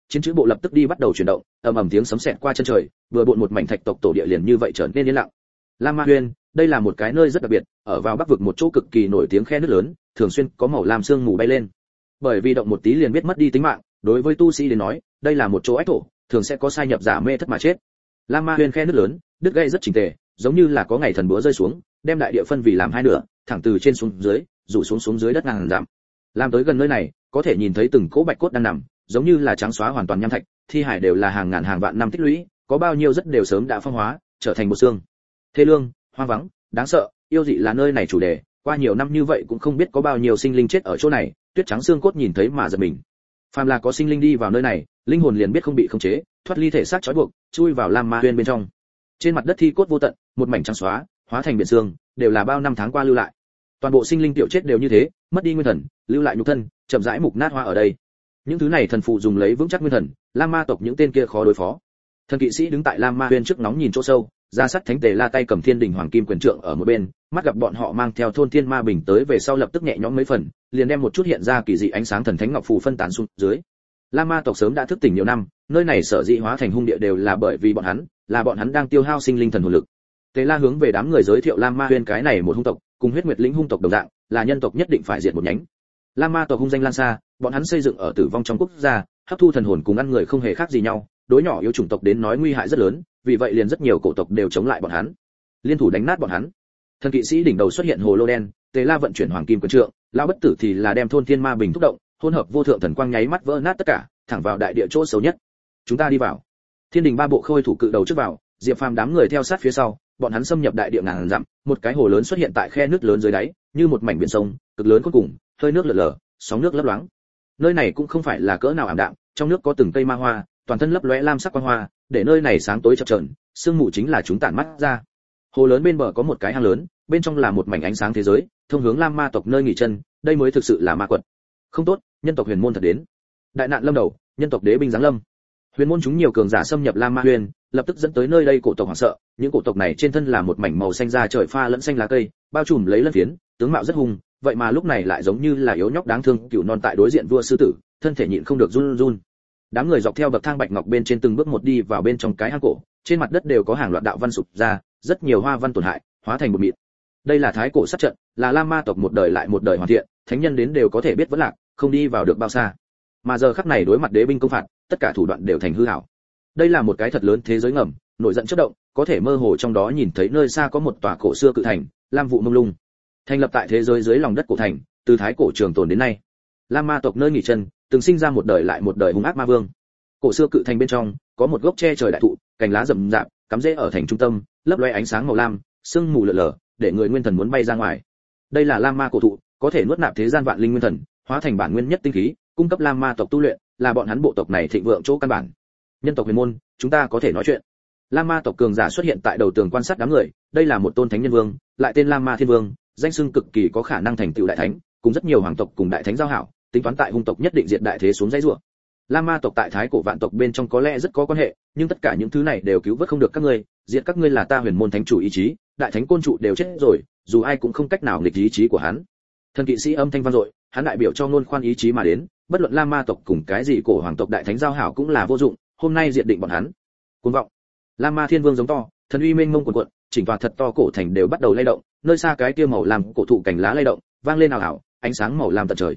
chiến chữ bộ lập tức đi bắt đầu chuyển động, ầm ầm tiếng sấm sét qua chân trời, vừa bộn một mảnh thạch tộc tổ địa liền như vậy trở nên yên lặng. Lam Ma Huyên, đây là một cái nơi rất đặc biệt, ở vào bắc vực một chỗ cực kỳ nổi tiếng khe nước lớn, thường xuyên có màu lam sương mù bay lên. Bởi vì động một tí liền biết mất đi tính mạng, đối với tu sĩ đến nói, đây là một chỗ ách thổ, thường sẽ có sai nhập giả mê thất mà chết. Lam Ma Huyên khe nước lớn, đứt gãy rất chỉnh tề, giống như là có ngày thần búa rơi xuống, đem đại địa phân vì làm hai nửa, thẳng từ trên xuống dưới, rủ xuống dưới đất ngàn dặm. Làm tới gần nơi này, có thể nhìn thấy từng cỗ bạch cốt đang nằm, giống như là trắng xóa hoàn toàn nham thạch, thi hải đều là hàng ngàn hàng vạn năm tích lũy, có bao nhiêu rất đều sớm đã phong hóa, trở thành một xương. Thê lương, hoang vắng, đáng sợ, yêu dị là nơi này chủ đề, qua nhiều năm như vậy cũng không biết có bao nhiêu sinh linh chết ở chỗ này, tuyết trắng xương cốt nhìn thấy mà giật mình. Phàm là có sinh linh đi vào nơi này, linh hồn liền biết không bị khống chế, thoát ly thể xác trói buộc, chui vào Lam Ma Huyên bên trong. Trên mặt đất thi cốt vô tận, một mảnh trắng xóa, hóa thành biển xương, đều là bao năm tháng qua lưu lại. Toàn bộ sinh linh tiểu chết đều như thế, mất đi nguyên thần, lưu lại nhục thân, chậm rãi mục nát hoa ở đây. Những thứ này thần phụ dùng lấy vững chắc nguyên thần, Lam Ma tộc những tên kia khó đối phó. Thần kỵ sĩ đứng tại Lam Ma Huyên trước nóng nhìn chỗ sâu, ra sắt thánh tề la tay cầm thiên đình hoàng kim quyền trượng ở một bên, mắt gặp bọn họ mang theo thôn thiên ma bình tới về sau lập tức nhẹ nhõm mấy phần, liền đem một chút hiện ra kỳ dị ánh sáng thần thánh ngọc phù phân tán xuống dưới. Lam Ma tộc sớm đã thức tỉnh nhiều năm, nơi này sở dĩ hóa thành hung địa đều là bởi vì bọn hắn đang tiêu hao sinh linh thần hồn lực. Tề La hướng về đám người giới thiệu Lam Ma Huyên cái này một hung tộc, cùng Huyết Nguyệt lĩnh hung tộc đồng dạng, là nhân tộc nhất định phải diệt một nhánh. Lam Ma tộc hung danh lan xa, bọn hắn xây dựng ở tử vong trong quốc gia, hấp thu thần hồn cùng ăn người không hề khác gì nhau, đối nhỏ yếu chủng tộc đến nói nguy hại rất lớn, vì vậy liền rất nhiều cổ tộc đều chống lại bọn hắn, liên thủ đánh nát bọn hắn. Thần kỵ sĩ đỉnh đầu xuất hiện hồ lô đen, Tề La vận chuyển hoàng kim quyền trượng, lão bất tử thì là đem thôn thiên ma bình thúc động, hỗn hợp vô thượng thần quang nháy mắt vỡ nát tất cả, thẳng vào đại địa chỗ xấu nhất. Chúng ta đi vào. Thiên đình ba bộ khôi thủ cự đầu trước vào, Diệp Phàm đám người theo sát phía sau, bọn hắn xâm nhập đại địa ngàn dặm, một cái hồ lớn xuất hiện tại khe nước lớn dưới đáy, như một mảnh biển sông, cực lớn cuối cùng, hơi nước lờ lờ, sóng nước lấp loáng. Nơi này cũng không phải là cỡ nào ảm đạm, trong nước có từng cây ma hoa, toàn thân lấp lóe lam sắc quang hoa, để nơi này sáng tối chập chờn, sương mù chính là chúng tản mắt ra. Hồ lớn bên bờ có một cái hang lớn, bên trong là một mảnh ánh sáng thế giới, thông hướng Lam Ma tộc nơi nghỉ chân, đây mới thực sự là ma quật. Không tốt, nhân tộc Huyền môn thật đến. Đại nạn lâm đầu, nhân tộc đế binh giáng lâm. Huyền môn chúng nhiều cường giả xâm nhập Lam Ma Huyền, lập tức dẫn tới nơi đây cổ tộc hoảng sợ, những cổ tộc này trên thân là một mảnh màu xanh da trời pha lẫn xanh lá cây, bao trùm lấy lân phiến, tướng mạo rất hung, vậy mà lúc này lại giống như là yếu nhóc đáng thương, cừu non tại đối diện vua sư tử, thân thể nhịn không được run run. Đám người dọc theo bậc thang bạch ngọc bên trên từng bước một đi vào bên trong cái hang cổ, trên mặt đất đều có hàng loạt đạo văn sụp ra, rất nhiều hoa văn tổn hại, hóa thành một mịn. Đây là thái cổ sát trận, là Lam Ma tộc một đời lại một đời hoàn thiện, thánh nhân đến đều có thể biết vẫn lạc, không đi vào được bao xa. Mà giờ khắc này đối mặt đế binh công phạt, tất cả thủ đoạn đều thành hư ảo. Đây là một cái thật lớn thế giới ngầm, nổi giận chớp động, có thể mơ hồ trong đó nhìn thấy nơi xa có một tòa cổ xưa cự thành, lam vụ mông lung. Thành lập tại thế giới dưới lòng đất cổ thành, từ thái cổ trường tồn đến nay. Lam Ma tộc nơi nghỉ chân, từng sinh ra một đời lại một đời hung ác ma vương. Cổ xưa cự thành bên trong, có một gốc che trời đại thụ, cành lá rậm rạp, cắm rễ ở thành trung tâm, lấp loe ánh sáng màu lam, sương mù lờ lờ, để người nguyên thần muốn bay ra ngoài. Đây là Lam Ma cổ thụ, có thể nuốt nạp thế gian vạn linh nguyên thần, hóa thành bản nguyên nhất tinh khí, cung cấp Lam Ma tộc tu luyện, là bọn hắn bộ tộc này thịnh vượng chỗ căn bản. Nhân tộc Huyền môn, chúng ta có thể nói chuyện. Lam Ma tộc cường giả xuất hiện tại đầu tường quan sát đám người, đây là một tôn thánh nhân vương, lại tên Lam Ma Thiên Vương, danh xưng cực kỳ có khả năng thành tựu đại thánh, cùng rất nhiều hoàng tộc cùng đại thánh giao hảo, tính toán tại hung tộc nhất định diệt đại thế xuống dãy rủa. Lam Ma tộc tại thái cổ vạn tộc bên trong có lẽ rất có quan hệ, nhưng tất cả những thứ này đều cứu vớt không được các ngươi, diệt các ngươi là ta Huyền môn thánh chủ ý chí, đại thánh côn trụ đều chết rồi, dù ai cũng không cách nào nghịch ý chí của hắn. Thần kỵ sĩ âm thanh vang dội, hắn đại biểu cho ngôn khoan ý chí mà đến, bất luận Lam Ma tộc cùng cái gì cổ hoàng tộc đại thánh giao hảo cũng là vô dụng, hôm nay diệt định bọn hắn. Cuồng vọng. Lam Ma Thiên Vương giống to, thần uy mênh mông cuồn cuộn, chỉnh tòa thật to cổ thành đều bắt đầu lay động, nơi xa cái kia màu lam cổ thụ cành lá lay động, vang lên ảo ảo, ánh sáng màu lam tận trời.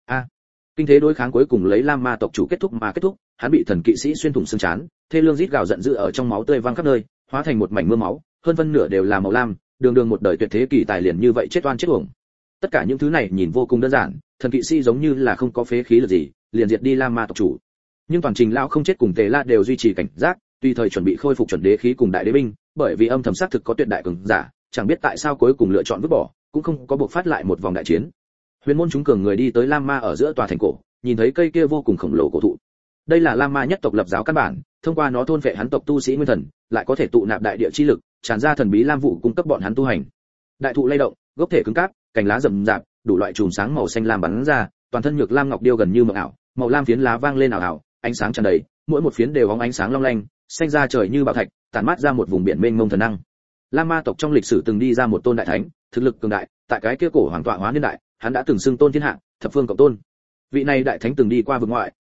Kinh thế đối kháng cuối cùng lấy Lam Ma tộc chủ kết thúc mà kết thúc, hắn bị thần kỵ sĩ xuyên thủng xương trán, thê lương rít gào giận dữ ở trong máu tươi văng khắp nơi, hóa thành một mảnh mưa máu, hơn phân nửa đều là màu lam, đường đường một đời tuyệt thế kỳ tài liền như vậy chết oan chết uổng. Tất cả những thứ này nhìn vô cùng đơn giản, thần kỵ sĩ giống như là không có phế khí lực gì, liền diệt đi Lam Ma tộc chủ. Nhưng toàn trình lão không chết cùng Tề La đều duy trì cảnh giác, tùy thời chuẩn bị khôi phục chuẩn đế khí cùng đại đế binh, bởi vì âm thầm xác thực có tuyệt đại cường giả, chẳng biết tại sao cuối cùng lựa chọn vứt bỏ, cũng không có buộc phát lại một vòng đại chiến. Huyền môn chúng cường người đi tới Lam Ma ở giữa tòa thành cổ, nhìn thấy cây kia vô cùng khổng lồ cổ thụ. Đây là Lam Ma nhất tộc lập giáo căn bản, thông qua nó thôn phệ hắn tộc tu sĩ nguyên thần, lại có thể tụ nạp đại địa chi lực, tràn ra thần bí lam vụ cung cấp bọn hắn tu hành. Đại thụ lay động, gốc thể cứng cáp, cành lá rậm rạp, đủ loại chùm sáng màu xanh lam bắn ra, toàn thân nhược lam ngọc điêu gần như mộng ảo, màu lam phiến lá vang lên ảo ảo, ánh sáng tràn đầy, mỗi một phiến đều bóng ánh sáng long lanh, xanh ra trời như bảo thạch, tản mát ra một vùng biển mênh mông thần năng. Lam Ma tộc trong lịch sử từng đi ra một tôn đại thánh, thực lực cường đại, tại cái kia cổ hoàng tọa hóa niên đại, hắn đã từng xưng tôn thiên hạ, thập phương cộng tôn. Vị này đại thánh từng đi qua vực ngoại,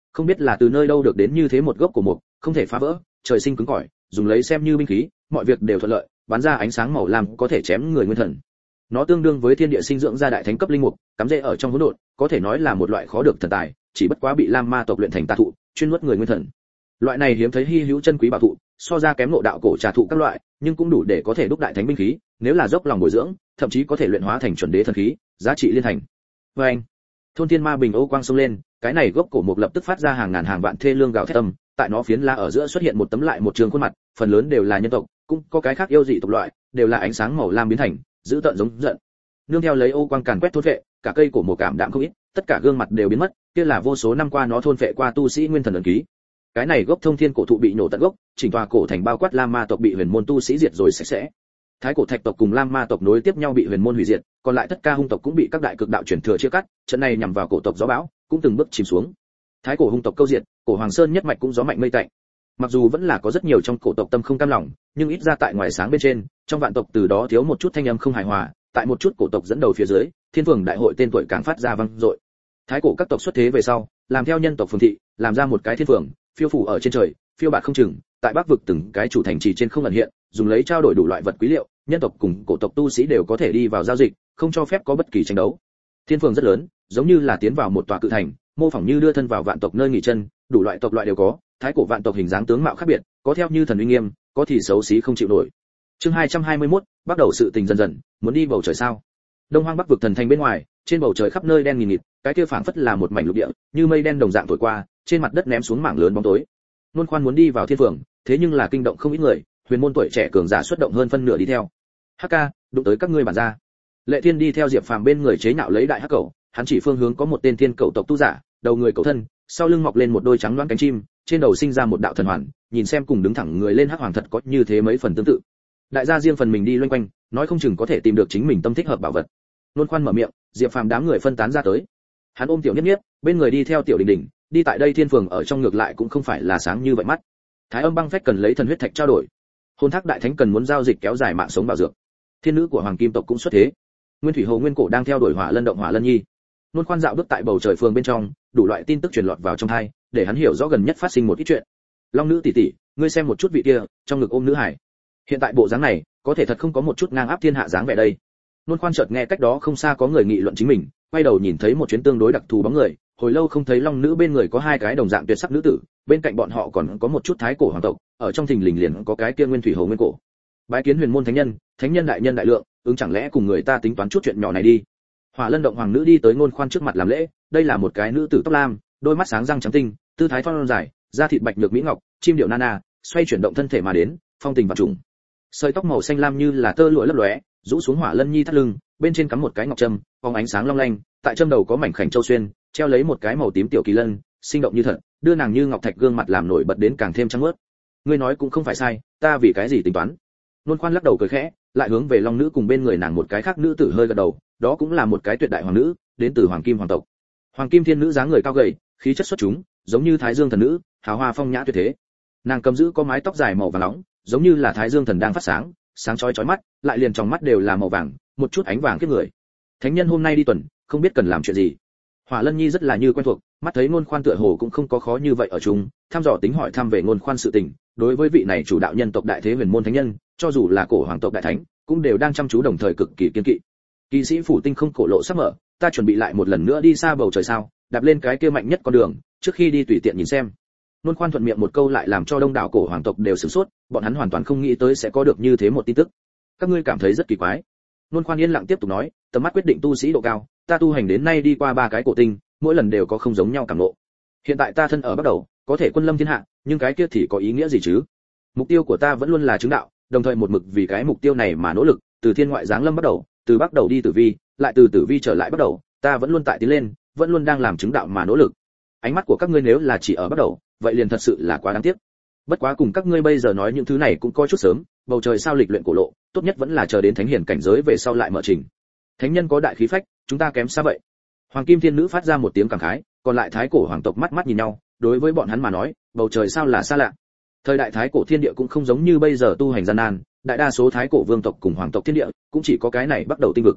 không biết là từ nơi đâu được đến như thế một gốc cổ mục, không thể phá vỡ, trời sinh cứng cỏi, dùng lấy xem như binh khí, mọi việc đều thuận lợi, bắn ra ánh sáng màu lam có thể chém người nguyên thần. Nó tương đương với thiên địa sinh dưỡng ra đại thánh cấp linh mục, cắm rễ ở trong hỗn độn, có thể nói là một loại khó được thần tài, chỉ bất quá bị Lam Ma tộc luyện thành tà thụ, chuyên nuốt người nguyên thần. Loại này hiếm thấy hi hữu chân quý bảo thụ, so ra kém ngộ đạo cổ trà thụ các loại, nhưng cũng đủ để có thể đúc đại thánh binh khí, nếu là dốc lòng bồi dưỡng, thậm chí có thể luyện hóa thành chuẩn đế thần khí, giá trị liên thành. Và anh, thôn thiên ma bình ô quang xông lên, cái này gốc cổ mục lập tức phát ra hàng ngàn hàng vạn thê lương gào thét âm, tại nó phiến la ở giữa xuất hiện một tấm lại một trường khuôn mặt, phần lớn đều là nhân tộc, cũng có cái khác yêu dị tộc loại, đều là ánh sáng màu lam biến thành, dữ tợn giống giận. Nương theo lấy ô quang càn quét thôn vệ, cả cây cổ mục cảm đạm không ít, tất cả gương mặt đều biến mất, kia là vô số năm qua nó thôn vệ qua tu sĩ nguyên thần ấn ký. Cái này gốc thông thiên cổ thụ bị nổ tận gốc, chỉnh tòa cổ thành bao quát Lam Ma tộc bị huyền môn tu sĩ diệt rồi sạch sẽ. Thái cổ thạch tộc cùng Lam Ma tộc nối tiếp nhau bị huyền môn hủy diệt, còn lại tất cả hung tộc cũng bị các đại cực đạo truyền thừa chia cắt, trận này nhằm vào cổ tộc gió bão, cũng từng bước chìm xuống. Thái cổ hung tộc câu diệt, cổ Hoàng Sơn nhất mạch cũng gió mạnh mây tạnh. Mặc dù vẫn là có rất nhiều trong cổ tộc tâm không cam lòng, nhưng ít ra tại ngoài sáng bên trên, trong vạn tộc từ đó thiếu một chút thanh âm không hài hòa, tại một chút cổ tộc dẫn đầu phía dưới, Thiên Phường đại hội tên tuổi càng phát ra vang dội. Thái cổ các tộc xuất thế về sau, làm theo nhân tộc phường thị, làm ra một cái thiên phường, phiêu phủ ở trên trời, phiêu bạt không chừng, tại Bắc vực từng cái chủ thành trì trên không ẩn hiện, dùng lấy trao đổi đủ loại vật quý liệu, nhân tộc cùng cổ tộc tu sĩ đều có thể đi vào giao dịch, không cho phép có bất kỳ tranh đấu. Thiên phường rất lớn, giống như là tiến vào một tòa cự thành, mô phỏng như đưa thân vào vạn tộc nơi nghỉ chân, đủ loại tộc loại đều có, thái cổ vạn tộc hình dáng tướng mạo khác biệt, có theo như thần uy nghiêm, có thì xấu xí không chịu nổi. Chương 221, bắt đầu sự tình dần dần, muốn đi bầu trời sao? Đông Hoang Bắc vực thần thành bên ngoài, trên bầu trời khắp nơi đen nghìn nghịt, cái kia phảng phất là một mảnh lục địa, như mây đen đồng dạng thổi qua, trên mặt đất ném xuống mảng lớn bóng tối. Nôn Khoan muốn đi vào thiên phường, thế nhưng là kinh động không ít người, huyền môn tuổi trẻ cường giả xuất động hơn phân nửa đi theo. Hắc ca, đụng tới các ngươi bản gia. Lệ Thiên đi theo Diệp Phàm bên người chế nhạo lấy đại hắc cẩu, hắn chỉ phương hướng có một tên thiên cẩu tộc tu giả, đầu người cẩu thân, sau lưng mọc lên một đôi trắng loáng cánh chim, trên đầu sinh ra một đạo thần hoàn, nhìn xem cùng đứng thẳng người lên hắc hoàng thật có như thế mấy phần tương tự. Đại gia riêng phần mình đi loanh quanh, nói không chừng có thể tìm được chính mình tâm thích hợp bảo vật. Nôn Khoan mở miệng, Diệp Phàm đám người phân tán ra tới. Hắn ôm Tiểu Niếp Niếp, bên người đi theo Tiểu Đình Đình, đi tại đây thiên phường ở trong ngược lại cũng không phải là sáng như vậy mắt. Thái Âm băng phách cần lấy thần huyết thạch trao đổi. Hồn Thác đại thánh cần muốn giao dịch kéo dài mạng sống bảo dược. Thiên nữ của Hoàng Kim tộc cũng xuất thế. Nguyên Thủy Hồ Nguyên Cổ đang theo đuổi Hỏa Lân động Hỏa Lân Nhi. Nôn Khoan dạo bước tại bầu trời phường bên trong, đủ loại tin tức truyền lọt vào trong tai, để hắn hiểu rõ gần nhất phát sinh một ít chuyện. Long nữ tỷ tỷ, ngươi xem một chút vị kia, trong ngực ôm nữ hải. Hiện tại bộ dáng này, có thể thật không có một chút ngang áp thiên hạ dáng vẻ đây. Nôn Khoan chợt nghe cách đó không xa có người nghị luận chính mình, quay đầu nhìn thấy một chuyến tương đối đặc thù bóng người, hồi lâu không thấy long nữ bên người có hai cái đồng dạng tuyệt sắc nữ tử, bên cạnh bọn họ còn có một chút thái cổ hoàng tộc, ở trong thình lình liền có cái kia Nguyên Thủy Hồ Nguyên Cổ. Bái kiến huyền môn thánh nhân đại nhân đại lượng, ứng chẳng lẽ cùng người ta tính toán chút chuyện nhỏ này đi. Hỏa Lân động hoàng nữ đi tới Nôn Khoan trước mặt làm lễ, đây là một cái nữ tử tóc lam, đôi mắt sáng răng trắng tinh, tư thái thon dài, da thịt bạch nhược mỹ ngọc, chim điệu nana, xoay chuyển động thân thể mà đến, phong tình và trùng. Sợi tóc màu xanh lam như là tơ lụa lấp lóe, rũ xuống Hỏa Lân Nhi thắt lưng, bên trên cắm một cái ngọc trâm, phóng ánh sáng long lanh, tại trâm đầu có mảnh khảnh châu xuyên, treo lấy một cái màu tím tiểu kỳ lân, sinh động như thật, đưa nàng như ngọc thạch gương mặt làm nổi bật đến càng thêm trắng mướt. Ngươi nói cũng không phải sai, ta vì cái gì tính toán? Nôn Khoan lắc đầu cười khẽ, lại hướng về long nữ cùng bên người nàng một cái khác nữ tử hơi gật đầu, đó cũng là một cái tuyệt đại hoàng nữ, đến từ Hoàng Kim hoàng tộc. Hoàng Kim thiên nữ dáng người cao gầy, khí chất xuất chúng, giống như Thái Dương thần nữ, hào hoa phong nhã tuyệt thế. Nàng cầm giữ có mái tóc dài màu vàng nóng, giống như là Thái Dương thần đang phát sáng, sáng chói chói mắt, lại liền trong mắt đều là màu vàng, một chút ánh vàng kiếp người. Thánh nhân hôm nay đi tuần, không biết cần làm chuyện gì. Hỏa Lân Nhi rất là như quen thuộc, mắt thấy Nôn Khoan tựa hồ cũng không có khó như vậy ở chung, thăm dò tính hỏi thăm về Nôn Khoan sự tình, đối với vị này chủ đạo nhân tộc đại thế huyền môn thánh nhân, cho dù là cổ hoàng tộc đại thánh, cũng đều đang chăm chú đồng thời cực kỳ kiên kỵ. Kỵ sĩ phủ tinh không cổ lộ sắp mở, ta chuẩn bị lại một lần nữa đi xa bầu trời sao, đạp lên cái kia mạnh nhất con đường, trước khi đi tùy tiện nhìn xem. Nôn Khoan thuận miệng một câu lại làm cho đông đảo cổ hoàng tộc đều sửng sốt, bọn hắn hoàn toàn không nghĩ tới sẽ có được như thế một tin tức. Các ngươi cảm thấy rất kỳ quái. Nôn Khoan yên lặng tiếp tục nói, tầm mắt quyết định tu sĩ độ cao, ta tu hành đến nay đi qua 3 cái cổ tinh, mỗi lần đều có không giống nhau cảm ngộ. Hiện tại ta thân ở bắt đầu, có thể quân lâm thiên hạ, nhưng cái kia thì có ý nghĩa gì chứ? Mục tiêu của ta vẫn luôn là chứng đạo, đồng thời một mực vì cái mục tiêu này mà nỗ lực, từ thiên ngoại giáng lâm bắt đầu, từ bắt đầu đi tử vi, lại từ tử vi trở lại bắt đầu, ta vẫn luôn tại tiến lên, vẫn luôn đang làm chứng đạo mà nỗ lực. Ánh mắt của các ngươi nếu là chỉ ở bắt đầu, vậy liền thật sự là quá đáng tiếc. Bất quá cùng các ngươi bây giờ nói những thứ này cũng coi chút sớm, bầu trời sao lịch luyện cổ lộ, tốt nhất vẫn là chờ đến thánh hiển cảnh giới về sau lại mở trình. Thánh nhân có đại khí phách, chúng ta kém xa vậy. Hoàng Kim thiên nữ phát ra một tiếng cảm khái, còn lại thái cổ hoàng tộc mắt mắt nhìn nhau, đối với bọn hắn mà nói, bầu trời sao là xa lạ. Thời đại thái cổ thiên địa cũng không giống như bây giờ tu hành gian nan, đại đa số thái cổ vương tộc cùng hoàng tộc thiên địa cũng chỉ có cái này bắt đầu tinh vực.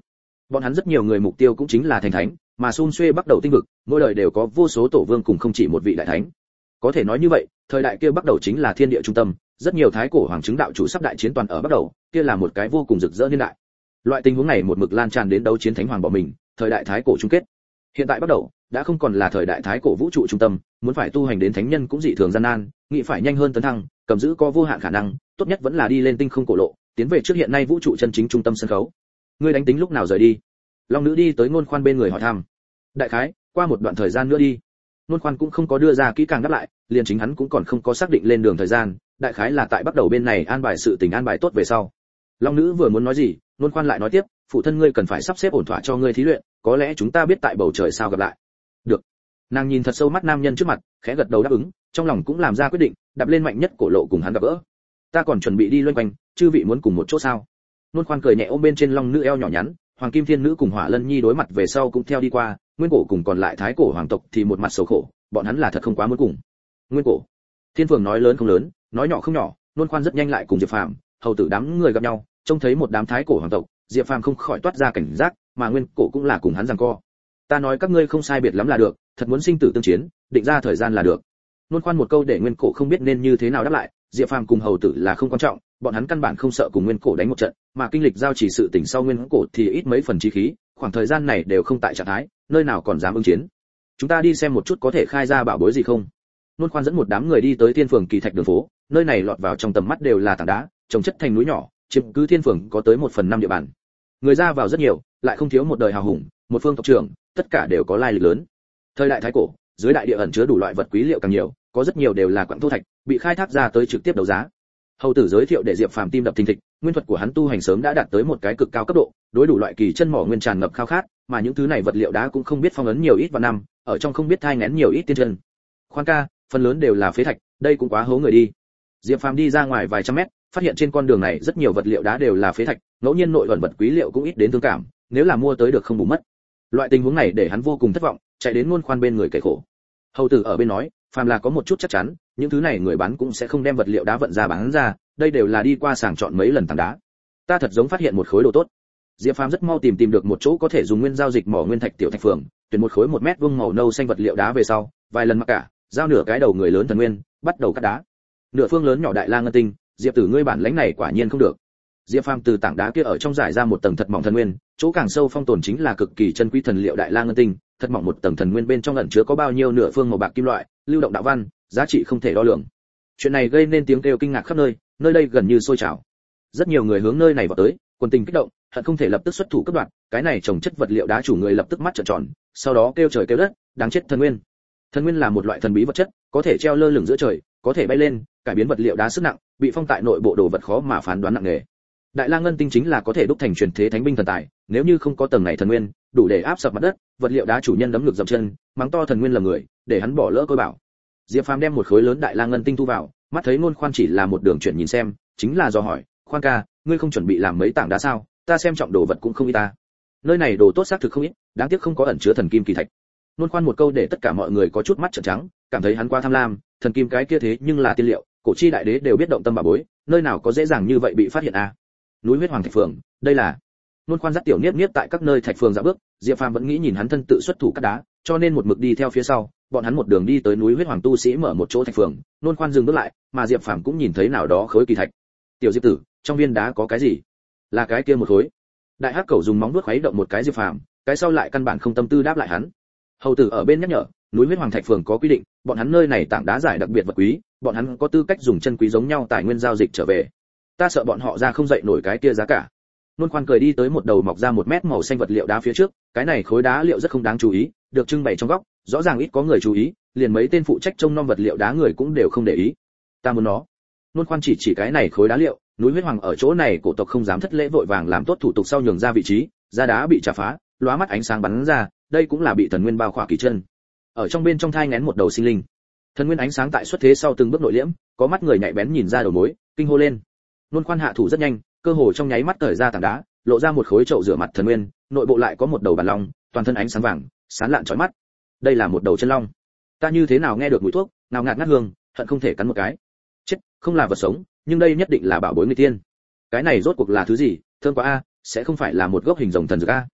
Bọn hắn rất nhiều người mục tiêu cũng chính là thành thánh, mà xun xuê bắt đầu tinh vực, mỗi đời đều có vô số tổ vương cùng không chỉ một vị đại thánh. Có thể nói như vậy, thời đại kia bắt đầu chính là thiên địa trung tâm, rất nhiều thái cổ hoàng chứng đạo chủ sắp đại chiến toàn ở bắt đầu, kia là một cái vô cùng rực rỡ niên đại. Loại tình huống này một mực lan tràn đến đấu chiến thánh hoàng bỏ mình, thời đại thái cổ chung kết. Hiện tại bắt đầu đã không còn là thời đại thái cổ vũ trụ trung tâm, muốn phải tu hành đến thánh nhân cũng dị thường gian nan, nghĩ phải nhanh hơn tấn thăng, cầm giữ có vô hạn khả năng, tốt nhất vẫn là đi lên tinh không cổ lộ, tiến về trước hiện nay vũ trụ chân chính trung tâm sân khấu. Ngươi đánh tính lúc nào rời đi? Long nữ đi tới Ngôn Khoan bên người hỏi thăm. Đại khái qua một đoạn thời gian nữa đi. Ngôn Khoan cũng không có đưa ra kỹ càng đáp lại, liền chính hắn cũng còn không có xác định lên đường thời gian, đại khái là tại bắt đầu bên này an bài sự tình an bài tốt về sau. Long nữ vừa muốn nói gì, Ngôn Khoan lại nói tiếp, phụ thân ngươi cần phải sắp xếp ổn thỏa cho ngươi thí luyện, có lẽ chúng ta biết tại bầu trời sao gặp lại. Được. Nàng nhìn thật sâu mắt nam nhân trước mặt, khẽ gật đầu đáp ứng, trong lòng cũng làm ra quyết định, đạp lên mạnh nhất cổ lộ cùng hắn gặp gỡ. Ta còn chuẩn bị đi loanh quanh, chư vị muốn cùng một chỗ sao? Ngôn Khoan cười nhẹ ôm bên trên Long nữ eo nhỏ nhắn, Hoàng Kim Thiên nữ cùng Hỏa Lân Nhi đối mặt về sau cũng theo đi qua, Nguyên Cổ cùng còn lại thái cổ hoàng tộc thì một mặt xấu khổ, bọn hắn là thật không quá muốn cùng. Nguyên Cổ, Thiên Phượng nói lớn không lớn, nói nhỏ không nhỏ, Ngôn Khoan rất nhanh lại cùng Diệp Phàm, hầu tử đám người gặp nhau, trông thấy một đám thái cổ hoàng tộc, Diệp Phàm không khỏi toát ra cảnh giác, mà Nguyên Cổ cũng là cùng hắn giằng co. Ta nói các ngươi không sai biệt lắm là được, thật muốn sinh tử tương chiến, định ra thời gian là được. Ngôn Khoan một câu để Nguyên Cổ không biết nên như thế nào đáp lại, Diệp Phàm cùng hầu tử là không quan trọng, bọn hắn căn bản không sợ cùng Nguyên Cổ đánh một trận, mà kinh lịch giao chỉ sự tình sau Nguyên Cổ thì ít mấy phần chí khí, khoảng thời gian này đều không tại trạng thái, nơi nào còn dám ứng chiến. Chúng ta đi xem một chút có thể khai ra bảo bối gì không? Ngôn Khoan dẫn một đám người đi tới Thiên Phường Kỳ Thạch đường phố, nơi này lọt vào trong tầm mắt đều là tảng đá, trồng chất thành núi nhỏ, chiếm cứ Thiên Phường có tới 1/5 địa bàn. Người ra vào rất nhiều, lại không thiếu một đời hào hùng, một phương tộc trưởng, tất cả đều có lai lịch lớn. Thời đại thái cổ, dưới đại địa ẩn chứa đủ loại vật quý liệu càng nhiều, có rất nhiều đều là quặng thô thạch, bị khai thác ra tới trực tiếp đấu giá. Hầu tử giới thiệu để Diệp Phàm tim đập thình thịch, nguyên thuật của hắn tu hành sớm đã đạt tới một cái cực cao cấp độ, đối đủ loại kỳ chân mỏ nguyên tràn ngập khao khát, mà những thứ này vật liệu đá cũng không biết phong ấn nhiều ít vạn năm, ở trong không biết thai nghén nhiều ít tiên chân. Khoan ca, phần lớn đều là phế thạch, đây cũng quá hố người đi. Diệp Phàm đi ra ngoài vài trăm mét, phát hiện trên con đường này rất nhiều vật liệu đá đều là phế thạch, ngẫu nhiên nội ẩn vật quý liệu cũng ít đến thương cảm, nếu là mua tới được không bù mất. Loại tình huống này để hắn vô cùng thất vọng, chạy đến Ngôn Khoan bên người kể khổ. Hầu tử ở bên nói, phàm là có một chút chắc chắn, những thứ này người bán cũng sẽ không đem vật liệu đá vận ra bán ra, đây đều là đi qua sàng chọn mấy lần tảng đá. Ta thật giống phát hiện một khối đồ tốt. Diệp Phàm rất mau tìm được một chỗ có thể dùng nguyên giao dịch mỏ nguyên thạch tiểu thạch phường, tuyển một khối 1 mét vuông màu nâu xanh vật liệu đá về sau, vài lần mặc cả, giao nửa cái đầu người lớn thần nguyên, bắt đầu cắt đá. Nửa phương lớn nhỏ đại la ngân tinh, Diệp tử ngươi bản lãnh này quả nhiên không được. Diệp Phàm từ tảng đá kia ở trong giải ra một tầng thật mỏng thần nguyên, chỗ càng sâu phong tồn chính là cực kỳ chân quý thần liệu đại la ngân tinh, thật mỏng một tầng thần nguyên bên trong ẩn chứa có bao nhiêu nửa phương màu bạc kim loại, lưu động đạo văn, giá trị không thể đo lường. Chuyện này gây nên tiếng kêu kinh ngạc khắp nơi, nơi đây gần như sôi trào. Rất nhiều người hướng nơi này vào tới, quần tình kích động, hận không thể lập tức xuất thủ cắt đoạn, cái này trồng chất vật liệu đá chủ người lập tức mắt trợn tròn, sau đó kêu trời kêu đất, đáng chết thần nguyên. Thần nguyên là một loại thần bí vật chất, có thể treo lơ lửng giữa trời, có thể bay lên, cải biến vật liệu đá sức nặng, bị phong tại nội bộ đồ vật khó mà phán đoán nặng nề. Đại la ngân tinh chính là có thể đúc thành truyền thế thánh binh thần tài, nếu như không có tầng này thần nguyên, đủ để áp sập mặt đất, vật liệu đá chủ nhân đấm ngược dậm chân, mắng to thần nguyên là người, để hắn bỏ lỡ cơ bảo. Diệp Phàm đem một khối lớn đại la ngân tinh thu vào, mắt thấy Ngôn Khoan chỉ là một đường chuyển nhìn xem, chính là do hỏi, Khoan ca, ngươi không chuẩn bị làm mấy tảng đá sao? Ta xem trọng đồ vật cũng không ít ta. Nơi này đồ tốt xác thực không ít, đáng tiếc không có ẩn chứa thần kim kỳ thạch. Ngôn Khoan một câu để tất cả mọi người có chút mắt trợn trắng, cảm thấy hắn quá tham lam, thần kim cái kia thế nhưng là tiên liệu, cổ chi đại đế đều biết động tâm bà bối, nơi nào có dễ dàng như vậy bị phát hiện à? Núi huyết hoàng thạch phường, đây là. Ngôn Khoan dắt tiểu niếp niếp tại các nơi thạch phường dạo bước, Diệp Phàm vẫn nghĩ nhìn hắn thân tự xuất thủ cắt đá, cho nên một mực đi theo phía sau, bọn hắn một đường đi tới núi huyết hoàng tu sĩ mở một chỗ thạch phường, Ngôn Khoan dừng bước lại, mà Diệp Phàm cũng nhìn thấy nào đó khối kỳ thạch. Tiểu Diệp tử, trong viên đá có cái gì? Là cái kia một khối. Đại hắc cẩu dùng móng vuốt khuấy động một cái Diệp Phàm, cái sau lại căn bản không tâm tư đáp lại hắn. Hầu tử ở bên nhắc nhở, núi huyết hoàng thạch phường có quy định, bọn hắn nơi này tảng đá giải đặc biệt vật quý, bọn hắn có tư cách dùng chân quý giống nhau tài nguyên giao dịch trở về. Ta sợ bọn họ ra không dậy nổi cái kia giá cả. Ngôn Khoan cười đi tới một đầu mọc ra 1 mét màu xanh vật liệu đá phía trước, cái này khối đá liệu rất không đáng chú ý, được trưng bày trong góc, rõ ràng ít có người chú ý, liền mấy tên phụ trách trông nom vật liệu đá người cũng đều không để ý. Ta muốn nó. Ngôn Khoan chỉ cái này khối đá liệu, núi huyết hoàng ở chỗ này cổ tộc không dám thất lễ vội vàng làm tốt thủ tục sau nhường ra vị trí, da đá bị chà phá, lóa mắt ánh sáng bắn ra, đây cũng là bị thần nguyên bao khỏa kỳ chân. Ở trong bên trong thai nghén một đầu sinh linh. Thần nguyên ánh sáng tại xuất thế sau từng bước nội liễm, có mắt người nhạy bén nhìn ra đầu mối, kinh hô lên. Ngôn Khoan hạ thủ rất nhanh, cơ hồ trong nháy mắt cởi ra tảng đá, lộ ra một khối chậu rửa mặt thần nguyên, nội bộ lại có một đầu bản long, toàn thân ánh sáng vàng, sáng lạn chói mắt. Đây là một đầu chân long. Ta như thế nào nghe được mùi thuốc, nào ngạt ngát hương, hận không thể cắn một cái. Chết, không là vật sống, nhưng đây nhất định là bảo bối người tiên. Cái này rốt cuộc là thứ gì? Thơm quá a, sẽ không phải là một gốc hình rồng thần dược a.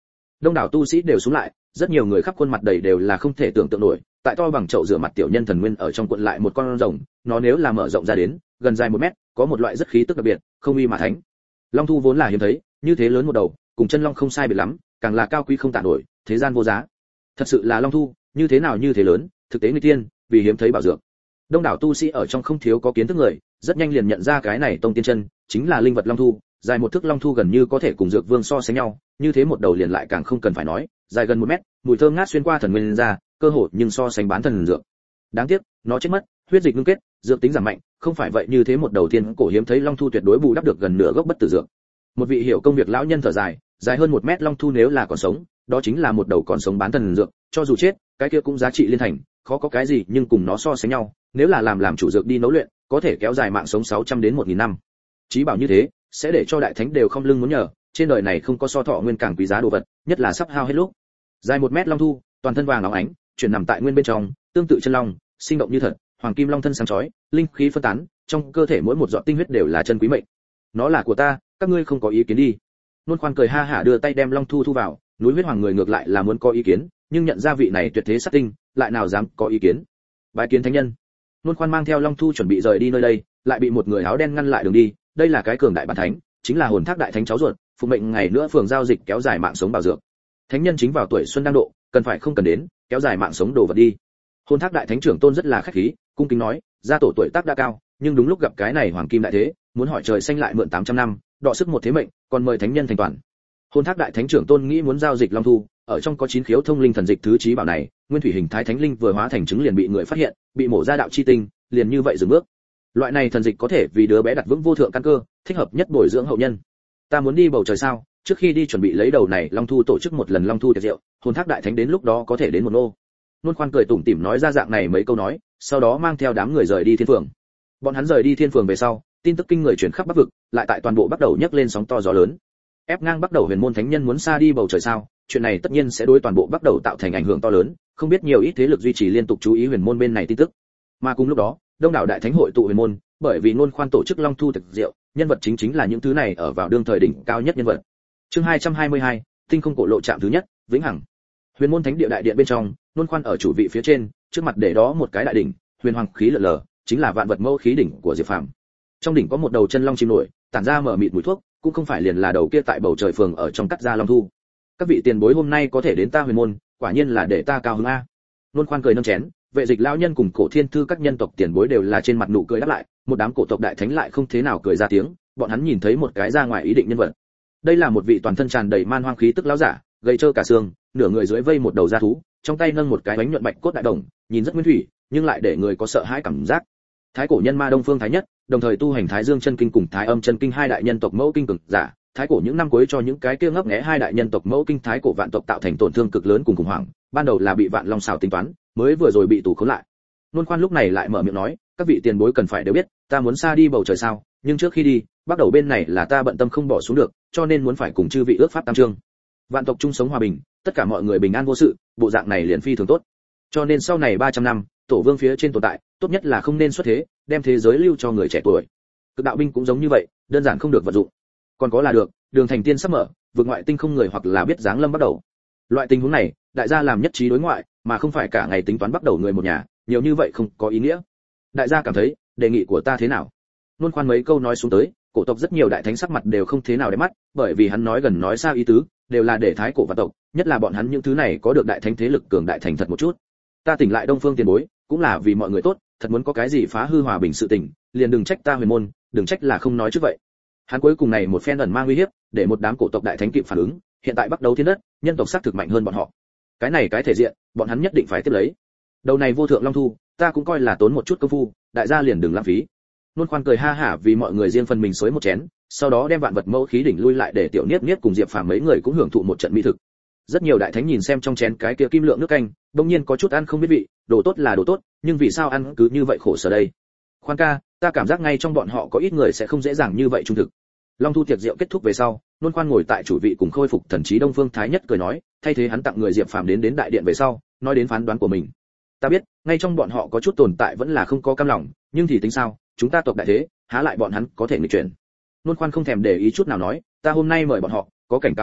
đông đảo tu sĩ đều xuống lại, rất nhiều người khắp khuôn mặt đầy đều là không thể tưởng tượng nổi, tại to bằng chậu rửa mặt tiểu nhân thần nguyên ở trong cuộn lại một con rồng, nó nếu là mở rộng ra đến gần dài 1 mét, có một loại rất khí tức đặc biệt, không uy mà thánh. Long thu vốn là hiếm thấy, như thế lớn một đầu, cùng chân long không sai biệt lắm, càng là cao quý không tả nổi, thế gian vô giá. Thật sự là long thu, như thế nào như thế lớn, thực tế nguy tiên, vì hiếm thấy bảo dược. Đông đảo tu sĩ ở trong không thiếu có kiến thức người, rất nhanh liền nhận ra cái này tông tiên chân, chính là linh vật long thu, dài 1 thước long thu gần như có thể cùng dược vương so sánh nhau, như thế một đầu liền lại càng không cần phải nói, dài gần 1 mét, mùi thơm ngát xuyên qua thần nguyên ra, cơ hội nhưng so sánh bán thần dược. Đáng tiếc, nó chết mất, huyết dịch ngưng kết, dược tính giảm mạnh, không phải vậy như thế một đầu tiên cổ hiếm thấy long thu tuyệt đối bù đắp được gần nửa gốc bất tử dược. Một vị hiểu công việc lão nhân thở dài, dài hơn 1 mét long thu nếu là còn sống, đó chính là một đầu còn sống bán thần dược, cho dù chết, cái kia cũng giá trị liên thành, khó có cái gì nhưng cùng nó so sánh nhau, nếu là làm chủ dược đi nấu luyện, có thể kéo dài mạng sống 600 đến 1000 năm. Chí bảo như thế, sẽ để cho đại thánh đều không lưng muốn nhờ, trên đời này không có so thọ nguyên càng quý giá đồ vật, nhất là sắp hao hết lúc. Dài 1 mét long thu, toàn thân vàng óng ánh, chuyển nằm tại nguyên bên trong, tương tự chân long, sinh động như thật, hoàng kim long thân sáng chói, linh khí phân tán, trong cơ thể mỗi một giọt tinh huyết đều là chân quý mệnh. Nó là của ta, các ngươi không có ý kiến đi. Nôn Khoan cười ha hả đưa tay đem long thu thu vào, núi huyết hoàng người ngược lại là muốn có ý kiến, nhưng nhận ra vị này tuyệt thế sát tinh, lại nào dám có ý kiến. Bái kiến thánh nhân. Nôn Khoan mang theo long thu chuẩn bị rời đi nơi đây, lại bị một người áo đen ngăn lại đường đi, đây là cái cường đại bản thánh, chính là hồn thác đại thánh cháu ruột, phụ mệnh ngày nữa phường giao dịch kéo dài mạng sống bảo dược. Thánh nhân chính vào tuổi xuân đang độ, cần phải không cần đến, kéo dài mạng sống đồ vật đi. Hồn thác đại thánh trưởng tôn rất là khách khí, cung kính nói, gia tổ tuổi tác đã cao, nhưng đúng lúc gặp cái này hoàng kim đại thế, muốn hỏi trời xanh lại mượn 800 năm, đọ sức một thế mệnh, còn mời thánh nhân thành toàn. Hồn thác đại thánh trưởng tôn nghĩ muốn giao dịch long thu, ở trong có 9 khiếu thông linh thần dịch thứ trí bảo này, nguyên thủy hình thái thánh linh vừa hóa thành trứng liền bị người phát hiện, bị mổ ra đạo chi tinh, liền như vậy dừng bước. Loại này thần dịch có thể vì đứa bé đặt vững vô thượng căn cơ, thích hợp nhất bồi dưỡng hậu nhân. Ta muốn đi bầu trời sao, trước khi đi chuẩn bị lấy đầu này long thu tổ chức một lần long thu tiệc rượu, hồn thác đại thánh đến lúc đó có thể đến một nô. Nôn Khoan cười tủm tỉm nói ra dạng này mấy câu nói, sau đó mang theo đám người rời đi thiên phường. Bọn hắn rời đi thiên phường về sau, tin tức kinh người truyền khắp Bắc vực, lại tại toàn bộ bắt đầu nhấc lên sóng to gió lớn. Ép ngang bắt đầu huyền môn thánh nhân muốn xa đi bầu trời sao, chuyện này tất nhiên sẽ đối toàn bộ bắt đầu tạo thành ảnh hưởng to lớn, không biết nhiều ít thế lực duy trì liên tục chú ý huyền môn bên này tin tức. Mà cùng lúc đó, đông đảo đại thánh hội tụ huyền môn, bởi vì Nôn Khoan tổ chức long thu tiệc rượu, nhân vật chính là những thứ này ở vào đương thời đỉnh cao nhất nhân vật. Chương 222, tinh không cổ lộ trạm thứ nhất, vĩnh hằng. Huyền môn thánh địa đại điện bên trong, Nôn Khoan ở chủ vị phía trên, trước mặt để đó một cái đại đỉnh, huyền hoàng khí lở lờ, chính là vạn vật mẫu khí đỉnh của Diệp Phàm. Trong đỉnh có một đầu chân long chìm nổi, tản ra mở mịt mùi thuốc, cũng không phải liền là đầu kia tại bầu trời phường ở trong cắt ra long thu. Các vị tiền bối hôm nay có thể đến ta huyền môn, quả nhiên là để ta cao hứng a. Nôn Khoan cười nâng chén, vệ dịch lão nhân cùng cổ thiên thư các nhân tộc tiền bối đều là trên mặt nụ cười đáp lại, một đám cổ tộc đại thánh lại không thế nào cười ra tiếng, bọn hắn nhìn thấy một cái ra ngoài ý định nhân vật. Đây là một vị toàn thân tràn đầy man hoang khí tức lão giả, gầy trơ cả xương, nửa người dưới vây một đầu da thú, trong tay nâng một cái bánh nhuận bạch cốt đại đồng, nhìn rất nguyên thủy, nhưng lại để người có sợ hãi cảm giác. Thái cổ nhân ma Đông Phương Thái Nhất, đồng thời tu hành Thái Dương chân kinh cùng Thái Âm chân kinh hai đại nhân tộc mẫu kinh cực giả, thái cổ những năm cuối cho những cái kia ngấp nghé hai đại nhân tộc mẫu kinh thái cổ vạn tộc tạo thành tổn thương cực lớn cùng khủng hoảng, ban đầu là bị Vạn Long xảo tính toán, mới vừa rồi bị tù khốn lại. Nôn Khoan lúc này lại mở miệng nói, các vị tiền bối cần phải đều biết, ta muốn xa đi bầu trời sao, nhưng trước khi đi, bắt đầu bên này là ta bận tâm không bỏ xuống được, cho nên muốn phải cùng chư vị ước pháp tam chương. Vạn tộc chung sống hòa bình, tất cả mọi người bình an vô sự, bộ dạng này liền phi thường tốt. Cho nên sau này 300 năm, tổ vương phía trên tồn tại, tốt nhất là không nên xuất thế, đem thế giới lưu cho người trẻ tuổi. Cực đạo binh cũng giống như vậy, đơn giản không được vận dụng. Còn có là được, đường thành tiên sắp mở, vượt ngoại tinh không người hoặc là biết dáng lâm bắt đầu. Loại tình huống này, đại gia làm nhất trí đối ngoại, mà không phải cả ngày tính toán bắt đầu người một nhà, nhiều như vậy không có ý nghĩa. Đại gia cảm thấy, đề nghị của ta thế nào? Nôn Khoan mấy câu nói xuống tới, cổ tộc rất nhiều đại thánh sắc mặt đều không thế nào để mắt, bởi vì hắn nói gần nói xa ý tứ, đều là để thái cổ và tộc, nhất là bọn hắn những thứ này có được đại thánh thế lực cường đại thành thật một chút. Ta tỉnh lại Đông Phương tiền bối, cũng là vì mọi người tốt, thật muốn có cái gì phá hư hòa bình sự tình, liền đừng trách ta huyền môn, đừng trách là không nói trước vậy. Hắn cuối cùng này một phen ẩn mang uy hiếp, để một đám cổ tộc đại thánh kịp phản ứng, hiện tại bắt đầu thiên đất, nhân tộc xác thực mạnh hơn bọn họ. Cái này cái thể diện, bọn hắn nhất định phải tiếp lấy. Đầu này vô thượng long thu, ta cũng coi là tốn một chút công phu, đại gia liền đừng lãng phí. Nôn Khoan cười ha hả vì mọi người riêng phần mình xới một chén, sau đó đem vạn vật mẫu khí đỉnh lui lại để tiểu niết niết cùng Diệp Phàm mấy người cũng hưởng thụ một trận mỹ thực. Rất nhiều đại thánh nhìn xem trong chén cái kia kim lượng nước canh, đương nhiên có chút ăn không biết vị, đồ tốt là đồ tốt, nhưng vì sao ăn cứ như vậy khổ sở đây? Khoan ca, ta cảm giác ngay trong bọn họ có ít người sẽ không dễ dàng như vậy trung thực. Long thu tiệc rượu kết thúc về sau, Nôn Khoan ngồi tại chủ vị cùng khôi phục thần trí Đông Phương Thái Nhất cười nói, thay thế hắn tặng người Diệp Phàm đến đại điện về sau, nói đến phán đoán của mình. Ta biết, ngay trong bọn họ có chút tồn tại vẫn là không có cam lòng, nhưng thì tính sao, chúng ta tộc đại thế, há lại bọn hắn có thể nghịch chuyển. Nôn Khoan không thèm để ý chút nào nói, ta hôm nay mời bọn họ, có cảnh cao ý,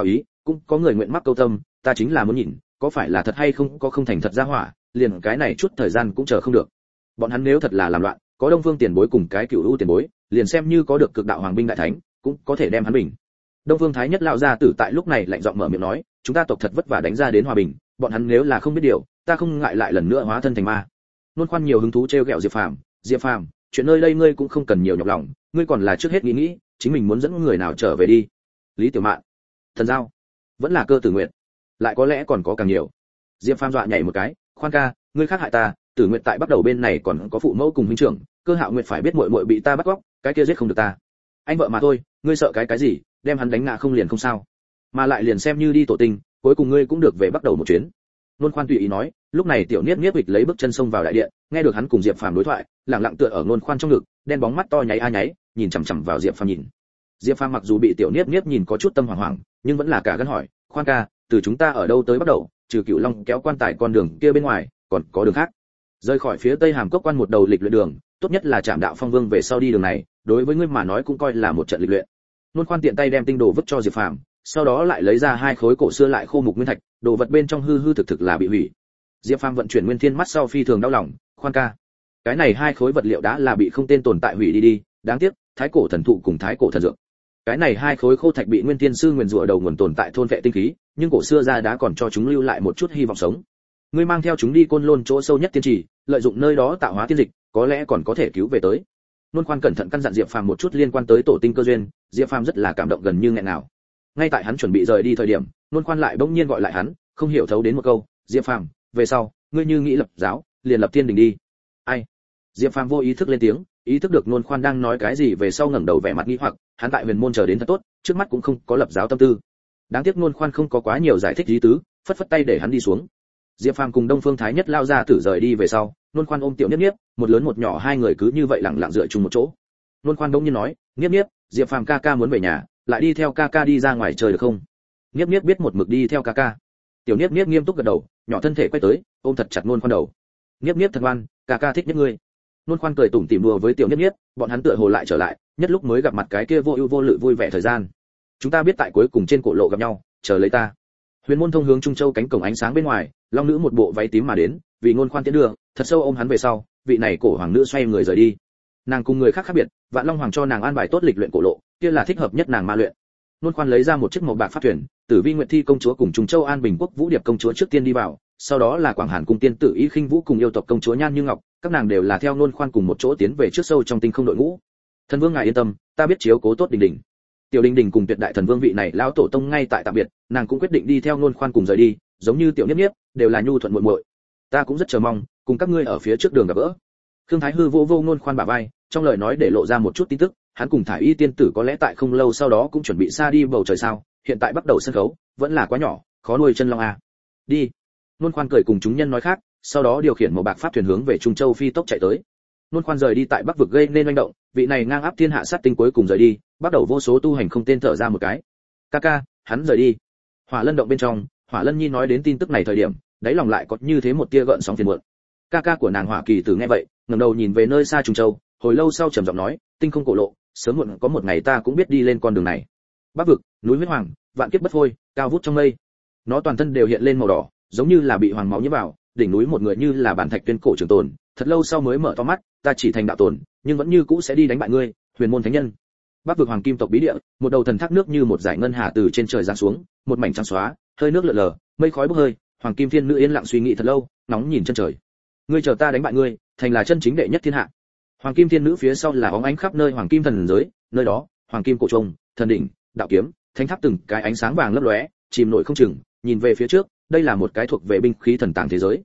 cũng có người nguyện mắc câu tâm, ta chính là muốn nhìn, có phải là thật hay không có không thành thật ra hỏa, liền cái này chút thời gian cũng chờ không được. Bọn hắn nếu thật là làm loạn, có Đông Phương Tiền Bối cùng cái Cửu U Tiền Bối, liền xem như có được Cực Đạo Hoàng binh đại thánh, cũng có thể đem hắn bình. Đông Phương Thái Nhất lão gia tử tại lúc này lạnh giọng mở miệng nói, chúng ta tộc thật vất vả đánh ra đến hòa bình, bọn hắn nếu là không biết điều, ta không ngại lại lần nữa hóa thân thành ma. Nôn Khoan nhiều hứng thú trêu ghẹo Diệp Phàm, Diệp Phàm, chuyện nơi đây ngươi cũng không cần nhiều nhọc lòng, ngươi còn là trước hết nghĩ nghĩ, chính mình muốn dẫn người nào trở về đi. Lý Tiểu Mạn, Thần Giao, vẫn là Cơ Tử Nguyệt, lại có lẽ còn có càng nhiều. Diệp Phàm dọa nhảy một cái, khoan ca, ngươi khác hại ta, Tử Nguyệt tại bắt đầu bên này còn có phụ mẫu cùng huynh trưởng, Cơ Hạo Nguyệt phải biết muội muội bị ta bắt cóc, cái kia giết không được ta. Anh vợ mà thôi, ngươi sợ cái gì, đem hắn đánh ngã không liền không sao. Mà lại liền xem như đi tổ tinh, cuối cùng ngươi cũng được về bắt đầu một chuyến. Nôn Khoan tùy ý nói, lúc này Tiểu Niếp Niếp hịch lấy bước chân xông vào đại điện, nghe được hắn cùng Diệp Phàm đối thoại, lặng lặng tựa ở Nôn Khoan trong ngực, đen bóng mắt to nháy a nháy, nhìn chằm chằm vào Diệp Phàm nhìn. Diệp Phàm mặc dù bị Tiểu Niếp Niếp nhìn có chút tâm hoảng hoảng, nhưng vẫn là cả gan hỏi, khoan ca, từ chúng ta ở đâu tới bắt đầu, trừ Cửu Long kéo quan tài con đường kia bên ngoài, còn có đường khác? Rời khỏi phía Tây Hàm Cốc quan một đầu lịch luyện đường, tốt nhất là Trảm Đạo Phong Vương về sau đi đường này, đối với ngươi mà nói cũng coi là một trận lịch luyện. Nôn Khoan tiện tay đem tinh đồ vứt cho Diệp Phàm, sau đó lại lấy ra hai khối cổ xưa lại khô mục nguyên thạch, đồ vật bên trong hư hư thực thực là bị hủy. Diệp Phàm vận chuyển nguyên thiên mắt sau phi thường đau lòng, khoan ca, cái này hai khối vật liệu đã là bị không tên tồn tại hủy đi, đáng tiếc, thái cổ thần thụ cùng thái cổ thần dược. Cái này hai khối khô thạch bị nguyên thiên sư nguyền rủa đầu nguồn tồn tại thôn vệ tinh khí, nhưng cổ xưa ra đã còn cho chúng lưu lại một chút hy vọng sống. Ngươi mang theo chúng đi Côn Lôn chỗ sâu nhất tiên trì, lợi dụng nơi đó tạo hóa tiên dịch, có lẽ còn có thể cứu về tới. Nôn Khoan cẩn thận căn dặn Diệp Phàm một chút liên quan tới tổ tinh cơ duyên, Diệp Phàm rất là cảm động gần như nghẹn nào. Ngay tại hắn chuẩn bị rời đi thời điểm, Nôn Khoan lại bỗng nhiên gọi lại hắn, không hiểu thấu đến một câu, Diệp Phàm, về sau, ngươi như nghĩ lập giáo, liền lập thiên đình đi. Ai? Diệp Phàm vô ý thức lên tiếng, ý thức được Nôn Khoan đang nói cái gì về sau ngẩng đầu vẻ mặt nghi hoặc, hắn tại Huyền Môn chờ đến thật tốt, trước mắt cũng không có lập giáo tâm tư. Đáng tiếc Nôn Khoan không có quá nhiều giải thích ý tứ, phất phất tay để hắn đi xuống. Diệp Phàm cùng Đông Phương Thái Nhất lao ra tử rời đi về sau, Nôn Khoan ôm Tiểu Niếp Niếp, một lớn một nhỏ hai người cứ như vậy lặng lặng dựa chung một chỗ. Nôn Khoan đông nhiên nói, Niếp Niếp, Diệp Phàm ca ca muốn về nhà, lại đi theo ca ca đi ra ngoài chơi được không? Niếp Niếp biết một mực đi theo ca ca. Tiểu Niếp Niếp nghiêm túc gật đầu, nhỏ thân thể quay tới, ôm thật chặt Nôn Khoan đầu. Niếp Niếp thật ngoan, ca ca thích nhất ngươi. Nôn Khoan cười tủm tỉm đùa với Tiểu Niếp Niếp, bọn hắn tựa hồ lại trở lại, nhất lúc mới gặp mặt cái kia vô ưu vô lự vui vẻ thời gian. Chúng ta biết tại cuối cùng trên cổ lộ gặp nhau, chờ lấy ta. Huyền Môn thông hướng Trung Châu cánh cổng ánh sáng bên ngoài, long nữ một bộ váy tím mà đến, vì Nôn Khoan tiến đường, thật sâu ôm hắn về sau, vị này cổ hoàng nữ xoay người rời đi. Nàng cùng người khác khác biệt, Vạn Long Hoàng cho nàng an bài tốt lịch luyện cổ lộ, kia là thích hợp nhất nàng ma luyện. Nôn Khoan lấy ra một chiếc màu bạc pháp thuyền, Tử Vi Nguyệt Thi công chúa cùng Trung Châu An Bình Quốc Vũ Điệp công chúa trước tiên đi vào, sau đó là Quảng Hàn cung tiên tử Y Khinh Vũ cùng yêu tộc công chúa Nhan Như Ngọc, các nàng đều là theo Nôn Khoan cùng một chỗ tiến về trước sâu trong tinh không đội ngũ. Thần Vương ngài yên tâm, ta biết chiếu cố tốt Đình Đình. Tiểu Đình Đình cùng Tuyệt Đại Thần Vương vị này lão tổ tông ngay tại tạm biệt, nàng cũng quyết định đi theo Nôn Khoan cùng rời đi, giống như Tiểu Niếp Niếp, đều là nhu thuận muội muội. Ta cũng rất chờ mong cùng các ngươi ở phía trước đường gặp gỡ. Khương Thái Hư vô vô Nôn Khoan bả vai, trong lời nói để lộ ra một chút tin tức, hắn cùng Thải Y tiên tử có lẽ tại không lâu sau đó cũng chuẩn bị xa đi bầu trời sao, hiện tại bắt đầu sân khấu, vẫn là quá nhỏ, khó nuôi chân long a. Đi. Nôn Khoan cười cùng chúng nhân nói khác, sau đó điều khiển màu bạc pháp thuyền hướng về Trung Châu phi tốc chạy tới. Nôn Khoan rời đi tại Bắc vực gây nên oanh động, vị này ngang áp thiên hạ sát tinh cuối cùng rời đi, bắt đầu vô số tu hành không tên thở ra một cái. Ca, hắn rời đi. Hỏa Lân động bên trong, Hỏa Lân Nhi nói đến tin tức này thời điểm, đáy lòng lại có như thế một tia gợn sóng phiền muộn. Ca của nàng Hỏa Kỳ Tử nghe vậy, ngẩng đầu nhìn về nơi xa Trung Châu, hồi lâu sau trầm giọng nói, tinh không cổ lộ, sớm muộn có một ngày ta cũng biết đi lên con đường này. Bắc vực, núi huyết hoàng, vạn kiếp bất phôi, cao vút trong mây. Nó toàn thân đều hiện lên màu đỏ, giống như là bị hoàng máu nhiễm vào, đỉnh núi một người như là bản thạch tuyên cổ trường tồn, thật lâu sau mới mở to mắt, ta chỉ thành đạo tồn, nhưng vẫn như cũ sẽ đi đánh bại ngươi, Huyền Môn thánh nhân. Bắc vực hoàng kim tộc bí địa, một đầu thần thác nước như một dải ngân hà từ trên trời giáng xuống, một mảnh trắng xóa, hơi nước lượn lờ, mây khói bốc hơi, hoàng kim thiên nữ yên lặng suy nghĩ thật lâu, nóng nhìn chân trời. Ngươi chờ ta đánh bại ngươi, thành là chân chính đệ nhất thiên hạ. Hoàng kim thiên nữ phía sau là óng ánh khắp nơi hoàng kim thần giới, nơi đó, hoàng kim cổ trùng, thần đỉnh, đạo kiếm, thánh tháp từng cái ánh sáng vàng lấp lóe, chìm nổi không chừng, nhìn về phía trước, đây là một cái thuộc về binh khí thần tàng thế giới.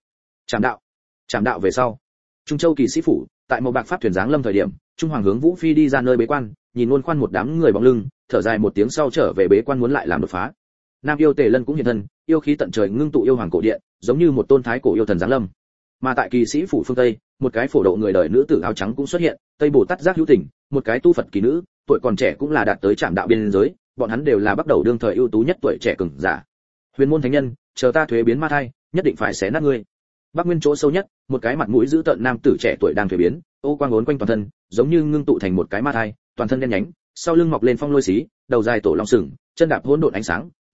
Trảm đạo về sau. Trung Châu kỳ sĩ phủ, tại một bạc pháp thuyền giáng lâm thời điểm, Trung Hoàng hướng Vũ Phi đi ra nơi bế quan, nhìn Nôn Khoan một đám người bóng lưng, thở dài một tiếng sau trở về bế quan muốn lại làm đột phá. Nam yêu Tề Lân cũng hiện thân, yêu khí tận trời ngưng tụ yêu hoàng cổ điện, giống như một tôn thái cổ yêu thần giáng lâm. Mà tại kỳ sĩ phủ phương Tây, một cái phổ độ người đời nữ tử áo trắng cũng xuất hiện, Tây Bồ Tát Giác Hữu Tình, một cái tu Phật kỳ nữ, tuổi còn trẻ cũng là đạt tới Trảm đạo biên giới, bọn hắn đều là bắt đầu đương thời ưu tú nhất tuổi trẻ cường giả. Huyền Môn thánh nhân, chờ ta thuế biến ma thai, nhất định phải xé nát ngươi. Bắc Nguyên chỗ sâu nhất, một cái mặt mũi dữ tợn nam tử trẻ tuổi đang thuế biến, ô quang uốn quanh toàn thân, giống như ngưng tụ thành một cái ma thai, toàn thân đen nhánh, sau lưng mọc lên phong lôi xí, đầu dài tổ long sừng, chân đạp hỗn độn ánh sáng,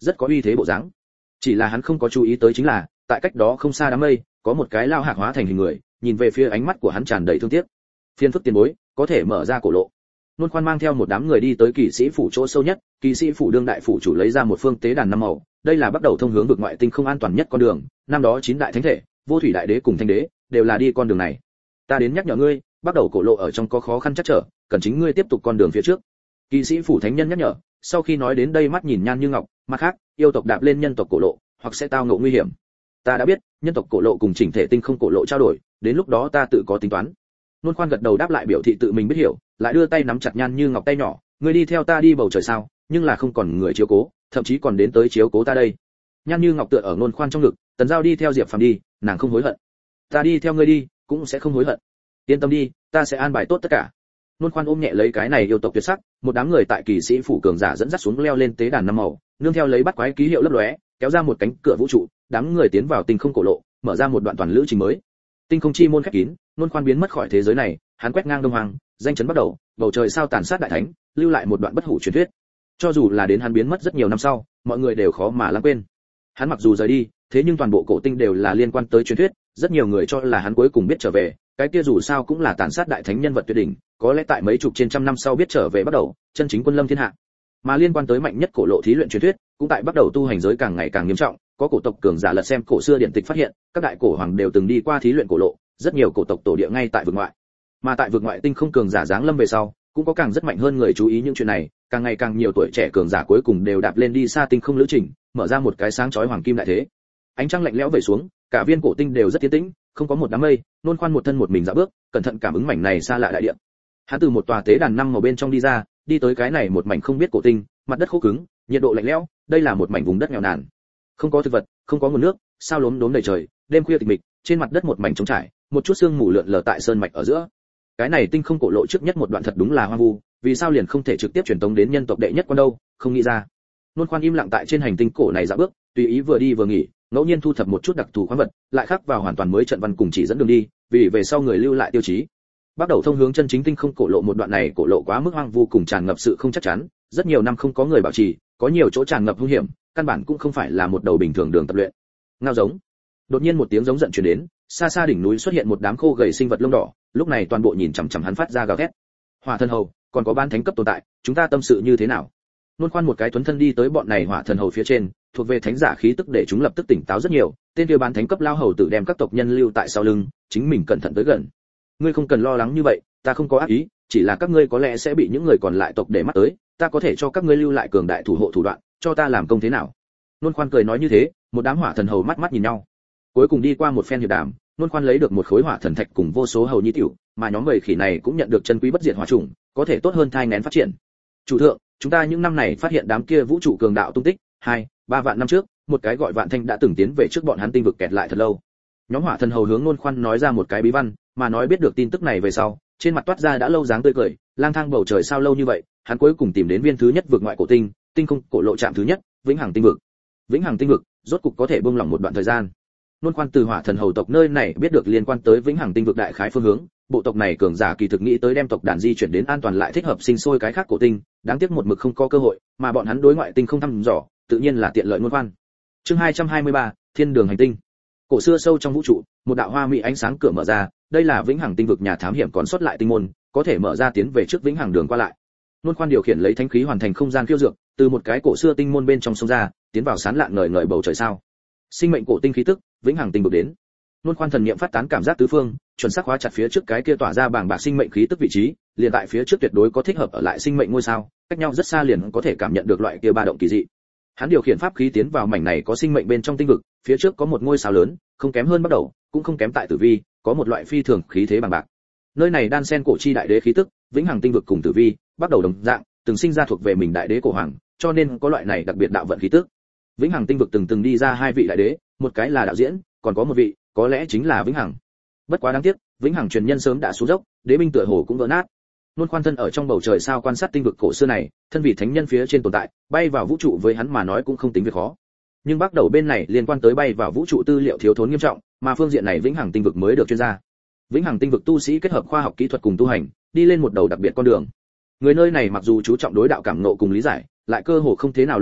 rất có uy thế bộ dáng. Chỉ là hắn không có chú ý tới chính là, tại cách đó không xa đám mây, có một cái lao hạc hóa thành hình người, nhìn về phía ánh mắt của hắn tràn đầy thương tiếc. Phiên phức tiền bối, có thể mở ra cổ lộ. Nôn Khoan mang theo một đám người đi tới kỵ sĩ phủ chỗ sâu nhất, kỵ sĩ phủ đương đại phủ chủ lấy ra một phương tế đàn năm màu, đây là bắt đầu thông hướng vực ngoại tinh không an toàn nhất con đường, năm đó 9 đại thánh thể, Vô Thủy đại đế cùng Thanh đế đều là đi con đường này. Ta đến nhắc nhở ngươi, bắt đầu cổ lộ ở trong có khó khăn chắc trở, cần chính ngươi tiếp tục con đường phía trước. Kỵ sĩ phủ thánh nhân nhắc nhở, sau khi nói đến đây mắt nhìn Nhan Như Ngọc, mặt khác, yêu tộc đạp lên nhân tộc cổ lộ, hoặc sẽ tao ngộ nguy hiểm. Ta đã biết, nhân tộc cổ lộ cùng chỉnh thể tinh không cổ lộ trao đổi, đến lúc đó ta tự có tính toán. Nôn Khoan gật đầu đáp lại biểu thị tự mình biết hiểu, lại đưa tay nắm chặt Nhan Như Ngọc tay nhỏ, ngươi đi theo ta đi bầu trời sao, nhưng là không còn người chiếu cố, thậm chí còn đến tới chiếu cố ta đây. Nhan Như Ngọc tựa ở Nôn Khoan trong ngực, Tần Giao đi theo Diệp Phàm đi, nàng không hối hận. Ta đi theo ngươi đi, cũng sẽ không hối hận. Yên tâm đi, ta sẽ an bài tốt tất cả. Nôn Khoan ôm nhẹ lấy cái này yêu tộc tuyệt sắc, một đám người tại kỳ sĩ phủ cường giả dẫn dắt xuống leo lên tế đàn năm màu, nương theo lấy bắt quái ký hiệu lấp lóe, kéo ra một cánh cửa vũ trụ, đám người tiến vào tinh không cổ lộ, mở ra một đoạn toàn lữ trình mới. Tinh không chi môn khép kín, Nôn Khoan biến mất khỏi thế giới này, hắn quét ngang đông hoàng, danh chấn bắt đầu, bầu trời sao tàn sát đại thánh, lưu lại một đoạn bất hủ truyền thuyết. Cho dù là đến hắn biến mất rất nhiều năm sau, mọi người đều khó mà lãng quên. Hắn mặc dù rời đi, thế nhưng toàn bộ cổ tinh đều là liên quan tới truyền thuyết, rất nhiều người cho là hắn cuối cùng biết trở về, cái kia dù sao cũng là tàn sát đại thánh nhân vật tuyệt đỉnh, có lẽ tại mấy chục trên trăm năm sau biết trở về bắt đầu, chân chính quân lâm thiên hạ. Mà liên quan tới mạnh nhất cổ lộ thí luyện truyền thuyết, cũng tại bắt đầu tu hành giới càng ngày càng nghiêm trọng, có cổ tộc cường giả lật xem cổ xưa điển tịch phát hiện, các đại cổ hoàng đều từng đi qua thí luyện cổ lộ, rất nhiều cổ tộc tổ địa ngay tại vực ngoại. Mà tại vực ngoại tinh không cường giả giáng lâm về sau, cũng có càng rất mạnh hơn người chú ý những chuyện này, càng ngày càng nhiều tuổi trẻ cường giả cuối cùng đều đạp lên đi xa tinh không lữ trình, mở ra một cái sáng chói hoàng kim đại thế. Ánh trăng lạnh lẽo về xuống, cả viên cổ tinh đều rất tiến tĩnh, không có một đám mây, Nôn Khoan một thân một mình dạo bước, cẩn thận cảm ứng mảnh này xa lạ đại địa. Hắn từ một tòa tế đàn năm màu bên trong đi ra, đi tới cái này một mảnh không biết cổ tinh, mặt đất khô cứng, nhiệt độ lạnh lẽo, đây là một mảnh vùng đất nghèo nàn. Không có thực vật, không có nguồn nước, sao lốm đốm đầy trời, đêm khuya tịch mịch, trên mặt đất một mảnh trống trải, một chút sương mù lượn lờ tại sơn mạch ở giữa. Cái này tinh không cổ lộ trước nhất một đoạn thật đúng là hoang vu, vì sao liền không thể trực tiếp truyền tống đến nhân tộc đệ nhất quan đâu, không nghĩ ra. Nôn Khoan im lặng tại trên hành tinh cổ này dạo bước, tùy ý vừa đi vừa nghỉ, ngẫu nhiên thu thập một chút đặc thù khoáng vật, lại khắc vào hoàn toàn mới trận văn cùng chỉ dẫn đường đi, vì về sau người lưu lại tiêu chí. Bắt đầu thông hướng chân chính tinh không cổ lộ một đoạn này cổ lộ quá mức hoang vu cùng tràn ngập sự không chắc chắn, rất nhiều năm không có người bảo trì, có nhiều chỗ tràn ngập hung hiểm, căn bản cũng không phải là một đầu bình thường đường tập luyện. Ngao giống. Đột nhiên một tiếng giống giận truyền đến, xa xa đỉnh núi xuất hiện một đám khô gầy sinh vật lông đỏ, lúc này toàn bộ nhìn chằm chằm hắn phát ra gào thét. Hỏa thần hầu, còn có ban thánh cấp tồn tại, chúng ta tâm sự như thế nào? Nôn Khoan một cái tuấn thân đi tới bọn này hỏa thần hầu phía trên, thuộc về thánh giả khí tức để chúng lập tức tỉnh táo rất nhiều, tên kia ban thánh cấp lao hầu tử đem các tộc nhân lưu tại sau lưng, chính mình cẩn thận tới gần. Ngươi không cần lo lắng như vậy, ta không có ác ý, chỉ là các ngươi có lẽ sẽ bị những người còn lại tộc để mắt tới, ta có thể cho các ngươi lưu lại cường đại thủ hộ thủ đoạn, cho ta làm công thế nào? Nôn Khoan cười nói như thế, một đám hỏa thần hầu mắt mắt nhìn nhau. Cuối cùng đi qua một phen hiệp đàm, Nôn Khoan lấy được một khối hỏa thần thạch cùng vô số hầu nhi tiểu, mà nhóm bầy khỉ này cũng nhận được chân quý bất diệt hỏa trùng, có thể tốt hơn thai nghén phát triển. Chủ thượng, chúng ta những năm này phát hiện đám kia vũ trụ cường đạo tung tích, 2-3 vạn năm trước, một cái gọi Vạn Thanh đã từng tiến về trước bọn hắn tinh vực kẹt lại thật lâu. Nhóm hỏa thần hầu hướng Nôn Khoan nói ra một cái bí văn, mà nói biết được tin tức này về sau, trên mặt toát ra đã lâu dáng tươi cười, lang thang bầu trời sao lâu như vậy, hắn cuối cùng tìm đến viên thứ nhất vực ngoại cổ tinh, tinh không cổ lộ trạm thứ nhất, Vĩnh Hằng tinh vực. Vĩnh Hằng tinh vực, rốt cục có thể buông lỏng một đoạn thời gian. Nôn Khoan từ hỏa thần hầu tộc nơi này biết được liên quan tới Vĩnh Hằng tinh vực đại khái phương hướng, bộ tộc này cường giả kỳ thực nghĩ tới đem tộc đàn di chuyển đến an toàn lại thích hợp sinh sôi cái khác cổ tinh, đáng tiếc một mực không có cơ hội, mà bọn hắn đối ngoại tinh không thăm dò, tự nhiên là tiện lợi Nôn Khoan. Chương 223, Thiên đường hành tinh. Cổ xưa sâu trong vũ trụ, một đạo hoa mỹ ánh sáng cửa mở ra, đây là Vĩnh Hằng tinh vực nhà thám hiểm còn sót lại tinh môn, có thể mở ra tiến về trước Vĩnh Hằng đường qua lại. Nôn Khoan điều khiển lấy thánh khí hoàn thành không gian khiêu dược, từ một cái cổ xưa tinh môn bên trong sông ra, tiến vào sáng lạn ngời ngời bầu trời sao. Sinh mệnh cổ tinh khí tức, Vĩnh Hằng tinh vực đến. Nôn Khoan thần niệm phát tán cảm giác tứ phương, chuẩn xác hóa chặt phía trước cái kia tỏa ra bảng bạc sinh mệnh khí tức vị trí, liền tại phía trước tuyệt đối có thích hợp ở lại sinh mệnh ngôi sao, cách nhau rất xa liền có thể cảm nhận được loại kia ba động kỳ dị. Hắn điều khiển pháp khí tiến vào mảnh này có sinh mệnh bên trong tinh vực, phía trước có một ngôi sao lớn, không kém hơn bắt đầu, cũng không kém tại tử vi, có một loại phi thường khí thế bằng bạc. Nơi này đan sen cổ chi đại đế khí tức, Vĩnh Hằng tinh vực cùng tử vi, bắt đầu đồng dạng, từng sinh ra thuộc về mình đại đế cổ hoàng, cho nên có loại này đặc biệt đạo vận khí tức. Vĩnh Hằng tinh vực từng đi ra hai vị đại đế, một cái là đạo diễn, còn có một vị, có lẽ chính là Vĩnh Hằng. Bất quá đáng tiếc, Vĩnh Hằng truyền nhân sớm đã xuống dốc, đế binh tựa hồ cũng vỡ nát. Nôn Khoan thân ở trong bầu trời sao quan sát tinh vực cổ xưa này, thân vị thánh nhân phía trên tồn tại, bay vào vũ trụ với hắn mà nói cũng không tính việc khó. Nhưng bắt đầu bên này liên quan tới bay vào vũ trụ tư liệu thiếu thốn nghiêm trọng, mà phương diện này Vĩnh Hằng tinh vực mới được chuyên gia. Vĩnh Hằng tinh vực tu sĩ kết hợp khoa học kỹ thuật cùng tu hành, đi lên một đầu đặc biệt con đường. Người nơi này mặc dù chú trọng đối đạo cảm ngộ cùng lý giải, lại cơ hồ không thế nào luyện thể,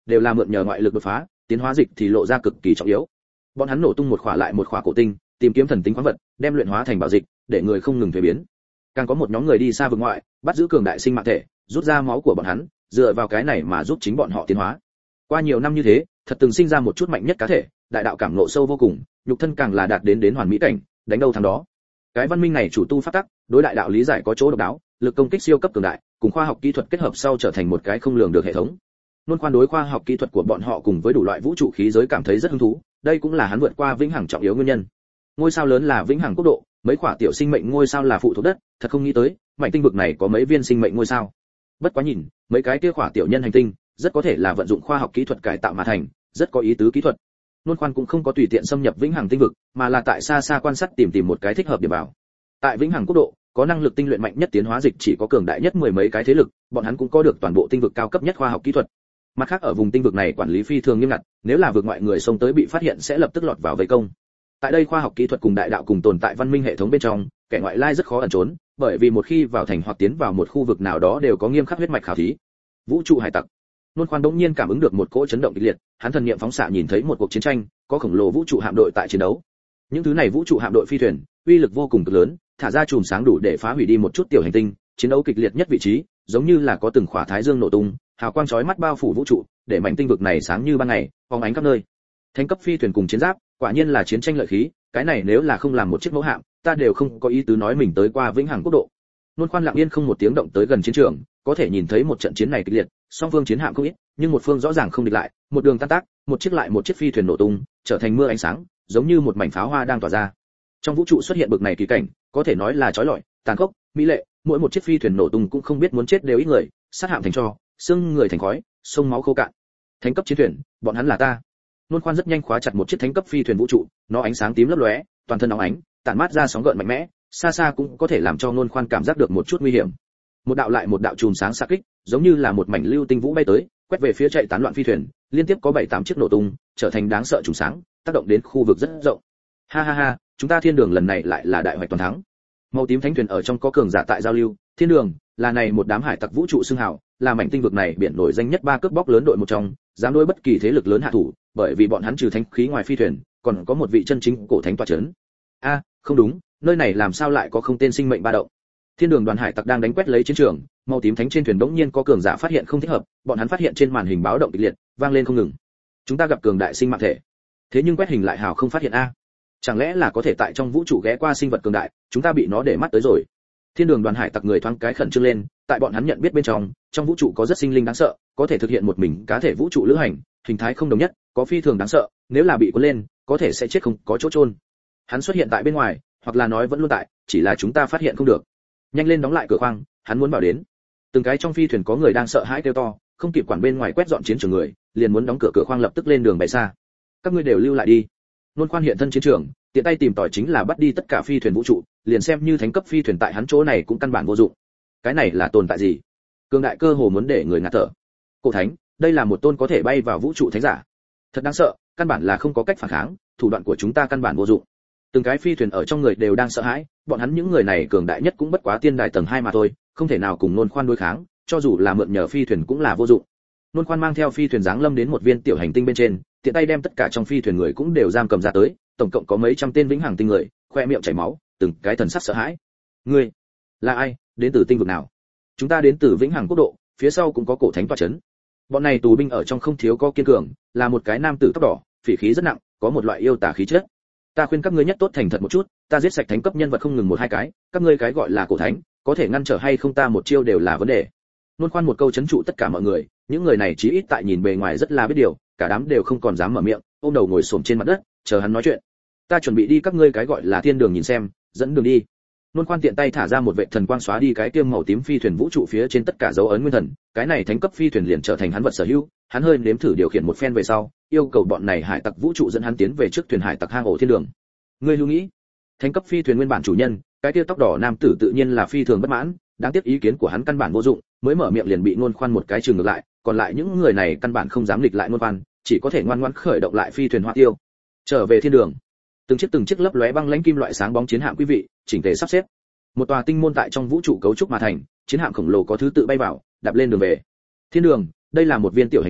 đều là mượn nhờ ngoại lực đột phá, tiến hóa dịch thì lộ ra cực kỳ trọng yếu. Bọn hắn nổ tung một khỏa lại một khỏa cổ tinh, tìm kiếm thần tính khoáng vật, đem luyện hóa thành bảo dịch, để người không ngừng thay biến. Càng có một nhóm người đi xa vực ngoại, bắt giữ cường đại sinh mạng thể, rút ra máu của bọn hắn, dựa vào cái này mà giúp chính bọn họ tiến hóa. Qua nhiều năm như thế, thật từng sinh ra một chút mạnh nhất cá thể, đại đạo cảm ngộ sâu vô cùng, nhục thân càng là đạt đến hoàn mỹ cảnh, đánh đâu thắng đó. Cái văn minh này chủ tu pháp tắc, đối đại đạo lý giải có chỗ độc đáo, lực công kích siêu cấp cường đại, cùng khoa học kỹ thuật kết hợp sau trở thành một cái không lường được hệ thống. Luôn khoan đối khoa học kỹ thuật của bọn họ cùng với đủ loại vũ trụ khí giới cảm thấy rất hứng thú, đây cũng là hắn vượt qua vĩnh hằng trọng yếu nguyên nhân. Ngôi sao lớn là vĩnh hằng quốc độ, mấy quả tiểu sinh mệnh ngôi sao là phụ thuộc đất, thật không nghĩ tới, mảnh tinh vực này có mấy viên sinh mệnh ngôi sao. Bất quá nhìn, mấy cái kia quả tiểu nhân hành tinh, rất có thể là vận dụng khoa học kỹ thuật cải tạo mà thành, rất có ý tứ kỹ thuật. Luôn khoan cũng không có tùy tiện xâm nhập vĩnh hằng tinh vực, mà là tại xa xa quan sát tìm một cái thích hợp để vào. Tại vĩnh hằng quốc độ, có năng lực tinh luyện mạnh nhất tiến hóa dịch chỉ có cường đại nhất mười mấy cái thế lực, bọn hắn cũng có được toàn bộ tinh vực cao cấp nhất khoa học kỹ thuật. Mặt khác ở vùng tinh vực này quản lý phi thường nghiêm ngặt, nếu là vượt ngoại người xông tới bị phát hiện sẽ lập tức lọt vào vây công. Tại đây khoa học kỹ thuật cùng đại đạo cùng tồn tại văn minh hệ thống bên trong, kẻ ngoại lai rất khó ẩn trốn, bởi vì một khi vào thành hoặc tiến vào một khu vực nào đó đều có nghiêm khắc huyết mạch khảo thí. Vũ trụ hải tặc. Luôn khoan đống nhiên cảm ứng được một cỗ chấn động kịch liệt, hắn thần niệm phóng xạ nhìn thấy một cuộc chiến tranh, có khổng lồ vũ trụ hạm đội tại chiến đấu. Những thứ này vũ trụ hạm đội phi thuyền, uy lực vô cùng cực lớn, thả ra chùm sáng đủ để phá hủy đi một chút tiểu hành tinh, chiến đấu kịch liệt nhất vị trí, giống như là có từng khỏa thái dương nổ tung, hào quang chói mắt bao phủ vũ trụ, để mảnh tinh vực này sáng như ban ngày, phóng ánh khắp nơi. Thánh cấp phi thuyền cùng chiến giáp, quả nhiên là chiến tranh lợi khí, cái này nếu là không làm một chiếc mẫu hạm, ta đều không có ý tứ nói mình tới qua vĩnh hằng quốc độ. Luôn khoan lặng yên không một tiếng động tới gần chiến trường, có thể nhìn thấy một trận chiến này kịch liệt, song phương chiến hạm không ít, nhưng một phương rõ ràng không địch lại, một đường tan tác, một chiếc lại một chiếc phi thuyền nổ tung, trở thành mưa ánh sáng, giống như một mảnh pháo hoa đang tỏa ra. Trong vũ trụ xuất hiện bực này kỳ cảnh, có thể nói là chói lọi, tàn khốc, mỹ lệ, mỗi một chiếc phi thuyền nổ tung cũng không biết muốn chết đều ít người, sát hạm thành tro, xương người thành khói, sông máu khô cạn. Thánh cấp chiến thuyền, bọn hắn là ta. Luôn khoan rất nhanh khóa chặt một chiếc thánh cấp phi thuyền vũ trụ, nó ánh sáng tím lấp lóe, toàn thân óng ánh, tản mát ra sóng gợn mạnh mẽ, xa xa cũng có thể làm cho Luôn khoan cảm giác được một chút nguy hiểm. Một đạo lại một đạo chùm sáng xạ kích, giống như là một mảnh lưu tinh vũ bay tới, quét về phía chạy tán loạn phi thuyền, liên tiếp có 7-8 chiếc nổ tung, trở thành đáng sợ chùm sáng, tác động đến khu vực rất rộng. Ha ha ha, chúng ta thiên đường lần này lại là đại hoạch toàn thắng. Màu tím thánh thuyền ở trong có cường giả tại giao lưu, thiên đường là này một đám hải tặc vũ trụ xưng hào, là mảnh tinh vực này biển nổi danh nhất 3 cướp bóc lớn đội một trong, dám đối bất kỳ thế lực lớn hạ thủ, bởi vì bọn hắn trừ thánh khí ngoài phi thuyền, còn có một vị chân chính cổ thánh tọa chấn. A, không đúng, nơi này làm sao lại có không tên sinh mệnh ba động? Thiên đường đoàn hải tặc đang đánh quét lấy chiến trường, màu tím thánh trên thuyền bỗng nhiên có cường giả phát hiện không thích hợp, bọn hắn phát hiện trên màn hình báo động kịch liệt, vang lên không ngừng. Chúng ta gặp cường đại sinh mạng thể. Thế nhưng quét hình lại hào không phát hiện a. Chẳng lẽ là có thể tại trong vũ trụ ghé qua sinh vật cường đại, chúng ta bị nó để mắt tới rồi. Thiên đường đoàn hải tặc người thoáng cái khẩn trương lên, tại bọn hắn nhận biết bên trong vũ trụ có rất sinh linh đáng sợ, có thể thực hiện một mình cá thể vũ trụ lữ hành, hình thái không đồng nhất, có phi thường đáng sợ, nếu là bị cuốn lên, có thể sẽ chết không có chỗ chôn. Hắn xuất hiện tại bên ngoài, hoặc là nói vẫn luôn tại, chỉ là chúng ta phát hiện không được. Nhanh lên đóng lại cửa khoang, hắn muốn bảo đến. Từng cái trong phi thuyền có người đang sợ hãi kêu to, không kịp quản bên ngoài quét dọn chiến trường người, liền muốn đóng cửa khoang lập tức lên đường bay xa. Các ngươi đều lưu lại đi. Luôn khoan hiện thân chiến trường, tiện tay tìm tòi chính là bắt đi tất cả phi thuyền vũ trụ, liền xem như thánh cấp phi thuyền tại hắn chỗ này cũng căn bản vô dụng. Cái này là tồn tại gì? Cường đại cơ hồ muốn để người ngạt thở. Cổ thánh, đây là một tôn có thể bay vào vũ trụ thánh giả. Thật đáng sợ, căn bản là không có cách phản kháng, thủ đoạn của chúng ta căn bản vô dụng. Từng cái phi thuyền ở trong người đều đang sợ hãi, bọn hắn những người này cường đại nhất cũng bất quá tiên đài tầng 2 mà thôi, không thể nào cùng Nôn Khoan đối kháng, cho dù là mượn nhờ phi thuyền cũng là vô dụng. Nôn Khoan mang theo phi thuyền giáng lâm đến một viên tiểu hành tinh bên trên, tiện tay đem tất cả trong phi thuyền người cũng đều giam cầm ra tới, tổng cộng có mấy trăm tên vĩnh hằng tinh người, khoe miệng chảy máu, từng cái thần sắc sợ hãi. Ngươi là ai, đến từ tinh vực nào? Chúng ta đến từ vĩnh hằng quốc độ, phía sau cũng có cổ thánh tọa chấn. Bọn này tù binh ở trong không thiếu có kiên cường, là một cái nam tử tóc đỏ, phỉ khí rất nặng, có một loại yêu tà khí chất. Ta khuyên các ngươi nhất tốt thành thật một chút, ta giết sạch thánh cấp nhân vật không ngừng 1-2 cái, các ngươi cái gọi là cổ thánh, có thể ngăn trở hay không ta một chiêu đều là vấn đề. Nôn Khoan một câu chấn trụ tất cả mọi người, những người này chí ít tại nhìn bề ngoài rất là biết điều, cả đám đều không còn dám mở miệng, ôm đầu ngồi xổm trên mặt đất, chờ hắn nói chuyện. Ta chuẩn bị đi các ngươi cái gọi là thiên đường nhìn xem, dẫn đường đi. Nôn Khoan tiện tay thả ra một vệ thần quang xóa đi cái kiêm màu tím phi thuyền vũ trụ phía trên tất cả dấu ấn nguyên thần, cái này thánh cấp phi thuyền liền trở thành hắn vật sở hữu, hắn hơi nếm thử điều khiển một phen về sau, yêu cầu bọn này hải tặc vũ trụ dẫn hắn tiến về trước thuyền hải tặc hang ổ thiên đường. Ngươi lưu nghĩ, thánh cấp phi thuyền nguyên bản chủ nhân, cái kia tóc đỏ nam tử tự nhiên là phi thường bất mãn, đáng tiếc ý kiến của hắn căn bản vô dụng, mới mở miệng liền bị Nôn Khoan một cái chừng ngược lại, còn lại những người này căn bản không dám nghịch lại Nôn Khoan, chỉ có thể ngoan ngoãn khởi động lại phi thuyền hoa tiêu. Trở về thiên đường, từng chiếc lấp lóe băng lãnh kim loại sáng bóng chiến hạm quý vị, chỉnh tề sắp xếp. Một tòa tinh môn tại trong vũ trụ cấu trúc mà thành, chiến hạm khổng lồ có thứ tự bay vào, đạp lên đường về. Thiên đường, đây là một viên tiểu hành tinh,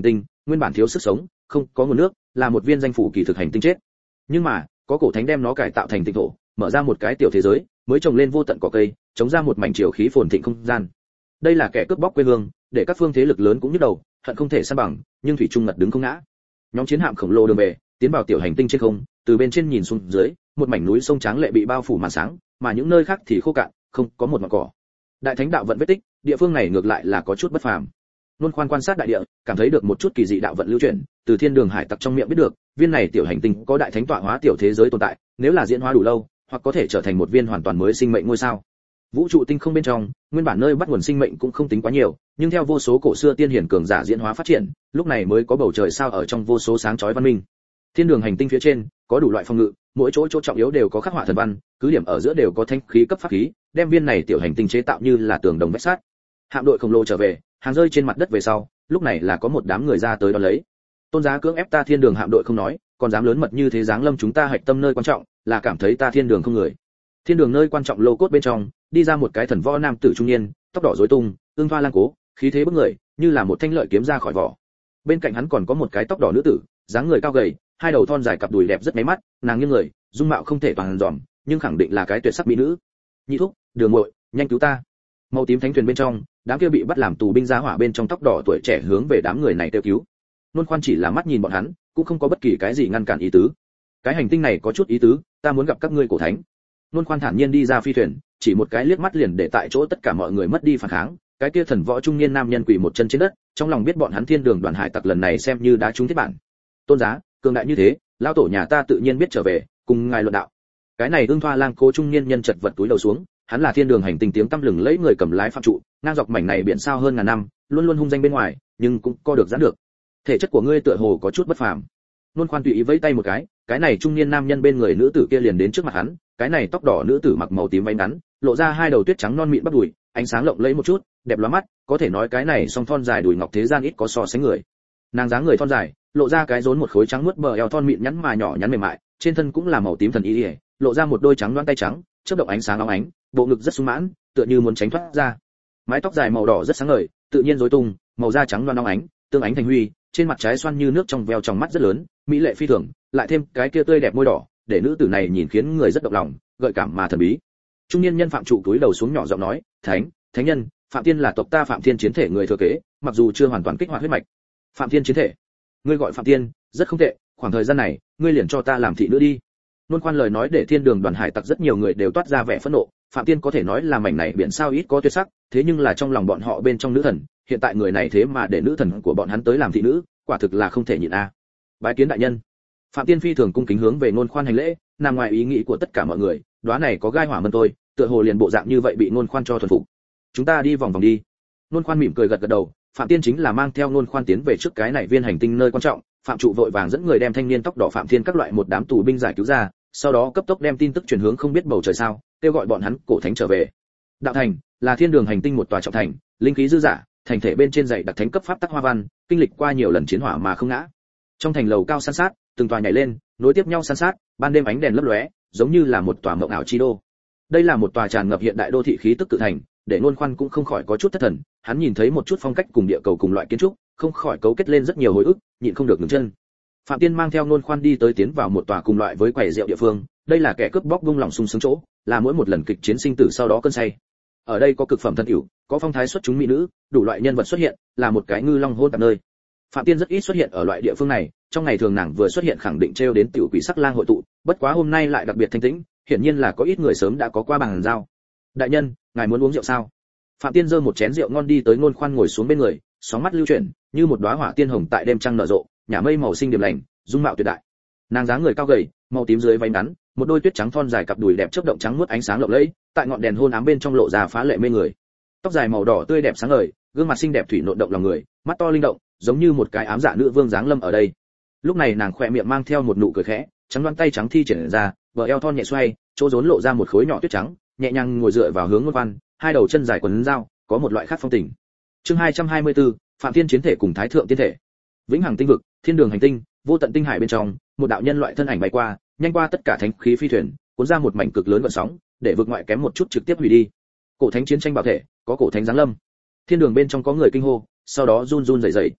nguyên bản thiếu sức sống, không có nguồn nước, là một viên danh phủ kỳ thực hành tinh chết. Nhưng mà, có cổ thánh đem nó cải tạo thành tinh thổ, mở ra một cái tiểu thế giới, mới trồng lên vô tận cỏ cây, chống ra một mảnh chiều khí phồn thịnh không gian. Đây là kẻ cướp bóc quê hương, để các phương thế lực lớn cũng nhức đầu, hận không thể san bằng, nhưng thủy trung ngật đứng không ngã. Nhóm chiến hạm khổng lồ đường về, tiến vào tiểu hành tinh trên không, từ bên trên nhìn xuống dưới, một mảnh núi sông tráng lệ bị bao phủ màn sáng, mà những nơi khác thì khô cạn, không có một mảng cỏ. Đại thánh đạo vận vết tích, địa phương này ngược lại là có chút bất phàm. Luân Khoan quan sát đại địa, cảm thấy được một chút kỳ dị đạo vận lưu chuyển, từ thiên đường hải tặc trong miệng biết được, viên này tiểu hành tinh có đại thánh tọa hóa tiểu thế giới tồn tại, nếu là diễn hóa đủ lâu, hoặc có thể trở thành một viên hoàn toàn mới sinh mệnh ngôi sao. Vũ trụ tinh không bên trong, nguyên bản nơi bắt nguồn sinh mệnh cũng không tính quá nhiều, nhưng theo vô số cổ xưa tiên hiển cường giả diễn hóa phát triển, lúc này mới có bầu trời sao ở trong vô số sáng chói văn minh. Thiên đường hành tinh phía trên, có đủ loại phòng ngự, mỗi chỗ chỗ trọng yếu đều có khắc họa thần văn, cứ điểm ở giữa đều có thanh khí cấp pháp khí, đem viên này tiểu hành tinh chế tạo như là tường đồng vách sắt. Hạm đội khổng lồ trở về, hàng rơi trên mặt đất về sau, lúc này là có một đám người ra tới đón lấy. Tôn giá cưỡng ép ta thiên đường hạm đội không nói, còn dám lớn mật như thế giáng lâm chúng ta hạch tâm nơi quan trọng, là cảm thấy ta thiên đường không người. Thiên đường nơi quan trọng lô cốt bên trong, đi ra một cái thần võ nam tử trung niên, tóc đỏ rối tung, ương thoa lang cố, khí thế bức người, như là một thanh lợi kiếm ra khỏi vỏ. Bên cạnh hắn còn có một cái tóc đỏ nữ tử, dáng người cao gầy, hai đầu thon dài cặp đùi đẹp rất méy mắt, nàng nghiêng người, dung mạo không thể toàn dòm, nhưng khẳng định là cái tuyệt sắc mỹ nữ. Nhị thúc, Đường muội, nhanh cứu ta. Màu tím thánh thuyền bên trong, đám kia bị bắt làm tù binh giá hỏa bên trong tóc đỏ tuổi trẻ hướng về đám người này kêu cứu. Luân Khoan chỉ là mắt nhìn bọn hắn, cũng không có bất kỳ cái gì ngăn cản ý tứ. Cái hành tinh này có chút ý tứ, ta muốn gặp các ngươi cổ thánh. Luân Khoan thản nhiên đi ra phi thuyền, chỉ một cái liếc mắt liền để tại chỗ tất cả mọi người mất đi phản kháng. Cái kia thần võ trung niên nam nhân quỳ một chân trên đất, trong lòng biết bọn hắn thiên đường đoàn hải tặc lần này xem như đã trúng thiết bản. Tôn giá, cường đại như thế, lão tổ nhà ta tự nhiên biết trở về, cùng ngài luận đạo. Cái này ương thoa lang cố trung niên nhân chật vật túi đầu xuống, hắn là thiên đường hành tinh tiếng tăm lừng lẫy người cầm lái phạm trụ, ngang dọc mảnh này biển sao hơn ngàn năm, luôn luôn hung danh bên ngoài, nhưng cũng co được giãn được. Thể chất của ngươi tựa hồ có chút bất phàm. Luân Khoan tùy ý vẫy tay một cái này trung niên nam nhân bên người nữ tử kia liền đến trước mặt hắn, cái này tóc đỏ nữ tử mặc màu tím váy ngắn, lộ ra hai đầu tuyết trắng non mịn bắp đùi, ánh sáng lộng lẫy một chút, đẹp lóa mắt, có thể nói cái này song thon dài đùi ngọc thế gian ít có so sánh người. Nàng dáng người thon dài, lộ ra cái rốn một khối trắng muốt bờ eo thon mịn nhắn mà nhỏ nhắn mềm mại, trên thân cũng là màu tím thần y, lộ ra một đôi trắng loáng tay trắng, chớp động ánh sáng óng ánh, bộ ngực rất sung mãn, tựa như muốn tránh thoát ra. Mái tóc dài màu đỏ rất sáng ngời, tự nhiên rối tung, màu da trắng loáng óng ánh, tương ánh thành huy, trên mặt trái xoan như nước trong veo trong mắt rất lớn, mỹ lệ phi thường, lại thêm cái kia tươi đẹp môi đỏ, để nữ tử này nhìn khiến người rất động lòng, gợi cảm mà thần bí. Trung niên nhân phạm trụ túi đầu xuống nhỏ giọng nói, thánh nhân, Phạm Thiên là tộc ta Phạm Thiên chiến thể người thừa kế, mặc dù chưa hoàn toàn kích hoạt huyết mạch. Phạm Thiên chiến thể, ngươi gọi Phạm Thiên, rất không tệ, khoảng thời gian này, ngươi liền cho ta làm thị nữ đi. Luân Khoan lời nói để thiên đường đoàn hải tặc rất nhiều người đều toát ra vẻ phẫn nộ, Phạm Thiên có thể nói là mảnh này biển sao ít có tuyệt sắc, thế nhưng là trong lòng bọn họ bên trong nữ thần, hiện tại người này thế mà để nữ thần của bọn hắn tới làm thị nữ, quả thực là không thể nhịn a. Bái kiến đại nhân. Phạm Thiên phi thường cung kính hướng về Luân Khoan hành lễ, nằm ngoài ý nghĩ của tất cả mọi người, đóa này có gai hỏa mân tôi, tựa hồ liền bộ dạng như vậy bị Luân Khoan cho thuần phục. Chúng ta đi vòng vòng đi. Luân Khoan mỉm cười gật gật đầu, Phạm Thiên chính là mang theo Luân Khoan tiến về trước cái này viên hành tinh nơi quan trọng, Phạm trụ vội vàng dẫn người đem thanh niên tóc đỏ Phạm Thiên các loại một đám tù binh giải cứu ra, sau đó cấp tốc đem tin tức truyền hướng không biết bầu trời sao, kêu gọi bọn hắn cổ thánh trở về. Đạo thành là thiên đường hành tinh một tòa trọng thành, linh khí dư dả, thành thể bên trên dãy đặc thánh cấp pháp tắc hoa văn, kinh lịch qua nhiều lần chiến hỏa mà không ngã. Trong thành lầu cao san sát, từng tòa nhảy lên, nối tiếp nhau san sát, ban đêm ánh đèn lấp lóe, giống như là một tòa mộng ảo chi đô. Đây là một tòa tràn ngập hiện đại đô thị khí tức tự thành, để Luân Khoan cũng không khỏi có chút thất thần, hắn nhìn thấy một chút phong cách cùng địa cầu cùng loại kiến trúc, không khỏi cấu kết lên rất nhiều hồi ức, nhịn không được ngừng chân. Phạm Tiên mang theo Luân Khoan đi tới tiến vào một tòa cùng loại với quầy rượu địa phương, đây là kẻ cướp bóc vung lòng sung sướng chỗ, là mỗi một lần kịch chiến sinh tử sau đó cơn say. Ở đây có cực phẩm thân hữu, có phong thái xuất chúng mỹ nữ, đủ loại nhân vật xuất hiện, là một cái ngư long hôn tạp nơi. Phạm Tiên rất ít xuất hiện ở loại địa phương này, trong ngày thường nàng vừa xuất hiện khẳng định trêu đến tiểu quỷ sắc lang hội tụ, bất quá hôm nay lại đặc biệt thanh tĩnh, hiển nhiên là có ít người sớm đã có qua bàn giao. Đại nhân, ngài muốn uống rượu sao? Phạm Tiên giơ một chén rượu ngon đi tới Luân Khoan ngồi xuống bên người, sóng mắt lưu chuyển, như một đóa hỏa tiên hồng tại đêm trăng nở rộ, nhả mây màu xinh điềm lành, dung mạo tuyệt đại. Nàng dáng người cao gầy, màu tím dưới váy ngắn, một đôi tuyết trắng thon dài cặp đùi đẹp chớp động trắng muốt ánh sáng lộng lẫy, tại ngọn đèn hôn ám bên trong lộ ra phá lệ mê người. Tóc dài màu đỏ tươi đẹp sáng ngời, gương mặt xinh đẹp thủy nộn động lòng người, mắt to linh động, giống như một cái ám dạ nữ vương dáng lâm ở đây. Lúc này nàng khỏe miệng mang theo một nụ cười khẽ, trắng đoan tay trắng thi triển ra, bờ eo thon nhẹ xoay, chỗ rốn lộ ra một khối nhỏ tuyết trắng, nhẹ nhàng ngồi dựa vào hướng Luân Khoan, hai đầu chân dài quấn dao, có một loại khác phong tình. Chương 224, Phạm Thiên chiến thể cùng Thái thượng tiên thể. Vĩnh hằng tinh vực, thiên đường hành tinh, vô tận tinh hải bên trong, một đạo nhân loại thân ảnh bay qua, nhanh qua tất cả thánh khí phi thuyền, cuốn ra một mảnh cực lớn gợn sóng, để vực ngoại kém một chút trực tiếp hủy đi. Cổ thánh chiến tranh bảo thể, có cổ thánh giáng lâm. Thiên đường bên trong có người kinh hô, sau đó run run rẩy rẩy.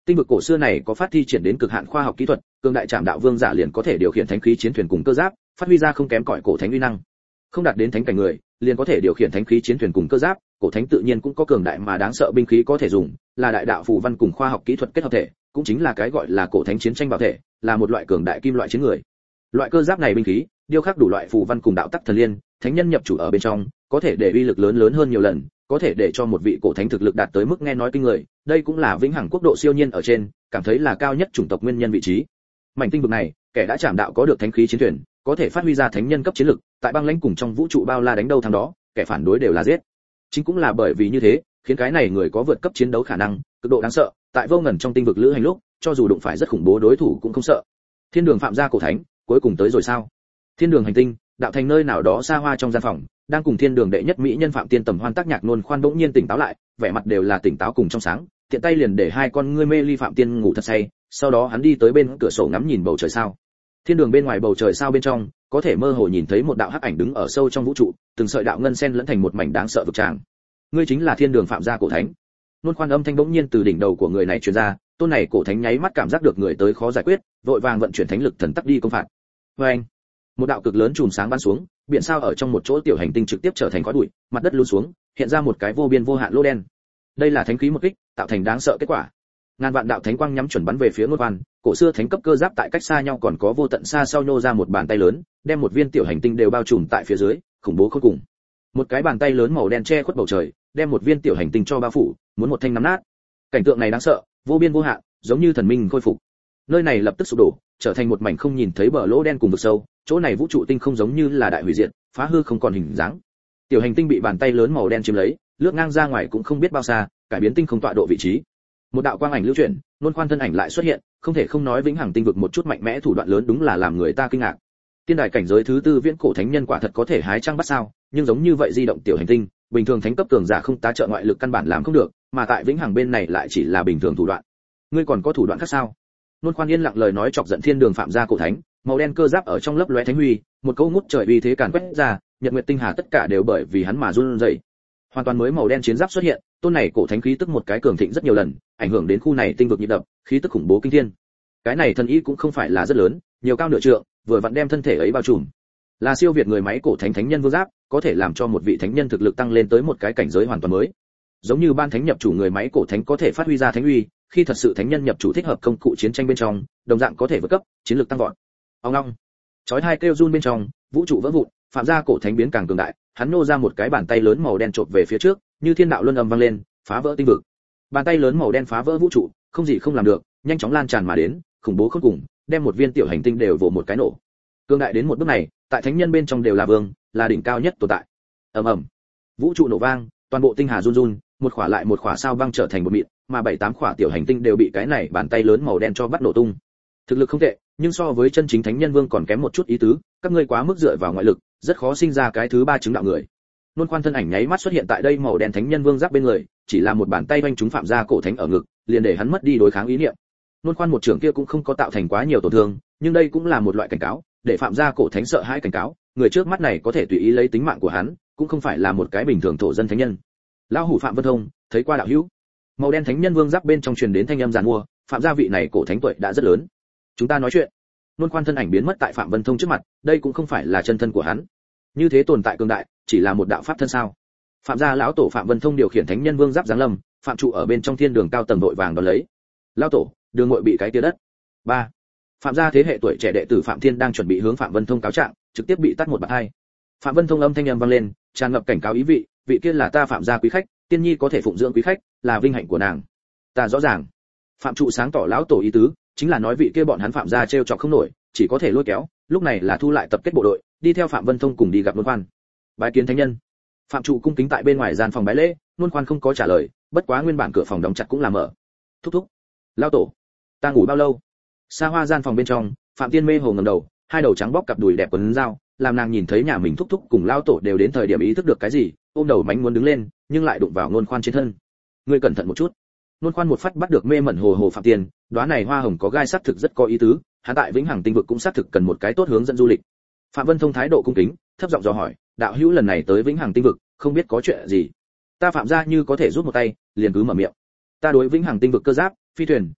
Tinh vực cổ xưa này có phát thi triển đến cực hạn khoa học kỹ thuật, cường đại trảm đạo vương giả liền có thể điều khiển thánh khí chiến thuyền cùng cơ giáp, phát huy ra không kém cỏi cổ thánh uy năng. Không đạt đến thánh cảnh người, liền có thể điều khiển thánh khí chiến thuyền cùng cơ giáp, cổ thánh tự nhiên cũng có cường đại mà đáng sợ binh khí có thể dùng, là đại đạo phù văn cùng khoa học kỹ thuật kết hợp thể, cũng chính là cái gọi là cổ thánh chiến tranh bảo thể, là một loại cường đại kim loại chiến người. Loại cơ giáp này binh khí, điêu khắc đủ loại phù văn cùng đạo tắc thần liên, thánh nhân nhập chủ ở bên trong, có thể để uy lực lớn hơn nhiều lần, có thể để cho một vị cổ thánh thực lực đạt tới mức nghe nói kinh người, đây cũng là vĩnh hằng quốc độ siêu nhiên ở trên, cảm thấy là cao nhất chủng tộc nguyên nhân vị trí. Mảnh tinh vực này, kẻ đã chạm đạo có được thánh khí chiến thuyền, có thể phát huy ra thánh nhân cấp chiến lực, tại băng lãnh cùng trong vũ trụ bao la đánh đâu thắng đó, kẻ phản đối đều là giết. Chính cũng là bởi vì như thế, khiến cái này người có vượt cấp chiến đấu khả năng, cực độ đáng sợ, tại vô ngần trong tinh vực lữ hành lúc, cho dù đụng phải rất khủng bố đối thủ cũng không sợ. Thiên đường phạm gia cổ thánh, cuối cùng tới rồi sao? Thiên đường hành tinh, đạo thành nơi nào đó xa hoa trong gian phòng, đang cùng thiên đường đệ nhất mỹ nhân phạm tiên tầm hoan tác nhạc nôn khoan bỗng nhiên tỉnh táo lại, vẻ mặt đều là tỉnh táo cùng trong sáng, tiện tay liền để hai con ngươi mê ly phạm tiên ngủ thật say, sau đó hắn đi tới bên cửa sổ ngắm nhìn bầu trời sao. Thiên đường bên ngoài bầu trời sao bên trong, có thể mơ hồ nhìn thấy một đạo hắc ảnh đứng ở sâu trong vũ trụ, từng sợi đạo ngân xen lẫn thành một mảnh đáng sợ vực tràng. Ngươi chính là thiên đường phạm gia cổ thánh. Nôn khoan âm thanh bỗng nhiên từ đỉnh đầu của người này truyền ra, tôn này cổ thánh nháy mắt cảm giác được người tới khó giải quyết, vội vàng vận chuyển thánh lực thần tắc đi công phạt. Oeng! Một đạo cực lớn chùm sáng bắn xuống, biển sao ở trong một chỗ tiểu hành tinh trực tiếp trở thành khói bụi, mặt đất lún xuống, hiện ra một cái vô biên vô hạn lỗ đen. Đây là thánh khí một kích, tạo thành đáng sợ kết quả. Ngàn vạn đạo thánh quang nhắm chuẩn bắn về phía Nôn khoan, cổ xưa thánh cấp cơ giáp tại cách xa nhau còn có vô tận xa sau nhô ra một bàn tay lớn, đem một viên tiểu hành tinh đều bao trùm tại phía dưới, khủng bố khôn cùng. Một cái bàn tay lớn màu đen che khuất bầu trời, đem một viên tiểu hành tinh cho bao phủ, muốn một thanh nắm nát. Cảnh tượng này đáng sợ, vô biên vô hạn, giống như thần minh khôi phục. Nơi này lập tức sụp đổ, trở thành một mảnh không nhìn thấy bờ lỗ đen cùng vực sâu, chỗ này vũ trụ tinh không giống như là đại hủy diệt, phá hư không còn hình dáng. Tiểu hành tinh bị bàn tay lớn màu đen chiếm lấy, lướt ngang ra ngoài cũng không biết bao xa, cải biến tinh không tọa độ vị trí. Một đạo quang ảnh lưu chuyển, Nôn khoan thân ảnh lại xuất hiện, không thể không nói vĩnh hằng tinh vực một chút mạnh mẽ thủ đoạn lớn đúng là làm người ta kinh ngạc. Tiên đài cảnh giới thứ tư viễn cổ thánh nhân quả thật có thể hái trăng bắt sao, nhưng giống như vậy di động tiểu hành tinh, bình thường thánh cấp cường giả không tá trợ ngoại lực căn bản làm không được, mà tại vĩnh hằng bên này lại chỉ là bình thường thủ đoạn. Ngươi còn có thủ đoạn khác sao? Nôn khoan yên lặng lời nói chọc giận thiên đường phạm gia cổ thánh, màu đen cơ giáp ở trong lấp lóe thánh huy, một câu ngút trời uy thế càn quét ra, nhật nguyệt tinh hà tất cả đều bởi vì hắn mà run rẩy. Hoàn toàn mới màu đen chiến giáp xuất hiện, tôn này cổ thánh khí tức một cái cường thịnh rất nhiều lần, ảnh hưởng đến khu này tinh vực nhịp đập, khí tức khủng bố kinh thiên. Cái này thần ý cũng không phải là rất lớn, nhiều cao nửa trượng, vừa vặn đem thân thể ấy bao trùm. Là siêu việt người máy cổ thánh thánh nhân vương giáp, có thể làm cho một vị thánh nhân thực lực tăng lên tới một cái cảnh giới hoàn toàn mới. Giống như ban thánh nhập chủ người máy cổ thánh có thể phát huy ra thánh uy, khi thật sự thánh nhân nhập chủ thích hợp công cụ chiến tranh bên trong, đồng dạng có thể vượt cấp, chiến lược tăng vọt. Ông long, chói hai kêu run bên trong, vũ trụ vỡ vụn, phạm gia cổ thánh biến càng cường đại, hắn nô ra một cái bàn tay lớn màu đen chộp về phía trước, như thiên đạo luân âm vang lên, phá vỡ tinh vực. Bàn tay lớn màu đen phá vỡ vũ trụ, không gì không làm được, nhanh chóng lan tràn mà đến, khủng bố khôn cùng, đem một viên tiểu hành tinh đều vồ một cái nổ. Cường đại đến một bước này, tại thánh nhân bên trong đều là vương, là đỉnh cao nhất tồn tại. Ầm ầm, vũ trụ nổ vang, toàn bộ tinh hà run run, một khỏa lại một khỏa sao băng trở thành một mịn, mà 7-8 khỏa tiểu hành tinh đều bị cái này bàn tay lớn màu đen cho bắt nổ tung. Thực lực không tệ, nhưng so với chân chính thánh nhân vương còn kém một chút ý tứ, các ngươi quá mức dựa vào ngoại lực, rất khó sinh ra cái thứ ba chứng đạo người. Nôn khoan thân ảnh nháy mắt xuất hiện tại đây màu đen thánh nhân vương giáp bên người, chỉ là một bàn tay vanh chúng phạm gia cổ thánh ở ngực, liền để hắn mất đi đối kháng ý niệm. Nôn khoan một trường kia cũng không có tạo thành quá nhiều tổn thương, nhưng đây cũng là một loại cảnh cáo, để phạm gia cổ thánh sợ hãi cảnh cáo, người trước mắt này có thể tùy ý lấy tính mạng của hắn, cũng không phải là một cái bình thường thổ dân thánh nhân. Lão hủ Phạm Vân Thông, thấy qua đạo hữu. Màu đen thánh nhân vương giáp bên trong truyền đến thanh âm giàn mua, phạm gia vị này cổ thánh tuổi đã rất lớn. Chúng ta nói chuyện. Nôn khoan thân ảnh biến mất tại Phạm Vân Thông trước mặt, đây cũng không phải là chân thân của hắn. Như thế tồn tại cường đại, chỉ là một đạo pháp thân sao? Phạm gia lão tổ Phạm Vân Thông điều khiển thánh nhân vương giáp giáng lâm, phạm trụ ở bên trong thiên đường cao tầng đội vàng đón lấy. Lão tổ, đường ngội bị cái tia đất. 3. Phạm gia thế hệ tuổi trẻ đệ tử Phạm Thiên đang chuẩn bị hướng Phạm Vân Thông cáo trạng, trực tiếp bị tát một bạt hai. Phạm Vân Thông âm thanh âm vang lên, tràn ngập cảnh cáo ý vị, vị kia là ta Phạm gia quý khách, tiên nhi có thể phụng dưỡng quý khách, là vinh hạnh của nàng. Ta rõ ràng. Phạm trụ sáng tỏ lão tổ ý tứ, chính là nói vị kia bọn hắn Phạm gia trêu chọc không nổi, chỉ có thể lôi kéo, lúc này là thu lại tập kết bộ đội, đi theo Phạm Vân Thông cùng đi gặp Nôn Khoan. Bái kiến thánh nhân. Phạm trụ cung kính tại bên ngoài gian phòng bái lễ, Nôn Khoan không có trả lời, bất quá nguyên bản cửa phòng đóng chặt cũng là mở. Thúc thúc. Lão tổ, ta ngủ bao lâu? Xa hoa gian phòng bên trong, Phạm Tiên mê hồ ngẩng đầu, hai đầu trắng bóc cặp đùi đẹp quấn dao, làm nàng nhìn thấy nhà mình thúc thúc cùng lão tổ đều đến thời điểm ý thức được cái gì, ôm đầu mánh muốn đứng lên, nhưng lại đụng vào Nôn Khoan trên thân. Ngươi cẩn thận một chút. Nôn Khoan một phát bắt được mê mẩn hồ hồ Phạm Tiên, đóa này hoa hồng có gai sắc thực rất có ý tứ, hắn tại Vĩnh Hằng tinh vực cũng xác thực cần một cái tốt hướng dẫn du lịch. Phạm Vân Thông thái độ cung kính, thấp giọng dò hỏi, đạo hữu lần này tới Vĩnh Hằng tinh vực, không biết có chuyện gì? Ta Phạm gia như có thể giúp một tay, liền cứ mở miệng. Ta đối Vĩnh Hằng tinh vực cơ giáp, phi thuyền,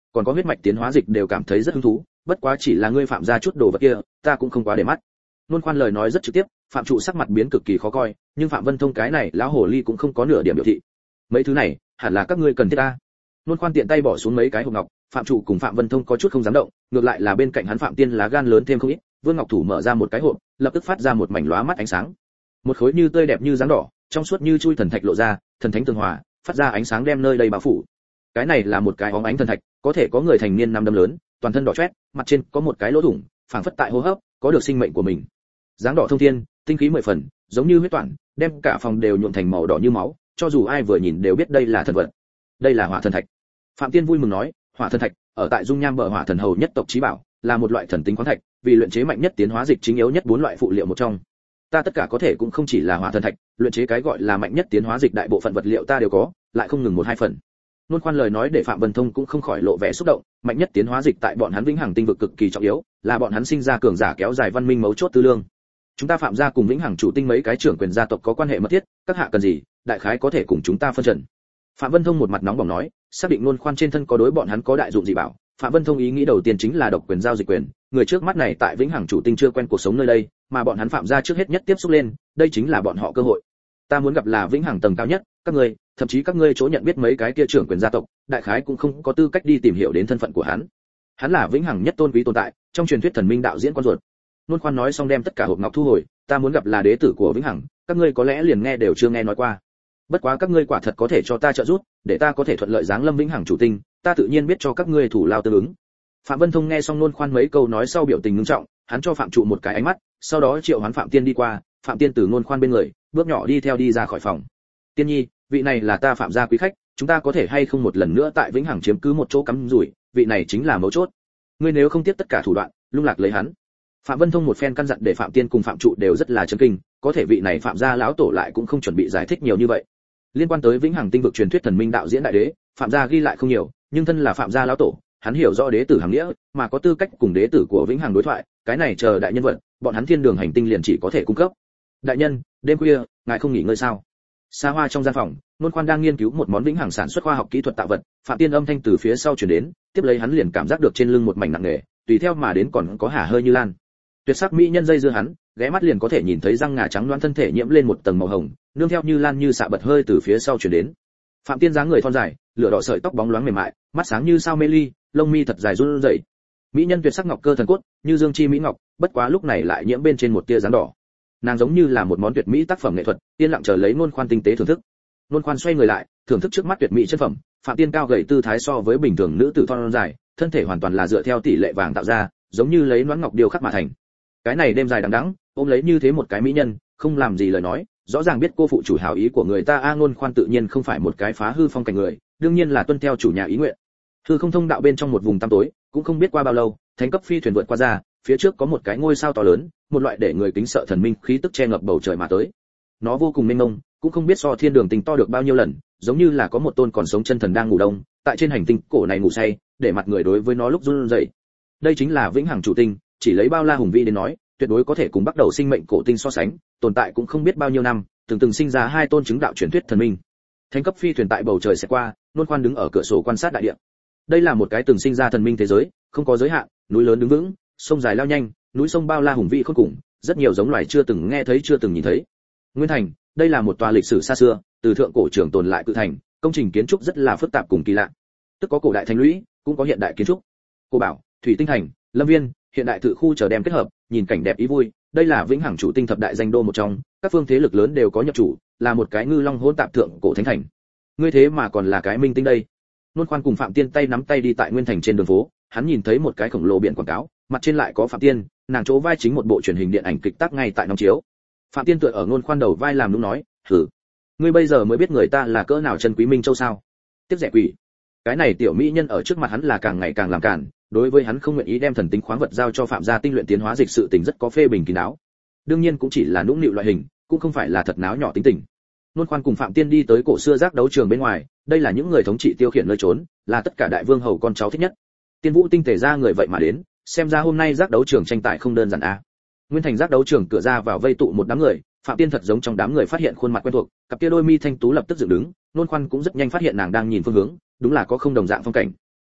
còn có huyết mạch tiến hóa dịch đều cảm thấy rất hứng thú, bất quá chỉ là ngươi phạm ra chút đồ vật kia, ta cũng không quá để mắt. Nôn Khoan lời nói rất trực tiếp, phạm trụ sắc mặt biến cực kỳ khó coi, nhưng Phạm Vân Thông cái này lão hồ ly cũng không có nửa điểm biểu thị. Mấy thứ này, hẳn là các ngươi cần thiết ta. Nôn Khoan tiện tay bỏ xuống mấy cái hộp ngọc, phạm trụ cùng Phạm Vân Thông có chút không dám động, ngược lại là bên cạnh hắn Phạm Tiên lá gan lớn thêm không ít, Vương Ngọc Thủ mở ra một cái hộp, lập tức phát ra một mảnh lóa mắt ánh sáng. Một khối như tươi đẹp như dáng đỏ, trong suốt như chui thần thạch lộ ra, thần thánh tường hòa, phát ra ánh sáng đem nơi đây bao phủ. Cái này là một cái óng ánh thần thạch, có thể có người thành niên năm đấm lớn, toàn thân đỏ chót, mặt trên có một cái lỗ thủng, phảng phất tại hô hấp, có được sinh mệnh của mình. Dáng đỏ thông thiên, tinh khí mười phần, giống như huyết toản, đem cả phòng đều nhuộm thành màu đỏ như máu, cho dù ai vừa nhìn đều biết đây là thần vật. Đây là hỏa thần thạch. Phạm Tiên vui mừng nói, hỏa thần thạch, ở tại dung nham bờ hỏa thần hầu nhất tộc chí bảo, là một loại thần tính khoáng thạch, vì luyện chế mạnh nhất tiến hóa dịch chính yếu nhất 4 loại phụ liệu một trong. Ta tất cả có thể cũng không chỉ là hỏa thần thạch, luyện chế cái gọi là mạnh nhất tiến hóa dịch đại bộ phận vật liệu ta đều có, lại không ngừng một hai phần. Nôn Khoan lời nói để Phạm Vân Thông cũng không khỏi lộ vẻ xúc động, mạnh nhất tiến hóa dịch tại bọn hắn Vĩnh Hằng tinh vực cực kỳ trọng yếu, là bọn hắn sinh ra cường giả kéo dài văn minh mấu chốt tư lương. Chúng ta Phạm gia cùng Vĩnh Hằng chủ tinh mấy cái trưởng quyền gia tộc có quan hệ mật thiết, các hạ cần gì, đại khái có thể cùng chúng ta phân trần. Phạm Vân Thông một mặt nóng bỏng nói, xác định Nôn Khoan trên thân có đối bọn hắn có đại dụng gì bảo. Phạm Vân Thông ý nghĩ đầu tiên chính là độc quyền giao dịch quyền, người trước mắt này tại Vĩnh Hằng chủ tinh chưa quen cuộc sống nơi đây, mà bọn hắn Phạm gia trước hết nhất tiếp xúc lên, đây chính là bọn họ cơ hội. Ta muốn gặp là Vĩnh Hằng tầng cao nhất, các ngươi, thậm chí các ngươi chỗ nhận biết mấy cái kia trưởng quyền gia tộc, đại khái cũng không có tư cách đi tìm hiểu đến thân phận của hắn. Hắn là Vĩnh Hằng nhất tôn quý tồn tại, trong truyền thuyết thần minh đạo diễn con ruột. Nôn Khoan nói xong đem tất cả hộp ngọc thu hồi, ta muốn gặp là đế tử của Vĩnh Hằng, các ngươi có lẽ liền nghe đều chưa nghe nói qua. Bất quá các ngươi quả thật có thể cho ta trợ giúp, để ta có thể thuận lợi giáng lâm Vĩnh Hằng chủ tinh, ta tự nhiên biết cho các ngươi thủ lao tương ứng. Phạm Vân Thông nghe xong Nôn Khoan mấy câu nói sau biểu tình nghiêm trọng, hắn cho Phạm trụ một cái ánh mắt, sau đó triệu hoán Phạm Tiên đi qua, Phạm Tiên từ Nôn Khoan bên người, bước nhỏ đi theo đi ra khỏi phòng. Tiên nhi, vị này là ta Phạm gia quý khách, chúng ta có thể hay không một lần nữa tại Vĩnh Hằng chiếm cứ một chỗ cắm rủi, vị này chính là mấu chốt. Ngươi nếu không tiếp tất cả thủ đoạn, lung lạc lấy hắn. Phạm Vân Thông một phen căn dặn để Phạm Tiên cùng Phạm trụ đều rất là chấn kinh, có thể vị này Phạm gia lão tổ lại cũng không chuẩn bị giải thích nhiều như vậy. Liên quan tới Vĩnh Hằng tinh vực truyền thuyết thần minh đạo diễn đại đế, Phạm gia ghi lại không nhiều, nhưng thân là Phạm gia lão tổ, hắn hiểu rõ đế tử hàng nghĩa, mà có tư cách cùng đế tử của Vĩnh Hằng đối thoại, cái này chờ đại nhân vật, bọn hắn thiên đường hành tinh liền chỉ có thể cung cấp. Đại nhân, đêm khuya, ngài không nghỉ ngơi sao? Xa hoa trong gian phòng, Nôn Khoan đang nghiên cứu một món Vĩnh Hằng sản xuất khoa học kỹ thuật tạo vật, Phạm Tiên âm thanh từ phía sau truyền đến, tiếp lấy hắn liền cảm giác được trên lưng một mảnh nặng nề, tùy theo mà đến còn có hả hơi như lan. Tuyệt sắc mỹ nhân dây dưa hắn, ghé mắt liền có thể nhìn thấy răng ngà trắng loáng thân thể nhiễm lên một tầng màu hồng, nương theo như lan như xạ bật hơi từ phía sau truyền đến. Phạm Tiên dáng người thon dài, lửa đỏ sợi tóc bóng loáng mềm mại, mắt sáng như sao mê ly, lông mi thật dài run rẩy. Mỹ nhân tuyệt sắc ngọc cơ thần cốt, như dương chi mỹ ngọc, bất quá lúc này lại nhiễm bên trên một tia dáng đỏ. Nàng giống như là một món tuyệt mỹ tác phẩm nghệ thuật, yên lặng chờ lấy Nôn Khoan tinh tế thưởng thức. Nôn Khoan xoay người lại, thưởng thức trước mắt tuyệt mỹ chân phẩm. Phạm Tiên cao gầy tư thái so với bình thường nữ tử thon dài, thân thể hoàn toàn là dựa theo tỷ lệ vàng tạo ra, giống như lấy loãng ngọc điêu khắc mà thành. Cái này đêm dài đằng đẵng, ôm lấy như thế một cái mỹ nhân, không làm gì lời nói, rõ ràng biết cô phụ chủ hảo ý của người ta. Nôn Khoan tự nhiên không phải một cái phá hư phong cảnh người, đương nhiên là tuân theo chủ nhà ý nguyện. Hư không thông đạo bên trong một vùng tăm tối, cũng không biết qua bao lâu, thánh cấp phi thuyền vượt qua ra, phía trước có một cái ngôi sao to lớn, một loại để người kính sợ thần minh khí tức che ngập bầu trời mà tới. Nó vô cùng mênh mông, cũng không biết so thiên đường tinh to được bao nhiêu lần, giống như là có một tôn còn sống chân thần đang ngủ đông, tại trên hành tinh cổ này ngủ say, để mặt người đối với nó lúc run rẩy. Đây chính là Vĩnh Hằng chủ tinh, chỉ lấy bao la hùng vĩ đến nói, tuyệt đối có thể cùng bắt đầu sinh mệnh cổ tinh so sánh, tồn tại cũng không biết bao nhiêu năm, từng sinh ra hai tôn chứng đạo truyền thuyết thần minh. Thánh cấp phi thuyền tại bầu trời sẽ qua, Nôn Khoan đứng ở cửa sổ quan sát đại địa. Đây là một cái từng sinh ra thần minh thế giới, không có giới hạn, núi lớn đứng vững, sông dài lao nhanh, núi sông bao la hùng vĩ khôn cùng, rất nhiều giống loài chưa từng nghe thấy chưa từng nhìn thấy. Nguyên thành, đây là một tòa lịch sử xa xưa, từ thượng cổ trường tồn lại cự thành, công trình kiến trúc rất là phức tạp cùng kỳ lạ. Tức có cổ đại thành lũy, cũng có hiện đại kiến trúc. Cô bảo, thủy tinh thành, lâm viên, hiện đại tự khu chờ đem kết hợp, nhìn cảnh đẹp ý vui. Đây là Vĩnh Hằng chủ tinh thập đại danh đô một trong, các phương thế lực lớn đều có nhập chủ, là một cái ngư long hỗn tạp thượng cổ thánh thành. Ngươi thế mà còn là cái minh tinh đây. Nôn Khoan cùng Phạm Tiên tay nắm tay đi tại Nguyên thành trên đường phố, hắn nhìn thấy một cái khổng lồ biển quảng cáo, mặt trên lại có Phạm Tiên, nàng chỗ vai chính một bộ truyền hình điện ảnh kịch tác ngay tại nóng chiếu. Phạm Tiên tựa ở Nôn Khoan đầu vai làm nũng nói, "Hử, ngươi bây giờ mới biết người ta là cỡ nào chân quý minh châu sao? Tiếp rẻ quỷ." Cái này tiểu mỹ nhân ở trước mặt hắn là càng ngày càng làm cản, đối với hắn không nguyện ý đem thần tính khoáng vật giao cho Phạm gia tinh luyện tiến hóa dịch sự tình rất có phê bình kín đáo. Đương nhiên cũng chỉ là nũng nịu loại hình, cũng không phải là thật náo nhỏ tính tình. Nôn Khoan cùng Phạm Tiên đi tới cổ xưa giác đấu trường bên ngoài, đây là những người thống trị tiêu khiển nơi trốn, là tất cả đại vương hầu con cháu thích nhất. Tiên Vũ tinh tề ra người vậy mà đến, xem ra hôm nay giác đấu trường tranh tài không đơn giản a. Nguyên thành giác đấu trường cửa ra vào vây tụ một đám người, Phạm Tiên thật giống trong đám người phát hiện khuôn mặt quen thuộc, cặp kia đôi mi thanh tú lập tức dựng đứng, Nôn Khoan cũng rất nhanh phát hiện nàng đang nhìn phương hướng, đúng là có không đồng dạng phong cảnh.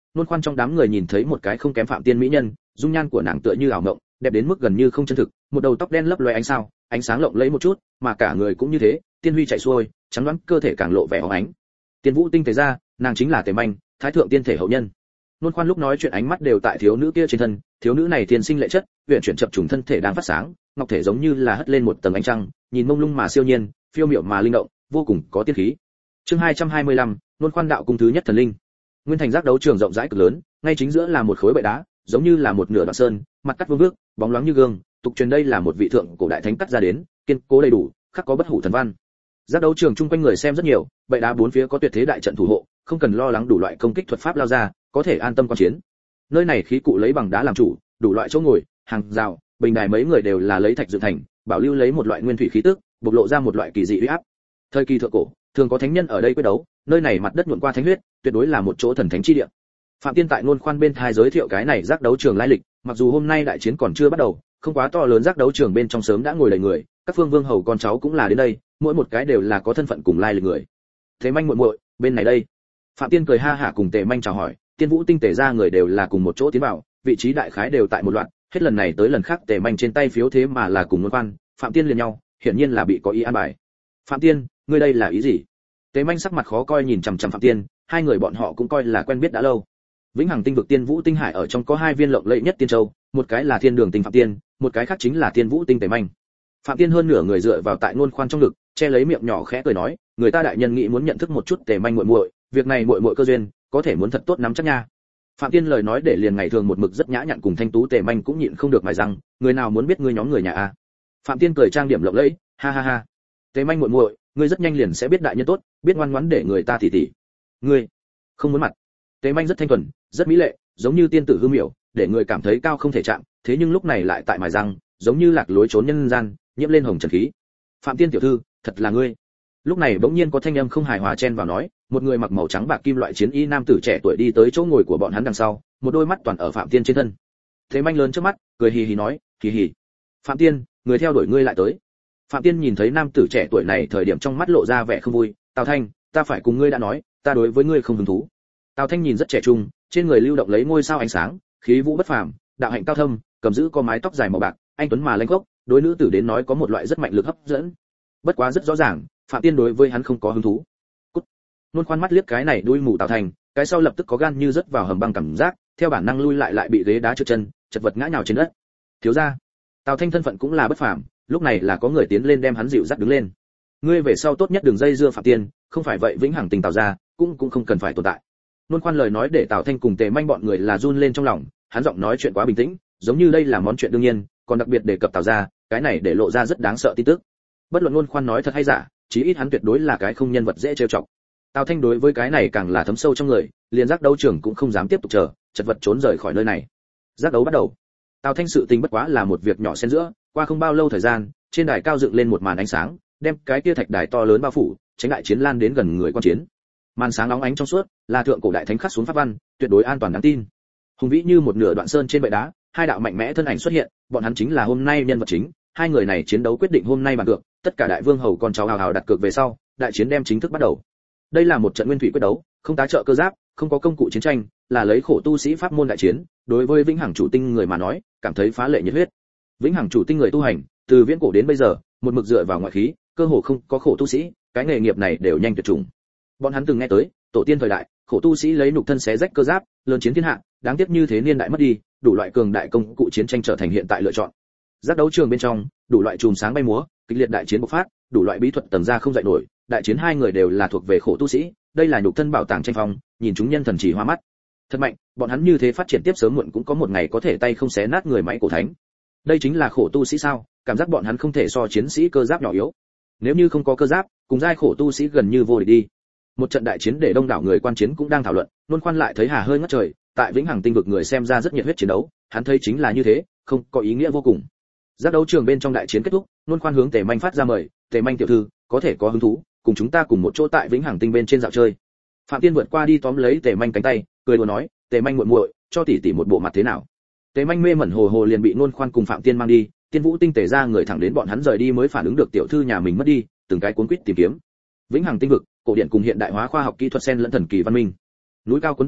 Nôn Khoan trong đám người nhìn thấy một cái không kém Phạm Tiên mỹ nhân, dung nhan của nàng tựa như ảo mộng, đẹp đến mức gần như không chân thực, một đầu tóc đen lấp loé ánh sao, ánh sáng lộng lẫy một chút, mà cả người cũng như thế, tiên huy chạy xuôi, trắng đoán cơ thể càng lộ vẻ óng ánh. Tiên Vũ tinh tế ra, nàng chính là Tề Manh, thái thượng tiên thể hậu nhân. Nôn Khoan lúc nói chuyện ánh mắt đều tại thiếu nữ kia trên thân, thiếu nữ này thiên sinh lệ chất, uyển chuyển chập trùng thân thể đang phát sáng, ngọc thể giống như là hất lên một tầng ánh trăng, nhìn mông lung mà siêu nhiên, phiêu miểu mà linh động, vô cùng có tiên khí. Chương 225, Nôn Khoan đạo cung thứ nhất thần linh. Nguyên thành giác đấu trường rộng rãi cực lớn, ngay chính giữa là một khối bệ đá, giống như là một nửa đoạn sơn, mặt cắt vương vước, bóng loáng như gương, tục truyền đây là một vị thượng cổ đại thánh cắt ra đến, kiên cố đầy đủ, khắc có bất hủ thần văn. Giác đấu trường chung quanh người xem rất nhiều, bệ đá bốn phía có tuyệt thế đại trận thủ hộ, không cần lo lắng đủ loại công kích thuật pháp lao ra, có thể an tâm quan chiến. Nơi này khí cụ lấy bằng đá làm chủ, đủ loại chỗ ngồi, hàng rào, bình đài mấy người đều là lấy thạch dựng thành, bảo lưu lấy một loại nguyên thủy khí tức, bộc lộ ra một loại kỳ dị uy áp. Thời kỳ thượng cổ, thường có thánh nhân ở đây quyết đấu, nơi này mặt đất nhuộm qua thánh huyết, tuyệt đối là một chỗ thần thánh chi địa. Phạm Tiên tại Nôn Khoan bên thai giới thiệu cái này giác đấu trường lai lịch, mặc dù hôm nay đại chiến còn chưa bắt đầu, không quá to lớn giác đấu trường bên trong sớm đã ngồi đầy người, các phương vương hầu con cháu cũng là đến đây, mỗi một cái đều là có thân phận cùng lai lịch người. Thế Manh muội muội, bên này đây. Phạm Tiên cười ha hả cùng Tề Manh chào hỏi, Tiên Vũ tinh Tề ra người đều là cùng một chỗ tiến vào, vị trí đại khái đều tại một loạt, hết lần này tới lần khác Tề Manh trên tay phiếu thế mà là cùng Nôn Khoan, Phạm Tiên liền nhau, hiển nhiên là bị có ý an bài. Phạm Tiên, ngươi đây là ý gì? Tề Manh sắc mặt khó coi nhìn chằm chằm Phạm Tiên, hai người bọn họ cũng coi là quen biết đã lâu. Vĩnh Hằng tinh vực Tiên Vũ tinh hải ở trong có hai viên lộng lẫy nhất tiên châu, một cái là Thiên Đường tinh Phạm Tiên, một cái khác chính là Tiên Vũ tinh Tề Manh. Phạm Tiên hơn nửa người dựa vào tại Nôn Khoan trong ngực, che lấy miệng nhỏ khẽ cười nói, người ta đại nhân nghĩ muốn nhận thức một chút Tề Manh muội muội, việc này muội muội cơ duyên, có thể muốn thật tốt nắm chắc nha. Phạm Tiên lời nói để liền ngày thường một mực rất nhã nhặn cùng thanh tú Tề Manh cũng nhịn không được mài răng, người nào muốn biết ngươi nhóm người nhà a? Phạm Tiên cười trang điểm lộng lẫy, ha ha ha. Tề Manh muội muội, ngươi rất nhanh liền sẽ biết đại nhân tốt, biết ngoan ngoãn để người ta tỉ tỉ. Ngươi không muốn mặt. Tề Manh rất thanh thuần, rất mỹ lệ, giống như tiên tử hư miểu, để người cảm thấy cao không thể chạm, thế nhưng lúc này lại tại mài răng, giống như lạc lối trốn nhân gian, nhiễm lên hồng trần khí. Phạm Tiên tiểu thư, thật là ngươi. Lúc này bỗng nhiên có thanh âm không hài hòa chen vào nói, một người mặc màu trắng bạc kim loại chiến y nam tử trẻ tuổi đi tới chỗ ngồi của bọn hắn đằng sau, một đôi mắt toàn ở Phạm Tiên trên thân. Thế Manh lớn trước mắt, cười hì hì nói, hì hì. Phạm Tiên, người theo đuổi ngươi lại tới. Phạm Tiên nhìn thấy nam tử trẻ tuổi này thời điểm trong mắt lộ ra vẻ không vui, Tào Thanh, ta phải cùng ngươi đã nói, ta đối với ngươi không hứng thú. Tào Thanh nhìn rất trẻ trung, trên người lưu động lấy ngôi sao ánh sáng, khí vũ bất phàm, đạo hạnh cao thâm, cầm giữ có mái tóc dài màu bạc, anh tuấn mà lãnh gốc, đối nữ tử đến nói có một loại rất mạnh lực hấp dẫn. Bất quá rất rõ ràng, Phạm Tiên đối với hắn không có hứng thú. Cút. Nôn Khoan mắt liếc cái này đuôi mù Tào Thanh, cái sau lập tức có gan như rớt vào hầm băng cảm giác, theo bản năng lui lại bị ghế đá trượt chân, chật vật ngã nhào trên đất. Thiếu gia. Tào Thanh thân phận cũng là bất phàm, lúc này là có người tiến lên đem hắn dịu dắt đứng lên. Ngươi về sau tốt nhất đừng dây dưa Phạm Tiên, không phải vậy Vĩnh Hằng tình Tào gia cũng không cần phải tồn tại. Nôn Khoan lời nói để Tào Thanh cùng Tề Manh bọn người là run lên trong lòng, hắn giọng nói chuyện quá bình tĩnh, giống như đây là món chuyện đương nhiên, còn đặc biệt đề cập Tào gia, cái này để lộ ra rất đáng sợ tin tức. Bất luận Nôn Khoan nói thật hay giả, chí ít hắn tuyệt đối là cái không nhân vật dễ trêu chọc. Tào Thanh đối với cái này càng là thấm sâu trong người, liền giác đấu trưởng cũng không dám tiếp tục chờ, chật vật trốn rời khỏi nơi này. Giác đấu bắt đầu. Tào Thanh sự tình bất quá là một việc nhỏ xen giữa, qua không bao lâu thời gian, trên đài cao dựng lên một màn ánh sáng, đem cái kia thạch đài to lớn bao phủ, tránh đại chiến lan đến gần người quan chiến. Màn sáng nóng ánh trong suốt, là thượng cổ đại thánh khắc xuống pháp văn, tuyệt đối an toàn đáng tin. Hùng vĩ như một nửa đoạn sơn trên bệ đá, hai đạo mạnh mẽ thân ảnh xuất hiện, bọn hắn chính là hôm nay nhân vật chính, hai người này chiến đấu quyết định hôm nay bàn cược, tất cả đại vương hầu con cháu hào hào đặt cược về sau, đại chiến đem chính thức bắt đầu. Đây là một trận nguyên thủy quyết đấu, không tá trợ cơ giáp, không có công cụ chiến tranh, là lấy khổ tu sĩ pháp môn đại chiến, đối với Vĩnh Hằng chủ tinh người mà nói, cảm thấy phá lệ nhiệt huyết. Vĩnh Hằng chủ tinh người tu hành, từ viễn cổ đến bây giờ, một mực dựa vào ngoại khí, cơ hồ không có khổ tu sĩ, cái nghề nghiệp này đều nhanh tuyệt chủng. Bọn hắn từng nghe tới, tổ tiên thời đại, khổ tu sĩ lấy nhục thân xé rách cơ giáp, lớn chiến thiên hạ, đáng tiếc như thế niên đại mất đi, đủ loại cường đại công cụ chiến tranh trở thành hiện tại lựa chọn. Giác đấu trường bên trong, đủ loại chùm sáng bay múa, kịch liệt đại chiến bộc phát, đủ loại bí thuật tầng ra không dạy nổi, đại chiến hai người đều là thuộc về khổ tu sĩ, đây là nhục thân bảo tàng tranh phong, nhìn chúng nhân thần chỉ hoa mắt. Thật mạnh, bọn hắn như thế phát triển tiếp sớm muộn cũng có một ngày có thể tay không xé nát người máy cổ thánh. Đây chính là khổ tu sĩ sao? Cảm giác bọn hắn không thể so chiến sĩ cơ giáp nhỏ yếu. Nếu như không có cơ giáp, cùng giai khổ tu sĩ gần như vô địch đi. Một trận đại chiến để đông đảo người quan chiến cũng đang thảo luận, Nôn Khoan lại thấy hà hơi ngất trời, tại Vĩnh Hằng tinh vực người xem ra rất nhiệt huyết chiến đấu, hắn thấy chính là như thế, không có ý nghĩa vô cùng. Giác đấu trường bên trong đại chiến kết thúc, Nôn Khoan hướng Tề Manh phát ra mời, Tề Manh tiểu thư, có thể có hứng thú, cùng chúng ta cùng một chỗ tại Vĩnh Hằng tinh bên trên dạo chơi. Phạm Tiên vượt qua đi tóm lấy Tề Manh cánh tay, cười đùa nói, Tề Manh muội muội, cho tỷ tỷ một bộ mặt thế nào? Tề Manh mê mẩn hồ hồ liền bị Nôn Khoan cùng Phạm Tiên mang đi, Tiên Vũ tinh Tề ra người thẳng đến bọn hắn rời đi mới phản ứng được tiểu thư nhà mình mất đi, từng cái cuốn quýt tìm kiếm. Vĩnh Hằng tinh vực, cổ điển cùng hiện đại hóa khoa học kỹ thuật xen lẫn thần kỳ văn minh. Núi cao cuốn tiên khí,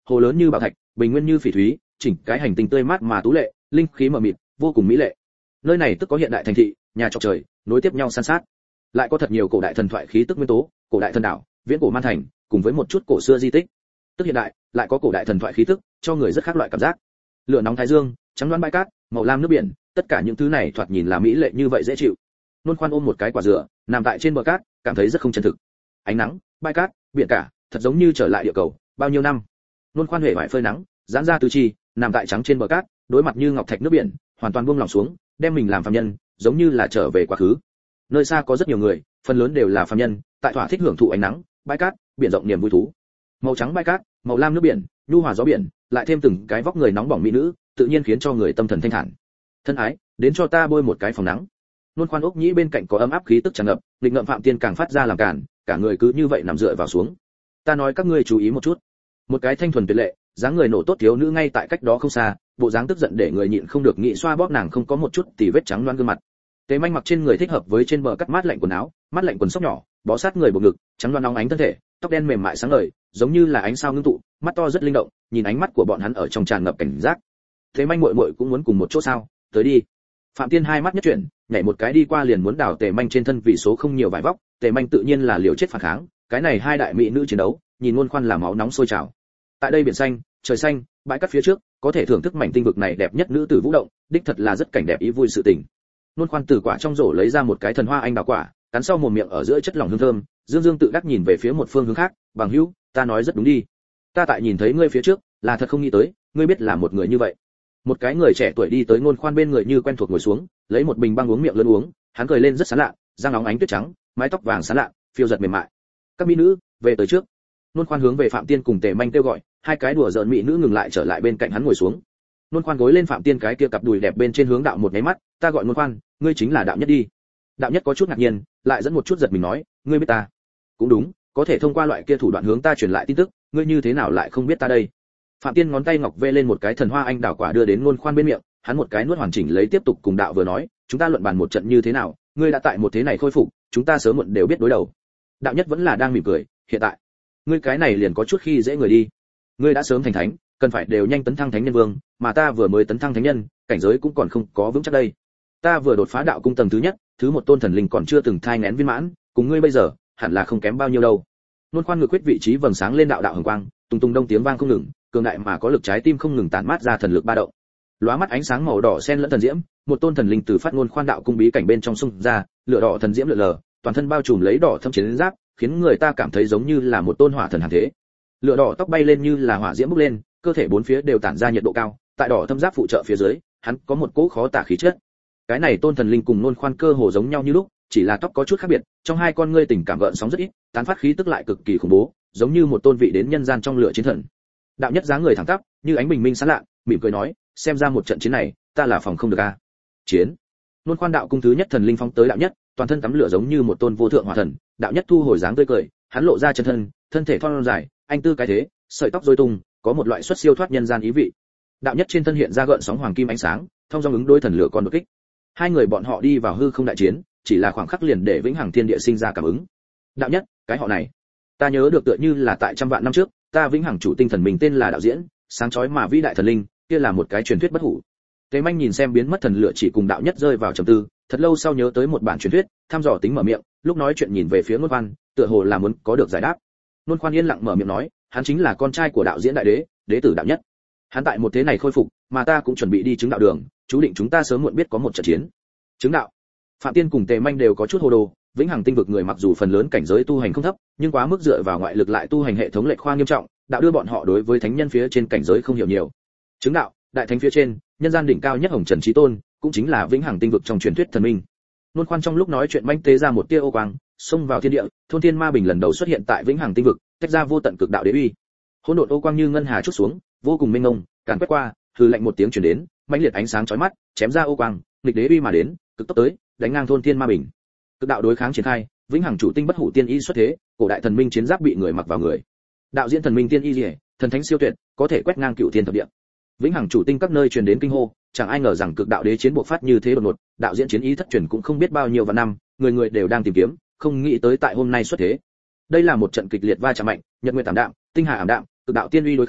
hồ lớn như bảo thạch, bình nguyên như phỉ thúy, chỉnh cái hành tinh tươi mát mà tú lệ, linh khí mờ mịt, vô cùng mỹ lệ. Nơi này tức có hiện đại thành thị, nhà trọc trời, nối tiếp nhau san sát. Lại có thật nhiều cổ đại thần thoại khí tức nguyên tố, cổ đại thần đảo, viễn cổ man thành, cùng với một chút cổ xưa di tích. Tức hiện đại, lại có cổ đại thần thoại khí tức, cho người rất khác loại cảm giác. Lửa nóng thái dương, trắng đoán bãi cát, màu lam nước biển, tất cả những thứ này thoạt nhìn là mỹ lệ như vậy dễ chịu. Nôn Khoan ôm một cái quả dừa, nằm tại trên bờ cát, cảm thấy rất không chân thực. Ánh nắng, bãi cát, biển cả, thật giống như trở lại địa cầu, bao nhiêu năm. Nôn Khoan huệ vải phơi nắng, giãn ra tứ chi, nằm tại trắng trên bờ cát, đối mặt như ngọc thạch nước biển, hoàn toàn buông lòng xuống, đem mình làm phàm nhân, giống như là trở về quá khứ. Nơi xa có rất nhiều người, phần lớn đều là phàm nhân, tại thỏa thích hưởng thụ ánh nắng, bãi cát, biển rộng niềm vui thú. Màu trắng bãi cát, màu lam nước biển, nhu hòa gió biển, lại thêm từng cái vóc người nóng bỏng mỹ nữ, tự nhiên khiến cho người tâm thần thanh thản. Thân ái, đến cho ta bôi một cái phòng nắng. Nôn Khoan ốc nhĩ bên cạnh có ấm áp khí tức tràn ngập, lịch ngậm Phạm Tiên càng phát ra làm cản, cả người cứ như vậy nằm dựa vào xuống. Ta nói các ngươi chú ý một chút. Một cái thanh thuần tuyệt lệ, dáng người nổ tốt thiếu nữ ngay tại cách đó không xa, bộ dáng tức giận để người nhịn không được nghĩ xoa bóp nàng không có một chút tì vết trắng loáng gương mặt. Tế Manh mặc trên người thích hợp với trên bờ cắt mát lạnh quần áo, mát lạnh quần sóc nhỏ, bó sát người bộ ngực, trắng loáng nóng ánh thân thể, tóc đen mềm mại sáng ngời, giống như là ánh sao ngưng tụ, mắt to rất linh động, nhìn ánh mắt của bọn hắn ở trong tràn ngập cảnh giác. Tế Manh muội muội cũng muốn cùng một chỗ sao? Tới đi. Phạm Tiên hai mắt nhất chuyển, nhảy một cái đi qua liền muốn đào Tề Manh trên thân vì số không nhiều vải vóc, Tề Manh tự nhiên là liều chết phản kháng, cái này hai đại mỹ nữ chiến đấu, nhìn Nôn Khoan là máu nóng sôi trào. Tại đây biển xanh, trời xanh, bãi cát phía trước, có thể thưởng thức mảnh tinh vực này đẹp nhất nữ tử vũ động, đích thật là rất cảnh đẹp ý vui sự tình. Nôn Khoan từ quả trong rổ lấy ra một cái thần hoa anh đào quả, cắn sau mồm miệng ở giữa chất lỏng hương thơm, dương dương tự đắc nhìn về phía một phương hướng khác, bằng hữu, ta nói rất đúng đi. Ta tại nhìn thấy ngươi phía trước, là thật không nghĩ tới, ngươi biết là một người như vậy. Một cái người trẻ tuổi đi tới Nôn Khoan bên người như quen thuộc ngồi xuống, lấy một bình băng uống miệng lớn uống, hắn cười lên rất sán lạ, răng óng ánh tuyết trắng, mái tóc vàng sán lạ, phiêu giật mềm mại. Các mỹ nữ, về tới trước. Nôn Khoan hướng về Phạm Tiên cùng Tề Manh kêu gọi, hai cái đùa giỡn mỹ nữ ngừng lại trở lại bên cạnh hắn ngồi xuống. Nôn Khoan gối lên Phạm Tiên cái kia cặp đùi đẹp bên trên hướng đạo một cái mắt, ta gọi Nôn Khoan, ngươi chính là đạo nhất đi. Đạo nhất có chút ngạc nhiên, lại dẫn một chút giật mình nói, ngươi biết ta? Cũng đúng, có thể thông qua loại kia thủ đoạn hướng ta truyền lại tin tức, ngươi như thế nào lại không biết ta đây? Phạm Tiên ngón tay ngọc vê lên một cái thần hoa anh đào quả đưa đến Nôn Khoan bên miệng, hắn một cái nuốt hoàn chỉnh lấy tiếp tục cùng đạo vừa nói, chúng ta luận bàn một trận như thế nào, ngươi đã tại một thế này khôi phục, chúng ta sớm muộn đều biết đối đầu. Đạo nhất vẫn là đang mỉm cười, hiện tại, ngươi cái này liền có chút khi dễ người đi. Ngươi đã sớm thành thánh, cần phải đều nhanh tấn thăng thánh nhân vương, mà ta vừa mới tấn thăng thánh nhân, cảnh giới cũng còn không có vững chắc đây. Ta vừa đột phá đạo cung tầng thứ nhất, thứ một tôn thần linh còn chưa từng thai nghén viên mãn, cùng ngươi bây giờ, hẳn là không kém bao nhiêu đâu. Nôn Khoan ngược quyết vị trí vầng sáng lên đạo đạo hồng quang, tung tung đông tiếng vang không ngừng, cường đại mà có lực trái tim không ngừng tản mát ra thần lực ba động. Lóa mắt ánh sáng màu đỏ xen lẫn thần diễm, một tôn thần linh từ phát Nôn Khoan đạo cung bí cảnh bên trong xung ra, lửa đỏ thần diễm lượn lờ, toàn thân bao trùm lấy đỏ thâm chiến giáp, khiến người ta cảm thấy giống như là một tôn hỏa thần hàn thế. Lửa đỏ tóc bay lên như là hỏa diễm bốc lên, cơ thể bốn phía đều tản ra nhiệt độ cao, tại đỏ thâm giáp phụ trợ phía dưới, hắn có một cỗ khó tả khí chất. Cái này tôn thần linh cùng Nôn Khoan cơ hồ giống nhau như lúc, chỉ là tóc có chút khác biệt, trong hai con ngươi tình cảm gợn sóng rất ít, tán phát khí tức lại cực kỳ khủng bố, giống như một tôn vị đến nhân gian trong lửa chiến thần. Đạo nhất dáng người thẳng tắp, như ánh bình minh sáng lạ, mỉm cười nói, xem ra một trận chiến này, ta là phòng không được a. Chiến. Nôn Khoan đạo cung thứ nhất thần linh phóng tới đạo nhất, toàn thân tắm lửa giống như một tôn vô thượng hỏa thần, đạo nhất thu hồi dáng tươi cười, hắn lộ ra chân thân, thân thể thon dài, anh tư cái thế, sợi tóc rối tung, có một loại xuất siêu thoát nhân gian ý vị. Đạo nhất trên thân hiện ra gợn sóng hoàng kim ánh sáng, thông dong ứng đối thần lửa còn đột kích. Hai người bọn họ đi vào hư không đại chiến, chỉ là khoảng khắc liền để vĩnh hằng thiên địa sinh ra cảm ứng. Đạo nhất, cái họ này, ta nhớ được tựa như là tại trăm vạn năm trước, ta vĩnh hằng chủ tinh thần mình tên là đạo diễn, sáng chói mà vĩ đại thần linh, kia là một cái truyền thuyết bất hủ. Tế Manh nhìn xem biến mất thần lửa chỉ cùng đạo nhất rơi vào trầm tư, thật lâu sau nhớ tới một bản truyền thuyết, thăm dò tính mở miệng, lúc nói chuyện nhìn về phía Nôn Khoan, tựa hồ là muốn có được giải đáp. Nôn Khoan yên lặng mở miệng nói, hắn chính là con trai của đạo diễn đại đế, đế tử đạo nhất. Hắn tại một thế này khôi phục, mà ta cũng chuẩn bị đi chứng đạo đường, chú định chúng ta sớm muộn biết có một trận chiến. Chứng đạo. Phạm Tiên cùng Tề Manh đều có chút hồ đồ, vĩnh hằng tinh vực người mặc dù phần lớn cảnh giới tu hành không thấp, nhưng quá mức dựa vào ngoại lực lại tu hành hệ thống lệch khoa nghiêm trọng, đạo đưa bọn họ đối với thánh nhân phía trên cảnh giới không hiểu nhiều. Chứng đạo, đại thánh phía trên, nhân gian đỉnh cao nhất Hồng Trần Chí Tôn, cũng chính là vĩnh hằng tinh vực trong truyền thuyết thần minh. Nôn Khoan trong lúc nói chuyện manh tế ra một tia ô quang, xông vào thiên địa, thôn thiên ma bình lần đầu xuất hiện tại vĩnh hằng tinh vực, tách ra vô tận cực đạo đế uy. Hỗn độn ô quang như ngân hà chút xuống, vô cùng mênh mông, càn quét qua, hư lạnh một tiếng truyền đến, mãnh liệt ánh sáng chói mắt, chém ra ô quang, nghịch đế uy mà đến, cực tốc tới, đánh ngang thôn thiên ma bình. Cực đạo đối kháng triển khai, vĩnh hằng chủ tinh bất hủ tiên y xuất thế, cổ đại thần minh chiến giáp bị người mặc vào người. Đạo diễn thần minh tiên y liễu, thần thánh siêu tuyệt, có thể quét ngang cửu thiên thập địa. Vĩnh hằng chủ tinh các nơi truyền đến kinh hô, chẳng ai ngờ rằng cực đạo đế chiến bộc phát như thế đột ngột, đạo diễn chiến ý thất truyền cũng không biết bao nhiêu vạn năm, người người đều đang tìm kiếm, không nghĩ tới tại hôm nay xuất thế. Đây là một trận kịch liệt va chạm mạnh, nhật nguyệt ảm đạm, tinh hà ảm đạm, cực đạo tiên uy đối kháng,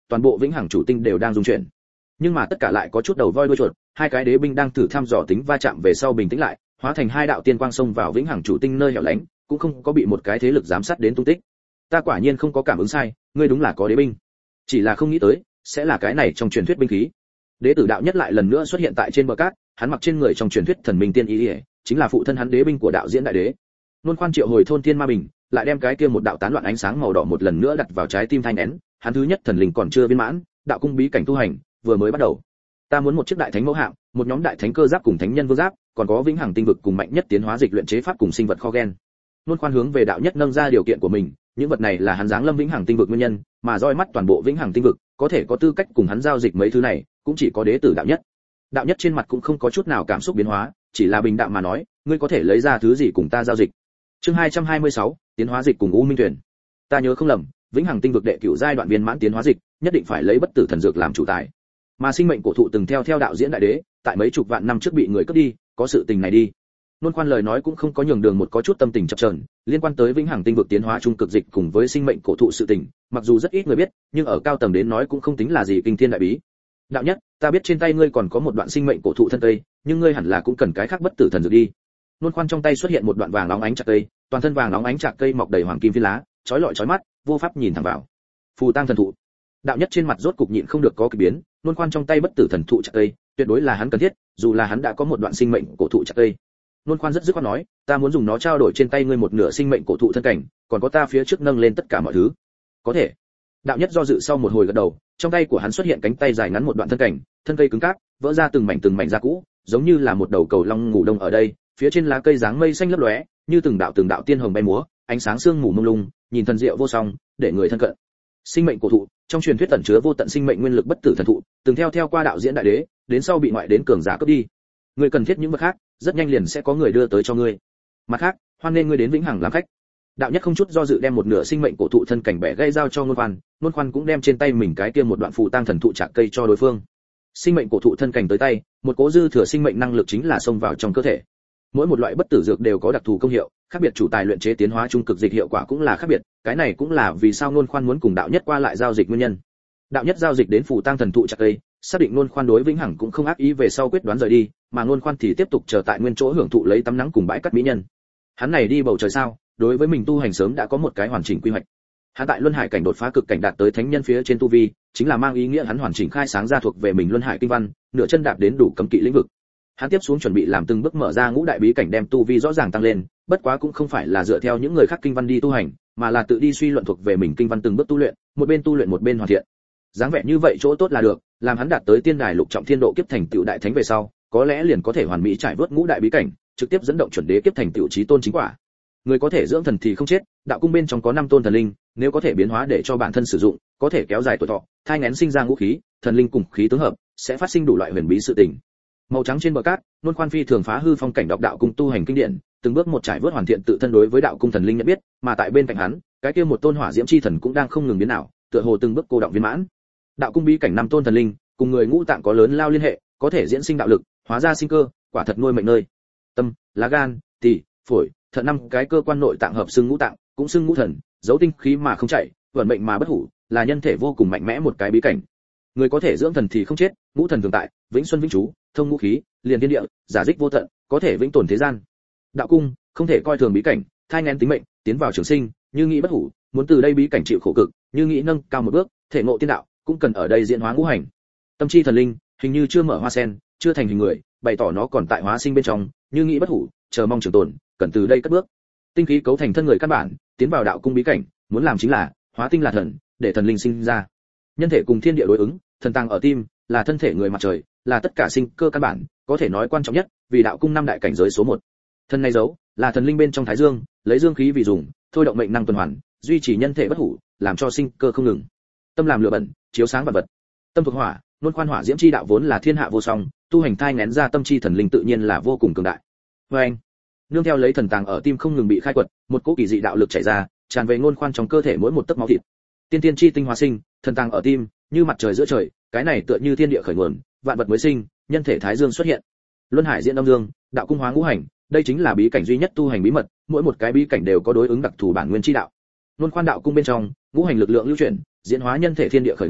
toàn bộ vĩnh hằng chủ tinh đều đang rung chuyển. Nhưng mà tất cả lại có chút đầu voi đuôi chuột, hai cái đế binh đang thử thăm dò tính va chạm về sau bình tĩnh lại, hóa thành hai đạo tiên quang xông vào vĩnh hằng chủ tinh nơi hẻo lánh, cũng không có bị một cái thế lực giám sát đến tung tích. Ta quả nhiên không có cảm ứng sai, ngươi đúng là có đế binh, chỉ là không nghĩ tới sẽ là cái này trong truyền thuyết binh khí. Đế tử đạo nhất lại lần nữa xuất hiện tại trên bờ cát, hắn mặc trên người trong truyền thuyết thần minh tiên y, chính là phụ thân hắn đế binh của đạo diễn đại đế. Luân Khoan triệu hồi thôn thiên ma bình, lại đem cái kia một đạo tán loạn ánh sáng màu đỏ một lần nữa đặt vào trái tim thanh nén, hắn thứ nhất thần linh còn chưa viên mãn, đạo cung bí cảnh tu hành vừa mới bắt đầu. Ta muốn một chiếc đại thánh mẫu hạng, một nhóm đại thánh cơ giáp cùng thánh nhân vương giáp, còn có vĩnh hằng tinh vực cùng mạnh nhất tiến hóa dịch luyện chế pháp cùng sinh vật kho gen. Luân Khoan hướng về đạo nhất nâng ra điều kiện của mình, những vật này là hắn giáng lâm vĩnh hằng tinh vực nguyên nhân, mà roi mắt toàn bộ vĩnh hằng tinh vực, có thể có tư cách cùng hắn giao dịch mấy thứ này, cũng chỉ có đế tử đạo nhất. Đạo nhất trên mặt cũng không có chút nào cảm xúc biến hóa, chỉ là bình đạm mà nói, ngươi có thể lấy ra thứ gì cùng ta giao dịch. Chương 226, tiến hóa dịch cùng U Minh Tuyển. Ta nhớ không lầm, vĩnh hằng tinh vực đệ cửu giai đoạn viên mãn tiến hóa dịch, nhất định phải lấy bất tử thần dược làm chủ tài. Mà sinh mệnh cổ thụ từng theo đạo diễn đại đế, tại mấy chục vạn năm trước bị người cướp đi, có sự tình này đi. Luân Khoan lời nói cũng không có nhường đường một có chút tâm tình chập chờn, liên quan tới vĩnh hằng tinh vực tiến hóa trung cực dịch cùng với sinh mệnh cổ thụ sự tình, mặc dù rất ít người biết, nhưng ở cao tầng đến nói cũng không tính là gì kinh thiên đại bí. Đạo nhất, ta biết trên tay ngươi còn có một đoạn sinh mệnh cổ thụ thân cây, nhưng ngươi hẳn là cũng cần cái khác bất tử thần dược đi. Luân Khoan trong tay xuất hiện một đoạn vàng óng ánh chạc cây, toàn thân vàng óng ánh chạc cây mọc đầy hoàng kim phi lá, chói lọi chói mắt, vô pháp nhìn thẳng vào. Phù tang thần thụ. Đạo nhất trên mặt rốt cục nhịn không được có kỳ biến, Luân Khoan trong tay bất tử thần thụ chạc cây, tuyệt đối là hắn cần thiết, dù là hắn đã có một đoạn sinh mệnh cổ thụ chạc cây. Luân Khoan rất dứt khoát nói, ta muốn dùng nó trao đổi trên tay ngươi một nửa sinh mệnh cổ thụ thân cảnh, còn có ta phía trước nâng lên tất cả mọi thứ. Có thể. Đạo nhất do dự sau một hồi gật đầu, trong tay của hắn xuất hiện cánh tay dài ngắn một đoạn thân cảnh, thân cây cứng cáp, vỡ ra từng mảnh da cũ, giống như là một đầu cầu long ngủ đông ở đây, phía trên lá cây dáng mây xanh lấp lóe, như từng đạo tiên hồng bay múa, ánh sáng sương mù mông lung, nhìn thần diệu vô song, để người thân cận. Sinh mệnh cổ thụ, trong truyền thuyết tẩn chứa vô tận sinh mệnh nguyên lực bất tử thần thụ, từng theo qua đạo diễn đại đế, đến sau bị ngoại đến cường giả cướp đi. Ngươi cần thiết những vật khác, rất nhanh liền sẽ có người đưa tới cho ngươi. Mặt khác, hoan nên ngươi đến vĩnh hằng làm khách. Đạo nhất không chút do dự đem một nửa sinh mệnh cổ thụ thân cảnh bẻ gãy giao cho Luân Khoan cũng đem trên tay mình cái kia một đoạn phù tang thần thụ chạc cây cho đối phương. Sinh mệnh cổ thụ thân cảnh tới tay, một cố dư thừa sinh mệnh năng lực chính là xông vào trong cơ thể. Mỗi một loại bất tử dược đều có đặc thù công hiệu, khác biệt chủ tài luyện chế tiến hóa trung cực dịch hiệu quả cũng là khác biệt, cái này cũng là vì sao Luân Khoan muốn cùng đạo nhất qua lại giao dịch nguyên nhân. Đạo nhất giao dịch đến phù tang thần thụ chạc cây, xác định Luân Khoan đối vĩnh hằng cũng không ác ý về sau quyết đoán rời đi, mà Luân Khoan thì tiếp tục chờ tại nguyên chỗ hưởng thụ lấy tắm nắng cùng bãi cát mỹ nhân. Hắn này đi bầu trời sao, đối với mình tu hành sớm đã có một cái hoàn chỉnh quy hoạch. Hắn tại luân hải cảnh đột phá cực cảnh đạt tới thánh nhân phía trên tu vi, chính là mang ý nghĩa hắn hoàn chỉnh khai sáng ra thuộc về mình luân hải kinh văn, nửa chân đạp đến đủ cấm kỵ lĩnh vực. Hắn tiếp xuống chuẩn bị làm từng bước mở ra ngũ đại bí cảnh đem tu vi rõ ràng tăng lên, bất quá cũng không phải là dựa theo những người khác kinh văn đi tu hành, mà là tự đi suy luận thuộc về mình kinh văn từng bước tu luyện, một bên tu luyện một bên hoàn thiện. Dáng vẻ như vậy chỗ tốt là được, làm hắn đạt tới tiên đài lục trọng thiên độ kiếp thành tựu đại thánh về sau, có lẽ liền có thể hoàn mỹ trải vớt ngũ đại bí cảnh, trực tiếp dẫn động chuẩn đế kiếp thành tựu chí tôn chính quả. Người có thể dưỡng thần thì không chết, đạo cung bên trong có 5 tôn thần linh, nếu có thể biến hóa để cho bản thân sử dụng, có thể kéo dài tuổi thọ, thai nghén sinh ra ngũ khí, thần linh cùng khí tướng hợp, sẽ phát sinh đủ loại huyền bí sự tình. Màu trắng trên bờ cát, Luân Khoan phi thường phá hư phong cảnh đọc đạo cung tu hành kinh điển, từng bước một trải vớt hoàn thiện tự thân đối với đạo cung thần linh nhận biết, mà tại bên cạnh hắn, cái kia một tôn hỏa diễm chi thần cũng đang không ngừng biến ảo, tựa hồ từng bước cô động viên mãn. Đạo cung bí cảnh 5 tôn thần linh, cùng người ngũ tạng có lớn lao liên hệ, có thể diễn sinh đạo lực, hóa ra sinh cơ, quả thật nuôi mệnh nơi. Tâm, lá gan, tỳ, phổi, thận 5 cái cơ quan nội tạng hợp xưng ngũ tạng, cũng xưng ngũ thần, giấu tinh khí mà không chạy, vận mệnh mà bất hủ, là nhân thể vô cùng mạnh mẽ một cái bí cảnh. Người có thể dưỡng thần thì không chết, ngũ thần thường tại, vĩnh xuân vĩnh chú, thông ngũ khí, liền thiên địa, giả dích vô tận, có thể vĩnh tồn thế gian. Đạo cung không thể coi thường bí cảnh, thai nghén tính mệnh, tiến vào trường sinh, như nghĩ bất hủ, muốn từ đây bí cảnh chịu khổ cực, như nghĩ nâng cao một bước, thể ngộ tiên đạo, cũng cần ở đây diễn hóa ngũ hành. Tâm chi thần linh, hình như chưa mở hoa sen, chưa thành hình người, bày tỏ nó còn tại hóa sinh bên trong, như nghĩ bất hủ, chờ mong trường tồn, cần từ đây cất bước. Tinh khí cấu thành thân người căn bản, tiến vào đạo cung bí cảnh, muốn làm chính là hóa tinh là thần, để thần linh sinh ra. Nhân thể cùng thiên địa đối ứng, thần tàng ở tim, là thân thể người mặt trời, là tất cả sinh cơ căn bản, có thể nói quan trọng nhất, vì đạo cung 5 đại cảnh giới số 1. Thân này giấu, là thần linh bên trong thái dương, lấy dương khí vì dùng, thôi động mệnh năng tuần hoàn, duy trì nhân thể bất hủ, làm cho sinh cơ không ngừng. Tâm làm lửa bẩn, chiếu sáng vật vật. Tâm thuộc hỏa, Luân Khoan hỏa diễm chi đạo vốn là thiên hạ vô song, tu hành thai nghén ra tâm chi thần linh tự nhiên là vô cùng cường đại. Và anh, nương theo lấy thần tàng ở tim không ngừng bị khai quật, một cỗ kỳ dị đạo lực chảy ra, tràn về Luân Khoan trong cơ thể mỗi một tấc máu thịt. Tiên tiên chi tinh hóa sinh, thần tàng ở tim, như mặt trời giữa trời, cái này tựa như thiên địa khởi nguồn, vạn vật mới sinh, nhân thể thái dương xuất hiện. Luân hải diễn âm dương, đạo cung hóa ngũ hành, đây chính là bí cảnh duy nhất tu hành bí mật, mỗi một cái bí cảnh đều có đối ứng đặc thù bản nguyên chi đạo. Luân Khoan đạo cung bên trong, ngũ hành lực lượng lưu chuyển, diễn hóa nhân thể thiên địa khởi nguồn,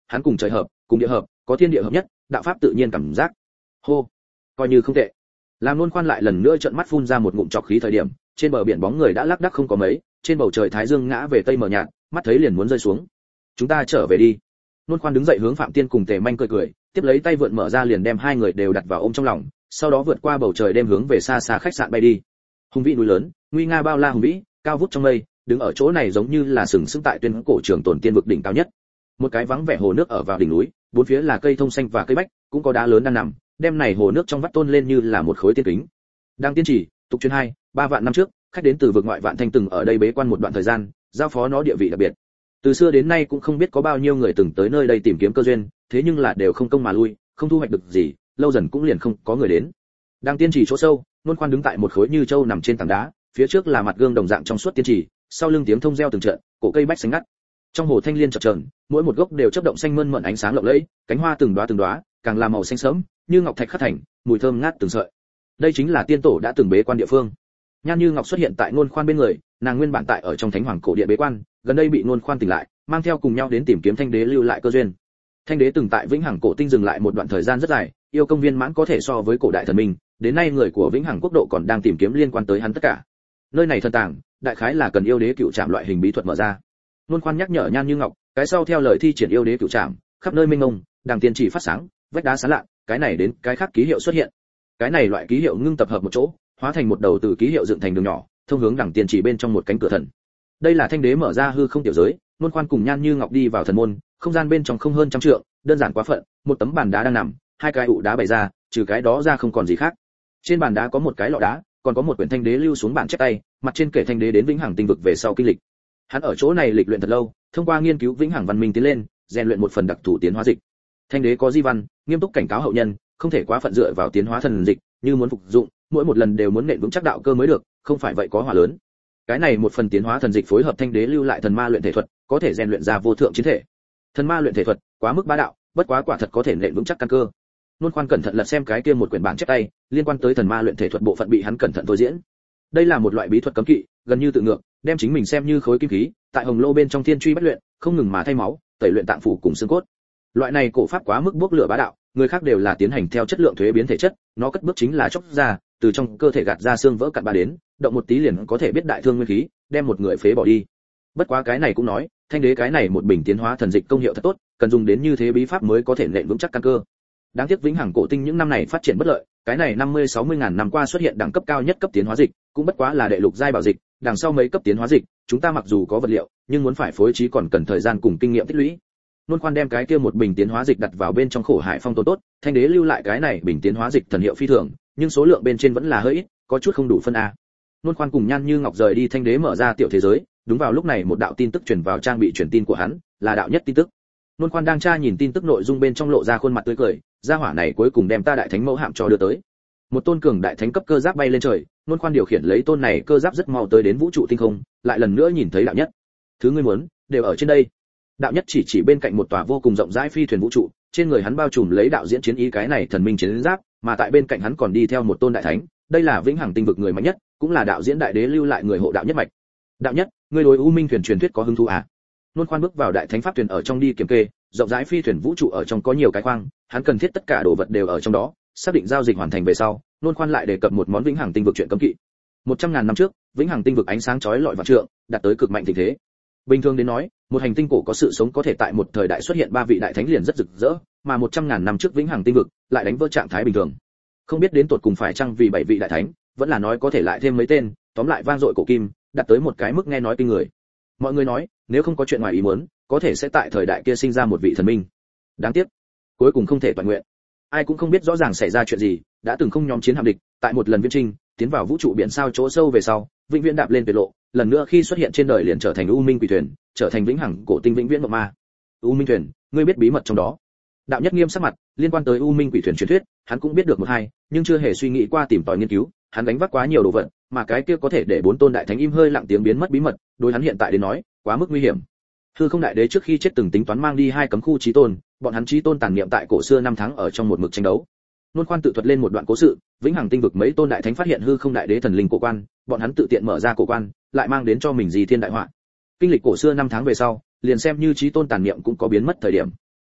hắn cùng trời hợp, cùng địa hợp, có thiên địa hợp nhất, đạo pháp tự nhiên cảm giác. Hô, coi như không tệ. Làm Luân Khoan lại lần nữa trợn mắt phun ra một ngụm trọc khí thời điểm, trên bờ biển bóng người đã lác đác không có mấy, trên bầu trời thái dương ngã về tây mờ nhạt, mắt thấy liền muốn rơi xuống. Chúng ta trở về đi. Luân Khoan đứng dậy hướng Phạm Tiên cùng Tề Manh cười cười, tiếp lấy tay vượn mở ra liền đem hai người đều đặt vào ôm trong lòng, sau đó vượt qua bầu trời đem hướng về xa xa khách sạn bay đi. Hùng vĩ núi lớn, nguy nga bao la hùng vĩ, cao vút trong mây, đứng ở chỗ này giống như là sừng sững tại tuyên cổ trường tồn tiên vực đỉnh cao nhất. Một cái vắng vẻ hồ nước ở vào đỉnh núi, bốn phía là cây thông xanh và cây bách, cũng có đá lớn đang nằm, đem này hồ nước trong vắt tôn lên như là một khối tiên kính. Đang tiên chỉ, tục truyền 2-3 vạn năm trước, khách đến từ vực ngoại Vạn Thanh từng ở đây bế quan một đoạn thời gian, giao phó nó địa vị đặc biệt. Từ xưa đến nay cũng không biết có bao nhiêu người từng tới nơi đây tìm kiếm cơ duyên, thế nhưng là đều không công mà lui, không thu hoạch được gì, lâu dần cũng liền không có người đến. Đang tiên chỉ chỗ sâu, Luân Khoan đứng tại một khối như châu nằm trên tảng đá, phía trước là mặt gương đồng dạng trong suốt tiên chỉ, sau lưng tiếng thông reo từng trận, cổ cây bách xanh ngắt. Trong hồ thanh liên chập chờn, mỗi một gốc đều chớp động xanh mơn mởn ánh sáng lộng lẫy, cánh hoa từng đóa, càng là màu xanh sẫm, như ngọc thạch khắc thành, mùi thơm ngát từng sợi. Đây chính là tiên tổ đã từng bế quan địa phương. Nhan Như Ngọc xuất hiện tại Luân Khoan bên người, nàng nguyên bản tại ở trong Thánh Hoàng cổ điện bế quan, gần đây bị Luân Khoan tỉnh lại, mang theo cùng nhau đến tìm kiếm Thanh Đế lưu lại cơ duyên. Thanh Đế từng tại Vĩnh Hằng cổ tinh dừng lại một đoạn thời gian rất dài, yêu công viên mãn có thể so với cổ đại thần minh, đến nay người của Vĩnh Hằng quốc độ còn đang tìm kiếm liên quan tới hắn tất cả. Nơi này thần tàng, đại khái là cần yêu đế cựu trảm loại hình bí thuật mở ra. Luân Khoan nhắc nhở Nhan Như Ngọc, cái sau theo lời thi triển yêu đế cựu trảm, khắp nơi mênh mông, đằng tiên chỉ phát sáng, vách đá sáng lạ, cái này đến cái khác ký hiệu xuất hiện. Cái này loại ký hiệu ngưng tập hợp một chỗ, hóa thành một đầu từ ký hiệu dựng thành đường nhỏ, thông hướng đằng tiên chỉ bên trong một cánh cửa thần. Đây là Thanh Đế mở ra hư không tiểu giới, Luân Khoan cùng Nhan Như Ngọc đi vào thần môn, không gian bên trong không hơn trăm trượng, đơn giản quá phận, một tấm bàn đá đang nằm, hai cái ụ đá bày ra, trừ cái đó ra không còn gì khác. Trên bàn đá có một cái lọ đá, còn có một quyển Thanh Đế lưu xuống bản chép tay, mặt trên kể Thanh Đế đến Vĩnh Hằng tinh vực về sau kinh lịch. Hắn ở chỗ này lịch luyện thật lâu, thông qua nghiên cứu Vĩnh Hằng văn minh tiến lên, rèn luyện một phần đặc thù tiến hóa dịch. Thanh Đế có di văn, nghiêm túc cảnh cáo hậu nhân, không thể quá phận dựa vào tiến hóa thần dịch, như muốn phục dụng, mỗi một lần đều muốn nện vững chắc đạo cơ mới được, không phải vậy có hỏa lớn. Cái này một phần tiến hóa thần dịch phối hợp Thanh Đế lưu lại thần ma luyện thể thuật, có thể rèn luyện ra vô thượng chiến thể. Thần ma luyện thể thuật, quá mức bá đạo, bất quá quả thật có thể nện vững chắc căn cơ. Luân Khoan cẩn thận lật xem cái kia một quyển bản chép tay, liên quan tới thần ma luyện thể thuật bộ phận bị hắn cẩn thận thôi diễn. Đây là một loại bí thuật cấm kỵ, gần như tự ngược, đem chính mình xem như khối kim khí, tại hồng lô bên trong thiên truy bất luyện, không ngừng mà thay máu, tẩy luyện tạng phủ cùng xương cốt. Loại này cổ pháp quá mức bốc lửa bá đạo, người khác đều là tiến hành theo chất lượng thuế biến thể chất, nó cất bước chính là chốc ra, từ trong cơ thể gạt ra xương vỡ cặn ba đến, động một tí liền có thể biết đại thương nguyên khí, đem một người phế bỏ đi. Bất quá cái này cũng nói, Thanh Đế cái này một bình tiến hóa thần dịch công hiệu thật tốt, cần dùng đến như thế bí pháp mới có thể nện vững chắc căn cơ. Đáng tiếc Vĩnh Hằng cổ tinh những năm này phát triển bất lợi, cái này 50-60 ngàn năm qua xuất hiện đẳng cấp cao nhất cấp tiến hóa dịch, cũng bất quá là đệ lục giai bảo dịch, đằng sau mấy cấp tiến hóa dịch, chúng ta mặc dù có vật liệu, nhưng muốn phải phối trí còn cần thời gian cùng kinh nghiệm tích lũy. Luân Khoan đem cái kia một bình tiến hóa dịch đặt vào bên trong khổ hải phong tồn tốt, Thanh Đế lưu lại cái này bình tiến hóa dịch thần hiệu phi thường, nhưng số lượng bên trên vẫn là hơi ít, có chút không đủ phân a. Luân Khoan cùng Nhan Như Ngọc rời đi Thanh Đế mở ra tiểu thế giới, đúng vào lúc này một đạo tin tức truyền vào trang bị truyền tin của hắn, là đạo nhất tin tức. Luân Khoan đang tra nhìn tin tức nội dung bên trong lộ ra khuôn mặt tươi cười, gia hỏa này cuối cùng đem ta đại thánh mẫu hạm cho đưa tới. Một tôn cường đại thánh cấp cơ giáp bay lên trời, Luân Khoan điều khiển lấy tôn này cơ giáp rất mau tới đến vũ trụ tinh không, lại lần nữa nhìn thấy đạo nhất. Thứ ngươi muốn đều ở trên đây. Đạo nhất chỉ bên cạnh một tòa vô cùng rộng rãi phi thuyền vũ trụ, trên người hắn bao trùm lấy đạo diễn chiến ý cái này thần minh chiến giáp, mà tại bên cạnh hắn còn đi theo một tôn đại thánh, đây là Vĩnh Hằng tinh vực người mạnh nhất, cũng là đạo diễn đại đế lưu lại người hộ đạo nhất mạch. Đạo nhất, ngươi đối U Minh thuyền truyền thuyết có hứng thú à? Luân Khoan bước vào đại thánh pháp thuyền ở trong đi kiểm kê, rộng rãi phi thuyền vũ trụ ở trong có nhiều cái khoang, hắn cần thiết tất cả đồ vật đều ở trong đó, xác định giao dịch hoàn thành về sau, Luân Khoan lại đề cập một món Vĩnh Hằng tinh vực chuyện cấm kỵ. 100.000 năm trước, Vĩnh Hằng tinh vực ánh sáng chói lọi vạn trượng, đạt tới cực mạnh thịnh thế. Bình thường đến nói, một hành tinh cổ có sự sống có thể tại một thời đại xuất hiện 3 vị đại thánh liền rất rực rỡ, mà 100.000 năm trước Vĩnh Hằng tinh vực lại đánh vỡ trạng thái bình thường. Không biết đến tột cùng phải chăng vì 7 vị đại thánh, vẫn là nói có thể lại thêm mấy tên, tóm lại vang dội cổ kim, đạt tới một cái mức nghe nói kinh người. Mọi người nói, nếu không có chuyện ngoài ý muốn, có thể sẽ tại thời đại kia sinh ra một vị thần minh. Đáng tiếc, cuối cùng không thể toàn nguyện. Ai cũng không biết rõ ràng xảy ra chuyện gì, đã từng không nhóm chiến hạm địch, tại một lần viễn trinh, tiến vào vũ trụ biển sao chỗ sâu về sau, vĩnh viễn đạp lên tuyệt lộ, lần nữa khi xuất hiện trên đời liền trở thành U Minh quỷ thuyền, trở thành Vĩnh Hằng cổ tinh vĩnh viễn mộng ma. U Minh thuyền, ngươi biết bí mật trong đó? Đạo nhất nghiêm sắc mặt, liên quan tới U Minh quỷ thuyền truyền thuyết, hắn cũng biết được một hai, nhưng chưa hề suy nghĩ qua tìm tòi nghiên cứu, hắn gánh vác quá nhiều đồ vật, mà cái kia có thể để 4 tôn đại thánh im hơi lặng tiếng biến mất bí mật, đối hắn hiện tại đến nói, quá mức nguy hiểm. Hư Không đại đế trước khi chết từng tính toán mang đi 2 cấm khu chí tôn, bọn hắn chí tôn tàn niệm tại cổ xưa năm tháng ở trong một mực tranh đấu. Luân Khoan tự thuật lên một đoạn cố sự, Vĩnh Hằng tinh vực mấy tôn đại thánh phát hiện Hư Không đại đế thần linh cổ quan, bọn hắn tự tiện mở ra cổ quan, lại mang đến cho mình gì thiên đại họa. Kinh lịch cổ xưa năm tháng về sau, liền xem như chí tôn tàn niệm cũng có biến mất thời điểm.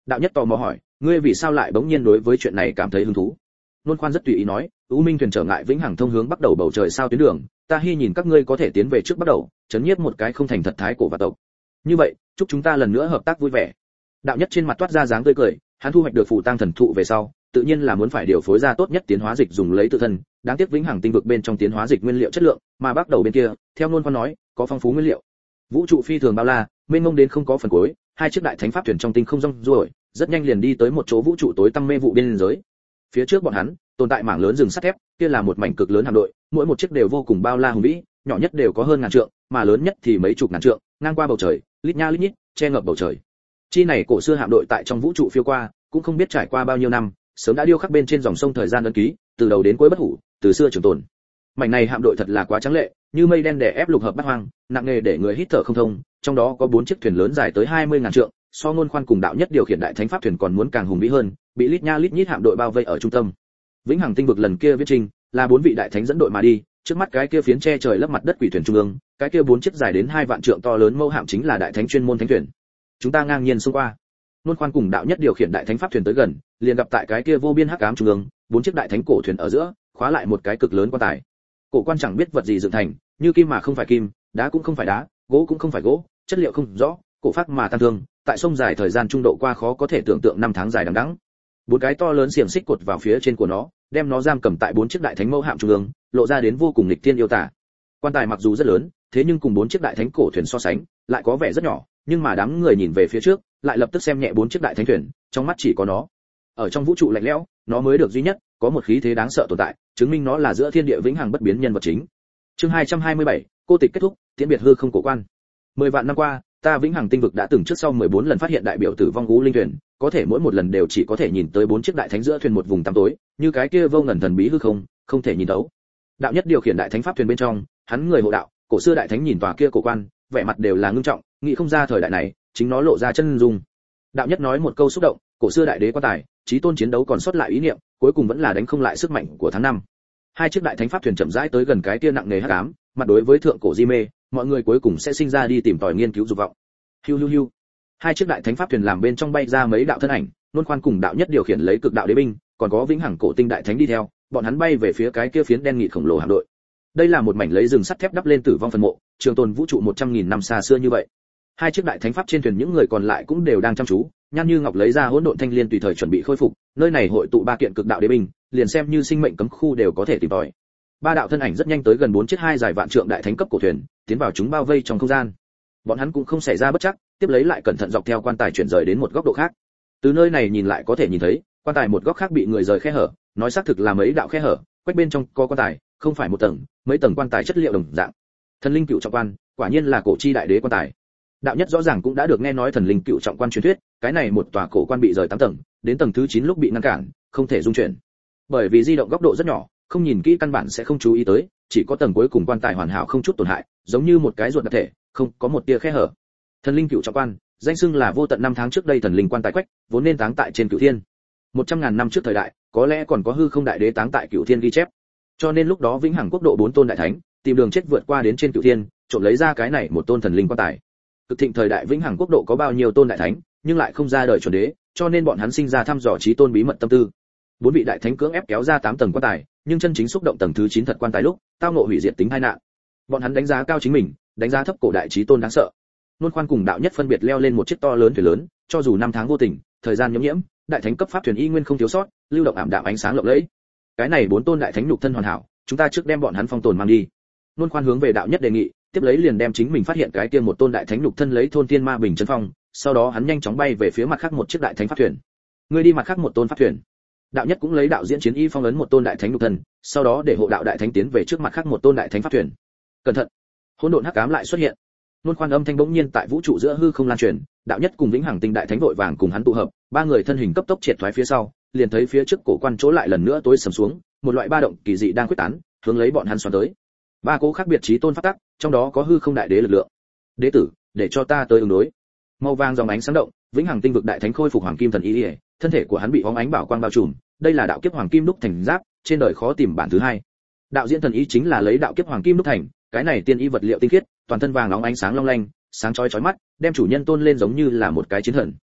Đạo nhất tò mò hỏi, ngươi vì sao lại bỗng nhiên đối với chuyện này cảm thấy hứng thú? Nôn Khoan rất tùy ý nói, U Minh thuyền trở ngại vĩnh hằng thông hướng bắt đầu bầu trời sao tuyến đường, ta hy nhìn các ngươi có thể tiến về trước bắt đầu, chấn nhiếp một cái không thành thật thái cổ và tộc. Như vậy, chúc chúng ta lần nữa hợp tác vui vẻ. Đạo nhất trên mặt toát ra dáng tươi cười, hắn thu hoạch được phù tang thần thụ về sau, tự nhiên là muốn phải điều phối ra tốt nhất tiến hóa dịch dùng lấy tự thân, đáng tiếc vĩnh hằng tinh vực bên trong tiến hóa dịch nguyên liệu chất lượng, mà bắt đầu bên kia, theo Nôn Khoan nói, có phong phú nguyên liệu. Vũ trụ phi thường bao la, mênh mông đến không có phần cuối, hai chiếc đại thánh pháp thuyền trong tinh không rong ruổi, rất nhanh liền đi tới một chỗ vũ trụ tối tăm mê vụ biên giới. Phía trước bọn hắn, tồn tại mảng lớn rừng sắt thép, kia là một mảnh cực lớn hạm đội, mỗi một chiếc đều vô cùng bao la hùng vĩ, nhỏ nhất đều có hơn ngàn trượng, mà lớn nhất thì mấy chục ngàn trượng, ngang qua bầu trời, lít nha lít nhít, che ngập bầu trời. Chi này cổ xưa hạm đội tại trong vũ trụ phiêu qua, cũng không biết trải qua bao nhiêu năm, sớm đã điêu khắc bên trên dòng sông thời gian ấn ký, từ đầu đến cuối bất hủ, từ xưa trường tồn. Mảnh này hạm đội thật là quá trắng lệ, như mây đen đè ép lục hợp bát hoang, nặng nề để người hít thở không thông, trong đó có 4 chiếc thuyền lớn dài tới 20.000 trượng, so Nôn Khoan cùng đạo nhất điều khiển đại thánh pháp thuyền còn muốn càng hùng vĩ hơn, bị lít nha lít nhít hạm đội bao vây ở trung tâm. Vĩnh hằng tinh vực lần kia viết trình, là 4 vị đại thánh dẫn đội mà đi, trước mắt cái kia phiến che trời lấp mặt đất quỷ thuyền trung ương, cái kia 4 chiếc dài đến 2 vạn trượng to lớn mâu hạm chính là đại thánh chuyên môn thánh thuyền. Chúng ta ngang nhiên xông qua. Nôn Khoan cùng đạo nhất điều khiển đại thánh pháp thuyền tới gần, liền gặp tại cái kia vô biên hắc ám trung ương, 4 chiếc đại thánh cổ thuyền ở giữa, khóa lại một cái cực lớn quan tài. Cổ quan chẳng biết vật gì dựng thành, như kim mà không phải kim, đá cũng không phải đá, gỗ cũng không phải gỗ, chất liệu không rõ, cổ phác mà tan thương, tại sông dài thời gian trung độ qua khó có thể tưởng tượng 5 tháng dài đằng đẵng. 4 cái to lớn xiềng xích cột vào phía trên của nó, đem nó giam cầm tại 4 chiếc đại thánh mâu hạm trung ương, lộ ra đến vô cùng nghịch thiên yêu tả. Quan tài mặc dù rất lớn, thế nhưng cùng 4 chiếc đại thánh cổ thuyền so sánh, lại có vẻ rất nhỏ, nhưng mà đám người nhìn về phía trước, lại lập tức xem nhẹ 4 chiếc đại thánh thuyền, trong mắt chỉ có nó. Ở trong vũ trụ lạnh lẽo, nó mới được duy nhất, có một khí thế đáng sợ tồn tại, chứng minh nó là giữa thiên địa vĩnh hằng bất biến nhân vật chính. Chương 227, cô tịch kết thúc, tiễn biệt hư không cổ quan. 10 vạn năm qua, ta vĩnh hằng tinh vực đã từng trước sau 14 lần phát hiện đại biểu tử vong u linh thuyền, có thể mỗi một lần đều chỉ có thể nhìn tới 4 chiếc đại thánh giữa thuyền một vùng tăm tối, như cái kia vô ngần thần bí hư không, không thể nhìn thấu. Đạo nhất điều khiển đại thánh pháp thuyền bên trong, hắn người hộ đạo, cổ xưa đại thánh nhìn tòa kia cổ quan, vẻ mặt đều là ngưng trọng, nghĩ không ra thời đại này, chính nó lộ ra chân dung. Đạo nhất nói một câu xúc động, cổ xưa đại đế quan tài, chí tôn chiến đấu còn sót lại ý niệm, cuối cùng vẫn là đánh không lại sức mạnh của tháng năm. Hai chiếc đại thánh pháp thuyền chậm rãi tới gần cái kia nặng nề hắc ám, mặt đối với thượng cổ di mê, mọi người cuối cùng sẽ sinh ra đi tìm tòi nghiên cứu dục vọng. Hiu hiu hiu. Hai chiếc đại thánh pháp thuyền làm bên trong bay ra mấy đạo thân ảnh, Nôn Khoan cùng đạo nhất điều khiển lấy cực đạo đế binh, còn có vĩnh hằng cổ tinh đại thánh đi theo, bọn hắn bay về phía cái kia phiến đen nghịt khổng lồ hạm đội. Đây là một mảnh lấy rừng sắt thép đắp lên tử vong phần mộ, trường tồn vũ trụ 100.000 năm xa xưa như vậy. Hai chiếc đại thánh pháp trên thuyền những người còn lại cũng đều đang chăm chú, Nhan Như Ngọc lấy ra hỗn độn thanh liên tùy thời chuẩn bị khôi phục, nơi này hội tụ 3 kiện cực đạo đế binh, liền xem như sinh mệnh cấm khu đều có thể tìm tòi. 3 đạo thân ảnh rất nhanh tới gần 4 chiếc 2 dài vạn trượng đại thánh cấp cổ thuyền, tiến vào chúng bao vây trong không gian. Bọn hắn cũng không xảy ra bất trắc, tiếp lấy lại cẩn thận dọc theo quan tài chuyển rời đến một góc độ khác. Từ nơi này nhìn lại có thể nhìn thấy, quan tài một góc khác bị người rời khe hở, nói xác thực là mấy đạo khe hở, quách bên trong có quan tài, không phải một tầng, mấy tầng quan tài chất liệu đồng dạng. Thần linh cựu trọng quan, quả nhiên là cổ chi đại đế quan tài. Đạo nhất rõ ràng cũng đã được nghe nói thần linh cựu trọng quan truyền thuyết, cái này một tòa cổ quan bị rời 8 tầng, đến tầng thứ 9 lúc bị ngăn cản, không thể dung chuyển. Bởi vì di động góc độ rất nhỏ, không nhìn kỹ căn bản sẽ không chú ý tới, chỉ có tầng cuối cùng quan tài hoàn hảo không chút tổn hại, giống như một cái ruột đặc thể, không có một tia khe hở. Thần linh cựu trọng quan, danh xưng là vô tận năm tháng trước đây thần linh quan tài quách, vốn nên táng tại trên cửu thiên. 100.000 năm trước thời đại, có lẽ còn có hư không đại đế táng tại cửu thiên ghi chép. Cho nên lúc đó vĩnh hằng quốc độ 4 tôn đại thánh, tìm đường chết vượt qua đến trên cửu thiên, trộm lấy ra cái này một tôn thần linh quan tài. Cực thịnh thời đại vĩnh hằng quốc độ có bao nhiêu tôn đại thánh, nhưng lại không ra đời chuẩn đế, cho nên bọn hắn sinh ra thăm dò chí tôn bí mật tâm tư. 4 vị đại thánh cưỡng ép kéo ra 8 tầng quan tài, nhưng chân chính xúc động tầng thứ 9 thật quan tài lúc, tao ngộ hủy diệt tính tai nạn. Bọn hắn đánh giá cao chính mình, đánh giá thấp cổ đại chí tôn đáng sợ. Nôn Khoan cùng đạo nhất phân biệt leo lên một chiếc to lớn thuyền lớn, cho dù năm tháng vô tình, thời gian nhiễm nhiễm, đại thánh cấp pháp thuyền y nguyên không thiếu sót, lưu động ảm đạm ánh sáng lộng lẫy. Cái này 4 tôn đại thánh nhục thân hoàn hảo, chúng ta trước đem bọn hắn phong tồn mang đi. Nôn Khoan hướng về đạo nhất đề nghị, tiếp lấy liền đem chính mình phát hiện cái kia một tôn đại thánh nhục thân lấy thôn tiên ma bình trấn phong, sau đó hắn nhanh chóng bay về phía mặt khác một chiếc đại thánh pháp thuyền. Người đi mặt khác một tôn pháp thuyền. Đạo nhất cũng lấy đạo diễn chiến y phong ấn một tôn đại thánh nhục thân, sau đó để hộ đạo đại thánh tiến về trước mặt khác một tôn đại thánh pháp thuyền. Cẩn thận, hỗn độn hắc ám lại xuất hiện. Nôn Khoan âm thanh bỗng nhiên tại vũ trụ giữa hư không lan truyền, đạo nhất cùng vĩnh hằng tinh đại thánh vội vàng cùng hắn tụ hợp, 3 người thân hình cấp tốc triệt thoái phía sau, liền thấy phía trước cổ quan chỗ lại lần nữa tối sầm xuống, một loại ba động kỳ dị đang quyết tán, hướng lấy bọn hắn xoắn tới. 3 cố khác biệt chí tôn pháp tắc, trong đó có hư không đại đế lực lượng. Đế tử, để cho ta tới ứng đối. Màu vàng dòng ánh sáng động, vĩnh hằng tinh vực đại thánh khôi phục hoàng kim thần y, thân thể của hắn bị bóng ánh bảo quang bao trùm, đây là đạo kiếp hoàng kim đúc thành giáp, trên đời khó tìm bản thứ hai. Đạo diễn thần y chính là lấy đạo kiếp hoàng kim đúc thành, cái này tiên y vật liệu tinh khiết, toàn thân vàng óng ánh sáng long lanh, sáng chói chói mắt, đem chủ nhân tôn lên giống như là một cái chiến thần.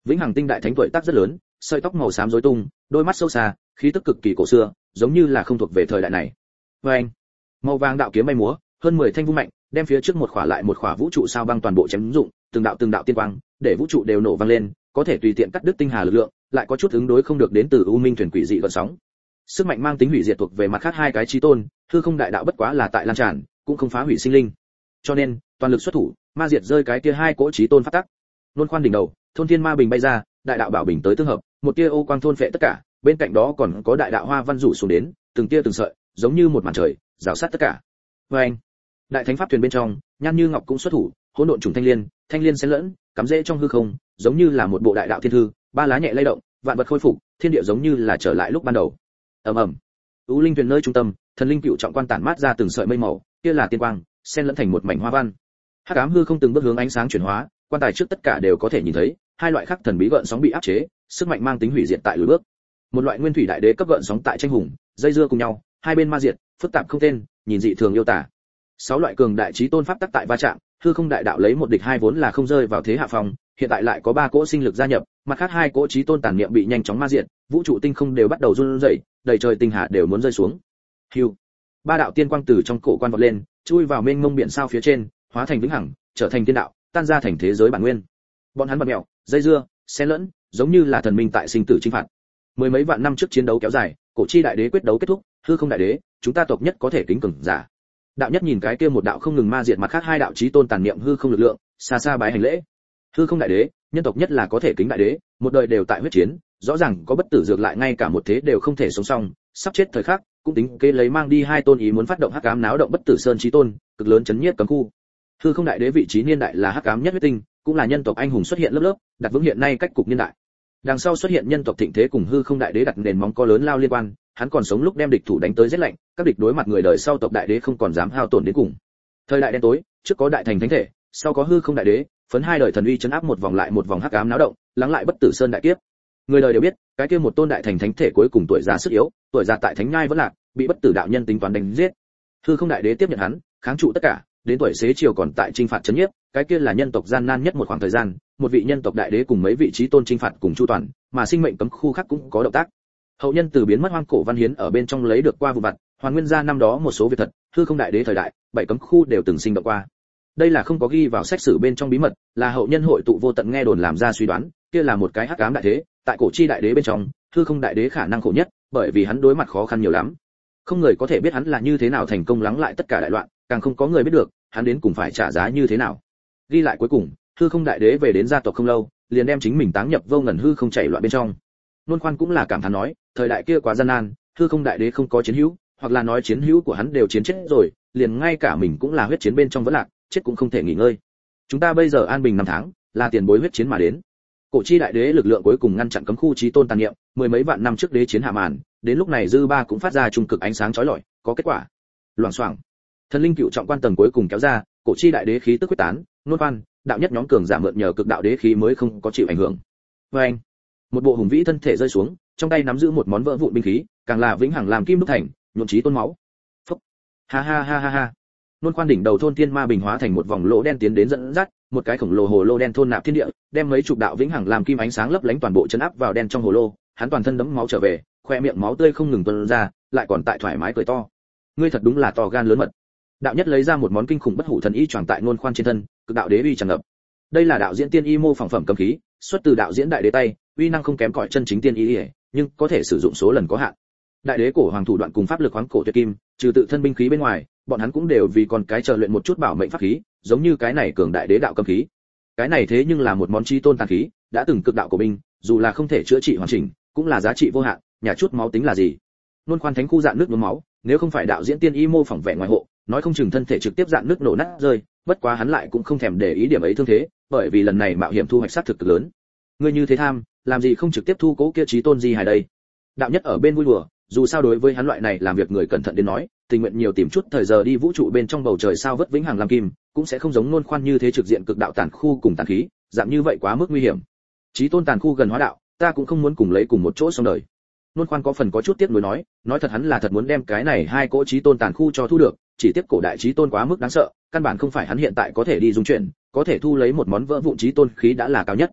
Vĩnh Hằng Tinh đại thánh tuổi tác rất lớn, sợi tóc màu xám rối tung, đôi mắt sâu xa, khí tức cực kỳ cổ xưa, giống như là không thuộc về thời đại này. Oeng, màu vàng đạo kiếm bay múa, hơn 10 thanh vung mạnh, đem phía trước một khỏa lại một khỏa vũ trụ sao băng toàn bộ chém dụng, từng đạo tiên quang, để vũ trụ đều nổ vang lên, có thể tùy tiện cắt đứt tinh hà lực lượng, lại có chút ứng đối không được đến từ u minh thuyền quỷ dị gợn sóng. Sức mạnh mang tính hủy diệt thuộc về mặt khác hai cái chí tôn, hư không đại đạo bất quá là tại lan tràn, cũng không phá hủy sinh linh. Cho nên, toàn lực xuất thủ, ma diệt rơi cái kia hai cỗ chí tôn phát tắc. Luân khoan đỉnh đầu, thôn thiên ma bình bay ra, đại đạo bảo bình tới tương hợp, một tia ô quang thôn phệ tất cả, bên cạnh đó còn có đại đạo hoa văn rủ xuống đến, từng tia từng sợi, giống như một màn trời, rào sát tất cả. Oeng, đại thánh pháp thuyền bên trong, Nhan Như Ngọc cũng xuất thủ, hỗn độn trùng thanh liên xen lẫn, cắm rễ trong hư không, giống như là một bộ đại đạo thiên thư, ba lá nhẹ lay động, vạn vật khôi phục, thiên địa giống như là trở lại lúc ban đầu. Ầm ầm. U linh thuyền nơi trung tâm, thần linh cựu trọng quan tản mát ra từng sợi mây màu, kia là tiên quang, xen lẫn thành một mảnh hoa văn. Hắc ám hư không từng bước hướng ánh sáng chuyển hóa, quan tài trước tất cả đều có thể nhìn thấy, hai loại khắc thần bí gợn sóng bị áp chế, sức mạnh mang tính hủy diệt tại lùi bước. Một loại nguyên thủy đại đế cấp gợn sóng tại tranh hùng, dây dưa cùng nhau, hai bên ma diệt, phức tạp không tên, nhìn dị thường yêu tả. Sáu loại cường đại chí tôn pháp tắc tại va chạm, hư không đại đạo lấy một địch hai vốn là không rơi vào thế hạ phong, hiện tại lại có ba cỗ sinh lực gia nhập, mặt khác hai cỗ chí tôn tàn niệm bị nhanh chóng ma diệt, vũ trụ tinh không đều bắt đầu run rẩy, đầy trời tinh hà đều muốn rơi xuống. Hưu. Ba đạo tiên quang từ trong cổ quan vọt lên, chui vào mênh mông biển sao phía trên, hóa thành vĩnh hằng, trở thành tiên đạo, tan ra thành thế giới bản nguyên. Bọn hắn bật mèo, dây dưa, xen lẫn, giống như là thần minh tại sinh tử chinh phạt. Mười mấy vạn năm trước chiến đấu kéo dài, cổ chi đại đế quyết đấu kết thúc, hư không đại đế, chúng ta tộc nhất có thể kính cường giả. Đạo nhất nhìn cái kia một đạo không ngừng ma diệt mặt khác hai đạo chí tôn tàn niệm hư không lực lượng, xa xa bái hành lễ. Hư không đại đế, nhân tộc nhất là có thể kính đại đế, một đời đều tại huyết chiến, rõ ràng có bất tử dược lại ngay cả một thế đều không thể sống xong, sắp chết thời khắc, cũng tính kế lấy mang đi hai tôn ý muốn phát động hắc ám náo động bất tử sơn chí tôn, cực lớn chấn nhiếp cấm khu. Hư không đại đế vị trí niên đại là hắc ám nhất huyết tinh, cũng là nhân tộc anh hùng xuất hiện lớp lớp, đặt vững hiện nay cách cục niên đại. Đằng sau xuất hiện nhân tộc thịnh thế cùng hư không đại đế đặt nền móng có lớn lao liên quan, hắn còn sống lúc đem địch thủ đánh tới giết lạnh, các địch đối mặt người đời sau tộc đại đế không còn dám hao tổn đến cùng. Thời đại đen tối, trước có đại thành thánh thể, sau có hư không đại đế, phấn hai đời thần uy chấn áp một vòng lại một vòng hắc ám náo động, lắng lại bất tử sơn đại kiếp. Người đời đều biết, cái kia một tôn đại thành thánh thể cuối cùng tuổi già sức yếu, tuổi già tại thánh nhai vẫn lạc, bị bất tử đạo nhân tính toán đánh giết. Hư không đại đế tiếp nhận hắn, kháng trụ tất cả, đến tuổi xế chiều còn tại chinh phạt chấn nhiếp, cái kia là nhân tộc gian nan nhất một khoảng thời gian, một vị nhân tộc đại đế cùng mấy vị chí tôn chinh phạt cùng chu toàn, mà sinh mệnh cấm khu khác cũng có động tác. Hậu nhân từ biến mất hoang cổ văn hiến ở bên trong lấy được qua vụ vặt, hoàn nguyên ra năm đó một số việc thật, hư không đại đế thời đại, bảy cấm khu đều từng sinh động qua. Đây là không có ghi vào sách sử bên trong bí mật, là hậu nhân hội tụ vô tận nghe đồn làm ra suy đoán, kia là một cái hắc ám đại thế, tại cổ chi đại đế bên trong, hư không đại đế khả năng khổ nhất, bởi vì hắn đối mặt khó khăn nhiều lắm. Không người có thể biết hắn là như thế nào thành công lắng lại tất cả đại loạn, càng không có người biết được, hắn đến cùng phải trả giá như thế nào. Ghi lại cuối cùng, hư không đại đế về đến gia tộc không lâu, liền đem chính mình táng nhập vô ngần hư không chảy loạn bên trong. Luân Khoan cũng là cảm thán nói, thời đại kia quá gian nan, hư không đại đế không có chiến hữu, hoặc là nói chiến hữu của hắn đều chiến chết rồi, liền ngay cả mình cũng là huyết chiến bên trong vẫn lạc, chết cũng không thể nghỉ ngơi. Chúng ta bây giờ an bình năm tháng, là tiền bối huyết chiến mà đến. Cổ chi đại đế lực lượng cuối cùng ngăn chặn cấm khu chí tôn tàn niệm, mười mấy vạn năm trước đế chiến hạ màn, đến lúc này dư ba cũng phát ra trung cực ánh sáng chói lọi, có kết quả. Loảng xoảng. Thần linh cựu trọng quan tầng cuối cùng kéo ra, cổ chi đại đế khí tức quyết tán, Luân Khoan, đạo nhất nhóm cường giả mượn nhờ cực đạo đế khí mới không có chịu ảnh hưởng. Oeng. Một bộ hùng vĩ thân thể rơi xuống, trong tay nắm giữ một món vỡ vụn binh khí, càng là vĩnh hằng làm kim đúc thành, nhuộm chí tôn máu. Phốc. Ha ha ha ha ha. Luân Khoan đỉnh đầu thôn thiên ma bình hóa thành một vòng lỗ đen tiến đến dẫn dắt, một cái khổng lồ hồ lô đen thôn nạp thiên địa, đem mấy chục đạo vĩnh hằng làm kim ánh sáng lấp lánh toàn bộ chấn áp vào đen trong hồ lô, hắn toàn thân đẫm máu trở về, khoe miệng máu tươi không ngừng tuôn ra, lại còn tại thoải mái cười to. Ngươi thật đúng là to gan lớn mật. Đạo nhất lấy ra một món kinh khủng bất hủ thần y choàng tại Luân Khoan trên thân, cực đạo đế uy tràn ngập. Đây là đạo diễn tiên y mô phỏng phẩm cấm khí, xuất từ đạo diễn đại đế tay, uy năng không kém cỏi chân chính tiên y, nhưng có thể sử dụng số lần có hạn. Đại đế cổ hoàng thủ đoạn cùng pháp lực khoáng cổ tuyệt kim, trừ tự thân binh khí bên ngoài, bọn hắn cũng đều vì con cái chờ luyện một chút bảo mệnh pháp khí, giống như cái này cường đại đế đạo cấm khí. Cái này thế nhưng là một món chi tôn tàn khí, đã từng cực đạo của binh, dù là không thể chữa trị hoàn chỉnh, cũng là giá trị vô hạn, nhà chút máu tính là gì? Luân Khoan thánh khu dạn nước nhuốm máu, nếu không phải đạo diễn tiên y mô phỏng vẻ ngoài hộ, nói không chừng thân thể trực tiếp dạn nước nổ nát rơi, bất quá hắn lại cũng không thèm để ý điểm ấy thương thế, bởi vì lần này mạo hiểm thu hoạch sát thực cực lớn. Ngươi như thế tham, làm gì không trực tiếp thu cố kia chí tôn di hài đây? Đạo nhất ở bên vui đùa, dù sao đối với hắn loại này làm việc người cẩn thận đến nói, tình nguyện nhiều tìm chút thời giờ đi vũ trụ bên trong bầu trời sao vất vĩnh hằng làm kim, cũng sẽ không giống Luân Khoan như thế trực diện cực đạo tàn khu cùng tàn khí, dạng như vậy quá mức nguy hiểm. Chí tôn tàn khu gần hóa đạo, ta cũng không muốn cùng lấy cùng một chỗ xong đời. Luân Khoan có phần có chút tiếc nuối nói thật hắn là thật muốn đem cái này hai cỗ chí tôn tàn khu cho thu được, chỉ tiếc cổ đại chí tôn quá mức đáng sợ, căn bản không phải hắn hiện tại có thể đi dung chuyển, có thể thu lấy một món vỡ vụn chí tôn khí đã là cao nhất.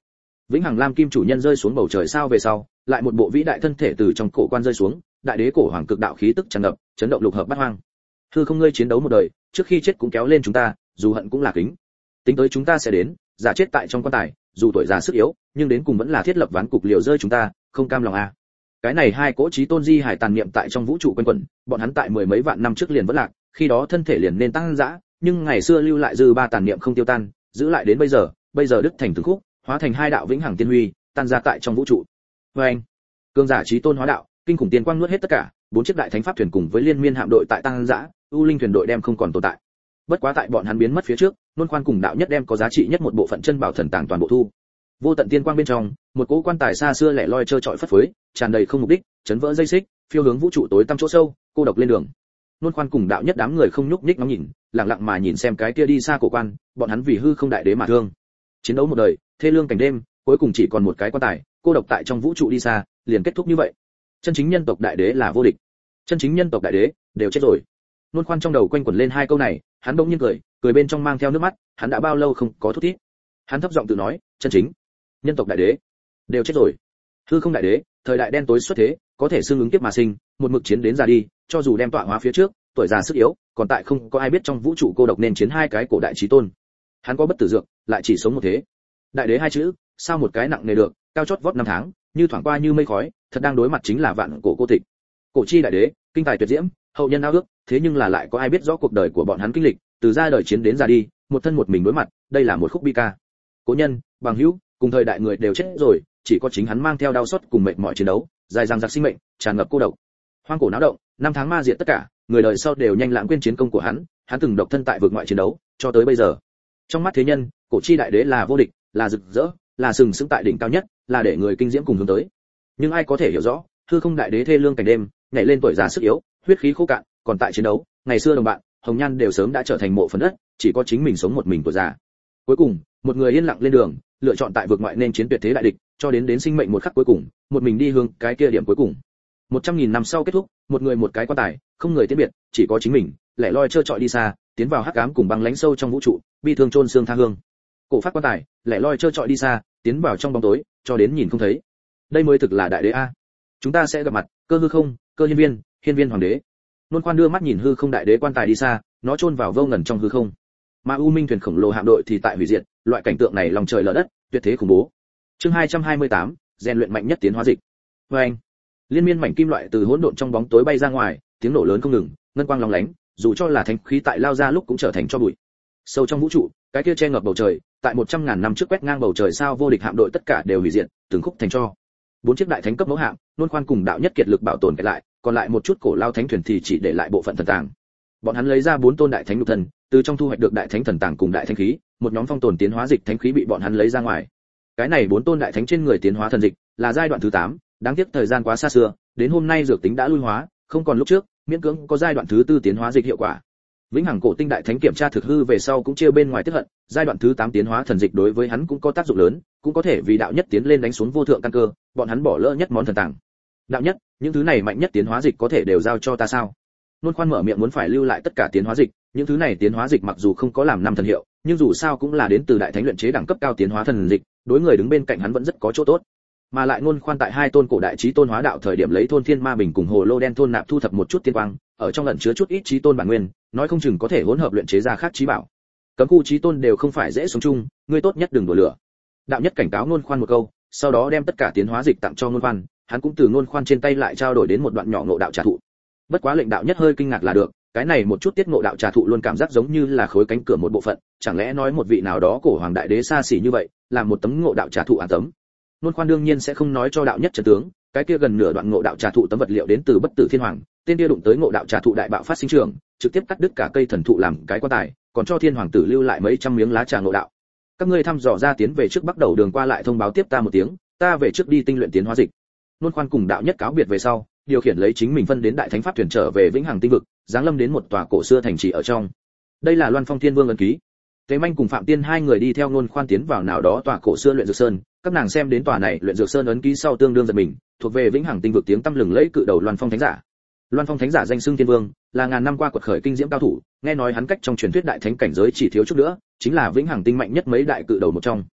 Vĩnh hằng lam kim chủ nhân rơi xuống bầu trời sao về sau, lại một bộ vĩ đại thân thể từ trong cổ quan rơi xuống, đại đế cổ hoàng cực đạo khí tức tràn ngập, chấn động lục hợp bát hoang. Hư không ngươi chiến đấu một đời, trước khi chết cũng kéo lên chúng ta, dù hận cũng là kính. Tính tới chúng ta sẽ đến, giả chết tại trong quan tài, dù tuổi già sức yếu, nhưng đến cùng vẫn là thiết lập ván cục liều rơi chúng ta, không cam lòng à. Cái này hai cỗ chí tôn di hải tàn niệm tại trong vũ trụ quanh quẩn, bọn hắn tại mười mấy vạn năm trước liền vẫn lạc, khi đó thân thể liền nên tăng dã, nhưng ngày xưa lưu lại dư ba tàn niệm không tiêu tan, giữ lại đến bây giờ đứt thành từng khúc, hóa thành hai đạo vĩnh hằng tiên huy, tan ra tại trong vũ trụ. Anh, cương giả chí tôn hóa đạo, kinh khủng tiên quang nuốt hết tất cả, bốn chiếc đại thánh pháp thuyền cùng với liên miên hạm đội tại tăng dã, u linh thuyền đội đem không còn tồn tại. Bất quá tại bọn hắn biến mất phía trước, Nôn Khoan cùng đạo nhất đem có giá trị nhất một bộ phận chân bảo thần tàng toàn bộ thu. Vô tận tiên quang bên trong, một cỗ quan tài xa xưa lẻ loi trơ trọi phất phới, tràn đầy không mục đích, chấn vỡ dây xích, phiêu hướng vũ trụ tối tăm chỗ sâu, cô độc lên đường. Nôn Khoan cùng đạo nhất đám người không nhúc nhích ngắm nhìn, lặng lặng mà nhìn xem cái kia đi xa cổ quan, bọn hắn vì hư không đại đế mà thương. Chiến đấu một đời, thê lương cảnh đêm, cuối cùng chỉ còn một cái quan tài, cô độc tại trong vũ trụ đi xa, liền kết thúc như vậy. Chân chính nhân tộc đại đế là vô địch. Chân chính nhân tộc đại đế đều chết rồi. Nôn Khoan trong đầu quanh quẩn lên hai câu này, hắn bỗng nhiên cười bên trong mang theo nước mắt, hắn đã bao lâu không có thút thít. Hắn thấp giọng tự nói, chân chính nhân tộc đại đế đều chết rồi. Hư không đại đế, thời đại đen tối xuất thế, có thể xương ứng kiếp mà sinh, một mực chiến đến già đi, cho dù đem tọa hóa phía trước, tuổi già sức yếu, còn tại không có ai biết trong vũ trụ cô độc nên chiến hai cái cổ đại chí tôn. Hắn có bất tử dược, lại chỉ sống một thế. Đại đế hai chữ, sao một cái nặng nề được, cao chót vót năm tháng, như thoảng qua như mây khói, thật đang đối mặt chính là vạn cổ cô tịch. Cổ chi đại đế, kinh tài tuyệt diễm, hậu nhân ao ước, thế nhưng là lại có ai biết rõ cuộc đời của bọn hắn kinh lịch, từ ra đời chiến đến già đi, một thân một mình đối mặt, đây là một khúc bi ca. Cố nhân, bằng hữu, cùng thời đại người đều chết rồi, chỉ có chính hắn mang theo đau xót cùng mệt mỏi chiến đấu, dài dằng dặc sinh mệnh, tràn ngập cô độc. Hoang cổ náo động, năm tháng ma diệt tất cả, người đời sau đều nhanh lãng quên chiến công của hắn từng độc thân tại vực ngoại chiến đấu, cho tới bây giờ. Trong mắt thế nhân, cổ chi đại đế là vô địch, là rực rỡ, là sừng sững tại đỉnh cao nhất, là để người kinh diễm cùng hướng tới. Nhưng ai có thể hiểu rõ, hư không đại đế thê lương cảnh đêm, nhảy lên tuổi già sức yếu, huyết khí khô cạn, còn tại chiến đấu, ngày xưa đồng bạn, hồng nhan đều sớm đã trở thành mộ phần đất, chỉ có chính mình sống một mình tuổi già. Cuối cùng, một người yên lặng lên đường, lựa chọn tại vực ngoại nên chiến tuyệt thế đại địch, cho đến sinh mệnh một khắc cuối cùng, một mình đi hướng cái kia điểm cuối cùng. 100.000 năm sau kết thúc, một người một cái quan tài, không người tiễn biệt, chỉ có chính mình, lẻ loi trơ trọi đi xa, tiến vào hắc ám cùng băng lãnh sâu trong vũ trụ, bi thương chôn xương tha hương. Cổ phát quan tài, lẻ loi trơ trọi đi xa, tiến vào trong bóng tối, cho đến nhìn không thấy. Đây mới thực là đại đế a. Chúng ta sẽ gặp mặt, cơ hư không, cơ hiên viên hoàng đế. Nôn Khoan đưa mắt nhìn hư không đại đế quan tài đi xa, nó chôn vào vô ngần trong hư không. Mà U Minh thuyền khổng lồ hạm đội thì tại hủy diệt, loại cảnh tượng này lòng trời lở đất, tuyệt thế khủng bố. Chương 228, rèn luyện mạnh nhất tiến hóa dịch. Oeng. Liên miên mảnh kim loại từ hỗn độn trong bóng tối bay ra ngoài, tiếng nổ lớn không ngừng, ngân quang lóng lánh, dù cho là thánh khí tại lao ra lúc cũng trở thành tro bụi. Sâu trong vũ trụ, cái kia che ngập bầu trời, tại 100.000 năm trước quét ngang bầu trời sao vô địch hạm đội tất cả đều hủy diệt, từng khúc thành tro. Bốn chiếc đại thánh cấp mẫu hạm, Nôn Khoan cùng đạo nhất kiệt lực bảo tồn cái lại, còn lại một chút cổ lao thánh thuyền thì chỉ để lại bộ phận thần tàng. Bọn hắn lấy ra 4 tôn đại thánh nhục thân, từ trong thu hoạch được đại thánh thần tàng cùng đại thánh khí, một nhóm phong tồn tiến hóa dịch thánh khí bị bọn hắn lấy ra ngoài. Cái này 4 tôn đại thánh trên người tiến hóa thần dịch, là giai đoạn thứ 8, đáng tiếc thời gian quá xa xưa, đến hôm nay dược tính đã lui hóa, không còn lúc trước, miễn cưỡng có giai đoạn thứ 4 tiến hóa dịch hiệu quả. Vĩnh hằng cổ tinh đại thánh kiểm tra thực hư về sau cũng chia bên ngoài tức hận, giai đoạn thứ 8 tiến hóa thần dịch đối với hắn cũng có tác dụng lớn, cũng có thể vì đạo nhất tiến lên đánh xuống vô thượng căn cơ, bọn hắn bỏ lỡ nhất món thần tàng. Đạo nhất, những thứ này mạnh nhất tiến hóa dịch có thể đều giao cho ta sao? Nôn Khoan mở miệng muốn phải lưu lại tất cả tiến hóa dịch, những thứ này tiến hóa dịch mặc dù không có làm năm thần hiệu, nhưng dù sao cũng là đến từ đại thánh luyện chế đẳng cấp cao tiến hóa thần dịch, đối người đứng bên cạnh hắn vẫn rất có chỗ tốt. Mà lại Nôn Khoan tại hai tôn cổ đại chí tôn hóa đạo thời điểm lấy thôn thiên ma bình cùng hồ lô đen thôn nạp thu thập một chút tiên quang, ở trong ẩn chứa chút ít chí tôn bản nguyên, nói không chừng có thể hỗn hợp luyện chế ra khác chí bảo. Cấm khu chí tôn đều không phải dễ sống chung, ngươi tốt nhất đừng đổ lửa. Đạo nhất cảnh cáo Nôn Khoan một câu, sau đó đem tất cả tiến hóa dịch tặng cho Nôn Khoan, hắn cũng từ Nôn Khoan trên tay lại trao đổi đến một đoạn nhỏ ngộ đạo trà thụ. Bất quá lệnh đạo nhất hơi kinh ngạc là được, cái này một chút tiết ngộ đạo trà thụ luôn cảm giác giống như là khối cánh cửa một bộ phận, chẳng lẽ nói một vị nào đó cổ hoàng đại đế xa xỉ như vậy, làm một tấm ngộ đạo trà thụ tấm. Nôn Khoan đương nhiên sẽ không nói cho đạo nhất chân tướng, cái kia gần nửa đoạn ngộ đạo trà thụ tấm vật liệu đến từ bất tử thiên hoàng, tên kia đụng tới ngộ đạo trà thụ đại bạo phát sinh trưởng, trực tiếp cắt đứt cả cây thần thụ làm cái quan tài, còn cho thiên hoàng tử lưu lại mấy trăm miếng lá trà ngộ đạo. Các ngươi thăm dò ra tiến về trước bắt đầu đường qua lại thông báo tiếp ta một tiếng, ta về trước đi tinh luyện tiến hóa dịch. Nôn Khoan cùng đạo nhất cáo biệt về sau, điều khiển lấy chính mình phân đến đại thánh pháp thuyền trở về vĩnh hằng tinh vực, giáng lâm đến một tòa cổ xưa thành trì ở trong. Đây là Loan Phong Thiên Vương ấn ký. Tế Minh cùng Phạm Tiên hai người đi theo Nôn Khoan tiến vào nào đó tòa cổ xưa luyện dược sơn, các nàng xem đến tòa này luyện dược sơn ấn ký sau tương đương giật mình, thuộc về vĩnh hằng tinh vực tiếng tăm lừng lẫy cự đầu Loan Phong Thánh Giả. Loan Phong Thánh Giả danh xưng Thiên Vương, là ngàn năm qua quật khởi kinh diễm cao thủ, nghe nói hắn cách trong truyền thuyết đại thánh cảnh giới chỉ thiếu chút nữa, chính là vĩnh hằng tinh mạnh nhất mấy đại cự đầu một trong.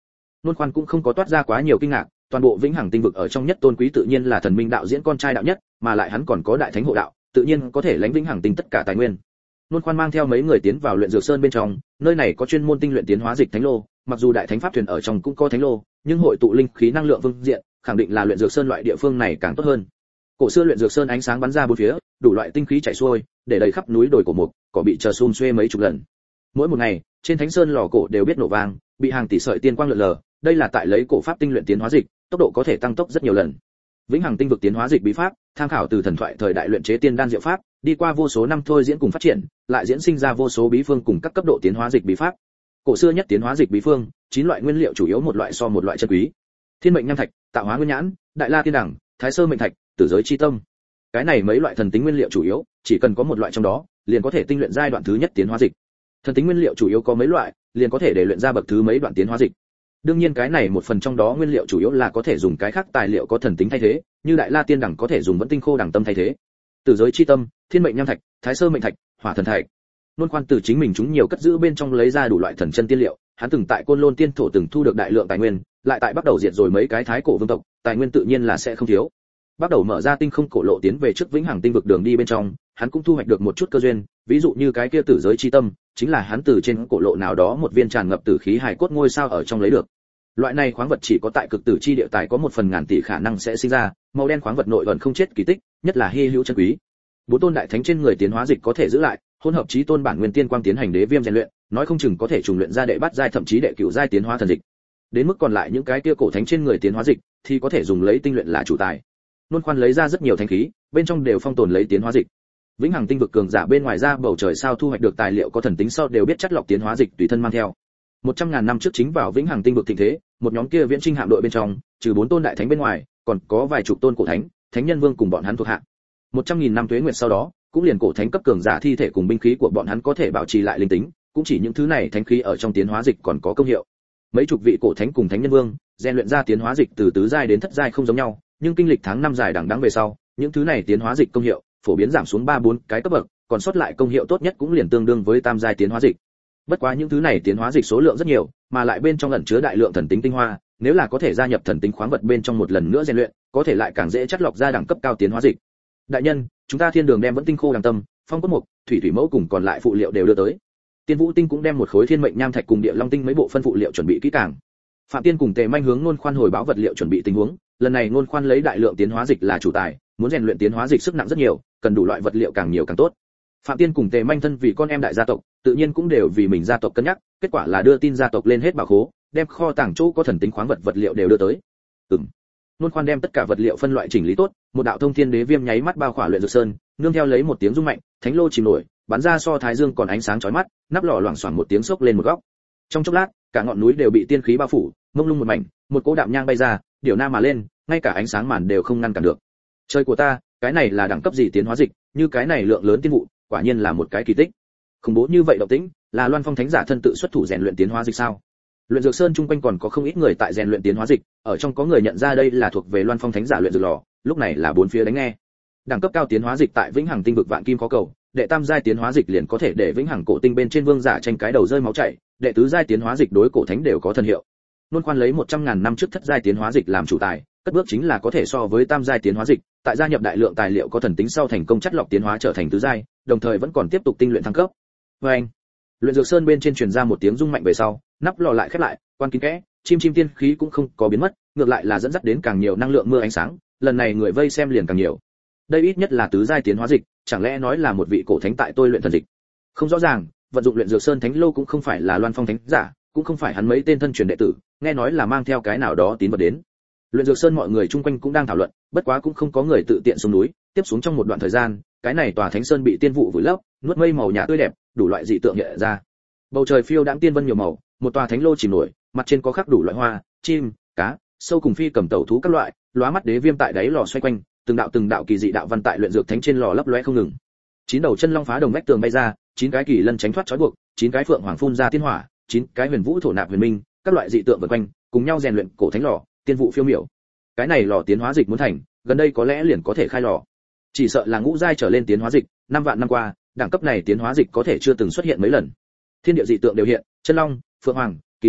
Nôn Khoan cũng không có toát ra quá nhiều kinh ngạc, toàn bộ Vĩnh Hằng tinh vực ở trong nhất tôn quý tự nhiên là thần minh đạo diễn con trai đạo nhất, mà lại hắn còn có đại thánh hộ đạo, tự nhiên có thể lãnh Vĩnh Hằng tinh tất cả tài nguyên. Nôn Khoan mang theo mấy người tiến vào luyện dược sơn bên trong, nơi này có chuyên môn tinh luyện tiến hóa dịch thánh lô, mặc dù đại thánh pháp thuyền ở trong cũng có thánh lô, nhưng hội tụ linh khí năng lượng phương diện, khẳng định là luyện dược sơn loại địa phương này càng tốt hơn. Cổ xưa luyện dược sơn ánh sáng bắn ra bốn phía, đủ loại tinh khí chảy xuôi, để đầy khắp núi đồi cổ mục, cỏ bị chờ xum xuê mấy chục lần. Mỗi một ngày, trên thánh sơn lò cổ đều biết nổ vang, bị hàng tỷ sợi tiên quang lượn lờ, đây là tại lấy cổ pháp tinh luyện tiến hóa dịch, tốc độ có thể tăng tốc rất nhiều lần. Vĩnh Hằng tinh vực tiến hóa dịch bí pháp, tham khảo từ thần thoại thời đại luyện chế tiên đan diệu pháp, đi qua vô số năm thôi diễn cùng phát triển, lại diễn sinh ra vô số bí phương cùng các cấp độ tiến hóa dịch bí pháp. Cổ xưa nhất tiến hóa dịch bí phương, 9 loại nguyên liệu chủ yếu một loại so một loại chân quý. Thiên mệnh nham thạch, tạo hóa nguyên nhãn, đại la tiên đẳng, thái sơ mệnh thạch, tử giới chi tâm. Cái này mấy loại thần tính nguyên liệu chủ yếu, chỉ cần có một loại trong đó, liền có thể tinh luyện giai đoạn thứ nhất tiến hóa dịch. Thần tính nguyên liệu chủ yếu có mấy loại, liền có thể để luyện ra bậc thứ mấy đoạn tiến hóa dịch. Đương nhiên cái này một phần trong đó nguyên liệu chủ yếu là có thể dùng cái khác tài liệu có thần tính thay thế, như đại la tiên đẳng có thể dùng vẫn tinh khô đẳng tâm thay thế. Tử giới chi tâm, thiên mệnh nham thạch, thái sơ mệnh thạch, hỏa thần thạch. Nôn Khoan từ chính mình chúng nhiều cất giữ bên trong lấy ra đủ loại thần chân tiên liệu, hắn từng tại Côn Lôn Tiên thổ từng thu được đại lượng tài nguyên, lại tại bắt đầu diệt rồi mấy cái thái cổ vương tộc, tài nguyên tự nhiên là sẽ không thiếu. Bắt đầu mở ra tinh không cổ lộ tiến về trước Vĩnh Hằng tinh vực đường đi bên trong, hắn cũng thu hoạch được một chút cơ duyên, ví dụ như cái kia tử giới chi tâm, chính là hắn từ trên cổ lộ nào đó một viên tràn ngập tử khí hài cốt ngôi sao ở trong lấy được. Loại này khoáng vật chỉ có tại cực tử chi địa tài có 1/1000 tỷ khả năng sẽ sinh ra, màu đen khoáng vật nội ẩn không chết kỳ tích, nhất là hy hữu chân quý. Bốn tôn đại thánh trên người tiến hóa dịch có thể giữ lại, hỗn hợp chí tôn bản nguyên tiên quang tiến hành đế viêm rèn luyện, nói không chừng có thể trùng luyện ra đệ bát giai thậm chí đệ cửu giai tiến hóa thần dịch. Đến mức còn lại những cái kia cổ thánh trên người tiến hóa dịch thì có thể dùng lấy tinh luyện là chủ tài. Nôn Khoan lấy ra rất nhiều thánh khí, bên trong đều phong tồn lấy tiến hóa dịch. Vĩnh Hằng tinh vực cường giả bên ngoài ra bầu trời sao thu hoạch được tài liệu có thần tính sau đều biết chất lọc tiến hóa dịch tùy thân mang theo. 100.000 năm trước chính vào Vĩnh Hằng tinh vực thịnh thế, một nhóm kia viễn trinh hạm đội bên trong, trừ 4 tôn đại thánh bên ngoài, còn có vài chục tôn cổ thánh, thánh nhân vương cùng bọn hắn thuộc hạ. 100.000 năm tuế nguyệt sau đó, cũng liền cổ thánh cấp cường giả thi thể cùng binh khí của bọn hắn có thể bảo trì lại linh tính, cũng chỉ những thứ này thánh khí ở trong tiến hóa dịch còn có công hiệu. Mấy chục vị cổ thánh cùng thánh nhân vương, rèn luyện ra tiến hóa dịch từ tứ giai đến thất giai không giống nhau, nhưng kinh lịch tháng năm dài đằng đẵng về sau, những thứ này tiến hóa dịch công hiệu phổ biến giảm xuống 3-4 cái cấp bậc, còn sót lại công hiệu tốt nhất cũng liền tương đương với tam giai tiến hóa dịch. Bất quá những thứ này tiến hóa dịch số lượng rất nhiều, mà lại bên trong ẩn chứa đại lượng thần tính tinh hoa, nếu là có thể gia nhập thần tính khoáng vật bên trong một lần nữa rèn luyện, có thể lại càng dễ chất lọc ra đẳng cấp cao tiến hóa dịch. Đại nhân, chúng ta thiên đường đem vẫn tinh khô đằng tâm, phong cốt mục, thủy thủy mẫu cùng còn lại phụ liệu đều đưa tới. Tiên Vũ tinh cũng đem một khối thiên mệnh nham thạch cùng địa long tinh mấy bộ phân phụ liệu chuẩn bị kỹ càng. Phạm Tiên cùng Tề Manh hướng Nôn Khoan hồi báo vật liệu chuẩn bị tình huống, lần này Nôn Khoan lấy đại lượng tiến hóa dịch là chủ tài, muốn rèn luyện tiến hóa dịch sức nặng rất nhiều, cần đủ loại vật liệu càng nhiều càng tốt. Phạm Tiên cùng Tề Manh thân vì con em đại gia tộc, tự nhiên cũng đều vì mình gia tộc cân nhắc, kết quả là đưa tin gia tộc lên hết bảo khố, đem kho tàng chỗ có thần tính khoáng vật vật liệu đều đưa tới. Nôn Khoan đem tất cả vật liệu phân loại chỉnh lý tốt, một đạo thông thiên đế viêm nháy mắt bao khỏa luyện dược sơn, nương theo lấy một tiếng rung mạnh, thánh lô chìm nổi, bắn ra so thái dương còn ánh sáng chói mắt, nắp lò loảng xoảng một tiếng sốc lên một góc. Trong chốc lát, cả ngọn núi đều bị tiên khí bao phủ, mông lung một mảnh, một cỗ đạm nhang bay ra, điều nam mà lên, ngay cả ánh sáng màn đều không ngăn cản được. Trời của ta, cái này là đẳng cấp gì tiến hóa dịch, như cái này lượng lớn tiên vụ, quả nhiên là một cái kỳ tích. Khủng bố như vậy động tĩnh, là Loan Phong Thánh giả thân tự xuất thủ rèn luyện tiến hóa dịch sao? Luyện dược sơn chung quanh còn có không ít người tại rèn luyện tiến hóa dịch, ở trong có người nhận ra đây là thuộc về Loan Phong Thánh giả luyện dược lò, lúc này là bốn phía đánh nghe. Đẳng cấp cao tiến hóa dịch tại Vĩnh Hằng tinh vực vạn kim khó cầu, đệ tam giai tiến hóa dịch liền có thể để Vĩnh Hằng cổ tinh bên trên vương giả tranh cái đầu rơi máu chảy, đệ tứ giai tiến hóa dịch đối cổ thánh đều có thần hiệu. Nôn Khoan lấy 100.000 năm trước thất giai tiến hóa dịch làm chủ tài, cất bước chính là có thể so với tam giai tiến hóa dịch, tại gia nhập đại lượng tài liệu có thần tính sau thành công chất lọc tiến hóa trở thành tứ giai, đồng thời vẫn còn tiếp tục tinh luyện thăng cấp. Và anh, luyện dược sơn bên trên truyền ra một tiếng rung mạnh về sau, nắp lò lại khép lại, quan kín kẽ, chim chim tiên khí cũng không có biến mất, ngược lại là dẫn dắt đến càng nhiều năng lượng mưa ánh sáng, lần này người vây xem liền càng nhiều. Đây ít nhất là tứ giai tiến hóa dịch, chẳng lẽ nói là một vị cổ thánh tại tôi luyện thần dịch? Không rõ ràng, vận dụng luyện dược sơn thánh lô cũng không phải là Loan Phong Thánh giả, cũng không phải hắn mấy tên thân truyền đệ tử, nghe nói là mang theo cái nào đó tín vật đến. Luyện dược sơn mọi người chung quanh cũng đang thảo luận, bất quá cũng không có người tự tiện xuống núi, tiếp xuống trong một đoạn thời gian, cái này tòa thánh sơn bị tiên vụ vùi lấp, nuốt mây màu nhạt tươi đẹp, đủ loại dị tượng hiện ra. Bầu trời phiêu đãng tiên vân nhiều màu, một tòa thánh lô chìm nổi, mặt trên có khắc đủ loại hoa, chim, cá, sâu cùng phi cầm tẩu thú các loại, lóa mắt đế viêm tại đáy lò xoay quanh, từng đạo kỳ dị đạo văn tại luyện dược thánh trên lò lấp lóe không ngừng. 9 đầu chân long phá đồng vách tường bay ra, 9 cái kỳ lân tránh thoát trói buộc, 9 cái phượng hoàng phun ra tiên hỏa, 9 cái huyền vũ thổ nạp huyền minh, các loại dị tượng vần quanh, cùng nhau rèn luyện cổ thánh lò, tiên vụ phiêu miểu. Cái này lò tiến hóa dịch muốn thành, gần đây có lẽ liền có thể khai lò. Chỉ sợ là ngũ giai trở lên tiến hóa dịch, 5 vạn năm qua, đẳng cấp này tiến hóa dịch có thể chưa từng xuất hiện mấy lần. Thiên địa dị tượng đều hiện, chân long, phượng hoàng, kỳ lân,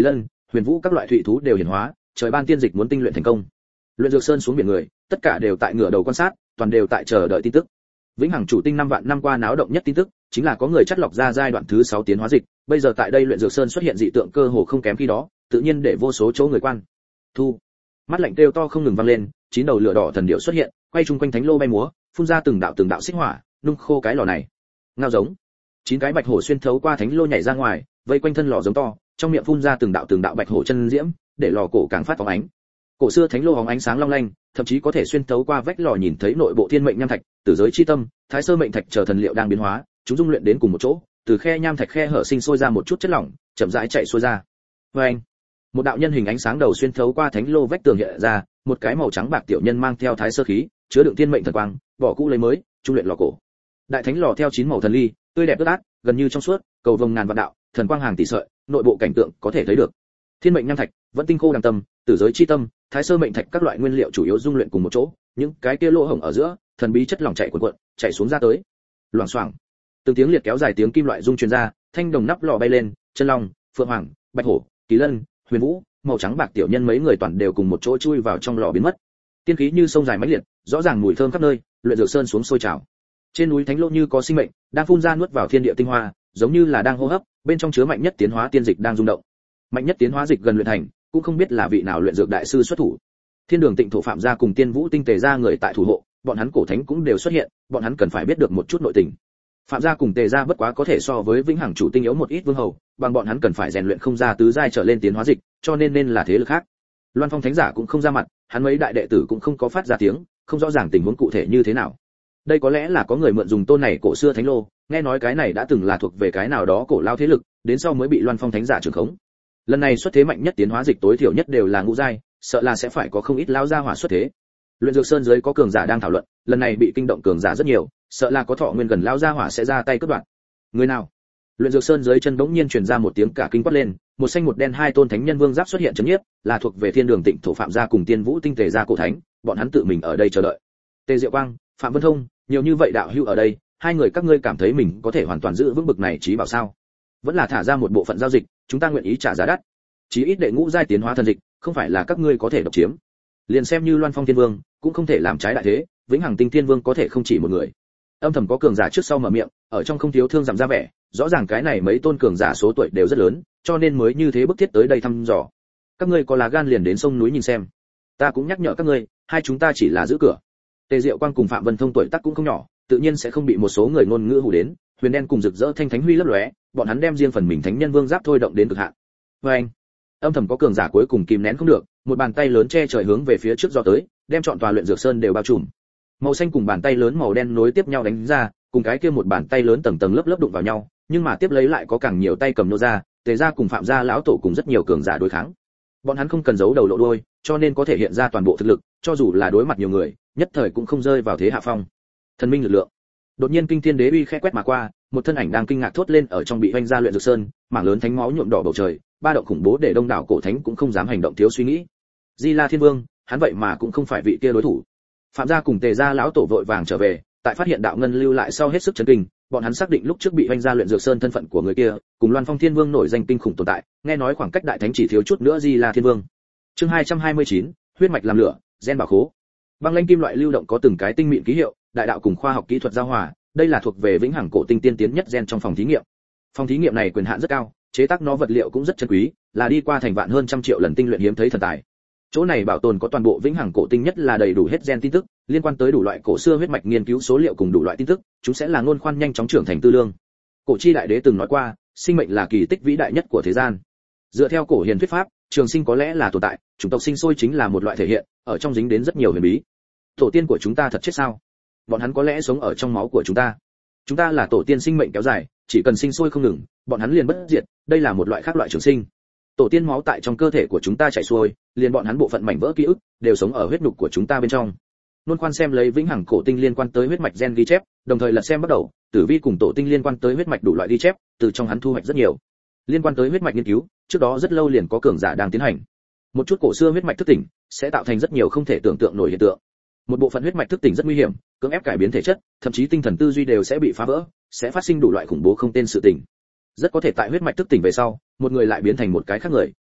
huyền vũ các loại thủy thú đều hiển hóa, trời ban tiên dịch muốn tinh luyện thành công. Luyện Dược Sơn xuống biển người, tất cả đều tại ngửa đầu quan sát, toàn đều tại chờ đợi tin tức. Vĩnh Hằng chủ tinh 5 vạn năm qua náo động nhất tin tức, chính là có người chắt lọc ra giai đoạn thứ 6 tiến hóa dịch, bây giờ tại đây Luyện Dược Sơn xuất hiện dị tượng cơ hồ không kém khi đó, tự nhiên để vô số chỗ người quan. Thu. Mắt lạnh kêu to không ngừng vang lên, 9 đầu lửa đỏ thần điệu xuất hiện, quay chung quanh thánh lô bay múa, phun ra từng đạo xích hỏa, nung khô cái lò này. Ngao giống. 9 cái bạch hổ xuyên thấu qua thánh lô nhảy ra ngoài, vây quanh thân lò giống to, trong miệng phun ra từng đạo bạch hổ chân diễm, để lò cổ càng phát phóng ánh. Cổ xưa thánh lô hóng ánh sáng long lanh, thậm chí có thể xuyên thấu qua vách lò nhìn thấy nội bộ thiên mệnh nham thạch, tử giới chi tâm, thái sơ mệnh thạch chờ thần liệu đang biến hóa, chúng dung luyện đến cùng một chỗ, từ khe nham thạch khe hở sinh sôi ra một chút chất lỏng, chậm rãi chạy xuôi ra. Oeng! Một đạo nhân hình ánh sáng đầu xuyên thấu qua thánh lô vách tường hiện ra, một cái màu trắng bạc tiểu nhân mang theo thái sơ khí, chứa đựng thiên mệnh thần quang, bỏ cũ lấy mới, trung luyện lò cổ. Đại thánh lò theo 9 màu thần ly, tươi đẹp ướt át, gần như trong suốt, cầu vồng ngàn vạn đạo, thần quang hàng tỷ sợi, nội bộ cảnh tượng có thể thấy được. Thiên mệnh nham thạch, vẫn tinh khô đằng tâm, tử giới chi tâm, thái sơ mệnh thạch các loại nguyên liệu chủ yếu dung luyện cùng một chỗ, những cái kia lỗ hổng ở giữa, thần bí chất lỏng chảy cuộn cuộn, chảy xuống ra tới. Loảng xoảng. Từng tiếng liệt kéo dài tiếng kim loại rung truyền ra, thanh đồng nắp lò bay lên, chân long, phượng hoàng, bạch hổ, kỳ lân, huyền vũ, màu trắng bạc tiểu nhân mấy người toàn đều cùng một chỗ chui vào trong lò biến mất. Tiên khí như sông dài mãnh liệt, rõ ràng mùi thơm khắp nơi, Luyện Dược Sơn xuống sôi trào. Trên núi thánh lô như có sinh mệnh, đang phun ra nuốt vào thiên địa tinh hoa, giống như là đang hô hấp, bên trong chứa mạnh nhất tiến hóa tiên dịch đang rung động. Mạnh nhất tiến hóa dịch gần luyện thành, cũng không biết là vị nào luyện dược đại sư xuất thủ. Thiên Đường Tịnh Thổ Phạm gia cùng Tiên Vũ Tinh Tề gia người tại thủ hộ, bọn hắn cổ thánh cũng đều xuất hiện, bọn hắn cần phải biết được một chút nội tình. Phạm gia cùng Tề gia bất quá có thể so với Vĩnh Hằng chủ tinh yếu một ít vương hầu, bằng bọn hắn cần phải rèn luyện không ra tứ giai trở lên tiến hóa dịch, cho nên là thế lực khác. Loan Phong Thánh giả cũng không ra mặt, hắn mấy đại đệ tử cũng không có phát ra tiếng, không rõ ràng tình huống cụ thể như thế nào. Đây có lẽ là có người mượn dùng tôn này cổ xưa thánh lô, nghe nói cái này đã từng là thuộc về cái nào đó cổ lao thế lực, đến sau mới bị Loan Phong Thánh giả trưởng khống. Lần này xuất thế mạnh nhất tiến hóa dịch tối thiểu nhất đều là ngũ giai, sợ là sẽ phải có không ít lao gia hỏa xuất thế. Luyện Dược Sơn dưới có cường giả đang thảo luận, lần này bị kinh động cường giả rất nhiều, sợ là có thọ nguyên gần lao gia hỏa sẽ ra tay cướp đoạt. Người nào? Luyện Dược Sơn dưới chân bỗng nhiên truyền ra một tiếng cả kinh quát lên, một xanh một đen hai tôn thánh nhân vương giáp xuất hiện chấn nhiếp, là thuộc về Thiên Đường Tịnh Thổ Phạm gia cùng Tiên Vũ Tinh Tề gia cổ thánh, bọn hắn tự mình ở đây chờ đợi. Tề Diệu Quang, Phạm Vân Thông, nhiều như vậy đạo hữu ở đây, hai người các ngươi cảm thấy mình có thể hoàn toàn giữ vững bực này trí bảo sao? Vẫn là thả ra một bộ phận giao dịch, chúng ta nguyện ý trả giá đắt. Chí ít đệ ngũ giai tiến hóa thần dịch, không phải là các ngươi có thể độc chiếm. Liền xem như Loan Phong Thiên Vương, cũng không thể làm trái đại thế, Vĩnh Hằng Tinh Thiên Vương có thể không chỉ một người. Âm thầm có cường giả trước sau mở miệng, ở trong không thiếu thương giảm ra vẻ, rõ ràng cái này mấy tôn cường giả số tuổi đều rất lớn, cho nên mới như thế bức thiết tới đây thăm dò. Các ngươi có lá gan liền đến sông núi nhìn xem. Ta cũng nhắc nhở các ngươi, hai chúng ta chỉ là giữ cửa. Tề Diệu Quang cùng Phạm Vân Thông tuổi tác cũng không nhỏ, tự nhiên sẽ không bị một số người ngôn ngữ hù đến, huyền đen cùng rực rỡ thanh thánh huy lấp lóe, bọn hắn đem riêng phần mình thánh nhân vương giáp thôi động đến cực hạn. Và anh, âm thầm có cường giả cuối cùng kìm nén không được, một bàn tay lớn che trời hướng về phía trước gió tới, đem trọn tòa Luyện Dược Sơn đều bao trùm. Màu xanh cùng bàn tay lớn màu đen nối tiếp nhau đánh ra, cùng cái kia một bàn tay lớn tầng tầng lớp lớp đụng vào nhau, nhưng mà tiếp lấy lại có càng nhiều tay cầm nô ra, Tề gia cùng Phạm gia lão tổ cùng rất nhiều cường giả đối kháng. Bọn hắn không cần giấu đầu lộ đuôi, cho nên có thể hiện ra toàn bộ thực lực, cho dù là đối mặt nhiều người, nhất thời cũng không rơi vào thế hạ phong. Thần minh lực lượng. Đột nhiên kinh thiên đế uy khẽ quét mà qua, một thân ảnh đang kinh ngạc thốt lên ở trong bị hoành ra Luyện Dược Sơn, mảng lớn thánh máu nhuộm đỏ bầu trời, ba động khủng bố để đông đảo cổ thánh cũng không dám hành động thiếu suy nghĩ. Di La Thiên Vương, hắn vậy mà cũng không phải vị kia đối thủ. Phạm gia cùng Tề gia lão tổ vội vàng trở về, tại phát hiện đạo ngân lưu lại sau hết sức chấn kinh, bọn hắn xác định lúc trước bị hoành ra Luyện Dược Sơn thân phận của người kia, cùng Loan Phong Thiên Vương nổi danh kinh khủng tồn tại, nghe nói khoảng cách đại thánh chỉ thiếu chút nữa Di La Thiên Vương. Chương 229, huyết mạch làm lửa, gen bảo khố. Băng lãnh kim loại lưu động có từng cái tinh mịn ký hiệu, đại đạo cùng khoa học kỹ thuật giao hòa, đây là thuộc về Vĩnh Hằng cổ tinh tiên tiến nhất gen trong phòng thí nghiệm. Phòng thí nghiệm này quyền hạn rất cao, chế tác nó vật liệu cũng rất chân quý, là đi qua thành vạn hơn trăm triệu lần tinh luyện hiếm thấy thần tài. Chỗ này bảo tồn có toàn bộ Vĩnh Hằng cổ tinh nhất là đầy đủ hết gen tin tức, liên quan tới đủ loại cổ xưa huyết mạch nghiên cứu số liệu cùng đủ loại tin tức, chúng sẽ là ngôn khoan nhanh chóng trưởng thành tư lương. Cổ chi đại đế từng nói qua, sinh mệnh là kỳ tích vĩ đại nhất của thế gian. Dựa theo cổ hiền thuyết pháp, trường sinh có lẽ là tồn tại, chủng tộc sinh sôi chính là một loại thể hiện, ở trong dính đến rất nhiều huyền bí. Tổ tiên của chúng ta thật chết sao? Bọn hắn có lẽ sống ở trong máu của chúng ta. Chúng ta là tổ tiên sinh mệnh kéo dài, chỉ cần sinh sôi không ngừng, bọn hắn liền bất diệt, đây là một loại khác loại trường sinh. Tổ tiên máu tại trong cơ thể của chúng ta chảy xuôi, liền bọn hắn bộ phận mảnh vỡ ký ức đều sống ở huyết nhục của chúng ta bên trong. Nôn khoan xem lấy Vĩnh Hằng cổ tinh liên quan tới huyết mạch gen ghi chép, đồng thời lật xem bắt đầu, Tử Vi cùng tổ tinh liên quan tới huyết mạch đủ loại ghi chép, từ trong hắn thu hoạch rất nhiều. Liên quan tới huyết mạch nghiên cứu, trước đó rất lâu liền có cường giả đang tiến hành. Một chút cổ xưa huyết mạch thức tỉnh sẽ tạo thành rất nhiều không thể tưởng tượng nổi hiện tượng. Một bộ phận huyết mạch thức tỉnh rất nguy hiểm, cưỡng ép cải biến thể chất, thậm chí tinh thần tư duy đều sẽ bị phá vỡ, sẽ phát sinh đủ loại khủng bố không tên sự tình. Rất có thể tại huyết mạch thức tỉnh về sau, một người lại biến thành một cái khác người,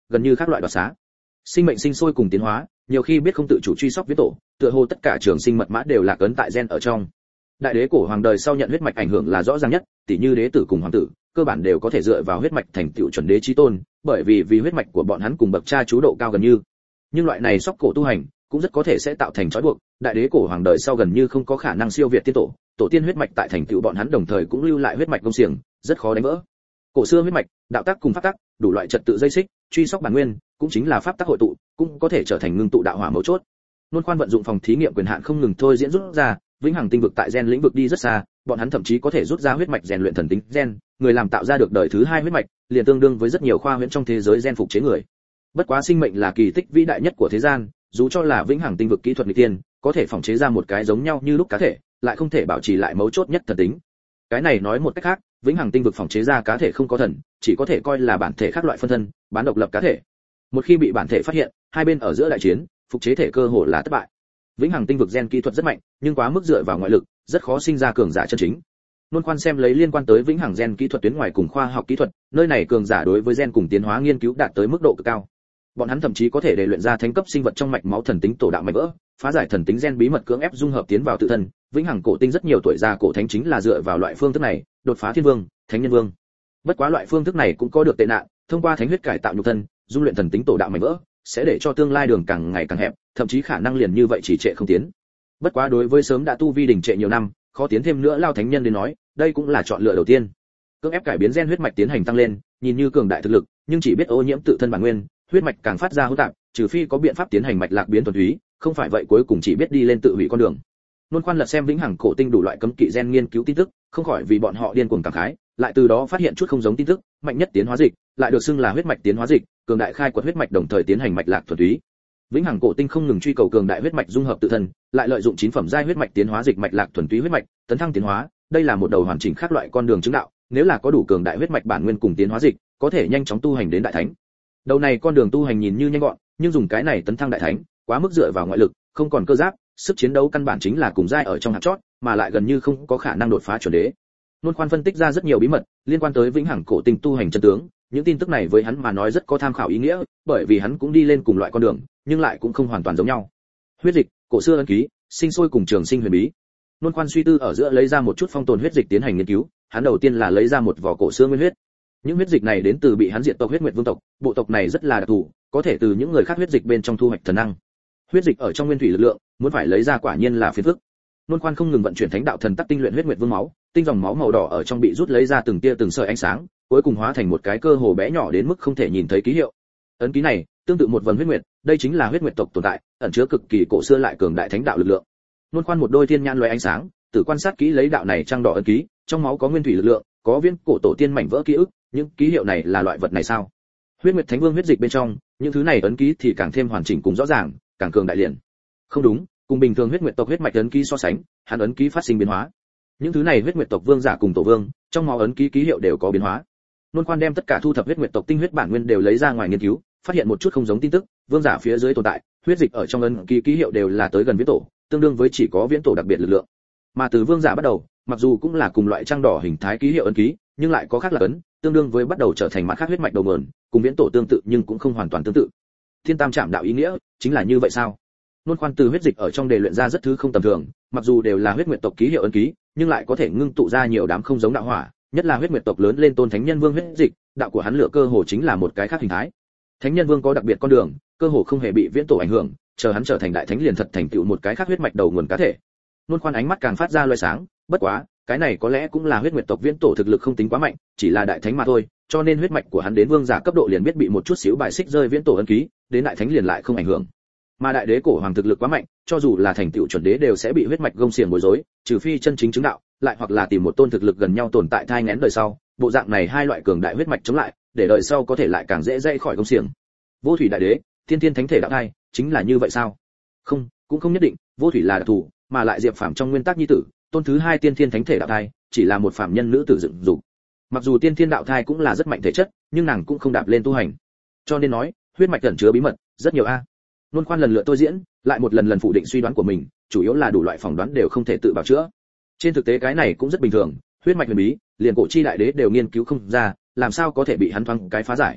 gần như khác loại đoạt xá. Sinh mệnh sinh sôi cùng tiến hóa, nhiều khi biết không tự chủ truy sóc viễn tổ, tựa hồ tất cả trường sinh mật mã đều là cấn tại gen ở trong. Đại đế cổ hoàng đời sau nhận huyết mạch ảnh hưởng là rõ ràng nhất, tỷ như đế tử cùng hoàng tử, cơ bản đều có thể dựa vào huyết mạch thành tựu chuẩn đế chí tôn, bởi vì huyết mạch của bọn hắn cùng bậc cha chú độ cao gần như. Nhưng loại này sóc cổ tu hành cũng rất có thể sẽ tạo thành trói buộc, đại đế cổ hoàng đời sau gần như không có khả năng siêu việt tiên tổ tiên huyết mạch tại thành tựu bọn hắn đồng thời cũng lưu lại huyết mạch công xiềng, rất khó đánh vỡ. Cổ xưa huyết mạch, đạo tắc cùng pháp tắc, đủ loại trật tự dây xích, truy sóc bản nguyên, cũng chính là pháp tắc hội tụ, cũng có thể trở thành ngưng tụ đạo hỏa mấu chốt. Nôn Khoan vận dụng phòng thí nghiệm quyền hạn không ngừng thôi diễn rút ra, vĩnh hằng tinh vực tại gen lĩnh vực đi rất xa, bọn hắn thậm chí có thể rút ra huyết mạch rèn luyện thần tính gen, người làm tạo ra được đời thứ hai huyết mạch, liền tương đương với rất nhiều khoa huyễn trong thế giới gen phục chế người. Bất quá sinh mệnh là kỳ tích vĩ đại nhất của thế gian, dù cho là vĩnh hằng tinh vực kỹ thuật nghịch tiên, có thể phòng chế ra một cái giống nhau như lúc cá thể, lại không thể bảo trì lại mấu chốt nhất thần tính. Cái này nói một cách khác, vĩnh hằng tinh vực phòng chế ra cá thể không có thần, chỉ có thể coi là bản thể khác loại phân thân, bán độc lập cá thể. Một khi bị bản thể phát hiện, hai bên ở giữa đại chiến, phục chế thể cơ hồ là thất bại. Vĩnh hằng tinh vực gen kỹ thuật rất mạnh, nhưng quá mức dựa vào ngoại lực, rất khó sinh ra cường giả chân chính. Nôn Khoan xem lấy liên quan tới vĩnh hằng gen kỹ thuật tuyến ngoài cùng khoa học kỹ thuật, nơi này cường giả đối với gen cùng tiến hóa nghiên cứu đạt tới mức độ cực cao. Bọn hắn thậm chí có thể để luyện ra thánh cấp sinh vật trong mạch máu thần tính tổ đạo mạch vỡ, phá giải thần tính gen bí mật cưỡng ép dung hợp tiến vào tự thân. Vĩnh hằng cổ tinh rất nhiều tuổi già cổ thánh chính là dựa vào loại phương thức này, đột phá thiên vương, thánh nhân vương. Bất quá loại phương thức này cũng có được tệ nạn, thông qua thánh huyết cải tạo nhục thân, dung luyện thần tính tổ đạo mạch vỡ, sẽ để cho tương lai đường càng ngày càng hẹp, thậm chí khả năng liền như vậy chỉ trệ không tiến. Bất quá đối với sớm đã tu vi đỉnh trệ nhiều năm, khó tiến thêm nữa lao thánh nhân đến nói, đây cũng là chọn lựa đầu tiên. Cưỡng ép cải biến gen huyết mạch tiến hành tăng lên, nhìn như cường đại thực lực, nhưng chỉ biết ô nhiễm tự thân bản nguyên, huyết mạch càng phát ra hỗn tạp, trừ phi có biện pháp tiến hành mạch lạc biến thuần túy, không phải vậy cuối cùng chỉ biết đi lên tự hủy con đường. Nôn Khoan lật xem vĩnh hằng cổ tinh đủ loại cấm kỵ gen nghiên cứu tin tức, không khỏi vì bọn họ điên cuồng cảm khái, lại từ đó phát hiện chút không giống tin tức, mạnh nhất tiến hóa dịch, lại được xưng là huyết mạch tiến hóa dịch, cường đại khai quật huyết mạch đồng thời tiến hành mạch lạc thuần túy. Vĩnh hằng cổ tinh không ngừng truy cầu cường đại huyết mạch dung hợp tự thân, lại lợi dụng 9 phẩm giai huyết mạch tiến hóa dịch mạch lạc thuần túy huyết mạch, tấn thăng tiến hóa, đây là một đầu hoàn chỉnh khác loại con đường chứng đạo, nếu là có đủ cường đại huyết mạch bản nguyên cùng tiến hóa dịch, có thể nhanh chóng tu hành đến đại thánh. Đầu này con đường tu hành nhìn như nhanh gọn, nhưng dùng cái này tấn thăng đại thánh, quá mức dựa vào ngoại lực, không còn cơ giáp, sức chiến đấu căn bản chính là cùng giai ở trong hạt chót, mà lại gần như không có khả năng đột phá chuẩn đế. Nôn Khoan phân tích ra rất nhiều bí mật liên quan tới vĩnh hằng cổ tinh tu hành chân tướng, những tin tức này với hắn mà nói rất có tham khảo ý nghĩa, bởi vì hắn cũng đi lên cùng loại con đường, nhưng lại cũng không hoàn toàn giống nhau. Huyết dịch, cổ xưa ân ký, sinh sôi cùng trường sinh huyền bí. Nôn Khoan suy tư ở giữa lấy ra một chút phong tồn huyết dịch tiến hành nghiên cứu, hắn đầu tiên là lấy ra một vỏ cổ xưa nguyên huyết. Những huyết dịch này đến từ bị hắn diệt tộc huyết nguyệt vương tộc, bộ tộc này rất là đặc thù, có thể từ những người khác huyết dịch bên trong thu hoạch thần năng. Huyết dịch ở trong nguyên thủy lực lượng, muốn phải lấy ra quả nhiên là phiền phức. Nôn Khoan không ngừng vận chuyển thánh đạo thần tắc tinh luyện huyết nguyệt vương máu, tinh dòng máu màu đỏ ở trong bị rút lấy ra từng tia từng sợi ánh sáng, cuối cùng hóa thành một cái cơ hồ bé nhỏ đến mức không thể nhìn thấy ký hiệu. Ấn ký này tương tự một vần huyết nguyệt, đây chính là huyết nguyệt tộc tồn tại, ẩn chứa cực kỳ cổ xưa lại cường đại thánh đạo lực lượng. Nôn Khoan một đôi thiên nhãn lóe ánh sáng, tự quan sát kỹ lấy đạo này trang đỏ ấn ký, trong máu có nguyên thủy lực lượng, có viên cổ tổ tiên mảnh vỡ ký ức, những ký hiệu này là loại vật này sao? Huyết nguyệt thánh vương huyết dịch bên trong, những thứ này ấn ký thì càng thêm hoàn chỉnh cùng rõ ràng, càng cường đại liền. Không đúng, cùng bình thường huyết nguyệt tộc huyết mạch ấn ký so sánh, hắn ấn ký phát sinh biến hóa. Những thứ này huyết nguyệt tộc vương giả cùng tổ vương, trong máu ấn ký ký hiệu đều có biến hóa. Nôn Khoan đem tất cả thu thập huyết nguyệt tộc tinh huyết bản nguyên đều lấy ra ngoài nghiên cứu, phát hiện một chút không giống tin tức, vương giả phía dưới tồn tại, huyết dịch ở trong ấn ký ký hiệu đều là tới gần viễn tổ, tương đương với chỉ có viễn tổ đặc biệt lực lượng. Mà từ vương giả bắt đầu, mặc dù cũng là cùng loại trang đỏ hình thái ký hiệu ấn ký, nhưng lại có khác là ấn, tương đương với bắt đầu trở thành mặt khác huyết mạch đầu nguồn, cùng viễn tổ tương tự nhưng cũng không hoàn toàn tương tự. Thiên Tam Trạm đạo ý nghĩa chính là như vậy sao? Nôn Khoan từ huyết dịch ở trong đề luyện ra rất thứ không tầm thường, mặc dù đều là huyết nguyệt tộc ký hiệu ấn ký, nhưng lại có thể ngưng tụ ra nhiều đám không giống đạo hỏa, nhất là huyết nguyệt tộc lớn lên tôn thánh nhân vương huyết dịch, đạo của hắn lựa cơ hồ chính là một cái khác hình thái. Thánh nhân vương có đặc biệt con đường, cơ hồ không hề bị viễn tổ ảnh hưởng, chờ hắn trở thành đại thánh liền thật thành tựu một cái khác huyết mạch đầu nguồn cá thể. Nôn Khoan ánh mắt càng phát ra loé sáng, bất quá, cái này có lẽ cũng là huyết nguyệt tộc viễn tổ thực lực không tính quá mạnh, chỉ là đại thánh mà thôi, cho nên huyết mạch của hắn đến vương giả cấp độ liền biết bị một chút xíu bài xích rơi viễn tổ ấn ký, đến đại thánh liền lại không ảnh hưởng. Mà đại đế cổ hoàng thực lực quá mạnh, cho dù là thành tựu chuẩn đế đều sẽ bị huyết mạch gông xiềng bối rối, trừ phi chân chính chứng đạo, lại hoặc là tìm một tôn thực lực gần nhau tồn tại thai nghén đời sau, bộ dạng này hai loại cường đại huyết mạch chống lại, để đời sau có thể lại càng dễ dây khỏi gông xiềng. Vô thủy đại đế, thiên thiên thánh thể đạo thai, chính là như vậy sao? Không, cũng không nhất định, vô thủy là đặc thù, mà lại diệp phàm trong nguyên tắc nhi tử, tôn thứ hai tiên thiên thánh thể đạo thai, chỉ là một phàm nhân nữ tử dựng dục. Mặc dù tiên thiên đạo thai cũng là rất mạnh thể chất, nhưng nàng cũng không đạp lên tu hành. Cho nên nói, huyết mạch ẩn chứa bí mật rất nhiều a. Nôn Khoan lần lượt tôi diễn, lại một lần phủ định suy đoán của mình, chủ yếu là đủ loại phỏng đoán đều không thể tự bào chữa. Trên thực tế cái này cũng rất bình thường, huyết mạch huyền bí, liền cổ chi đại đế đều nghiên cứu không ra, làm sao có thể bị hắn thoáng cái phá giải.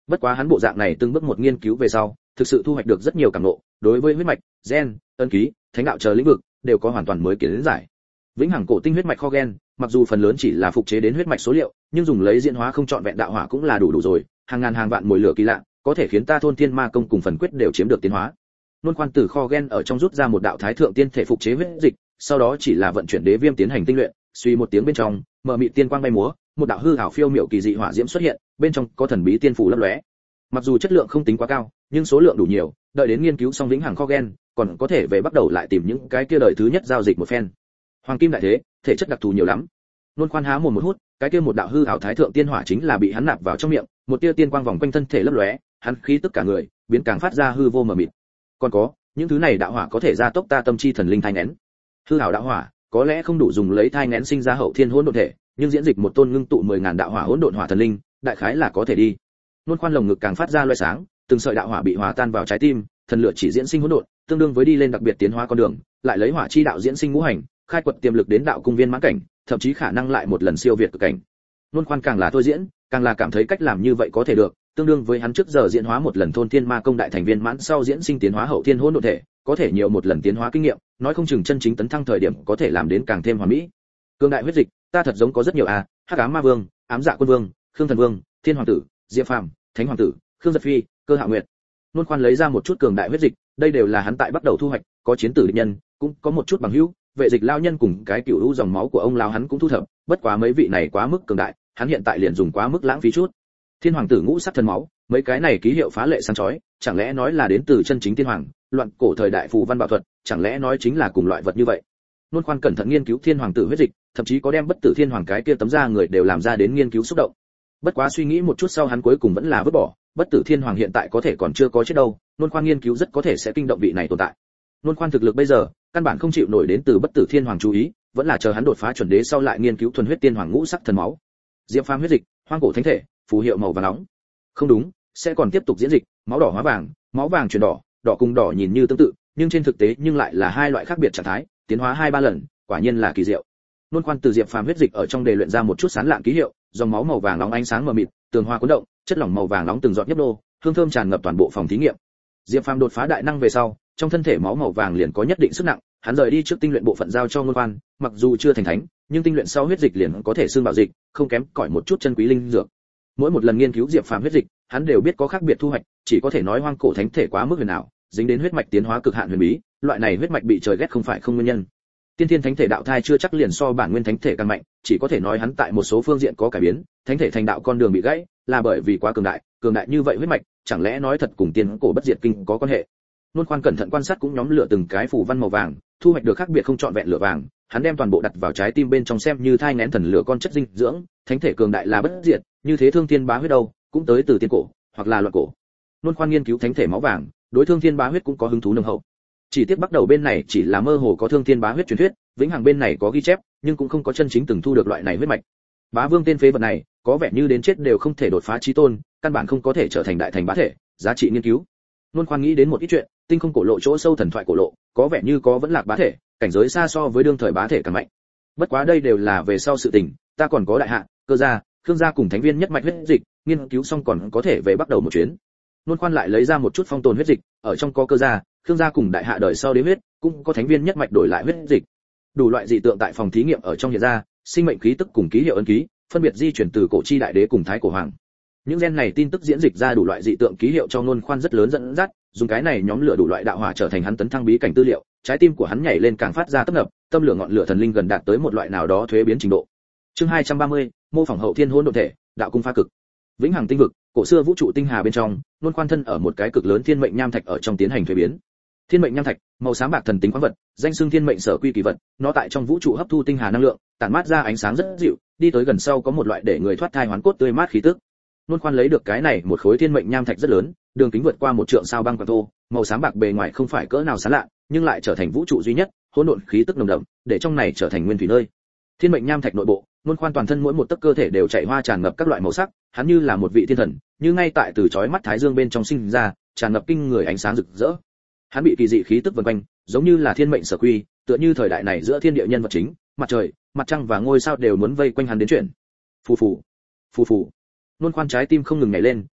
Bất quá hắn bộ dạng này từng bước một nghiên cứu về sau, thực sự thu hoạch được rất nhiều cảm ngộ, đối với huyết mạch, gen, ân ký, thánh đạo chờ lĩnh vực đều có hoàn toàn mới kiến giải. Vĩnh hằng cổ tinh huyết mạch kho gen, mặc dù phần lớn chỉ là phục chế đến huyết mạch số liệu, nhưng dùng lấy diễn hóa không chọn vẹn đạo hỏa cũng là đủ rồi, hàng ngàn hàng vạn mùi lửa kỳ lạ, có thể khiến ta thôn thiên ma công cùng phần quyết đều chiếm được tiến hóa. Luân Khoan từ kho gen ở trong rút ra một đạo thái thượng tiên thể phục chế huyết dịch, sau đó chỉ là vận chuyển đế viêm tiến hành tinh luyện, suy một tiếng bên trong, mở mịt tiên quang bay múa, một đạo hư ảo phiêu miểu kỳ dị hỏa diễm xuất hiện, bên trong có thần bí tiên phủ lấp lóe. Mặc dù chất lượng không tính quá cao, nhưng số lượng đủ nhiều, đợi đến nghiên cứu xong vĩnh hằng kho gen, còn có thể về bắt đầu lại tìm những cái kia đời thứ nhất giao dịch một phen. Hoàng kim đại thế, thể chất đặc thù nhiều lắm. Luân Khoan há mồm một hút, cái kia một đạo hư ảo thái thượng tiên hỏa chính là bị hắn nạp vào trong miệng, một tia tiên quang vòng quanh thân thể lấp lóe, hắn khí tức cả người biến càng phát ra hư vô mờ mịt. Còn có, những thứ này đạo hỏa có thể gia tốc ta tâm chi thần linh thai nghén. Hư ảo đạo hỏa có lẽ không đủ dùng lấy thai nghén sinh ra hậu thiên hỗn độn thể, nhưng diễn dịch một tôn ngưng tụ 10.000 đạo hỏa hỗn độn hỏa thần linh, đại khái là có thể đi. Luân Khoan lồng ngực càng phát ra loé sáng, từng sợi đạo hỏa bị hòa tan vào trái tim, thần lửa chỉ diễn sinh hỗn độn, tương đương với đi lên đặc biệt tiến hóa con đường, lại lấy hỏa chi đạo diễn sinh ngũ hành, khai quật tiềm lực đến đạo cung viên mãn cảnh, thậm chí khả năng lại một lần siêu việt cực cảnh. Luân Khoan càng là thôi diễn, càng là cảm thấy cách làm như vậy có thể được, tương đương với hắn trước giờ diễn hóa một lần thôn thiên ma công đại thành viên mãn sau diễn sinh tiến hóa hậu thiên hỗn độn thể, có thể nhiều một lần tiến hóa kinh nghiệm, nói không chừng chân chính tấn thăng thời điểm có thể làm đến càng thêm hoàn mỹ. Cương đại huyết dịch, ta thật giống có rất nhiều a, Hắc ám ma vương, ám dạ quân vương, khương thần vương, thiên hoàng tử, diệp phàm, thánh hoàng tử, khương giật phi, cơ hạ nguyệt. Luân Khoan lấy ra một chút cường đại huyết dịch, đây đều là hắn tại bắt đầu thu hoạch, có chiến tử địch nhân, cũng có một chút bằng hữu, vệ dịch lao nhân cùng cái cựu lũ dòng máu của ông lao hắn cũng thu thập, bất quá mấy vị này quá mức cường đại, hắn hiện tại liền dùng quá mức lãng phí chút. Thiên hoàng tử ngũ sắc thần máu, mấy cái này ký hiệu phá lệ sáng chói, chẳng lẽ nói là đến từ chân chính thiên hoàng, loạn cổ thời đại phù văn bảo thuật, chẳng lẽ nói chính là cùng loại vật như vậy. Luân Khoan cẩn thận nghiên cứu thiên hoàng tử huyết dịch, thậm chí có đem bất tử thiên hoàng cái kia tấm da người đều làm ra đến nghiên cứu xúc động. Bất quá suy nghĩ một chút sau hắn cuối cùng vẫn là vứt bỏ, bất tử thiên hoàng hiện tại có thể còn chưa có chết đâu, Luân Khoan nghiên cứu rất có thể sẽ kinh động vị này tồn tại. Luân Khoan thực lực bây giờ, căn bản không chịu nổi đến từ bất tử thiên hoàng chú ý, vẫn là chờ hắn đột phá chuẩn đế sau lại nghiên cứu thuần huyết tiên hoàng ngũ sắc thần máu. Diệp Phàm huyết dịch, hoang cổ thánh thể, phù hiệu màu vàng nóng. Không đúng, sẽ còn tiếp tục diễn dịch, máu đỏ hóa vàng, máu vàng chuyển đỏ, đỏ cùng đỏ nhìn như tương tự, nhưng trên thực tế nhưng lại là hai loại khác biệt trạng thái, tiến hóa 2-3 lần, quả nhiên là kỳ diệu. Luân Khoan từ Diệp Phàm huyết dịch ở trong đề luyện ra một chút sáng lạng ký hiệu, dòng máu màu vàng nóng ánh sáng mờ mịt, tường hoa cuốn động, chất lỏng màu vàng nóng từng giọt nhấp nô, hương thơm tràn ngập toàn bộ phòng thí nghiệm. Diệp Phàm đột phá đại năng về sau, trong thân thể máu màu vàng liền có nhất định sức nặng, hắn rời đi trước tinh luyện bộ phận giao cho Luân Khoan, mặc dù chưa thành thánh, nhưng tinh luyện sau huyết dịch liền có thể xương bảo dịch, không kém cỏi một chút chân quý linh dược. Mỗi một lần nghiên cứu Diệp Phàm huyết dịch, hắn đều biết có khác biệt thu hoạch, chỉ có thể nói hoang cổ thánh thể quá mức huyền ảo, dính đến huyết mạch tiến hóa cực hạn huyền bí, loại này huyết mạch bị trời ghét không phải không nguyên nhân. Tiên thiên thánh thể đạo thai chưa chắc liền so bản nguyên thánh thể càng mạnh, chỉ có thể nói hắn tại một số phương diện có cải biến, thánh thể thành đạo con đường bị gãy, là bởi vì quá cường đại như vậy huyết mạch, chẳng lẽ nói thật cùng tiên cổ bất diệt kinh có quan hệ. Luân Khoan cẩn thận quan sát cũng nhóm lựa từng cái phù văn màu vàng, thu hoạch được khác biệt không chọn vẹn lửa vàng, hắn đem toàn bộ đặt vào trái tim bên trong xem như thai nghén thần lửa con chất dinh dưỡng, thánh thể cường đại là bất diệt, như thế thương thiên bá huyết đâu, cũng tới từ tiên cổ, hoặc là loạn cổ. Luân Khoan nghiên cứu thánh thể máu vàng, đối thương thiên bá huyết cũng có hứng thú nồng hậu. Chỉ tiếc bắt đầu bên này chỉ là mơ hồ có thương thiên bá huyết truyền thuyết, vĩnh hằng bên này có ghi chép, nhưng cũng không có chân chính từng thu được loại này huyết mạch. Bá vương tên phế vật này, có vẻ như đến chết đều không thể đột phá chí tôn, căn bản không có thể trở thành đại thành bá thể, giá trị nghiên cứu. Luân Khoan nghĩ đến một ít chuyện, tinh không cổ lộ chỗ sâu thần thoại cổ lộ, có vẻ như có vẫn lạc bá thể, cảnh giới xa so với đương thời bá thể càng mạnh. Bất quá đây đều là về sau sự tình, ta còn có đại hạ, cơ gia, khương gia cùng thánh viên nhất mạch huyết dịch, nghiên cứu xong còn có thể về bắt đầu một chuyến. Luân Khoan lại lấy ra một chút phong tồn huyết dịch, ở trong có cơ gia, khương gia cùng đại hạ đời sau đế huyết, cũng có thánh viên nhất mạch đổi lại huyết dịch. Đủ loại dị tượng tại phòng thí nghiệm ở trong hiện ra, sinh mệnh khí tức cùng ký hiệu ấn ký, phân biệt di chuyển từ cổ chi đại đế cùng thái cổ hoàng. Những gen này tin tức diễn dịch ra đủ loại dị tượng ký hiệu cho Luân Khoan rất lớn dẫn dắt, dùng cái này nhóm lửa đủ loại đạo hỏa trở thành hắn tấn thăng bí cảnh tư liệu, trái tim của hắn nhảy lên càng phát ra tấp nập, tâm lửa ngọn lửa thần linh gần đạt tới một loại nào đó thuế biến trình độ. Chương 230, mô phỏng hậu thiên hỗn độn thể, đạo cung pha cực. Vĩnh hằng tinh vực, cổ xưa vũ trụ tinh hà bên trong, Luân Khoan thân ở một cái cực lớn thiên mệnh nham thạch ở trong tiến hành thuế biến. Thiên mệnh nham thạch, màu xám bạc thần tính khoáng vật, danh xưng thiên mệnh sở quy kỳ vật, nó tại trong vũ trụ hấp thu tinh hà năng lượng, tản mát ra ánh sáng rất dịu, đi tới gần sau có một loại để người thoát thai hoán cốt tươi mát khí tức. Luân Khoan lấy được cái này một khối thiên mệnh nham thạch rất lớn, đường kính vượt qua một trượng sao băng quang thô, màu xám bạc bề ngoài không phải cỡ nào sáng lạ, nhưng lại trở thành vũ trụ duy nhất, hỗn độn khí tức nồng đậm, để trong này trở thành nguyên thủy nơi. Thiên mệnh nham thạch nội bộ, Luân Khoan toàn thân mỗi một tấc cơ thể đều chảy hoa tràn ngập các loại màu sắc, hắn như là một vị thiên thần, như ngay tại từ chói mắt thái dương bên trong sinh ra, tràn ngập kinh người ánh sáng rực rỡ. Hắn bị kỳ dị khí tức vần quanh, giống như là thiên mệnh sở quy, tựa như thời đại này giữa thiên địa nhân vật chính, mặt trời, mặt trăng và ngôi sao đều muốn vây quanh hắn đến chuyển. Phù phù, phù phù. Luân Khoan trái tim không ngừng nhảy lên,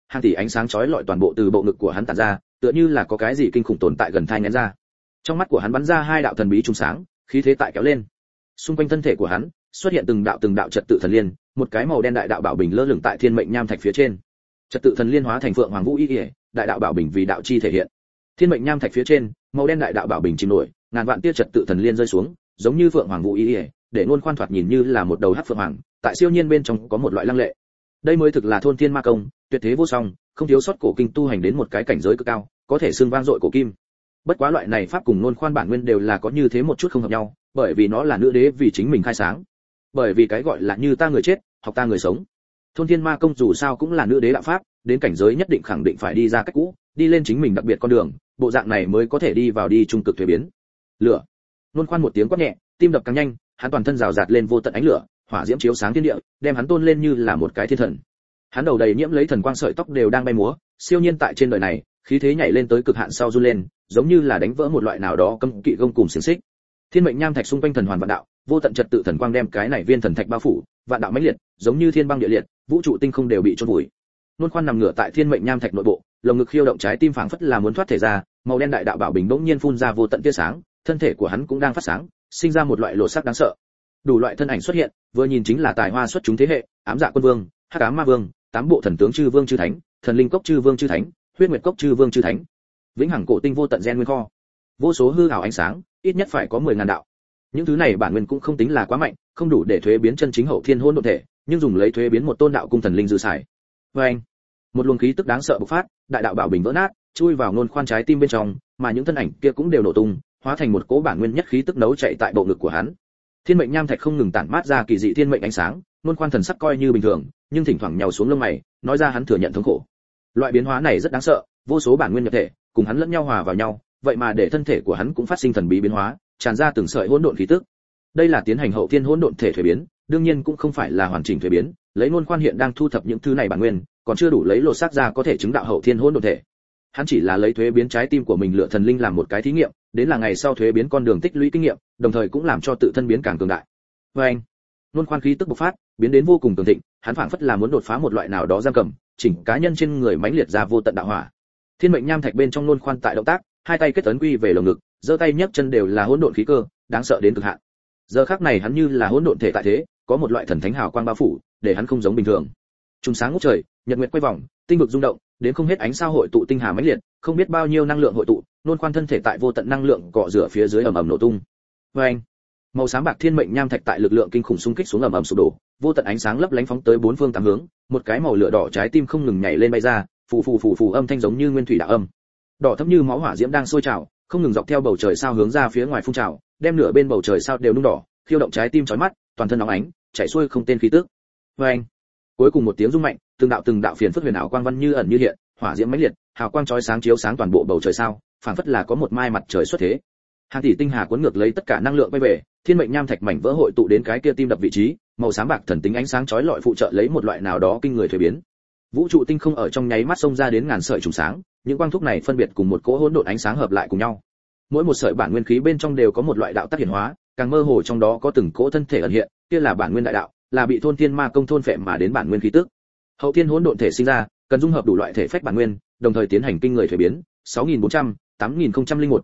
hàng tỷ ánh sáng chói lọi toàn bộ từ bộ ngực của hắn tản ra, tựa như là có cái gì kinh khủng tồn tại gần thai nén ra. Trong mắt của hắn bắn ra hai đạo thần bí trùng sáng, khí thế tại kéo lên. Xung quanh thân thể của hắn xuất hiện từng đạo trật tự thần liên, một cái màu đen đại đạo bảo bình lơ lửng tại thiên mệnh nham thạch phía trên. Trật tự thần liên hóa thành phượng hoàng vũ y, đại đạo bảo bình vì đạo chi thể hiện. Thiên mệnh nham thạch phía trên, màu đen đại đạo bảo bình chìm nổi, ngàn vạn tia trật tự thần liên rơi xuống, giống như phượng hoàng vũ y, để luôn khoan thoạt nhìn như là một đầu hắc phượng hoàng, tại siêu nhiên bên trong có một loại lăng lệ. Đây mới thực là thôn thiên ma công, tuyệt thế vô song, không thiếu sót cổ kinh tu hành đến một cái cảnh giới cực cao, có thể xưng vang dội cổ kim. Bất quá loại này pháp cùng nôn khoan bản nguyên đều là có như thế một chút không hợp nhau, bởi vì nó là nữ đế vì chính mình khai sáng. Bởi vì cái gọi là như ta người chết, học ta người sống. Thôn thiên ma công dù sao cũng là nữ đế đạo pháp, đến cảnh giới nhất định khẳng định phải đi ra cách cũ, đi lên chính mình đặc biệt con đường, bộ dạng này mới có thể đi vào đi trung cực thuế biến. Lửa. Nôn khoan một tiếng quát nhẹ, tim đập càng nhanh, hắn toàn thân rào rạt lên vô tận ánh lửa, hỏa diễm chiếu sáng thiên địa, đem hắn tôn lên như là một cái thiên thần. Hắn đầu đầy nhiễm lấy thần quang, sợi tóc đều đang bay múa, siêu nhiên tại trên đời này, khí thế nhảy lên tới cực hạn sau run lên, giống như là đánh vỡ một loại nào đó cấm kỵ gông cùng xiềng xích. Thiên mệnh nham thạch xung quanh thần hoàn vạn đạo, vô tận trật tự thần quang đem cái này viên thần thạch bao phủ, vạn đạo mãnh liệt, giống như thiên băng địa liệt, vũ trụ tinh không đều bị chôn vùi. Nôn khoan nằm ngửa tại thiên mệnh nham thạch nội bộ, lồng ngực khiêu động, trái tim phảng phất là muốn thoát thể ra, màu đen đại đạo bảo bình bỗng nhiên phun ra vô tận tia sáng, thân thể của hắn cũng đang phát sáng, sinh ra một loại lộ sắc đáng sợ. Đủ loại thân ảnh xuất hiện, vừa nhìn chính là tài hoa xuất chúng thế hệ, ám dạ quân vương, hắc ám ma vương, tám bộ thần tướng chư vương chư thánh, thần linh cốc chư vương chư thánh, huyết nguyệt cốc chư vương chư thánh, vĩnh hằng cổ tinh vô tận gen nguyên kho, vô số hư ảo ánh sáng, ít nhất phải có 10.000 đạo. Những thứ này bản nguyên cũng không tính là quá mạnh, không đủ để thuế biến chân chính hậu thiên hỗn độn thể, nhưng dùng lấy thuế biến một tôn đạo cung thần linh dư xài. Anh, một luồng khí tức đáng sợ bộc phát, đại đạo bảo bình vỡ nát, chui vào nôn khoan trái tim bên trong, mà những thân ảnh kia cũng đều nổ tung, hóa thành một cỗ bản nguyên nhất khí tức nấu chạy tại bộ ngực của hắn. Thiên mệnh nham thạch không ngừng tản mát ra kỳ dị thiên mệnh ánh sáng, nôn khoan thần sắc coi như bình thường, nhưng thỉnh thoảng nhàu xuống lông mày, nói ra hắn thừa nhận thống khổ. Loại biến hóa này rất đáng sợ, vô số bản nguyên nhập thể, cùng hắn lẫn nhau hòa vào nhau, vậy mà để thân thể của hắn cũng phát sinh thần bí biến hóa, tràn ra từng sợi hỗn độn khí tức. Đây là tiến hành hậu thiên hỗn độn thể thuế biến, đương nhiên cũng không phải là hoàn chỉnh thuế biến, lấy nôn khoan hiện đang thu thập những thứ này bản nguyên, còn chưa đủ lấy lột xác ra có thể chứng đạo hậu thiên hỗn độn thể. Hắn chỉ là lấy thuế biến trái tim của mình lựa thần linh làm một cái thí nghiệm, đến là ngày sau thuế biến con đường tích lũy kinh nghiệm, đồng thời cũng làm cho tự thân biến càng cường đại. Anh, nôn khoan khí tức bộc phát, biến đến vô cùng cường thịnh, hắn phảng phất là muốn đột phá một loại nào đó giam cầm, chỉnh cá nhân trên người mãnh liệt ra vô tận đạo hỏa. Thiên mệnh nham thạch bên trong nôn khoan tại động tác, hai tay kết ấn quy về lồng ngực, giơ tay nhấc chân đều là hỗn độn khí cơ, đáng sợ đến cực hạn. Giờ khắc này hắn như là hỗn độn thể tại thế, có một loại thần thánh hào quang bao phủ, để hắn không giống bình thường. Trùng sáng ngút trời, nhật nguyệt quay vòng, tinh vực rung động, đến không hết ánh sao hội tụ tinh hà mãnh liệt, không biết bao nhiêu năng lượng hội tụ, nôn khoan thân thể tại vô tận năng lượng cọ rửa phía dưới ầm ầm nổ tung. Oeng! Màu xám bạc thiên mệnh nham thạch tại lực lượng kinh khủng xung kích xuống ầm ầm sụp đổ, vô tận ánh sáng lấp lánh phóng tới bốn phương tám hướng, một cái màu lửa đỏ trái tim không ngừng nhảy lên bay ra, phù âm thanh giống như nguyên thủy đạo âm. Đỏ thẫm như máu hỏa diễm đang sôi trào, không ngừng dọc theo bầu trời sao hướng ra phía ngoài phun trào, đem nửa bên bầu trời sao đều nung đỏ, khiêu động trái tim chói mắt, toàn thân nóng ánh, chảy xuôi không tên khí tức. Oeng! Cuối cùng một tiếng rung mạnh, từng đạo phiền phức huyền ảo quang văn như ẩn như hiện, hỏa diễm mãnh liệt, hào quang chói sáng chiếu sáng toàn bộ bầu trời sao, phảng phất là có một mai mặt trời xuất thế. Hàng tỷ tinh hà cuốn ngược lấy tất cả năng lượng quay về, thiên mệnh nham thạch mảnh vỡ hội tụ đến cái kia tim đập vị trí, màu xám bạc thần tính ánh sáng chói lọi phụ trợ lấy một loại nào đó kinh người thuế biến. Vũ trụ tinh không ở trong nháy mắt xông ra đến ngàn sợi trùng sáng, những quang thúc này phân biệt cùng một cỗ hỗn độn ánh sáng hợp lại cùng nhau. Mỗi một sợi bản nguyên khí bên trong đều có một loại đạo tác hiển hóa, càng mơ hồ trong đó có từng cỗ thân thể ẩn hiện, kia là bản nguyên đại đạo, là bị thôn thiên ma công thôn phệ mà đến bản nguyên khí tức. Hậu thiên hỗn độn thể sinh ra, cần dung hợp đủ loại thể phách bản nguyên, đồng thời tiến hành kinh người thuế biến, 6400, 8001,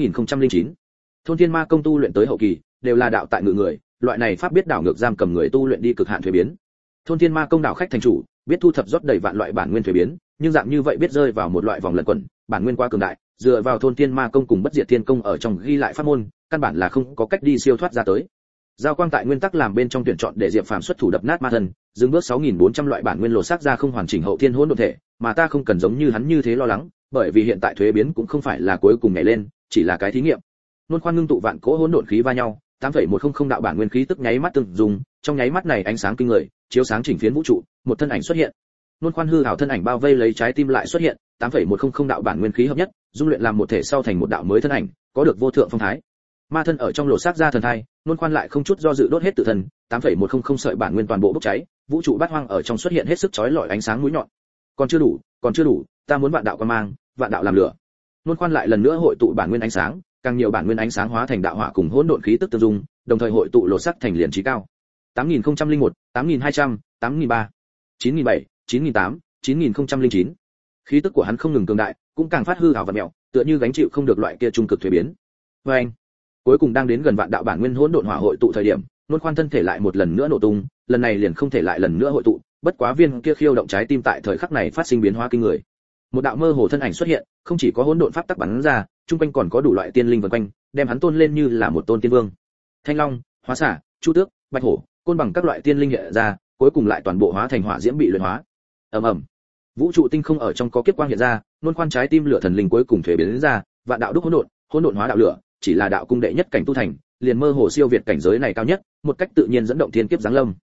9009. Thôn thiên ma công tu luyện tới hậu kỳ, đều là đạo tại ngự người, loại này pháp biết đảo ngược giam cầm người tu luyện đi cực hạn thuế biến. Thôn thiên ma công đạo khách thành chủ, biết thu thập rót đầy vạn loại bản nguyên thuế biến, nhưng dạng như vậy biết rơi vào một loại vòng lẩn quẩn, bản nguyên quá cường đại, dựa vào thôn thiên ma công cùng bất diệt thiên công ở trong ghi lại pháp môn, căn bản là không có cách đi siêu thoát ra tới. Giao quang tại nguyên tắc làm bên trong tuyển chọn để Diệp Phàm xuất thủ đập nát ma thần, dừng bước 6400 loại bản nguyên lột xác ra không hoàn chỉnh hậu thiên hỗn độn thể, mà ta không cần giống như hắn như thế lo lắng, bởi vì hiện tại thuế biến cũng không phải là cuối cùng nhảy lên, chỉ là cái thí nghiệm. Nôn khoan ngưng tụ vạn cỗ hỗn độn khí va nhau, 8,100 đạo bản nguyên khí tức nháy mắt từng dùng, trong nháy mắt này ánh sáng kinh người, chiếu sáng chỉnh phiến vũ trụ, một thân ảnh xuất hiện. Nôn khoan hư ảo thân ảnh bao vây lấy trái tim lại xuất hiện, 8,100 đạo bản nguyên khí hợp nhất, dung luyện làm một thể sau thành một đạo mới thân ảnh, có được vô thượng phong thái. Ma thân ở trong lỗ xác ra thần thai, nôn khoan lại không chút do dự đốt hết tự thân, 8,100 sợi bản nguyên toàn bộ bốc cháy, vũ trụ bát hoang ở trong xuất hiện hết sức chói lọi ánh sáng mũi nhọn. Còn chưa đủ, ta muốn vạn đạo quan mang, vạn đạo làm lửa. Nôn khoan lại lần nữa hội tụ bản nguyên ánh sáng, càng nhiều bản nguyên ánh sáng hóa thành đạo hỏa cùng hỗn độn khí tức tương dung, đồng thời hội tụ lỗ sắc thành liền trí cao. 8001, 8200, 8003, 9007, 9008, 9009. Khí tức của hắn không ngừng cường đại, cũng càng phát hư ảo và mèo, tựa như gánh chịu không được loại kia trung cực thuế biến. Và anh, cuối cùng đang đến gần vạn đạo bản nguyên hỗn độn hỏa hội tụ thời điểm, Nôn Khoan thân thể lại một lần nữa nổ tung, lần này liền không thể lại lần nữa hội tụ, bất quá viên kia khiêu động trái tim tại thời khắc này phát sinh biến hóa kinh người. Một đạo mơ hồ thân ảnh xuất hiện, không chỉ có hỗn độn pháp tắc bắn ra, trung quanh còn có đủ loại tiên linh vần quanh, đem hắn tôn lên như là một tôn tiên vương. Thanh long, hóa xả, chu tước, bạch hổ, côn bằng các loại tiên linh hiện ra, cuối cùng lại toàn bộ hóa thành hỏa diễm bị luyện hóa. Ầm ầm. Vũ trụ tinh không ở trong có kiếp quang hiện ra, Nôn Khoan trái tim lửa thần linh cuối cùng thuế biến ra, vạn đạo đúc hỗn độn hóa đạo lửa, chỉ là đạo cung đệ nhất cảnh tu thành, liền mơ hồ siêu việt cảnh giới này cao nhất, một cách tự nhiên dẫn động thiên kiếp giáng lâm.